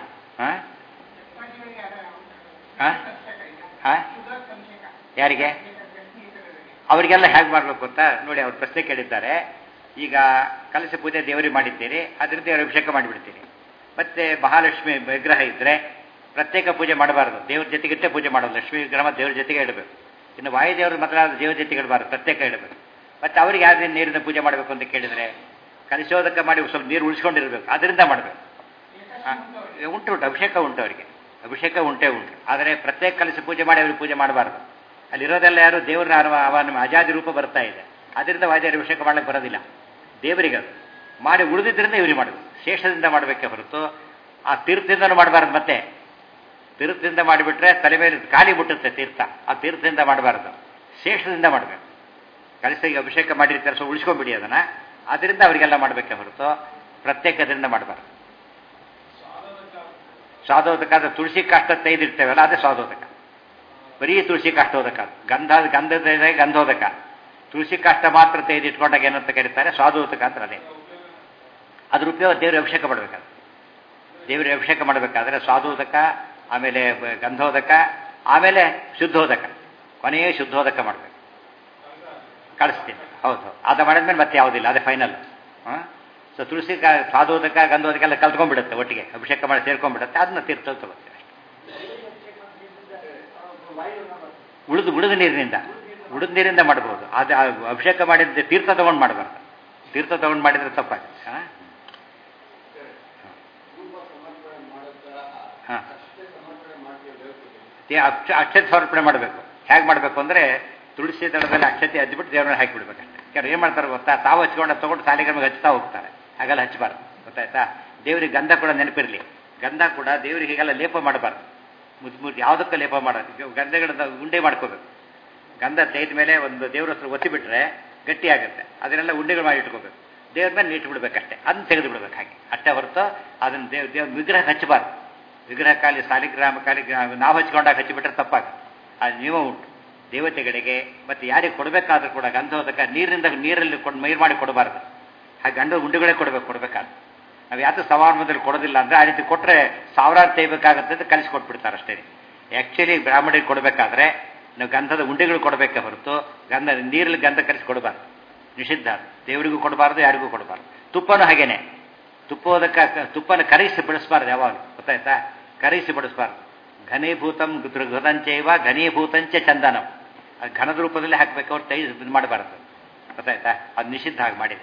ಯಾರಿಗೆ? ಅವರಿಗೆಲ್ಲ ಹೇಗೆ ಮಾಡಬೇಕು ಅಂತ ನೋಡಿ. ಅವ್ರು ಪ್ರಶ್ನೆ ಕೇಳಿದ್ದಾರೆ. ಈಗ ಕಲಶ ಪೂಜೆ ದೇವರಿಗೆ ಮಾಡಿದ್ದೀರಿ, ಅದರಿಂದ ದೇವರ ಅಭಿಷೇಕ ಮಾಡಿಬಿಡ್ತೀರಿ. ಮತ್ತೆ ಮಹಾಲಕ್ಷ್ಮಿ ವಿಗ್ರಹ ಇದ್ದರೆ ಪ್ರತ್ಯೇಕ ಪೂಜೆ ಮಾಡಬಾರ್ದು, ದೇವ್ರ ಜೊತೆಗಿಟ್ಟೇ ಪೂಜೆ ಮಾಡೋದು. ಲಕ್ಷ್ಮೀ ವಿಗ್ರಹ ದೇವ್ರ ಜೊತೆಗೆ ಇಡಬೇಕು. ಇನ್ನು ವಾಯುದೇವರು ಮಾತ್ರ ದೇವ್ರ ಜೊತೆಗೆ ಇಡಬಾರ್ದು, ಪ್ರತ್ಯೇಕ ಇಡಬೇಕು. ಮತ್ತು ಅವ್ರಿಗೆ ಯಾರು ನೀರಿನ ಪೂಜೆ ಮಾಡಬೇಕು ಅಂತ ಕೇಳಿದರೆ ಕಲಶೋದಕ ಮಾಡಿ ಸ್ವಲ್ಪ ನೀರು ಉಳಿಸ್ಕೊಂಡಿರ್ಬೇಕು, ಅದರಿಂದ ಮಾಡಬೇಕು. ಉಂಟು ಅಭಿಷೇಕ ಉಂಟು, ಅವರಿಗೆ ಅಭಿಷೇಕ ಉಂಟು. ಆದರೆ ಪ್ರತ್ಯೇಕ ಕಲಶ ಪೂಜೆ ಮಾಡಿ ಅವ್ರಿಗೆ ಪೂಜೆ ಮಾಡಬಾರ್ದು. ಅಲ್ಲಿರೋದೆಲ್ಲ ಯಾರು? ದೇವರ ಅವನ ಅಜಾದಿ ರೂಪ ಬರ್ತಾ ಇದೆ, ಅದರಿಂದ ವಾಯುದೇವರ ಅಭಿಷೇಕ ಮಾಡ್ಲಿಕ್ಕೆ ಬರೋದಿಲ್ಲ. ದೇವರಿಗೆ ಅದು ಮಾಡಿ ಉಳಿದಿದ್ದರಿಂದ ಇವ್ರಿಗೆ ಮಾಡಬೇಕು. ಶೇಷದಿಂದ ಮಾಡಬೇಕೆ ಹೊರತು ಆ ತೀರ್ಥದಿಂದನೂ ಮಾಡಬಾರ್ದು. ಮತ್ತೆ ತೀರ್ಥದಿಂದ ಮಾಡಿಬಿಟ್ರೆ ತಲೆ ಮೇಲೆ ಖಾಲಿ ಮುಟ್ಟುತ್ತೆ ತೀರ್ಥ. ಆ ತೀರ್ಥದಿಂದ ಮಾಡಬಾರ್ದು, ಶೇಷದಿಂದ ಮಾಡಬೇಕು. ಕಲಸಿಗೆ ಅಭಿಷೇಕ ಮಾಡಿರ್ತಾರೆ, ಸೊ ಉಳಿಸ್ಕೊಂಡ್ಬಿಡಿ ಅದನ್ನು. ಅದರಿಂದ ಅವರಿಗೆಲ್ಲ ಮಾಡಬೇಕೆ ಹೊರತು ಪ್ರತ್ಯೇಕದಿಂದ ಮಾಡಬಾರ್ದು. ಸ್ವಾದೋದಕ ಅದು ತುಳಸಿ ಕಾಷ್ಟ ತೆಗೆದಿರ್ತೇವಲ್ಲ, ಅದೇ ಸ್ವಾದೋದಕ. ಬರೀ ತುಳಸಿ ಕಾಷ್ಟೋದಕ. ಗಂಧದ ಗಂಧೋದಕ. ತುಳಸಿ ಕಾಷ್ಟ ಮಾತ್ರ ತೆಗೆದಿಟ್ಕೊಂಡಾಗ ಏನಂತ ಕರೀತಾರೆ? ಸ್ವಾದೋದಕ ಅಂತ. ಅದ್ರ ಉಪಯೋಗ ದೇವರಿಗೆ ಅಭಿಷೇಕ ಮಾಡಬೇಕಾದ್ರೆ. ದೇವರಿಗೆ ಅಭಿಷೇಕ ಮಾಡಬೇಕಾದ್ರೆ ಸ್ವಾದೋದಕ, ಆಮೇಲೆ ಗಂಧೋದಕ, ಆಮೇಲೆ ಶುದ್ಧೋದಕ. ಕೊನೆಯೇ ಶುದ್ಧೋದಕ ಮಾಡಬೇಕು. ಕಳಿಸ್ತೀನಿ. ಹೌದು, ಅದು ಮಾಡಿದ್ಮೇಲೆ ಮತ್ತೆ ಯಾವುದಿಲ್ಲ, ಅದೇ ಫೈನಲ್. ಸೊ ತುಳಸಿ ಸ್ವಾದೋದಕ ಗಂಧೋದಕ ಎಲ್ಲ ಕಲ್ತ್ಕೊಂಡ್ಬಿಡುತ್ತೆ ಒಟ್ಟಿಗೆ, ಅಭಿಷೇಕ ಮಾಡಿ ಸೇರ್ಕೊಂಡ್ಬಿಡುತ್ತೆ. ಅದನ್ನ ತೀರ್ಥ ತಗೋತೀವಿ. ಉಳಿದ ನೀರಿಂದ ಮಾಡ್ಬೋದು. ಅದು ಅಭಿಷೇಕ ಮಾಡಿದ್ರೆ ತೀರ್ಥ ತಗೊಂಡು ಮಾಡಬಾರ್ದು. ತೀರ್ಥ ತಗೊಂಡು ಮಾಡಿದ್ರೆ ತಪ್ಪಾಗುತ್ತೆ. ಅಕ್ಷತೆ ಸಮರ್ಪಣೆ ಮಾಡಬೇಕು. ಹೇಗೆ ಮಾಡಬೇಕು ಅಂದರೆ ತುಳಸಿ ದಳದಲ್ಲಿ ಅಕ್ಷತೆ ಹಚ್ಚಿಬಿಟ್ಟು ದೇವ್ರನ್ನ ಹಾಕಿಬಿಡ್ಬೇಕಷ್ಟೆ. ಕೆಲವರು ಏನು ಮಾಡ್ತಾರೆ ಗೊತ್ತಾ? ತಾವು ಹಚ್ಕೊಂಡು ತೊಗೊಂಡು ಸಾಲಿಗ್ರಾಮಿಗೆ ಹಚ್ತಾ ಹೋಗ್ತಾರೆ. ಹಾಗೆಲ್ಲ ಹಚ್ಚಬಾರ್ದು. ಗೊತ್ತಾಯ್ತಾ? ದೇವರಿಗೆ ಗಂಧ ಕೂಡ ನೆನಪಿರಲಿ. ಗಂಧ ಕೂಡ ದೇವರಿಗೆ ಹೀಗೆಲ್ಲ ಲೇಪ ಮಾಡಬಾರ್ದು. ಮುದ್ದು ಯಾವುದಕ್ಕೆ ಲೇಪ ಮಾಡೋದು? ಗಂಧಗಳನ್ನ ಉಂಡೆ ಮಾಡ್ಕೋಬೇಕು. ಗಂಧ ತೆಗೆದ ಮೇಲೆ ಒಂದು ದೇವ್ರ ಹತ್ರ ಒತ್ತಿಬಿಟ್ರೆ ಗಟ್ಟಿ ಆಗುತ್ತೆ. ಅದನ್ನೆಲ್ಲ ಉಂಡೆಗಳು ಮಾಡಿ ಇಟ್ಕೋಬೇಕು. ದೇವ್ರ ಮೇಲೆ ನೀಟ್ಟು ಬಿಡ್ಬೇಕಷ್ಟೇ, ಅದನ್ನ ತೆಗೆದು ಬಿಡ್ಬೇಕು. ಹಾಗೆ ಅಷ್ಟೇ ಹೊರತು ಅದನ್ನು ದೇವ್ರ ವಿಗ್ರಹ ಹಚ್ಚಬಾರ್ದು. ವಿಗ್ರಹ ಖಾಲಿ ಸಾಲಿಗ್ರಾಮ ನಾವು ಹಚ್ಕೊಂಡಾಗ ಹಚ್ಚಿಬಿಟ್ರೆ ತಪ್ಪಾಗುತ್ತೆ. ಅದು ನಿಯಮ ಉಂಟು ದೇವತೆಗಳಿಗೆ. ಮತ್ತು ಯಾರಿಗೆ ಕೊಡಬೇಕಾದ್ರೂ ಕೂಡ ಗಂಧೋದಕ ನೀರಲ್ಲಿ ಮೈರು ಮಾಡಿ ಕೊಡಬಾರ್ದು. ಹಾಗೆ ಗಂಧ ಉಂಡೆಗಳೇ ಕೊಡಬೇಕಾದ್ರೆ. ನಾವು ಯಾವುದು ಸಮಾರಂಭದಲ್ಲಿ ಕೊಡೋದಿಲ್ಲ ಅಂದರೆ ಆ ರೀತಿ ಕೊಟ್ಟರೆ ಸಾವಿರಾರು ತೆಗಿಬೇಕಾಗುತ್ತೆ ಅಂತ ಕಲಿಸ್ಕೊಟ್ಬಿಡ್ತಾರೆ ಅಷ್ಟೇ. ಆ್ಯಕ್ಚುಲಿ ಬ್ರಾಹ್ಮಣರಿಗೆ ಕೊಡಬೇಕಾದ್ರೆ ನಾವು ಗಂಧದ ಉಂಡೆಗಳು ಕೊಡಬೇಕೆ ಹೊರತು ನೀರಲ್ಲಿ ಗಂಧ ಕಲಿಸಿ ಕೊಡಬಾರ್ದು. ನಿಷಿದ್ಧ. ದೇವರಿಗೂ ಕೊಡಬಾರ್ದು, ಯಾರಿಗೂ ಕೊಡಬಾರ್ದು. ತುಪ್ಪನೂ ಹಾಗೇನೆ. ತುಪ್ಪನ ಕರಗಿಸಿ ಬಿಡಿಸ್ಬಾರ್ದು ಯಾವಾಗಲೂ, ಗೊತ್ತಾಯ್ತಾ? ಕರಗಿಸಿ ಬಿಡಿಸ್ಬಾರ್ದು. ಘನೀಭೂತಂ ಘೃತಂಚೈವ ಘನೀಭೂತಂಚ ಚಂದನಂ, ಅದು ಘನದ ರೂಪದಲ್ಲಿ ಹಾಕಬೇಕು, ಅವ್ರು ತೈ ಇದು ಮಾಡಬಾರ್ದು, ಗೊತ್ತಾಯ್ತಾ? ಅದು ನಿಷಿದ್ಧ ಹಾಗೆ ಮಾಡಿದೆ.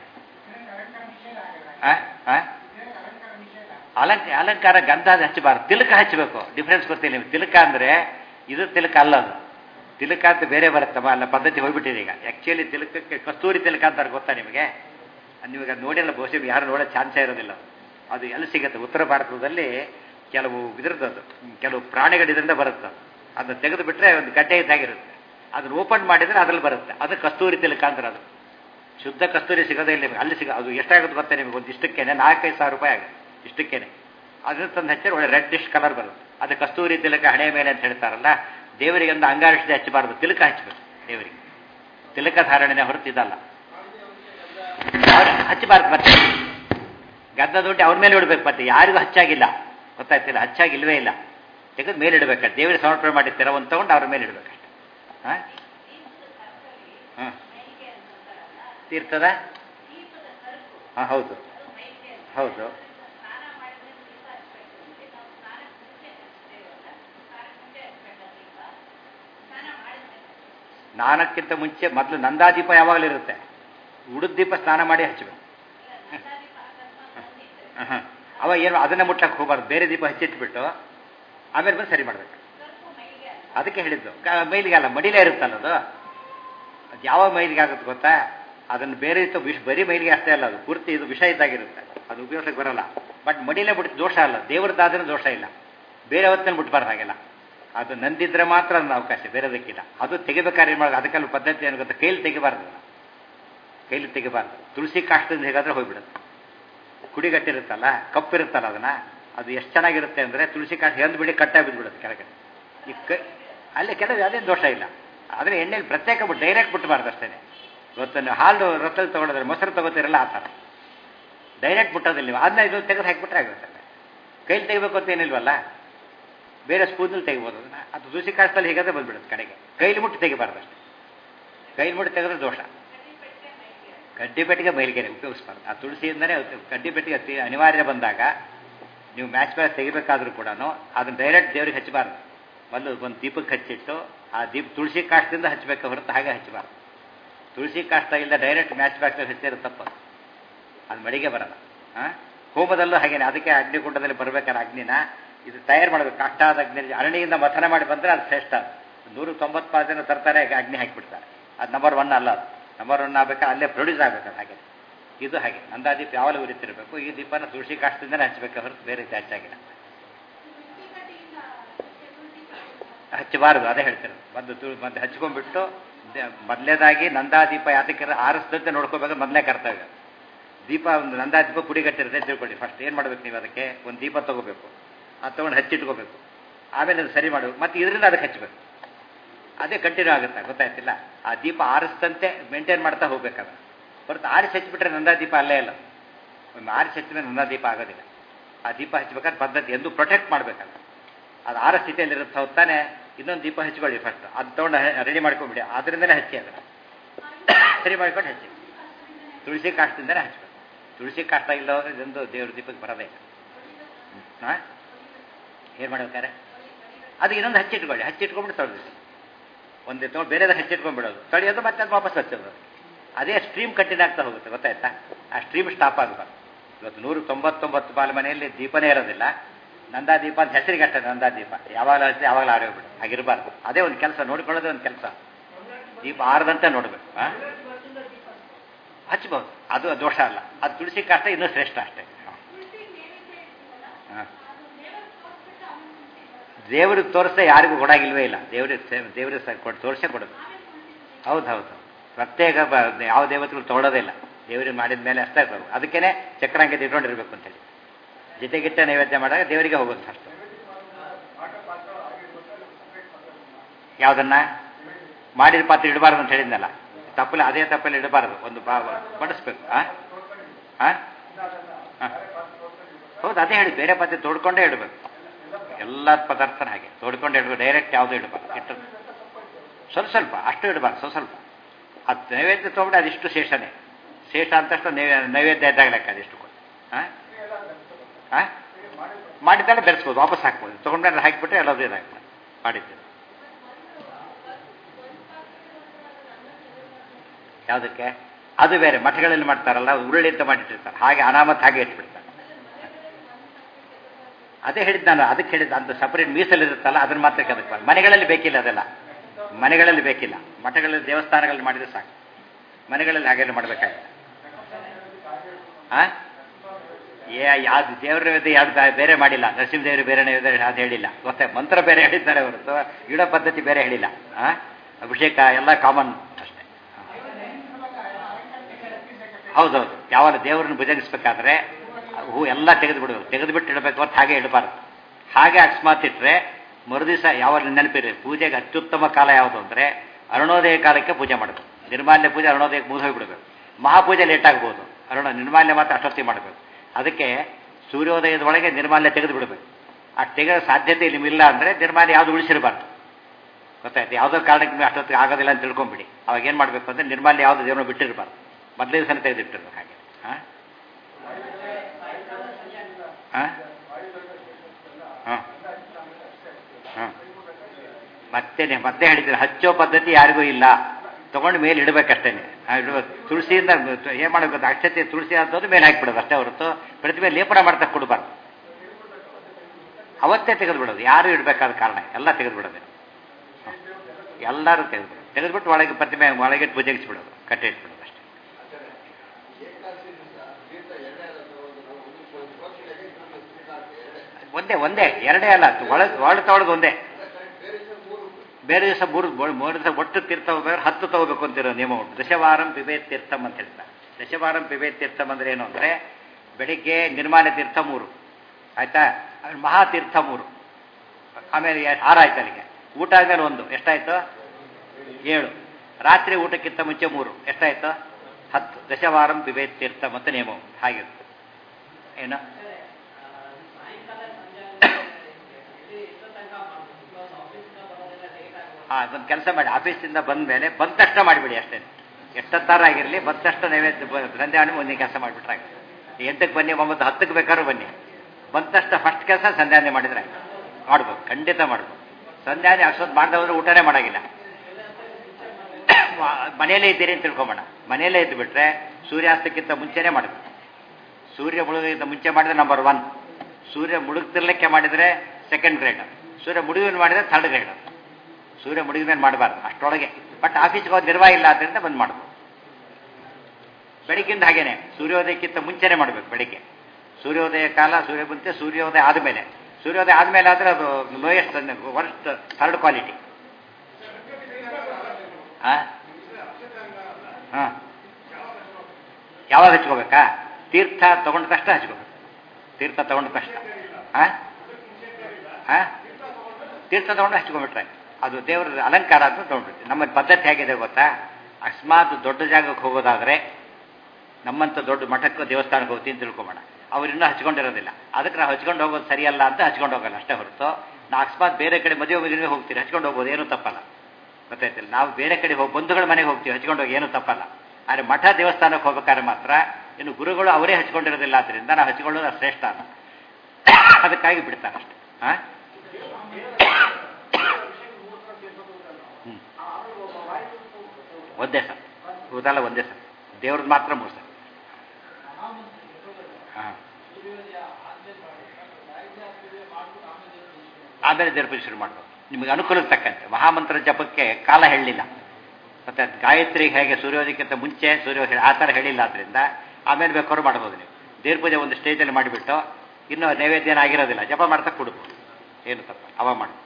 ಅಲಂಕಾರ ಗಂಧ ಹಚ್ಚಬಾರ್ದು, ತಿಲಕ ಹಚ್ಚಬೇಕು. ಡಿಫ್ರೆನ್ಸ್ ಗೊತ್ತಿಲ್ಲ ನಿಮ್ಗೆ. ತಿಲಕ ಅಂದರೆ ಇದು ತಿಲಕ ಅಲ್ಲ, ಅದು ತಿಲಕ ಅಂತ ಬೇರೆ ಬರುತ್ತಮ್ಮ, ಅಲ್ಲ ಪದ್ಧತಿ ಹೋಗ್ಬಿಟ್ಟಿದೆ ಈಗ. ಆ್ಯಕ್ಚುಲಿ ತಿಲಕಕ್ಕೆ ಕಸ್ತೂರಿ ತಿಲಕ ಅಂತಾರೆ, ಗೊತ್ತಾ ನಿಮಗೆ? ನಿಮಗೆ ಅದು ನೋಡಿಲ್ಲ, ಬಹುಶಃ ಯಾರು ನೋಡೋ ಚಾನ್ಸೇ ಇರೋದಿಲ್ಲ. ಅದು ಎಲ್ಲಿ ಸಿಗುತ್ತೆ? ಉತ್ತರ ಭಾರತದಲ್ಲಿ ಕೆಲವು ಇದ್ರದ್ದು, ಕೆಲವು ಪ್ರಾಣಿಗಳಿಂದ ಬರುತ್ತೆ. ಅದನ್ನ ತೆಗೆದು ಬಿಟ್ಟರೆ ಒಂದು ಗಡ್ಡೆ ಇದ್ದಾಗಿರುತ್ತೆ. ಅದನ್ನು ಓಪನ್ ಮಾಡಿದರೆ ಅದ್ರಲ್ಲಿ ಬರುತ್ತೆ. ಅದು ಕಸ್ತೂರಿ ತಿಲಕ ಅಂದ್ರೆ. ಅದು ಶುದ್ಧ ಕಸ್ತೂರಿ ಸಿಗೋದೇ ಇಲ್ಲ ನಿಮಗೆ. ಅಲ್ಲಿ ಅದು ಎಷ್ಟಾಗುತ್ತೆ ಗೊತ್ತಾ ನಿಮಗೆ? ಒಂದು ಇಷ್ಟಕ್ಕೇನೆ 4-5 ಸಾವಿರ ರೂಪಾಯಿ ಆಗುತ್ತೆ, ಇಷ್ಟಕ್ಕೇನೆ. ಅದನ್ನ ತಂದು ಹಚ್ಚಿದ್ರೆ ಒಳ್ಳೆ ರೆಡ್ಡಿಶ್ ಕಲರ್ ಬರುತ್ತೆ. ಅದು ಕಸ್ತೂರಿ ತಿಲಕ ಹಣೆ ಮೇಲೆ ಅಂತ ಹೇಳ್ತಾರಲ್ಲ. ದೇವರಿಗೆ ಒಂದು ಅಂಗಾರಿಸದೆ ಹಚ್ಚಬಾರ್ದು, ತಿಲಕ ಹಚ್ಚಬೇಕು ದೇವರಿಗೆ. ತಿಲಕ ಧಾರಣೆನೇ ಹೊರತಿದ್ದಲ್ಲ, ಹಚ್ಚಬಾರ್ದು. ಮತ್ತೆ ಗದ್ದ ದೊಡ್ಡ ಅವ್ರ ಮೇಲೆ ಇಡಬೇಕು. ಮತ್ತೆ ಯಾರಿಗೂ ಹಚ್ಚಾಗಿಲ್ಲ, ಗೊತ್ತಾಯ್ತಿಲ್ಲ? ಹಚ್ಚಾಗಿಲ್ವೇ ಇಲ್ಲ, ತೆಗೆದು ಮೇಲೆ ಇಡಬೇಕು. ದೇವರಿಗೆ ಸಮರ್ಪಣೆ ಮಾಡಿರ್ತೀರ, ಒಂದು ತಗೊಂಡು ಅವ್ರ ಮೇಲೆ ಇಡಬೇಕಷ್ಟೆ. ಹಾಂ ಹಾಂ ತೀರ್ಥದ ಹಾಂ ಹೌದು ಹೌದು. ಸ್ನಾನಕ್ಕಿಂತ ಮುಂಚೆ ಮೊದಲು ನಂದಾದೀಪ ಯಾವಾಗಲೂ ಇರುತ್ತೆ. ಉಳಿದ ದೀಪ ಸ್ನಾನ ಮಾಡಿ ಹಚ್ಚಬೇಕು. ಹಾಂ ಅವಾಗ ಏನು ಅದನ್ನೇ ಮುಟ್ಟಕ್ಕೆ ಹೋಗಬಾರ್ದು. ಬೇರೆ ದೀಪ ಹಚ್ಚಿಟ್ಬಿಟ್ಟು ಆಮೇಲೆ ಬಂದು ಸರಿ ಮಾಡಬೇಕು. ಅದಕ್ಕೆ ಹೇಳಿದ್ದು ಮೈಲಿಗೆ ಅಲ್ಲ, ಮಡಿಲೇ ಇರುತ್ತಲ್ಲ ಅದು. ಅದು ಯಾವಾಗ ಮೈಲಿಗೆ ಆಗುತ್ತೆ ಗೊತ್ತಾ? ಅದನ್ನು ಬೇರೆ ಇತ್ತು ಬರೀ ಮೈಲಿಗೆ ಅಷ್ಟೇ ಅಲ್ಲ, ಅದು ಪೂರ್ತಿ ಇದು ವಿಷ ಇದ್ದಾಗಿರುತ್ತೆ, ಅದು ಉಪಯೋಗಕ್ಕೆ ಬರಲ್ಲ. ಬಟ್ ಮಡಿಲೇ ಬಿಟ್ಟು ದೋಷ ಅಲ್ಲ, ದೇವ್ರದ್ದಾದ್ರೂ ದೋಷ ಇಲ್ಲ. ಬೇರೆ ಹೊತ್ತಲ್ಲಿ ಬಿಟ್ಬಾರ್ದು ಹಾಗೆಲ್ಲ. ಅದು ನಂದಿದ್ರೆ ಮಾತ್ರ ಅದನ್ನ ಅವಕಾಶ, ಬೇರೆದಕ್ಕಿಲ್ಲ. ಅದು ತೆಗಿಬೇಕಾದ್ರೆ ಏನು ಮಾಡೋದು? ಅದಕ್ಕೆಲ್ಲ ಪದ್ಧತಿ ಏನು ಗೊತ್ತಾ? ಕೈಲಿ ತೆಗಿಬಾರ್ದು, ಕೈಲಿ ತೆಗಿಬಾರ್ದು. ತುಳಸಿ ಕಾಷ್ಟದಿಂದ ಹೇಗಾದ್ರೆ ಹೋಗ್ಬಿಡುತ್ತೆ. ಕುಡಿಗಟ್ಟಿರುತ್ತಲ್ಲ, ಕಪ್ಪಿರುತ್ತಲ್ಲ, ಅದನ್ನ ಅದು ಎಷ್ಟು ಚೆನ್ನಾಗಿರುತ್ತೆ ಅಂದರೆ ತುಳಸಿ ಕಾಷ್ಟ ಹೆಂದು ಬಿಡಿ ಕಟ್ಟಾಗಿ ಬಿದ್ದುಬಿಡುತ್ತೆ ಕೆಳಗಡೆ. ಈ ಅಲ್ಲೇ ಕೆಲವು ಅದೇನು ದೋಷ ಇಲ್ಲ. ಆದರೆ ಎಣ್ಣೆಗೆ ಪ್ರತ್ಯೇಕ ಬಿಟ್ಟು ಡೈರೆಕ್ಟ್ ಬಿಟ್ಟಬಾರ್ದು ಅಷ್ಟೇ. ಇವತ್ತು ನೀವು ಹಾಲು ರಸಲ್ಲಿ ತೊಗೊಳೋದ್ರೆ ಮೊಸರು ತೊಗೋತಿರಲ್ಲ, ಆ ಥರ ಡೈರೆಕ್ಟ್ ಬಿಟ್ಟೋದಿಲ್ಲ ನೀವು. ಅದನ್ನ ಇದು ತೆಗೆದು ಹಾಕಿಬಿಟ್ರೆ ಆಗುತ್ತೆ. ಕೈಲಿ ತೆಗಿಬೇಕು ಅಂತ ಏನಿಲ್ವಲ್ಲ, ಬೇರೆ ಸ್ಪೂನಲ್ಲಿ ತೆಗಿಬೋದು ಅದನ್ನು. ಅದು ತುಳಸಿ ಕಾಷ್ಟಲ್ಲಿ ಹೇಗಾದ್ರೆ ಬಂದುಬಿಡುತ್ತೆ ಕಡೆಗೆ. ಕೈಲಿ ಮುಟ್ಟಿ ತೆಗಿಬಾರ್ದು ಅಷ್ಟೇ. ಕೈಲಿ ಮುಟ್ಟಿ ತೆಗೆದ್ರೆ ದೋಷ. ಕಡ್ಡಿ ಪೆಟ್ಟಿಗೆ ಮೈಲಿಗೆನೆ ಉಪಯೋಗಿಸ್ಬಾರ್ದು. ಆ ತುಳಸಿಯಿಂದನೇ ಕಡ್ಡಿ ಪೆಟ್ಟಿಗೆ ಅನಿವಾರ್ಯ ಬಂದಾಗ ನೀವು ಮ್ಯಾಚ್ ತೆಗಿಬೇಕಾದ್ರೂ ಕೂಡ ಅದನ್ನು ಡೈರೆಕ್ಟ್ ದೇವ್ರಿಗೆ ಹಚ್ಚಬಾರ್ದು. ಮೊದಲು ಒಂದು ದೀಪಕ್ಕೆ ಹಚ್ಚಿಟ್ಟು ಆ ತುಳಸಿ ಕಾಷ್ಟದಿಂದ ಹಚ್ಚಬೇಕು ಹೊರತು ಹಾಗೆ ಹಚ್ಚಬಾರ್ದು. ತುಳಸಿ ಕಾಷ್ಟ ಇಲ್ಲ ಡೈರೆಕ್ಟ್ ಮ್ಯಾಚ್ ಬ್ಯಾಕ್ನಲ್ಲಿ ಹಚ್ಚಿರೋ ತಪ್ಪು, ಅದು ಮಡಿಗೆ ಬರಲ್ಲ. ಹೋಮದಲ್ಲೂ ಹಾಗೇನೆ. ಅದಕ್ಕೆ ಅಗ್ನಿಕುಂಡದಲ್ಲಿ ಬರಬೇಕಾದ್ರೆ ಅಗ್ನಿನ ಇದು ತಯಾರು ಮಾಡಬೇಕು. ಕಾಷ್ಟಾದ ಅಗ್ನಿ ಅರಣಿಯಿಂದ ಮಥನ ಮಾಡಿ ಬಂದರೆ ಅದು ಶ್ರೇಷ್ಠ. 190 ಜನ ತರ್ತಾರೆ, ಅಗ್ನಿ ಹಾಕಿಬಿಡ್ತಾರೆ. ಅದು ನಂಬರ್ 1 ಅಲ್ಲ, ಅದು ನಂಬರ್ 1 ಆಗಬೇಕಾ ಅಲ್ಲೇ ಪ್ರೊಡ್ಯೂಸ್ ಆಗಬೇಕು. ಹಾಗೆ ಇದು ಹಾಗೆ ನಂದಾದೀಪ ಯಾವಾಗಲೂ ಉರಿತಿರಬೇಕು. ಈ ದೀಪನ ತುಳಸಿ ಕಾಷ್ಟದಿಂದಲೇ ಹಚ್ಚಬೇಕು ಹೊರತು ಬೇರೆ ರೀತಿ ಹಚ್ಚಾಗಿಲ್ಲ. ಹಚ್ಚಬಾರದು, ಅದೇ ಹೇಳ್ತಿರೋದು. ಮತ್ತೆ ಹಚ್ಕೊಂಡ್ಬಿಟ್ಟು ಮೊದಲೇದಾಗಿ ನಂದಾದೀಪ ಯಾತಕ್ಕೆ ಆರಿಸಿದಂತೆ ನೋಡ್ಕೋಬೇಕು. ಮೊದಲೇ ಕರ್ತವ್ಯ. ದೀಪ ಒಂದು ನಂದಾದೀಪ ಪುಡಿಗಟ್ಟಿರುತ್ತೆ ತಿಳ್ಕೊಳ್ಳಿ. ಫಸ್ಟ್ ಏನು ಮಾಡ್ಬೇಕು ನೀವು? ಅದಕ್ಕೆ ಒಂದು ದೀಪ ತೊಗೋಬೇಕು, ಅದು ತೊಗೊಂಡು ಹಚ್ಚಿಟ್ಕೋಬೇಕು. ಆಮೇಲೆ ಅದು ಸರಿ ಮಾಡಬೇಕು, ಮತ್ತೆ ಇದರಿಂದ ಅದಕ್ಕೆ ಹಚ್ಚಬೇಕು. ಅದೇ ಕಂಟಿನ್ಯೂ ಆಗುತ್ತೆ, ಗೊತ್ತಾಯ್ತಿಲ್ಲ? ಆ ದೀಪ ಆರಿಸಿದಂತೆ ಮೇಂಟೈನ್ ಮಾಡ್ತಾ ಹೋಗ್ಬೇಕಾದ್ರೆ ಹೊರತು ಆರಿಸಿ ಹಚ್ಚಿಬಿಟ್ರೆ ನಂದಾದೀಪ ಅಲ್ಲೇ ಇಲ್ಲ. ಒಂದು ಆರಿಸಿ ಹಚ್ಚಿದ್ರೆ ನಂದಾದೀಪ ಆಗೋದಿಲ್ಲ. ಆ ದೀಪ ಹಚ್ಬೇಕಾದ್ರೆ ಪದ್ಧತಿ ಎಂದು ಪ್ರೊಟೆಕ್ಟ್ ಮಾಡಬೇಕಲ್ಲ. ಅದು ಆರ ಸ್ಥಿತಿಯಲ್ಲಿರುತ್ತೆ ಹೊತ್ತಾನೆ. ಇನ್ನೊಂದು ದೀಪ ಹಚ್ಕೊಳ್ಳಿ ಫಸ್ಟ್, ಅದು ತೊಗೊಂಡು ರೆಡಿ ಮಾಡ್ಕೊಂಡ್ಬಿಡಿ. ಅದರಿಂದಲೇ ಹಚ್ಚಿ, ಅದನ್ನು ಸರಿ ಮಾಡ್ಕೊಂಡು ಹಚ್ಚಿ. ತುಳಸಿ ಕಾಷ್ಟದಿಂದಲೇ ಹಚ್ಚಬೇಕು. ತುಳಸಿ ಕಾಷ್ಟ ಇಲ್ಲವ್ರೆ ಇದೊಂದು ದೇವ್ರ ದೀಪಕ್ಕೆ ಬರೋದೇ ಇಲ್ಲ. ಹಾಂ ಏನು ಮಾಡ್ಬೇಕಾರೆ ಅದು ಇನ್ನೊಂದು ಹಚ್ಚಿಟ್ಕೊಳ್ಳಿ. ಹಚ್ಚಿಟ್ಕೊಂಡ್ಬಿಟ್ಟು ತೊಳೆದಿಸಿ ಒಂದೇ ತೊಗೊಂಡು ಬೇರೆದ ಹಚ್ಚಿಟ್ಕೊಂಡ್ಬಿಡೋದು, ತೊಳೆಯೋದು, ಮತ್ತೆ ಅದು ವಾಪಸ್ ಹಚ್ಚೋದು. ಅದೇ ಸ್ಟ್ರೀಮ್ ಕಂಟಿನ್ಯೂ ಆಗ್ತಾ ಹೋಗುತ್ತೆ, ಗೊತ್ತಾಯ್ತಾ? ಆ ಸ್ಟ್ರೀಮ್ ಸ್ಟಾಪ್ ಆಗಬಾರ್ದು. ಇವತ್ತು 199 ಪಾಲು ಮನೆಯಲ್ಲಿ ದೀಪನೇ ಇರೋದಿಲ್ಲ. ನಂದಾದೀಪ ಅಂತ ಹೆಸರಿಗೆ ಅಷ್ಟೇ ನಂದಾದೀಪ. ಯಾವಾಗಲೂ ಹಚ್ಚಿ ಯಾವಾಗಲೂ ಆರೋಗ್ಬಿಡು, ಹಾಗಿರಬಾರ್ದು. ಅದೇ ಒಂದು ಕೆಲಸ, ನೋಡ್ಕೊಳ್ಳೋದೇ ಒಂದು ಕೆಲಸ. ದೀಪ ಆರದಂತೆ ನೋಡಬೇಕು. ಹಚ್ಬೋದು, ಅದು ದೋಷ ಅಲ್ಲ. ಅದು ತುಳಸಿ ಕಾಷ್ಟ ಇನ್ನೂ ಶ್ರೇಷ್ಠ ಅಷ್ಟೇ. ಹಾಂ ದೇವ್ರಿಗೆ ತೋರಿಸ್ದೆ ಯಾರಿಗೂ ಕೊಡಾಗಿಲ್ವೇ ಇಲ್ಲ. ದೇವ್ರಿಗೆ ತೋರಿಸೇ ಕೊಡೋದು. ಹೌದು ಪ್ರತ್ಯೇಕ ಯಾವ ದೇವತೆಗಳು ತೊಗೊಳೋದೇ ಇಲ್ಲ. ದೇವರಿಗೆ ಮಾಡಿದ ಮೇಲೆ ಅಷ್ಟೇ ಬರೋದು. ಅದಕ್ಕೇ ಚಕ್ರಾಂಕಿತ ಇಟ್ಕೊಂಡಿರ್ಬೇಕು ಅಂತೇಳಿ. ಜೊತೆಗಿಟ್ಟ ನೈವೇದ್ಯ ಮಾಡಿದಾಗ ದೇವರಿಗೆ ಹೋಗೋದು ಫಸ್ಟ್. ಯಾವುದನ್ನ ಮಾಡಿದ ಪಾತ್ರೆ ಇಡಬಾರ್ದು ಅಂತ ಹೇಳಿದ್ನಲ್ಲ, ತಪ್ಪಲೆ ಅದೇ ತಪ್ಪಲ್ಲಿ ಇಡಬಾರ್ದು. ಒಂದು ಬಡಿಸ್ಬೇಕು. ಹೌದು, ಅದೇ ಹೇಳಿ. ಬೇರೆ ಪಾತ್ರೆ ತೋಡ್ಕೊಂಡೇ ಇಡಬೇಕು. ಎಲ್ಲ ಪದಾರ್ಥನ ಹಾಗೆ ತೋಡ್ಕೊಂಡೇ ಇಡಬೇಕು. ಡೈರೆಕ್ಟ್ ಯಾವುದೂ ಇಡಬಾರ್ದು. ಸ್ವಲ್ಪ ಅಷ್ಟು ಇಡಬಾರ್ದು, ಸ್ವಲ್ಪ. ಅದು ನೈವೇದ್ಯ ತೊಗೊಂಡು ಅದಿಷ್ಟು ಶೇಷನೇ. ಶೇಷ ಅಂತ ತಕ್ಷಣ ನೈವೇದ್ಯ ಇದ್ದಾಗ ಲೆಕ್ಕ ಅದೆಷ್ಟು ಕೊಟ್ಟು ಮಾಡಿದ್ದೆಲ್ಲ ಬೆರೆಸ್ಬೋದು, ವಾಪಸ್ ಹಾಕ್ಬೋದು, ತೊಗೊಂಡ್ಮೇಲೆ ಹಾಕಿಬಿಟ್ರೆ ಎಲ್ಲದೂ ಇದಾಗ್ತದೆ ಮಾಡಿದ್ದು. ಯಾವುದಕ್ಕೆ? ಅದು ಬೇರೆ ಮಠಗಳಲ್ಲಿ ಮಾಡ್ತಾರಲ್ಲ, ಉರುಳಿ ಅಂತ ಮಾಡಿಟ್ಟಿರ್ತಾರೆ, ಹಾಗೆ ಅನಾಮತ್ ಹಾಗೆ ಇಟ್ಬಿಡ್ತಾರೆ. ಅದೇ ಹೇಳಿದ್ದು ನಾನು, ಅದಕ್ಕೆ ಹೇಳಿದ್ದು ಅಂತ ಸಪರೇಟ್ ಮೀಸಲಿರುತ್ತಲ್ಲ ಅದನ್ನು ಮಾತ್ರ ಅದಕ್ಕೆ. ಮನೆಗಳಲ್ಲಿ ಬೇಕಿಲ್ಲ ಅದೆಲ್ಲ, ಮನೆಗಳಲ್ಲಿ ಬೇಕಿಲ್ಲ. ಮಠಗಳಲ್ಲಿ ದೇವಸ್ಥಾನಗಳಲ್ಲಿ ಮಾಡಿದ್ರೆ ಸಾಕು, ಮನೆಗಳಲ್ಲಿ ಹಾಗೆಲ್ಲ ಮಾಡಬೇಕಾಗಿಲ್ಲ. ಯಾವ್ದು ದೇವರ ಯಾವ್ದು ಬೇರೆ ಮಾಡಿಲ್ಲ, ನರಸಿಂಹದೇವರು ಬೇರೆ ನೈವೇದ್ಯ ಅದು ಹೇಳಿಲ್ಲ, ಗೊತ್ತೇ ಮಂತ್ರ ಬೇರೆ ಹೇಳಿದ್ದಾರೆ ಹೊರತು ಇಡೋ ಪದ್ಧತಿ ಬೇರೆ ಹೇಳಿಲ್ಲ. ಅಭಿಷೇಕ ಎಲ್ಲ ಕಾಮನ್ ಅಷ್ಟೇ. ಹೌದೌದು, ಯಾವಾಗ ದೇವರನ್ನು ಭುಜಗಿಸ್ಬೇಕಾದ್ರೆ ಹೂ ಎಲ್ಲ ತೆಗೆದುಬಿಟ್ಟು ಇಡಬೇಕು ಅಂತ ಹಾಗೆ ಇಡಬಾರ್ದು. ಹಾಗೆ ಅಕಸ್ಮಾತ್ ಇಟ್ಟರೆ ಮರುದಿವಸ ಯಾವಾಗ ನೆನಪಿರಿ, ಪೂಜೆಗೆ ಅತ್ಯುತ್ತಮ ಕಾಲ ಯಾವುದು ಅಂದರೆ ಅರುಣೋದಯ ಕಾಲಕ್ಕೆ ಪೂಜೆ ಮಾಡಬೇಕು. ನಿರ್ಮಾಲ್ಯ ಪೂಜೆ ಅರುಣೋದಯಕ್ಕೆ ಮುಗಿದೋಗ್ಬಿಡ್ಬೇಕು. ಮಹಾಪೂಜೆ ಲೇಟ್ ಆಗ್ಬೋದು, ನಿರ್ಮಾಲ್ಯ ಮಾತ್ರ ಅಷ್ಟೊತ್ತಿಗೆ ಮಾಡಬೇಕು. ಅದಕ್ಕೆ ಸೂರ್ಯೋದಯದ ಒಳಗೆ ನಿರ್ಮಾಲ್ಯ ತೆಗೆದು ಬಿಡಬೇಕು. ಆ ತೆಗೆದ ಸಾಧ್ಯತೆ ನಿಮಗಿಲ್ಲ ಅಂದರೆ ನಿರ್ಮಾಲ್ಯ ಯಾವುದು ಉಳಿಸಿರಬಾರ್ದು, ಗೊತ್ತಾಯ್ತು? ಯಾವುದೋ ಕಾರಣಕ್ಕೆ ಅಷ್ಟೊತ್ತಿಗೆ ಆಗೋದಿಲ್ಲ ಅಂತ ತಿಳ್ಕೊಂಬಿಡಿ. ಅವಾಗ ಏನು ಮಾಡಬೇಕು ಅಂದರೆ ನಿರ್ಮಾಲ್ಯ ಯಾವುದು ದೇವರನ್ನು ಬಿಟ್ಟಿರಬಾರ್ದು, ಮೊದಲೇ ದಿವಸನೇ ತೆಗೆದಿಟ್ಟಿರ್ಬೇಕು. ಹಾಗೆ ಹಾಂ ಹಾಂ ಹಾಂ ಹಾಂ ಮತ್ತೆ ಹೇಳಿದ್ರೆ ಹಚ್ಚೋ ಪದ್ಧತಿ ಯಾರಿಗೂ ಇಲ್ಲ, ತೊಗೊಂಡು ಮೇಲೆ ಇಡಬೇಕಷ್ಟೇ. ಇಡಬೇಕು. ತುಳಸಿಯಿಂದ ಏನು ಮಾಡಬೇಕು, ಅಕ್ಷತೆ ತುಳಸಿ ಅಂತಂದು ಮೇಲೆ ಹಾಕಿಬಿಡೋದು ಅಷ್ಟೇ ಹೊರತು ಪ್ರತಿಮೆ ಲೇಪನ ಮಾಡ್ತಾ ಕೊಡಬಾರ್ದು. ಅವತ್ತೇ ತೆಗೆದುಬಿಡೋದು, ಯಾರು ಇಡಬೇಕಾದ ಕಾರಣ ಎಲ್ಲ ತೆಗೆದುಬಿಡೋದು, ಎಲ್ಲರೂ ತೆಗೆದುಬಿಟ್ಟು ಒಳಗೆ ಪ್ರತಿಮೆ ಒಳಗೆ ಪೂಜೆಗಿಸ್ಬಿಡೋದು, ಕಟ್ಟೆ ಇಟ್ಬಿಡೋದು ಅಷ್ಟೇ. ಒಂದೇ ಎರಡೇ ಅಲ್ಲ, ಒಳಗೆ ತಗೊಳ್ಳೋದು ಒಂದೇ. ಬೇರೆ ದಿವಸ ಮೂರು ದಿವಸ ಒಟ್ಟು ತೀರ್ಥ ಹೋಗ್ಬೇಕಾದ್ರೆ 10 ತಗೋಬೇಕು ಅಂತಿರೋ ನಿಯಮ ಉಂಟು. ದಶವಾರಂ ಪಿಬೇತ್ ತೀರ್ಥಂ ಅಂತ ಹೇಳ್ತಾರೆ. ದಶವಾರಂ ಪಿಬೇತ್ ತೀರ್ಥಂ ಅಂದರೆ ಏನು ಅಂದರೆ ಬೆಳಿಗ್ಗೆ ನಿರ್ಮಾಲ್ಯ ತೀರ್ಥ 3 ಆಯ್ತಾ, ಮಹಾತೀರ್ಥ 3, ಆಮೇಲೆ 6 ಆಯ್ತು. ಅಲ್ಲಿಗೆ ಊಟ ಆದ್ಮೇಲೆ 1 ಎಷ್ಟಾಯ್ತು? 7. ರಾತ್ರಿ ಊಟಕ್ಕಿಂತ ಮುಂಚೆ 3 ಎಷ್ಟಾಯ್ತು? 10. ದಶವಾರಂ ಪಿಬೇತ್ ತೀರ್ಥಂ ಅಂತ ನಿಯಮ ಉಂಟು. ಹಾಗಿರುತ್ತೆ. ಏನು ಒಂದು ಕೆಲಸ ಮಾಡಿ, ಆಫೀಸಿಂದ ಬಂದ ಮೇಲೆ ಬಂದ ತಕ್ಷಣ ಮಾಡಿಬಿಡಿ ಅಷ್ಟೇ. ಎಷ್ಟೊತ್ತಾರ ಆಗಿರಲಿ, ಬಂದ ತಕ್ಷಣ ನೈವೇದ್ಯ ಸಂಧ್ಯಾವಣಿ ಒಂದೇ ಕೆಲಸ ಮಾಡಿಬಿಟ್ರೆ ಆಯ್ತು. 8ಕ್ಕೆ ಬನ್ನಿ, 9, 10ಕ್ಕೆ ಬೇಕಾದ್ರೂ ಬನ್ನಿ, ಬಂದ ತಕ್ಷಣ ಫಸ್ಟ್ ಕೆಲಸ ಸಂಧ್ಯಾವಣಿ ಮಾಡಿದ್ರೆ ಆಯ್ತು. ಮಾಡ್ಬೋದು, ಖಂಡಿತ ಮಾಡ್ಬೋದು. ಸಂಧ್ಯಾವಣಿ ಅಷ್ಟೊತ್ತು ಮಾಡದೆ ಹೋದ್ರೆ ಊಟನೇ ಮಾಡೋಂಗಿಲ್ಲ. ಮನೆಯಲ್ಲೇ ಇದ್ದೀರಿ ಅಂತ ತಿಳ್ಕೊಂಬೋಣ, ಮನೆಯಲ್ಲೇ ಇದ್ದು ಬಿಟ್ರೆ ಸೂರ್ಯಾಸ್ತಕ್ಕಿಂತ ಮುಂಚೆನೇ ಮಾಡಬೇಕು. ಸೂರ್ಯ ಮುಳುಗೋಕ್ಕಿಂತ ಮುಂಚೆ ಮಾಡಿದ್ರೆ ನಂಬರ್ 1, ಸೂರ್ಯ ಮುಳುಗ್ತಿರ್ಲಿಕ್ಕೆ ಮಾಡಿದರೆ 2nd ಗ್ರೇಡ್, ಸೂರ್ಯ ಮುಳುಗಿನ ಮಾಡಿದರೆ 3rd ಗ್ರೇಡ್. ಸೂರ್ಯ ಮುಳುಗಿದ ಮೇಲೆ ಮಾಡಬಾರ್ದು ಅಷ್ಟೊಳಗೆ. ಬಟ್ ಆಫೀಸ್ಗೆ ಹೋಗಿ ನಿರ್ವಾಹ ಇಲ್ಲ ಆದ್ದರಿಂದ ಬಂದ್ ಮಾಡ್ಬೋದು. ಬೆಳಗ್ಗಿಂದ ಹಾಗೇನೆ ಸೂರ್ಯೋದಯಕ್ಕಿಂತ ಮುಂಚೆನೇ ಮಾಡಬೇಕು. ಬೆಳಿಗ್ಗೆ ಸೂರ್ಯೋದಯ ಕಾಲ, ಸೂರ್ಯ ಮುಂಚೆ, ಸೂರ್ಯೋದಯ ಆದಮೇಲೆ. ಸೂರ್ಯೋದಯ ಆದಮೇಲೆ ಆದರೆ ಅದು ಲೋಯೆಸ್ಟ್, ವರ್ಸ್ಟ್, 3rd ಕ್ವಾಲಿಟಿ. ಹಾಂ ಹಾಂ ಯಾವಾಗ ಹಚ್ಕೋಬೇಕಾ? ತೀರ್ಥ ತಗೊಂಡ ತಕ್ಷಣ ಹಚ್ಕೋಬೇಕು. ತೀರ್ಥ ತಗೊಂಡ ತಕ್ಷಣ ಹಾಂ ಹಾಂ ತೀರ್ಥ ತಗೊಂಡು ಹಚ್ಕೊಂಡ್ಬಿಟ್ರೆ ಅದು ದೇವರ ಅಲಂಕಾರ ಅಂತ ತೊಗೊಂಡ್ಬಿಡ್ತೀವಿ. ನಮ್ಮ ಪದ್ಧತಿ ಹೇಗಿದೆ ಗೊತ್ತಾ? ಅಕಸ್ಮಾತ್ ದೊಡ್ಡ ಜಾಗಕ್ಕೆ ಹೋಗೋದಾದರೆ, ನಮ್ಮಂಥ ದೊಡ್ಡ ಮಠಕ್ಕೆ ದೇವಸ್ಥಾನಕ್ಕೆ ಹೋಗ್ತೀನಿ ಅಂತ ತಿಳ್ಕೊಂಬೋಣ, ಅವ್ರಿನ್ನೂ ಹಚ್ಕೊಂಡಿರೋದಿಲ್ಲ. ಅದಕ್ಕೆ ನಾವು ಹಚ್ಕೊಂಡು ಹೋಗೋದು ಸರಿಯಲ್ಲ ಅಂತ ಹಚ್ಕೊಂಡು ಹೋಗಲ್ಲ ಅಷ್ಟೇ ಹೊರತು, ನಾವು ಅಕಸ್ಮಾತ್ ಬೇರೆ ಕಡೆ ಮದುವೆ ಹೋಗ್ತೀರಿ ಹಚ್ಕೊಂಡು ಹೋಗ್ಬೋದು, ಏನೂ ತಪ್ಪಲ್ಲ. ಗೊತ್ತಾಯ್ತಿಲ್ಲ? ನಾವು ಬೇರೆ ಕಡೆ ಹೋಗಿ ಬಂಧುಗಳ ಮನೆಗೆ ಹೋಗ್ತೀವಿ ಹಚ್ಕೊಂಡು ಹೋಗಿ ಏನೂ ತಪ್ಪಲ್ಲ. ಆದರೆ ಮಠ ದೇವಸ್ಥಾನಕ್ಕೆ ಹೋಗ್ಬೇಕಾದ್ರೆ ಮಾತ್ರ ಇನ್ನು ಗುರುಗಳು ಅವರೇ ಹಚ್ಕೊಂಡಿರೋದಿಲ್ಲ, ಆದ್ದರಿಂದ ನಾವು ಹಚ್ಕೊಳ್ಳೋದು ಶ್ರೇಷ್ಠ ಅಲ್ಲ. ಅದಕ್ಕಾಗಿ ಬಿಡ್ತಾರೆ ಅಷ್ಟೆ. ಹಾಂ ಒಂದೇ ಸರ್ ಹೌದಲ್ಲ, ಒಂದೇ ಸರ್ ದೇವ್ರದ್ದು ಮಾತ್ರ 3 ಸರ್. ಹಾಂ ಆಮೇಲೆ ದೇವ್ರ ಪೂಜೆ ಶುರು ಮಾಡ್ಬೋದು, ನಿಮಗೆ ಅನುಕೂಲಕ್ಕೆ ತಕ್ಕಂತೆ. ಮಹಾಮಂತ್ರ ಜಪಕ್ಕೆ ಕಾಲ ಹೇಳಲಿಲ್ಲ, ಮತ್ತು ಗಾಯತ್ರಿಗೆ ಹೇಗೆ ಸೂರ್ಯೋದಯಕ್ಕಿಂತ ಮುಂಚೆ ಸೂರ್ಯೋದಯ ಆ ಥರ ಹೇಳಿಲ್ಲ. ಆದ್ದರಿಂದ ಆಮೇಲೆ ಬೇಕಾದ್ರೂ ಮಾಡ್ಬೋದು. ನೀವು ದೇವ್ರ ಪೂಜೆ ಒಂದು ಸ್ಟೇಜಲ್ಲಿ ಮಾಡಿಬಿಟ್ಟು ಇನ್ನೂ ನೈವೇದ್ಯನ ಆಗಿರೋದಿಲ್ಲ, ಜಪ ಮಾಡ್ತಾ ಕೊಡ್ಬೋದು, ಏನು ತಪ್ಪ ಅವಾಗ ಮಾಡ್ಬೋದು.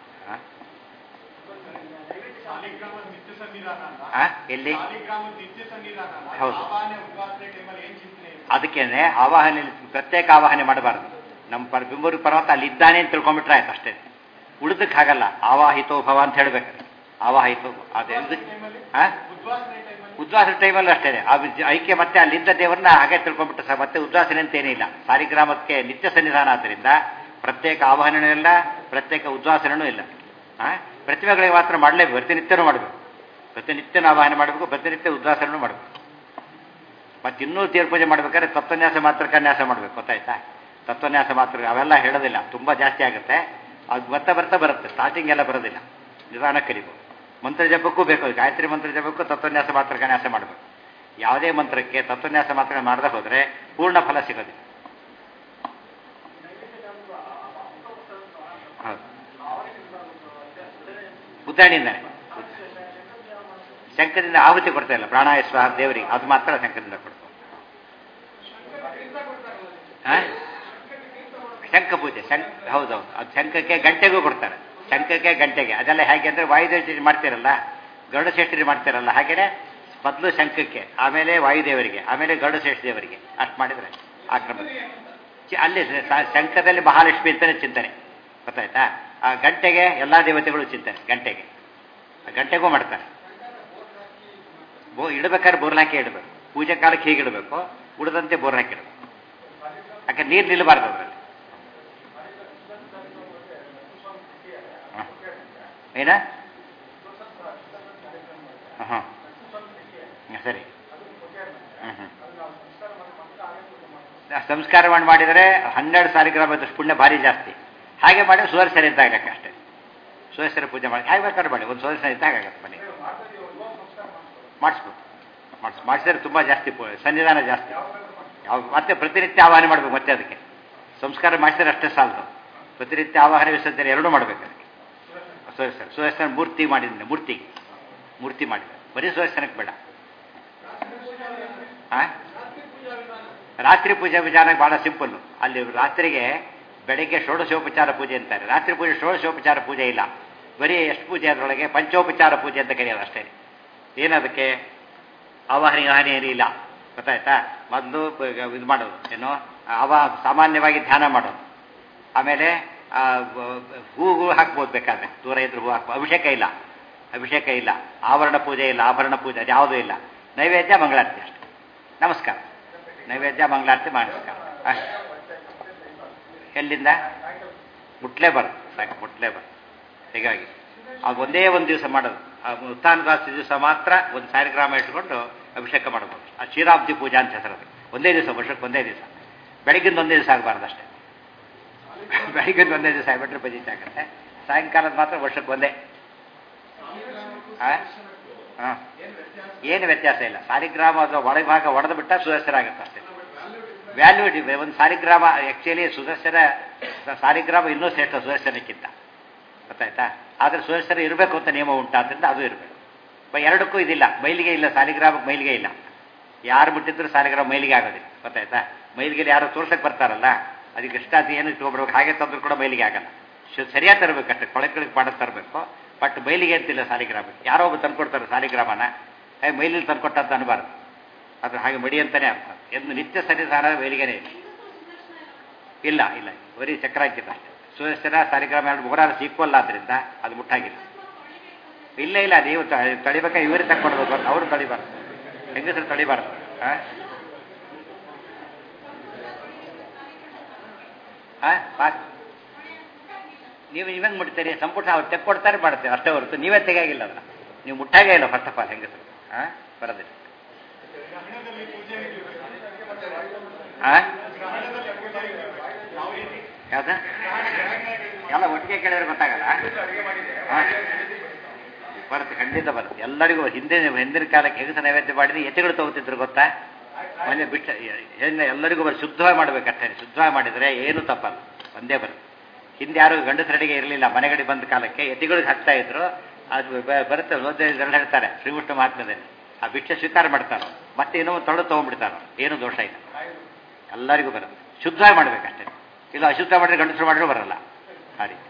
ಎಲ್ಲಿ? ಹೌದು, ಅದಕ್ಕೇನೆ ಆವಾಹನೆ, ಪ್ರತ್ಯೇಕ ಆವಾಹನೆ ಮಾಡಬಾರ್ದು. ನಮ್ಮ ಬಿಂಬೂರು ಪರ್ವತ ಅಲ್ಲಿ ಇದ್ದಾನೆ ಅಂತ ತಿಳ್ಕೊಂಡ್ಬಿಟ್ರೆ ಆಯ್ತು ಅಷ್ಟೇ. ಉಳಿದಕ್ಕೆ ಹಾಗಲ್ಲ, ಆವಾಹಿತೋ ಭವ ಅಂತ ಹೇಳ್ಬೇಕಾದ್ರೆ ಆವಾಹಿತೋ ಅದೇ ಉದ್ವಾಸನ ಟೈಮಲ್ಲೂ ಅಷ್ಟೇ. ಆ ಐಕ್ಯ ಮತ್ತೆ ಅಲ್ಲಿದ್ದ ದೇವರನ್ನ ಹಾಗೆ ತಿಳ್ಕೊಂಡ್ಬಿಟ್ರೆ ಸರ್, ಮತ್ತೆ ಉದ್ವಾಸನೆ ಅಂತ ಏನಿಲ್ಲ. ಸಾಲಿಗ್ರಾಮಕ್ಕೆ ನಿತ್ಯ ಸನ್ನಿಧಾನ ಆದ್ದರಿಂದ ಪ್ರತ್ಯೇಕ ಆವಾಹನೂ ಇಲ್ಲ, ಪ್ರತ್ಯೇಕ ಉದ್ವಾಸನೂ ಇಲ್ಲ. ಪ್ರತಿಮೆಗಳಿಗೆ ಮಾತ್ರ ಮಾಡಲೇಬೇಕು, ಪ್ರತಿನಿತ್ಯನೂ ಮಾಡಬೇಕು, ಪ್ರತಿನಿತ್ಯನೂ ಆವಾಹನೆ ಮಾಡಬೇಕು, ಪ್ರತಿನಿತ್ಯ ಉದ್ವಾಸನೂ ಮಾಡಬೇಕು. ಮತ್ತು ಇನ್ನೂ ದೇವ್ರ ಪೂಜೆ ಮಾಡ್ಬೇಕಾದ್ರೆ ತತ್ವನ್ಯಾಸ ಮಾತ್ರ ಕನ್ಯಾಸ ಮಾಡಬೇಕು, ಗೊತ್ತಾಯ್ತಾ? ತತ್ವನ್ಯಾಸ ಮಾತ್ರ ಅವೆಲ್ಲ ಹೇಳೋದಿಲ್ಲ, ತುಂಬ ಜಾಸ್ತಿ ಆಗುತ್ತೆ. ಅದು ಬರ್ತಾ ಬರ್ತಾ ಬರುತ್ತೆ, ಸ್ಟಾರ್ಟಿಂಗ್ ಎಲ್ಲ ಬರೋದಿಲ್ಲ, ನಿಧಾನ ಕಲಿಬೇಕು. ಮಂತ್ರ ಜಪಕ್ಕೂ ಬೇಕು, ಗಾಯತ್ರಿ ಮಂತ್ರ ಜಪಕ್ಕೂ ತತ್ವನ್ಯಾಸ ಮಾತ್ರ ಕನ್ಯಾಸ ಮಾಡಬೇಕು. ಯಾವುದೇ ಮಂತ್ರಕ್ಕೆ ತತ್ವನ್ಯಾಸ ಮಾತ್ರ ಮಾಡದೆ ಹೋದರೆ ಪೂರ್ಣ ಫಲ ಸಿಗೋದಿಲ್ಲ. ಹೌದು, ಉದ್ದಾಣಿಯಿಂದಾನೆ. ಶಂಕದಿಂದ ಆಹುತಿ ಕೊಡ್ತಾ ಇಲ್ಲ, ಪ್ರಾಣಾಯ ಸ್ವಾಹ ದೇವರಿಗೆ, ಅದು ಮಾತ್ರ ಶಂಕರಿಂದ ಕೊಡ್ತಾರೆ. ಶಂಖ ಪೂಜೆ, ಹೌದೌದು, ಅದು ಶಂಖಕ್ಕೆ ಗಂಟೆಗೂ ಕೊಡ್ತಾರೆ. ಶಂಖಕ್ಕೆ ಗಂಟೆಗೆ ಅದೆಲ್ಲ ಹೇಗೆ ಅಂದರೆ ವಾಯುದೇವ ಮಾಡ್ತಿರಲ್ಲ, ಗರುಡಶ್ರೇಷ್ಠರಿಗೆ ಮಾಡ್ತಿರಲ್ಲ, ಹಾಗೇನೆ ಮೊದಲು ಶಂಖಕ್ಕೆ, ಆಮೇಲೆ ವಾಯುದೇವರಿಗೆ, ಆಮೇಲೆ ಗರುಡಶ್ರೇಷ್ಠ ದೇವರಿಗೆ ಅಷ್ಟು ಮಾಡಿದರೆ ಆಕ್ರಮ. ಅಲ್ಲಿ ಶಂಖದಲ್ಲಿ ಮಹಾಲಕ್ಷ್ಮಿ ಅಂತಲೇ ಚಿಂತನೆ, ಗೊತ್ತಾಯ್ತಾ? ಆ ಗಂಟೆಗೆ ಎಲ್ಲ ದೇವತೆಗಳು ಚಿಂತನೆ, ಗಂಟೆಗೆ ಗಂಟೆಗೂ ಮಾಡ್ತಾರೆ. ಇಡಬೇಕಾದ್ರೆ ಬೋರ್ಲಾಕಿ ಇಡಬೇಕು, ಪೂಜೆ ಕಾಲಕ್ಕೆ ಹೀಗೆ ಇಡಬೇಕು, ಉಳಿದಂತೆ ಬೋರ್ಲಾಕಿ ಇಡಬೇಕು. ಯಾಕೆ ನೀರು ನಿಲ್ಲಬಾರ್ದು ಅದರಲ್ಲಿ. ಏನ? ಹಾಂ ಸರಿ. ಸಂಸ್ಕಾರ ಮಾಡಿದರೆ 12 ಸಾಲಿಗ್ರಾಮದಷ್ಟು ಪುಣ್ಯ ಭಾರಿ ಜಾಸ್ತಿ. ಹಾಗೆ ಮಾಡಿ ಸುದರ್ಶನ ಇದ್ದಾಗ ಅಷ್ಟೇ, ಸುದರ್ಶನ ಪೂಜೆ ಮಾಡಿ ಹಾಗೆ ಬೇಕಾದ್ರೆ ಮಾಡಿ, ಒಂದು ಸುದರ್ಶನ ಇದ್ದಾಗ ಆಗತ್ತೆ ಮನೆ ಮಾಡಿಸ್ಬೇಕು. ಮಾಡಿಸಿದ್ರೆ ತುಂಬ ಜಾಸ್ತಿ ಸನ್ನಿಧಾನ ಜಾಸ್ತಿ. ಮತ್ತೆ ಪ್ರತಿನಿತ್ಯ ಆವಾಹನೆ ಮಾಡಬೇಕು. ಮತ್ತೆ ಅದಕ್ಕೆ ಸಂಸ್ಕಾರ ಮಾಡಿಸಿದ್ರೆ ಅಷ್ಟೇ ಸಾಲದು, ಪ್ರತಿನಿತ್ಯ ಆವಾಹನೆ ವಿಸರ್ಜನೆ ಎರಡೂ ಮಾಡಬೇಕು. ಅದಕ್ಕೆ ಸುದರ್ಶನ ಮೂರ್ತಿ ಮಾಡಿದ್ರೆ ಮೂರ್ತಿ ಮಾಡಿದ್ರೆ ಬರೀ ಸುದರ್ಶನಕ್ಕೆ ಬೇಡ. ರಾತ್ರಿ ಪೂಜೆ ವಿಧಾನ ಭಾಳ ಸಿಂಪಲ್ಲು. ಅಲ್ಲಿ ರಾತ್ರಿಗೆ ಬೆಳಗ್ಗೆ ಷೋಡಶೋಪಚಾರ ಪೂಜೆ ಅಂತಾರೆ, ರಾತ್ರಿ ಪೂಜೆ ಷೋಡಶೋಪಚಾರ ಪೂಜೆ ಇಲ್ಲ, ಬರೀ ಎಷ್ಟು ಪೂಜೆ ಅದರೊಳಗೆ ಪಂಚೋಪಚಾರ ಪೂಜೆ ಅಂತ ಕರೆಯೋದು ಅಷ್ಟೇ. ಏನದಕ್ಕೆ ಆವಾಹನೆ ಏನಿಲ್ಲ, ಗೊತ್ತಾಯ್ತಾ? ಮೊದಲು ಇದು ಮಾಡೋದು ಏನು, ಸಾಮಾನ್ಯವಾಗಿ ಧ್ಯಾನ ಮಾಡೋದು, ಆಮೇಲೆ ಹೂವು ಹಾಕ್ಬೋದು, ಬೇಕಾದ್ರೆ ದೂರ ಇದ್ರೆ ಹೂ ಹಾಕ್ಬೋದು. ಅಭಿಷೇಕ ಇಲ್ಲ, ಆವರಣ ಪೂಜೆ ಇಲ್ಲ, ಆಭರಣ ಪೂಜೆ ಅದು ಯಾವುದೂ ಇಲ್ಲ. ನೈವೇದ್ಯ ಮಂಗಳಾರತಿ ಅಷ್ಟೇ, ನಮಸ್ಕಾರ. ನೈವೇದ್ಯ ಮಂಗಳಾರತಿ ನಮಸ್ಕಾರ ಅಷ್ಟೇ. ಎಲ್ಲಿಂದ ಮುಟ್ಲೇ ಬರುತ್ತೆ, ಸಾಕು ಮುಟ್ಲೇ ಬರುತ್ತೆ. ಹೀಗಾಗಿ ಅದು ಒಂದೇ ಒಂದು ದಿವಸ ಮಾಡೋದು. ಉತ್ಥಾನದಾಸಿ ದಿವಸ ಮಾತ್ರ ಒಂದು ಸಾಲಿಗ್ರಾಮ ಇಟ್ಕೊಂಡು ಅಭಿಷೇಕ ಮಾಡ್ಬೋದು. ಆ ಕ್ಷೀರಾಬ್ದಿ ಪೂಜಾ ಅಂತ ಹೆಸರು. ಒಂದೇ ದಿವಸ, ವರ್ಷಕ್ಕೆ ಒಂದೇ ದಿವಸ, ಬೆಳಗಿಂದ ಒಂದೇ ದಿವಸ ಆಗಬಾರ್ದು ಅಷ್ಟೇ. ಬೆಳಗಿಂದ ಒಂದೇ ದಿವಸ ಆಗಿಬಿಟ್ರೆ ಬಜೀತ್ ಆಗುತ್ತೆ. ಸಾಯಂಕಾಲದ ಮಾತ್ರ ವರ್ಷಕ್ಕೆ ಒಂದೇ. ಹಾಂ, ಏನು ವ್ಯತ್ಯಾಸ ಇಲ್ಲ. ಸಾಲಿಗ್ರಾಮ ಅಥವಾ ಒಳಭಾಗ ಒಡೆದು ಬಿಟ್ಟ ಸುದರ್ಶನ ಆಗುತ್ತೆ ಅಷ್ಟೇ. ವ್ಯಾಲ್ಯೂ ಇದೆ ಒಂದು ಸಾಲಿಗ್ರಾಮ. ಆ್ಯಕ್ಚುಲಿ ಸಾಲಿಗ್ರಾಮ ಇನ್ನೂ ಶ್ರೇಷ್ಠ ಸುದರ್ಶನಕ್ಕಿಂತ, ಗೊತ್ತಾಯ್ತಾ? ಆದರೆ ಸುದರ್ಶನ ಇರಬೇಕು ಅಂತ ನಿಯಮ ಉಂಟಾದ್ರಿಂದ ಅದು ಇರಬೇಕು. ಎರಡಕ್ಕೂ ಇದಿಲ್ಲ, ಮೈಲಿಗೆ ಇಲ್ಲ, ಸಾಲಿಗ್ರಾಮಕ್ಕೆ ಮೈಲಿಗೆ ಇಲ್ಲ. ಯಾರು ಬಿಟ್ಟಿದ್ರು ಸಾಲಿಗ್ರಾಮ ಮೈಲಿಗೆ ಆಗೋದಿಲ್ಲ, ಗೊತ್ತಾಯ್ತಾ? ಮೈಲಿಗೆಲ್ಲಿ ಯಾರು ತೋರ್ಸಕ್ಕೆ ಬರ್ತಾರಲ್ಲ, ಅದಕ್ಕೆ ಇಷ್ಟಾತಿ ಏನು ಇಟ್ಕೊಬಿಡ್ಬೇಕು, ಹಾಗೆ ತಂದ್ರು ಕೂಡ ಮೈಲಿಗೆ ಆಗಲ್ಲ. ಸರಿಯಾಗಿ ತರಬೇಕು ಅಷ್ಟೇ, ಕೊಳಕ್ಕೆ ಮಾಡೋದು ತರಬೇಕು. ಬಟ್ ಮೈಲಿಗೆ ಅಂತಿಲ್ಲ ಸಾಲಿಗ್ರಾಮಕ್ಕೆ. ಯಾರೋ ಒಬ್ಬ ತಂದ್ಕೊಡ್ತಾರೆ ಸಾಲಿಗ್ರಾಮನ, ಮೈಲಿಗೆ ತಂದ್ಕೊಟ್ಟಂತ ಅನ್ಬಾರ್ದು, ಅದು ಹಾಗೆ ಮಡಿ ಅಂತಲೇ ಅರ್ಥ. ಎಂದು ನಿತ್ಯ ಸನ್ನಿಧಾನ ಮೈಲಿಗೆನೇ ಇಲ್ಲ, ಬರೀ ಚಕ್ರ ಹಾಕಿಲ್ಲ ಅಷ್ಟೇ. ಸುದರ್ಶನ ಸಾಲಿಗ್ರಾಮ ಎರಡು ಮೂರಾರು ಈಕ್ವಲ್ ಆದ್ದರಿಂದ ಅದು ಮುಟ್ಟಾಗಿಲ್ಲ. ಇಲ್ಲ, ನೀವು ತಳಿಬೇಕಾ ಇವರೇ ತಕ್ಕೊಡ್ಬೇಕು ಅಂತ. ಅವರು ತಳಿಬಾರ್ದು, ಹೆಂಗಸರು ತಳಿಬಾರ್ದು. ನೀವು ಇವಂಗೆ ಮುಟ್ತೀರಿ, ಸಂಪುಟ ಅವ್ರು ತೆಕ್ಕೊಡ್ತಾರೆ ಮಾಡ್ತೀವಿ ಅಷ್ಟೇ ಹೊರತು ನೀವೇ ತೆಗಿಯಾಗಿಲ್ಲ ಅದನ್ನ. ನೀವು ಮುಟ್ಟಾಗೇ ಇಲ್ಲ ಫಸ್ಟ್ ಆಫ್ ಆಲ್ ಹೆಂಗಸರು. ಬರೋದಿಲ್ಲ. ಯಾವ್ದ ಎಲ್ಲ ಒಟ್ಟಿಗೆ ಕೇಳಿದ್ರೆ ಗೊತ್ತಾಗಲ್ಲ. ಬರುತ್ತೆ, ಖಂಡಿತ ಬರುತ್ತೆ. ಎಲ್ಲರಿಗೂ ಹಿಂದಿನ ಕಾಲಕ್ಕೆ ಹೆಂಗಸ ನೈವೇದ್ಯ ಮಾಡಿದ್ರೆ ಎತ್ತಿಗಳು ತಗೋತಿದ್ರು ಗೊತ್ತಾ? ಮನೆ ಬಿಟ್ಟು ಎಲ್ಲರಿಗೂ ಬರುತ್ತೆ. ಶುದ್ಧವಾಗಿ ಮಾಡ್ಬೇಕಷ್ಟೇ. ಶುದ್ಧವಾಗಿ ಮಾಡಿದರೆ ಏನೂ ತಪ್ಪಲ್ಲ, ಒಂದೇ ಬರುತ್ತೆ. ಹಿಂದೆ ಯಾರು ಗಂಡಸರಡಿಗೆ ಇರಲಿಲ್ಲ, ಮನೆಗಡೆ ಬಂದ ಕಾಲಕ್ಕೆ ಎತ್ತಿಗಳಿಗೆ ಹಾಕ್ತಾ ಇದ್ರು. ಅದು ಬರುತ್ತೆ. ಓದಿಗಳು ಹೇಳ್ತಾರೆ ಶ್ರೀಕೃಷ್ಣ ಮಹಾತ್ಮ್ಯದಲ್ಲಿ, ಆ ಭಿಕ್ಷೆ ಸ್ವೀಕಾರ ಮಾಡ್ತಾರೋ ಮತ್ತೆ ಏನೋ ಒಂದು ತೊಗೊಂಡ್ಬಿಡ್ತಾರೋ, ಏನೂ ದೋಷ ಇಲ್ಲ, ಎಲ್ಲರಿಗೂ ಬರುತ್ತೆ. ಶುದ್ಧವಾಗಿ ಮಾಡ್ಬೇಕಷ್ಟೇ. ಇಲ್ಲ ಅಶುದ್ಧ ಮಾಡಿದ್ರೆ ಗಂಡಸರು ಮಾಡಿದ್ರು ಬರಲ್ಲ. ಆ ರೀತಿ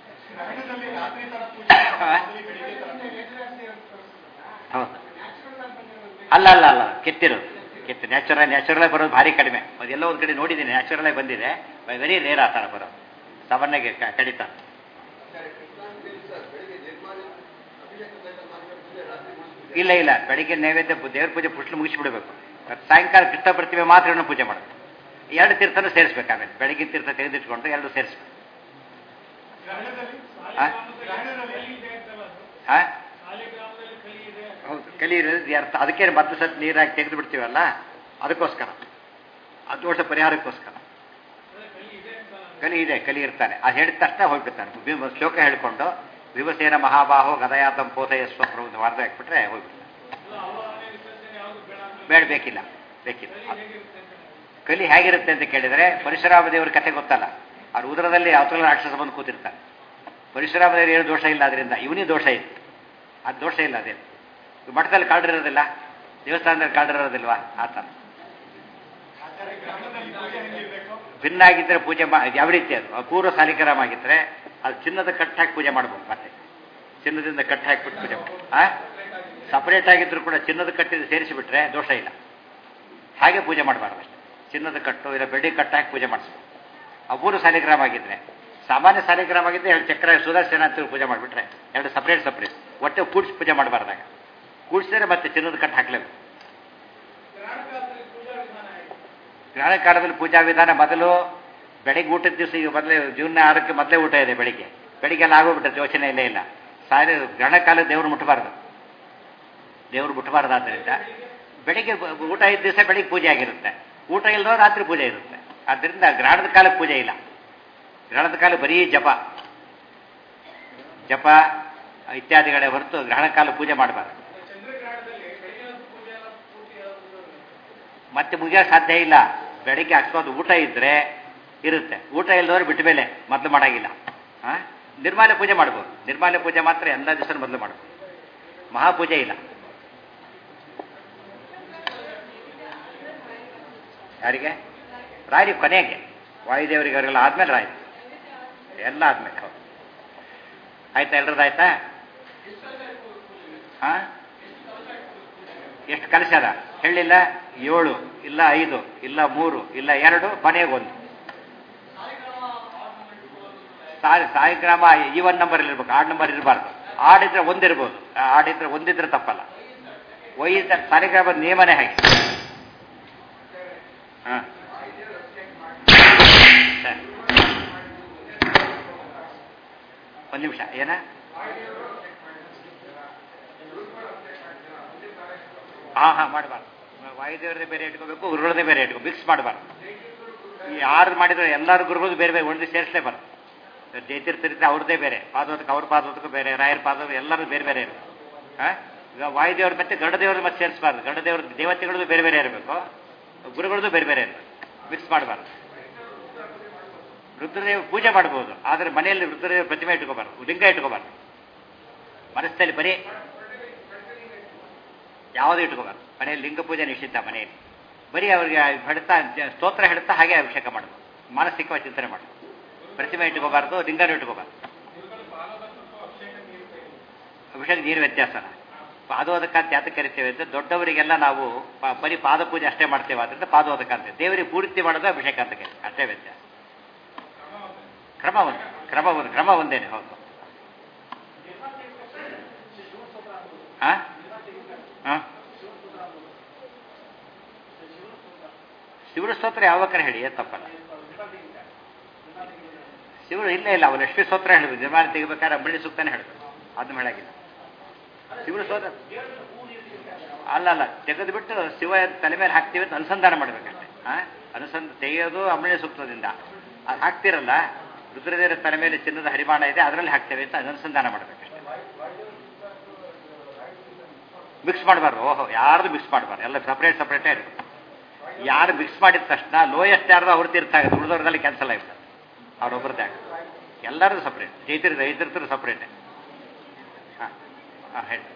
ಹೌದು. ಅಲ್ಲ ಕೆತ್ತಿರೋದು ನ್ಯಾಚುರಲ್ ಬರೋದು ಭಾರಿ ಕಡಿಮೆ. ಅದೆಲ್ಲ ಒಂದು ಕಡೆ ನೋಡಿದ್ದೀನಿ, ನ್ಯಾಚುರಲ್ ಆಗಿ ಬಂದಿದೆ. ವೆರಿ ರೇರ್ ಆ ಥರ ಬರೋದು, ಸಾಮಾನ್ಯಗೆ ಕಡಿತ. ಇಲ್ಲ, ಬೆಳಿಗ್ಗೆ ನೈವೇದ್ಯ ದೇವ್ರ ಪೂಜೆ ಪುಷ್ಲು ಮುಗಿಸಿಬಿಡ್ಬೇಕು. ಸಾಯಂಕಾಲ ಕೃಷ್ಣ ಪ್ರತಿಮೆ ಮಾತ್ರ ಪೂಜೆ ಮಾಡೋದು. 2 ತೀರ್ಥನೂ ಸೇರಿಸ್ಬೇಕು. ಆಮೇಲೆ ಬೆಳಗಿನ ತೀರ್ಥ ತೆಗೆದಿಟ್ಕೊಂಡು 2 ಸೇರಿಸ್ಬೇಕು. ಹೌದು, ಕಲಿ ಇರೋದು ಅರ್ಥ. ಅದಕ್ಕೆ 10 ಸತಿ ನೀರಾಗಿ ತೆಗೆದು ಬಿಡ್ತೀವಲ್ಲ, ಅದಕ್ಕೋಸ್ಕರ ಆ ದೋಷ ಪರಿಹಾರಕ್ಕೋಸ್ಕರ ಕಲಿ ಇರ್ತಾನೆ. ಅದು ಹೇಳಿದ ತಕ್ಷಣ ಹೋಗ್ಬಿಡ್ತಾನೆ. ಶ್ಲೋಕ ಹೇಳ್ಕೊಂಡು ವಿವಸೇನ ಮಹಾಬಾಹೋ ಗದಯಾತಂ ಪೋತಯ ಸ್ವಪ್ರಭು ವಾರ್ತೆ ಹಾಕ್ಬಿಟ್ರೆ ಹೋಗ್ಬಿಡ್ತಾನೆ. ಬೇಕಿಲ್ಲ. ಕಲಿ ಹೇಗಿರುತ್ತೆ ಅಂತ ಕೇಳಿದರೆ ಪರಶುರಾಮ ದೇವರ ಕಥೆ ಗೊತ್ತಲ್ಲ. ಅವ್ರ ಉದರದಲ್ಲಿ ಅವತಲ ರಾಕ್ಷಸ ಬಂದು ಕೂತಿರ್ತಾನೆ. ಪರಶುರಾಮ ದೇವರು ಏನು ದೋಷ ಇಲ್ಲ, ಅದರಿಂದ ಇವನಿಗೆ ದೋಷ ಇತ್ತು. ಅದು ದೋಷ ಇಲ್ಲ. ಅದೇ ಮಠದಲ್ಲಿ ಕಾಡಿರೋದಿಲ್ಲ, ದೇವಸ್ಥಾನದಲ್ಲಿ ಕಾಡಿರೋದಿಲ್ವಾ ಆ ಥರ. ಭಿನ್ನ ಆಗಿದ್ದರೆ ಪೂಜೆ ಯಾವ ರೀತಿ ಅದು ಅಪೂರ್ವ ಸಾಲಿಗ್ರಾಮ ಆಗಿದ್ದರೆ ಅದು ಚಿನ್ನದ ಕಟ್ಟು ಹಾಕಿ ಪೂಜೆ ಮಾಡ್ಬೋದು. ಮತ್ತೆ ಚಿನ್ನದಿಂದ ಕಟ್ಟು ಹಾಕಿಬಿಟ್ಟು ಪೂಜೆ ಮಾಡಿ ಸಪರೇಟ್ ಆಗಿದ್ರು ಕೂಡ ಚಿನ್ನದ ಕಟ್ಟಿದ್ದು ಸೇರಿಸಿಬಿಟ್ರೆ ದೋಷ ಇಲ್ಲ. ಹಾಗೆ ಪೂಜೆ ಮಾಡಬಾರ್ದು ಅಷ್ಟೇ. ಚಿನ್ನದ ಕಟ್ಟು ಇಲ್ಲ ಬೆಳ್ಳಿ ಕಟ್ಟು ಹಾಕಿ ಪೂಜೆ ಮಾಡಿಸ್ಬೋದು. ಅಪೂರ್ವ ಸಾಲಿಗ್ರಾಮ ಆಗಿದ್ರೆ, ಸಾಮಾನ್ಯ ಸಾಲಿಗ್ರಾಮ ಆಗಿದ್ದರೆ 2 ಚಕ್ರ ಸುದರ್ಶನ ಅಂತ ಪೂಜೆ ಮಾಡಿಬಿಟ್ರೆ 2 ಸಪ್ರೇಟ್ ಒಟ್ಟೆ ಕೂಡಿಸಿ ಪೂಜೆ ಮಾಡಬಾರ್ದಾಗ. ಕೂಡಿಸಿದ್ರೆ ಮತ್ತೆ ಚಿನ್ನದ ಕಟ್ಟು ಹಾಕ್ಲೇಬೇಕು. ಗ್ರಹಣ ಕಾಲದಲ್ಲಿ ಪೂಜಾ ವಿಧಾನ ಮೊದಲು ಬೆಳಿಗ್ಗೆ ಊಟದ ದಿವಸ, ಈಗ ಮೊದಲೇ ಜೂನ್ 6ಕ್ಕೆ ಮೊದಲೇ ಊಟ ಇದೆ. ಬೆಳಿಗ್ಗೆಲ್ಲ ಆಗೋಗ್ಬಿಟ್ಟೆ, ಯೋಚನೆ ಇಲ್ಲೇ ಇಲ್ಲ. ಗ್ರಹಣ ಕಾಲ ದೇವರು ಮುಟ್ಟಬಾರ್ದು. ಆದ್ದರಿಂದ ಬೆಳಿಗ್ಗೆ ಊಟ ಇದ್ದ ದಿವಸ ಬೆಳಿಗ್ಗೆ ಪೂಜೆ ಆಗಿರುತ್ತೆ. ಊಟ ಇಲ್ಲದೋ ರಾತ್ರಿ ಪೂಜೆ ಇರುತ್ತೆ. ಆದ್ದರಿಂದ ಗ್ರಹಣದ ಕಾಲಕ್ಕೆ ಪೂಜೆ ಇಲ್ಲ. ಗ್ರಹಣದ ಕಾಲ ಬರೀ ಜಪ ಇತ್ಯಾದಿಗಳೇ ಹೊರತು ಗ್ರಹಣ ಕಾಲ ಪೂಜೆ ಮಾಡಬಾರ್ದು. ಮತ್ತೆ ಮುಗಿಯೋಕೆ ಸಾಧ್ಯ ಇಲ್ಲ. ಬೆಳಿಗ್ಗೆ ಅಷ್ಟೊಂದು ಊಟ ಇದ್ದರೆ ಇರುತ್ತೆ, ಊಟ ಇಲ್ಲದವ್ರು ಬಿಟ್ಟ ಮೇಲೆ ಮೊದಲು ಮಾಡೋಂಗಿಲ್ಲ. ನಿರ್ಮಾಲ್ಯ ಪೂಜೆ ಮಾಡ್ಬೋದು. ನಿರ್ಮಾಲ್ಯ ಪೂಜೆ ಮಾತ್ರ ಎಲ್ಲ ದಿವಸ ಮೊದಲು ಮಾಡ್ಬೋದು. ಮಹಾಪೂಜೆ ಇಲ್ಲ. ಯಾರಿಗೆ? ರಾಯರಿಗೆ ಕೊನೆಗೆ, ವಾಯುದೇವರಿಗೆ ಅವರಿಗೆಲ್ಲ ಆದ್ಮೇಲೆ ರಾಯರು ಎಲ್ಲ ಆದ್ಮೇಲೆ. ಹೌದು, ಆಯ್ತಾ? ಎಲ್ರದ್ದಾಯ್ತಾ? ಎಷ್ಟು ಕಲಶದ ಹೇಳಿಲ್ಲ? 7 ಇಲ್ಲ 5 ಇಲ್ಲ 3 ಇಲ್ಲ 2 ಕೊನೆಗೆ 1. ಸಾಲಿಗ್ರಾಮ ಈವನ್ ನಂಬರ್ ಇರ್ಬೇಕು, ಆಡ್ ನಂಬರ್ ಇರಬಾರ್ದು. ಆಡಿದ್ರೆ 1 ಇರ್ಬೋದು. ಆಡಿದ್ರೆ 1 ಇದ್ರೆ ತಪ್ಪಲ್ಲ. ಒಯ್ದ ಸಾಲಿಗ್ರಾಮದ ನಿಯಮನೇ ಹಾಗೆ. ಒಂದು ನಿಮಿಷ. ಏನ ಮಾಡಬಾರ್ದು. ವಾಯುದೇವರದೇ ಬೇರೆ ಇಟ್ಕೋಬೇಕು, ಗುರುಗಳದೇ ಬೇರೆ ಇಟ್ಕೋಬೇಕು. ಮಿಕ್ಸ್ ಮಾಡಬಾರ್ದು. ಯಾರು ಮಾಡಿದ್ರೆ ಎಲ್ಲರೂ ಗುರುಗಳದ್ದು ಬೇರೆ ಬೇರೆ ಒಂದು ಸೇರಿಸಲೇಬಾರ್ದು. ಜಯತೀರ್ಥರಿದ್ರೆ ಅವ್ರದ್ದೇ ಬೇರೆ ಪಾದೋದಕ್ಕೆ, ಅವ್ರ ಪಾದೋದಕ್ಕೂ ಬೇರೆ, ರಾಯರ ಪಾದ ಎಲ್ಲರೂ ಬೇರೆ ಬೇರೆ ಇರಬೇಕು. ಈಗ ವಾಯುದೇವ್ರ ಮತ್ತೆ ಗರುಡದೇವ್ರ ಮತ್ತೆ ಸೇರಿಸಬಾರ್ದು. ಗರುಡದೇವ್ರ ದೇವತೆಗಳದ್ದು ಬೇರೆ ಬೇರೆ ಇರಬೇಕು, ಗುರುಗಳದ್ದು ಬೇರೆ ಬೇರೆ ಇರಬೇಕು. ಮಿಕ್ಸ್ ಮಾಡಬಾರ್ದು. ರುದ್ರದೇವ ಪೂಜೆ ಮಾಡ್ಬೋದು, ಆದರೆ ಮನೆಯಲ್ಲಿ ರುದ್ರದೇವ ಪ್ರತಿಮೆ ಇಟ್ಕೋಬಾರ್ದು, ಲಿಂಗ ಇಟ್ಕೋಬಾರ್ದು. ಮನಸ್ಸಲ್ಲಿ ಬರೀ ಯಾವುದೂ ಇಟ್ಕೋಬಾರ್ದು. ಮನೆಯಲ್ಲಿ ಲಿಂಗ ಪೂಜೆ ನಿಷಿದ್ಧ. ಮನೆಯಲ್ಲಿ ಬರೀ ಅವ್ರಿಗೆ ಹೇಳ್ತಾ ಸ್ತೋತ್ರ ಹೇಳ್ತಾ ಹಾಗೆ ಅಭಿಷೇಕ ಮಾಡೋದು, ಮಾನಸಿಕವಾಗಿ ಚಿಂತನೆ ಮಾಡೋದು. ಪ್ರತಿಮೆ ಇಟ್ಕೋಬಾರ್ದು, ಲಿಂಗನೂ ಇಟ್ಕೋಬಾರ್ದು. ಅಭಿಷೇಕ ನೀರು ವ್ಯತ್ಯಾಸನ. ಪಾದೋದಕ ಅಂತ ಯಾತಕ್ಕೆ ಕರಿತೇವೆ ಅಂದರೆ ದೊಡ್ಡವರಿಗೆಲ್ಲ ನಾವು ಬರೀ ಪಾದ ಪೂಜೆ ಅಷ್ಟೇ ಮಾಡ್ತೇವೆ. ಅದರಿಂದ ಪಾದೋದಕ ಅಂತ. ದೇವರಿಗೆ ಪೂರ್ತಿ ಮಾಡೋದು ಅಭಿಷೇಕ ಅಂತ ಕರಿತೀವಿ, ಅಷ್ಟೇ ವ್ಯತ್ಯಾಸ. ಕ್ರಮ ಒಂದೇನೆ. ಹೌದು. ಶಿವನ ಸ್ತೋತ್ರ ಯಾವಾಗ ಹೇಳಿ, ತಪ್ಪಲ್ಲ. ಶಿವರು ಇಲ್ಲ ಅವ್ರು ಲಕ್ಷ್ಮೀ ಸ್ತೋತ್ರ ಹೇಳಬೇಕು. ನಿರ್ಮಾಣ ತೆಗಿಬೇಕಾದ್ರೆ ಅಂಬಳಿ ಸೂಕ್ತಾನೆ ಹೇಳಬೇಕು. ಅದನ್ನ ಹೇಳಾಗಿಲ್ಲ. ಶಿವನ ಸ್ತೋತ್ರ ಅಲ್ಲ, ತೆಗೆದು ಬಿಟ್ಟು ಶಿವ ತಲೆ ಮೇಲೆ ಹಾಕ್ತೀವಿ ಅಂತ ಅನುಸಂಧಾನ ಮಾಡಬೇಕಷ್ಟೆ. ತೆಗೆಯೋದು ಅಂಬಳಿ ಸೂಕ್ತದಿಂದ. ಅದು ಹಾಕ್ತಿರಲ್ಲ, ರುದ್ರದೇವರ ತಲೆ ಮೇಲೆ ಚಿನ್ನದ ಹರಿಮಾಣ ಇದೆ, ಅದರಲ್ಲಿ ಹಾಕ್ತೇವೆ ಅಂತ ಅನುಸಂಧಾನ ಮಾಡಬೇಕಷ್ಟೆ. ಮಿಕ್ಸ್ ಮಾಡಬಾರ್ದು. ಯಾರ್ದು ಮಿಕ್ಸ್ ಮಾಡಬಾರ್ದು. ಎಲ್ಲ ಸಪ್ರೇಟೇ ಇರಬೇಕು. ಯಾರು ಮಿಕ್ಸ್ ಮಾಡಿದ ತಕ್ಷಣ ಲೋಯೆಸ್ಟ್ ಯಾರ್ದು ಅವ್ರ ತೀರ್ಥ ಆಗುತ್ತೆ, ಉಳಿದವ್ರದಲ್ಲಿ ಕ್ಯಾನ್ಸಲ್ ಆಗಿಬಿಡ್ತಾರೆ. ಅವ್ರೊಬ್ಬರದ್ದೇ ಆಗುತ್ತೆ. ಎಲ್ಲರದು ಸಪ್ರೇಟ್. ಜೈತಿರ್ತಾರೆ ಸಪ್ರೇಟೇ. ಹೇಳಿ.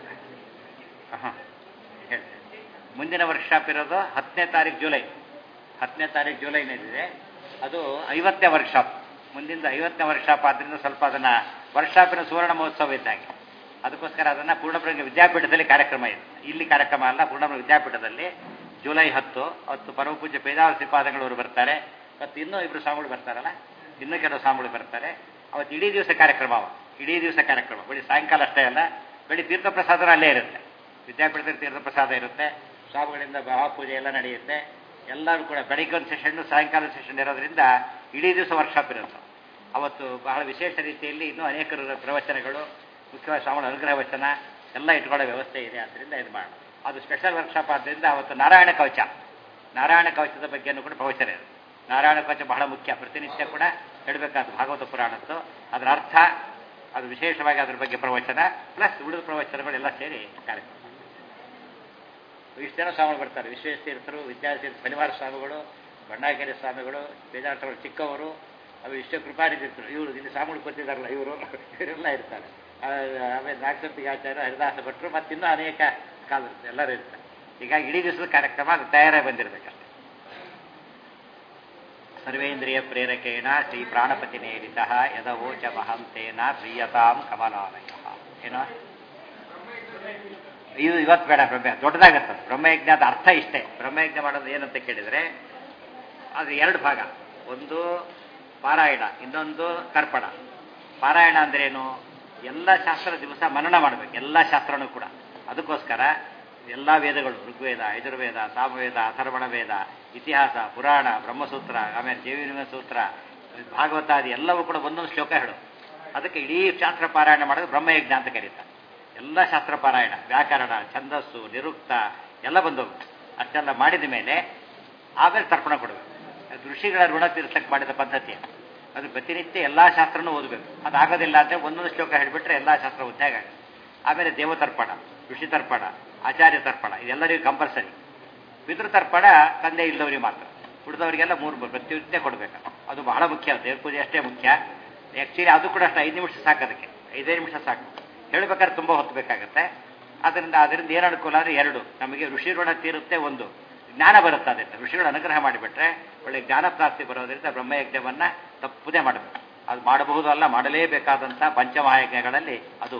ಹೇಳಿ. ಮುಂದಿನ ವರ್ಕ್ಶಾಪ್ ಇರೋದು 10ನೇ ತಾರೀಕು ಜುಲೈನಲ್ಲಿದೆ. ಅದು 50ನೇ ವರ್ಕ್ಶಾಪ್. ಮುಂದಿಂದ 50ನೇ ವರ್ಕ್ಶಾಪ್ ಆದ್ದರಿಂದ ಸ್ವಲ್ಪ ಅದನ್ನು ವರ್ಕ್ಶಾಪಿನ ಸುವರ್ಣ ಮಹೋತ್ಸವ ಇದ್ದಾಗೆ. ಅದಕ್ಕೋಸ್ಕರ ಅದನ್ನು ಪೂರ್ಣಬ್ರಹ್ಮ ವಿದ್ಯಾಪೀಠದಲ್ಲಿ ಕಾರ್ಯಕ್ರಮ ಇದೆ. ಇಲ್ಲಿ ಕಾರ್ಯಕ್ರಮ ಅಲ್ಲ, ಪೂರ್ಣಬ್ರಹ್ಮ ವಿದ್ಯಾಪೀಠದಲ್ಲಿ ಜುಲೈ 10 ಪರಮಪೂಜ್ಯ ಪೇಜಾವರ ಶ್ರೀಪಾದಂಗಳವರು ಬರ್ತಾರೆ. ಮತ್ತು ಇನ್ನೂ 2 ಸ್ವಾಮಿಗಳು ಬರ್ತಾರಲ್ಲ, ಇನ್ನೂ ಕೆಲವು ಸ್ವಾಮಿಗಳು ಬರ್ತಾರೆ. ಅವತ್ತು ಇಡೀ ದಿವಸ ಕಾರ್ಯಕ್ರಮ. ಬರೀ ಸಾಯಂಕಾಲ ಅಷ್ಟೇ ಅಲ್ಲ, ಬೆಳಿ ತೀರ್ಥಪ್ರಸಾದ ಅಲ್ಲೇ ಇರುತ್ತೆ. ವಿದ್ಯಾಪೀಠದಲ್ಲಿ ತೀರ್ಥಪ್ರಸಾದ ಇರುತ್ತೆ. ಸ್ವಾಮಿಗಳಿಂದ ಮಹಾಪೂಜೆ ಎಲ್ಲ ನಡೆಯುತ್ತೆ. ಎಲ್ಲರೂ ಕೂಡ ಬೆಳಿಗ್ಗೆ ಒಂದು ಸೆಷನ್, ಸಾಯಂಕಾಲ ಸೆಷನ್ ಇರೋದ್ರಿಂದ ಇಡೀ ದಿವಸ ವರ್ಕ್ಶಾಪ್ ಇರುತ್ತೆ. ಅವತ್ತು ಬಹಳ ವಿಶೇಷ ರೀತಿಯಲ್ಲಿ ಇನ್ನೂ ಅನೇಕರ ಪ್ರವಚನಗಳು, ಮುಖ್ಯವಾಗಿ ಸ್ವಾಮಿಗಳ ಅನುಗ್ರಹ ವಚನ ಎಲ್ಲ ಇಟ್ಕೊಳ್ಳೋ ವ್ಯವಸ್ಥೆ ಇದೆ. ಆದ್ದರಿಂದ ಇದು ಮಾಡೋಣ. ಅದು ಸ್ಪೆಷಲ್ ವರ್ಕ್ಶಾಪ್ ಆದ್ದರಿಂದ ಅವತ್ತು ನಾರಾಯಣ ಕವಚ ನಾರಾಯಣ ಕವಚದ ಬಗ್ಗೆನೂ ಕೂಡ ಪ್ರವಚನ ಇದೆ. ನಾರಾಯಣ ಕವಚ ಬಹಳ ಮುಖ್ಯ, ಪ್ರತಿನಿತ್ಯ ಕೂಡ ಹೇಳಬೇಕಾದ ಭಾಗವತ ಪುರಾಣದ್ದು. ಅದರ ಅರ್ಥ, ಅದು ವಿಶೇಷವಾಗಿ ಅದ್ರ ಬಗ್ಗೆ ಪ್ರವಚನ ಪ್ಲಸ್ ಉಳಿದ ಪ್ರವಚನಗಳೆಲ್ಲ ಸೇರಿ ಕಾರ್ಯಕ್ರಮ. ಇಷ್ಟು ಜನ ಸ್ವಾಮಿಗಳು ಬರ್ತಾರೆ. ವಿಶ್ವೇಶ್ವತೀರ್ಥರು, ವಿದ್ಯಾತೀರ್ಥ, ಶನಿವಾರ ಸ್ವಾಮಿಗಳು, ಬಣ್ಣಾಕೆರೆ ಸ್ವಾಮಿಗಳು, ಬೇಜಾರ್ಥಗಳು ಚಿಕ್ಕವರು, ಅದು ವಿಶ್ವಕೃಪಾನಿಧಿರ್ತರು, ಇವರು ಇಲ್ಲಿ ಸ್ವಾಮಿಗಳು ಗೊತ್ತಿದ್ದಾರಲ್ಲ ಇವರೆಲ್ಲ ಇರ್ತಾರೆ. ಆಮೇಲೆ ನಾಗಸಂಪಿಗೆ ಆಚಾರ್ಯ, ಹರಿದಾಸ ಭಟ್ರು, ಮತ್ತಿನ್ನೂ ಅನೇಕ ಕಾಲರು ಎಲ್ಲರೂ ಇರ್ತಾರೆ. ಹೀಗಾಗಿ ಇಡೀ ದಿವಸದ ಕಾರ್ಯಕ್ರಮ ಅದು ತಯಾರಾಗಿ ಬಂದಿರಬೇಕಷ್ಟೆ. ಸರ್ವೇಂದ್ರಿಯ ಪ್ರೇರಕೇಣ ಶ್ರೀ ಪ್ರಾಣಪತಿ ನೇರಿತ ಯದವೋಚ ಮಹಂತೇನ ಪ್ರಿಯತಾಂ ಕಮಲಾಲಯ. ಏನೋ ಇದು ಇವತ್ತು ಬೇಡ, ದೊಡ್ಡದಾಗತ್ತದು ಬ್ರಹ್ಮಯಜ್ಞದ ಅರ್ಥ ಇಷ್ಟೇ. ಬ್ರಹ್ಮಯಜ್ಞ ಮಾಡೋದು ಏನಂತ ಕೇಳಿದರೆ ಅದು ಎರಡು ಭಾಗ, ಒಂದು ಪಾರಾಯಣ, ಇನ್ನೊಂದು ತರ್ಪಣ. ಪಾರಾಯಣ ಅಂದ್ರೇನು? ಎಲ್ಲ ಶಾಸ್ತ್ರ ದಿವಸ ಮನನ ಮಾಡಬೇಕು, ಎಲ್ಲ ಶಾಸ್ತ್ರನೂ ಕೂಡ. ಅದಕ್ಕೋಸ್ಕರ ಎಲ್ಲ ವೇದಗಳು, ಋಗ್ವೇದ, ಯಜುರ್ವೇದ, ಸಾಮವೇದ, ಅಥರ್ವಣ ವೇದ, ಇತಿಹಾಸ, ಪುರಾಣ, ಬ್ರಹ್ಮಸೂತ್ರ, ಆಮೇಲೆ ಜೀವನಿಮ ಸೂತ್ರ, ಭಾಗವತಾದಿ ಎಲ್ಲವೂ ಕೂಡ ಒಂದೊಂದು ಶ್ಲೋಕ ಹೇಳು. ಅದಕ್ಕೆ ಇಡೀ ಶಾಸ್ತ್ರ ಪಾರಾಯಣ ಮಾಡೋದು ಬ್ರಹ್ಮಯಜ್ಞ ಅಂತ ಕರೀತಾರೆ. ಎಲ್ಲ ಶಾಸ್ತ್ರ ಪಾರಾಯಣ, ವ್ಯಾಕರಣ, ಛಂದಸ್ಸು, ನಿರುಕ್ತ ಎಲ್ಲ ಬಂದೋಗುತ್ತೆ. ಅಷ್ಟೆಲ್ಲ ಮಾಡಿದ ಮೇಲೆ ಆಮೇಲೆ ತರ್ಪಣ ಕೊಡಬೇಕು. ಅದು ಋಷಿಗಳ ಋಣ ತೀರ್ಸಕ್ಕೆ ಮಾಡಿದ ಪದ್ಧತಿ. ಅದು ಪ್ರತಿನಿತ್ಯ ಎಲ್ಲ ಶಾಸ್ತ್ರನೂ ಓದಬೇಕು. ಅದಾಗೋದಿಲ್ಲ ಅಂದರೆ ಒಂದೊಂದು ಶ್ಲೋಕ ಹೇಳಿಬಿಟ್ರೆ ಎಲ್ಲ ಶಾಸ್ತ್ರ ಉದ್ಯೋಗ ಆಗುತ್ತೆ. ಆಮೇಲೆ ದೇವತರ್ಪಣ, ಋಷಿ ತರ್ಪಣ, ಆಚಾರ್ಯ ತರ್ಪಣ, ಇದೆಲ್ಲರಿಗೂ ಕಂಪಲ್ಸರಿ. ಪಿತೃತರ್ಪಣ ತಂದೆ ಇಲ್ಲದವರಿಗೆ ಮಾತ್ರ, ಉಳಿದವರಿಗೆಲ್ಲ 3 ಪ್ರತಿನಿತ್ಯ ಕೊಡಬೇಕು. ಅದು ಬಹಳ ಮುಖ್ಯ. ದೇವ್ರ ಪೂಜೆ ಅಷ್ಟೇ ಮುಖ್ಯ. ಆ್ಯಕ್ಚುಲಿ ಅದು ಕೂಡ ಅಷ್ಟೇ 5 ನಿಮಿಷ ಸಾಕು, ಅದಕ್ಕೆ 5 ನಿಮಿಷ ಸಾಕು. ಹೇಳಬೇಕಾದ್ರೆ ತುಂಬ ಹೊತ್ತು ಬೇಕಾಗುತ್ತೆ. ಅದರಿಂದ ಏನು ಅನುಕೂಲ ಅಂದರೆ 2, ನಮಗೆ ಋಷಿ ಋಣ ತೀರುತ್ತೆ, 1 ಜ್ಞಾನ ಬರುತ್ತೆ. ಅದರಿಂದ ಋಷಿಗಳು ಅನುಗ್ರಹ ಮಾಡಿಬಿಟ್ರೆ ಒಳ್ಳೆ ಜ್ಞಾನ ಪ್ರಾಪ್ತಿ ಬರೋದ್ರಿಂದ ಬ್ರಹ್ಮಯಜ್ಞವನ್ನು ತಪ್ಪದೇ ಮಾಡಬೇಕು. ಅದು ಮಾಡಬಹುದು ಅಲ್ಲ, ಮಾಡಲೇಬೇಕಾದಂಥ ಪಂಚಮಹಾಯಜ್ಞಗಳಲ್ಲಿ ಅದು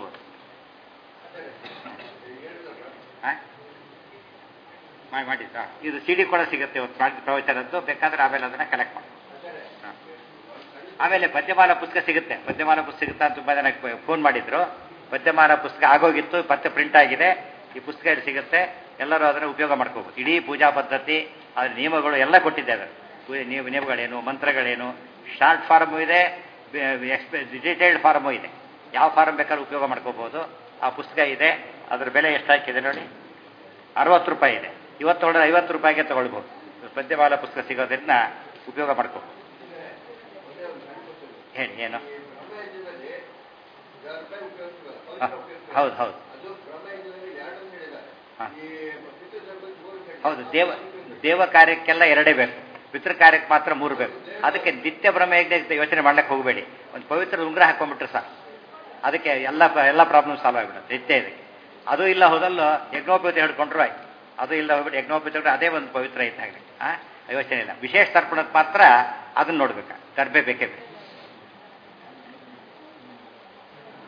ಮಾಡಿ. ಇದು CD ಕೂಡ ಸಿಗುತ್ತೆ ಇವತ್ತು ಪ್ರವಚನದ್ದು, ಬೇಕಾದ್ರೆ ಆಮೇಲೆ ಅದನ್ನು ಕಲೆಕ್ಟ್ ಮಾಡಿ. ಆಮೇಲೆ ಪದ್ಯಮಾಲ ಪುಸ್ತಕ ಸಿಗುತ್ತೆ. ಪದ್ಯಮಾಲ ಪುಸ್ತಕ ಸಿಗುತ್ತಾ ಅಂತ ತುಂಬ ಜನ ಫೋನ್ ಮಾಡಿದ್ರು. ಪದ್ಯಮಾಲ ಪುಸ್ತಕ ಆಗೋಗಿತ್ತು, ಪತ್ತೆ ಪ್ರಿಂಟ್ ಆಗಿದೆ. ಈ ಪುಸ್ತಕ ಇಲ್ಲಿ ಸಿಗುತ್ತೆ, ಎಲ್ಲರೂ ಅದನ್ನು ಉಪಯೋಗ ಮಾಡ್ಕೋಬೋದು. ಇಡೀ ಪೂಜಾ ಪದ್ಧತಿ, ಅದ್ರ ನಿಯಮಗಳು ಎಲ್ಲ ಕೊಟ್ಟಿದ್ದಾರೆ. ನಿಯಮಗಳೇನು, ಮಂತ್ರಗಳೇನು, ಶಾರ್ಟ್ ಫಾರ್ಮು ಇದೆ, ಡಿಟೇಲ್ಡ್ ಫಾರ್ಮು ಇದೆ. ಯಾವ ಫಾರ್ಮ್ ಬೇಕಾದ್ರೂ ಉಪಯೋಗ ಮಾಡ್ಕೋಬೋದು. ಆ ಪುಸ್ತಕ ಇದೆ. ಅದರ ಬೆಲೆ ಎಷ್ಟಾಕಿದೆ ನೋಡಿ, 60 ರೂಪಾಯಿ ಇದೆ. ಇವತ್ತು ತೊಗೊಂಡ್ರೆ 50 ರೂಪಾಯಿಗೆ ತೊಗೊಳ್ಬೋದು. ಪದ್ಯಮಾಲ ಪುಸ್ತಕ ಸಿಗೋದ್ರಿಂದ ಉಪಯೋಗ ಮಾಡ್ಕೋಬೋದು. ಹೇಳಿ ಏನು? ಹೌದು ಹೌದು ಹೌದು. ದೇವ ಕಾರ್ಯಕ್ಕೆಲ್ಲ 2 ಬೇಕು, ಪಿತೃ ಕಾರ್ಯಕ್ಕೆ ಮಾತ್ರ 3 ಬೇಕು. ಅದಕ್ಕೆ ನಿತ್ಯ ಬ್ರಹ್ಮಯಜ್ಞ ಯೋಚನೆ ಮಾಡ್ಲಿಕ್ಕೆ ಹೋಗಬೇಡಿ. ಒಂದು ಪವಿತ್ರ ಉಂಗುರ ಹಾಕೊಂಡ್ಬಿಟ್ರೆ ಸಾಕು, ಅದಕ್ಕೆ ಎಲ್ಲ ಪ್ರಾಬ್ಲಮ್ ಸಾಲ್ವ್ ಆಗಿಬಿಡುತ್ತೆ ನಿತ್ಯ ಇದಕ್ಕೆ. ಅದು ಇಲ್ಲ ಹೋದಲ್ಲೂ ಯಜ್ಞೋಪೇತ ಹಿಡ್ಕೊಂಡ್ರು ಆಯ್ತು. ಅದು ಇಲ್ಲ ಹೋಗ್ಬಿಟ್ಟು ಯಜ್ಞೋಪೇತ ಅದೇ ಒಂದು ಪವಿತ್ರ ಇದ್ದಾಗಲಿ ಯೋಚನೆ ಇಲ್ಲ. ವಿಶೇಷ ತರ್ಪಣಕ್ಕೆ ಮಾತ್ರ ಅದನ್ನ ನೋಡ್ಬೇಕಾ, ತರ್ಬೇ ಬೇಕೇ ಬೇಕು.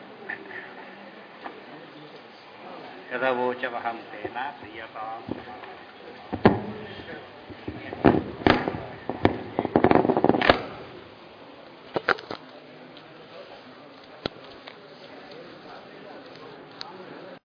ಯದವೋಚ ವಹಂತೇನ ಪ್ರಿಯತಾಂ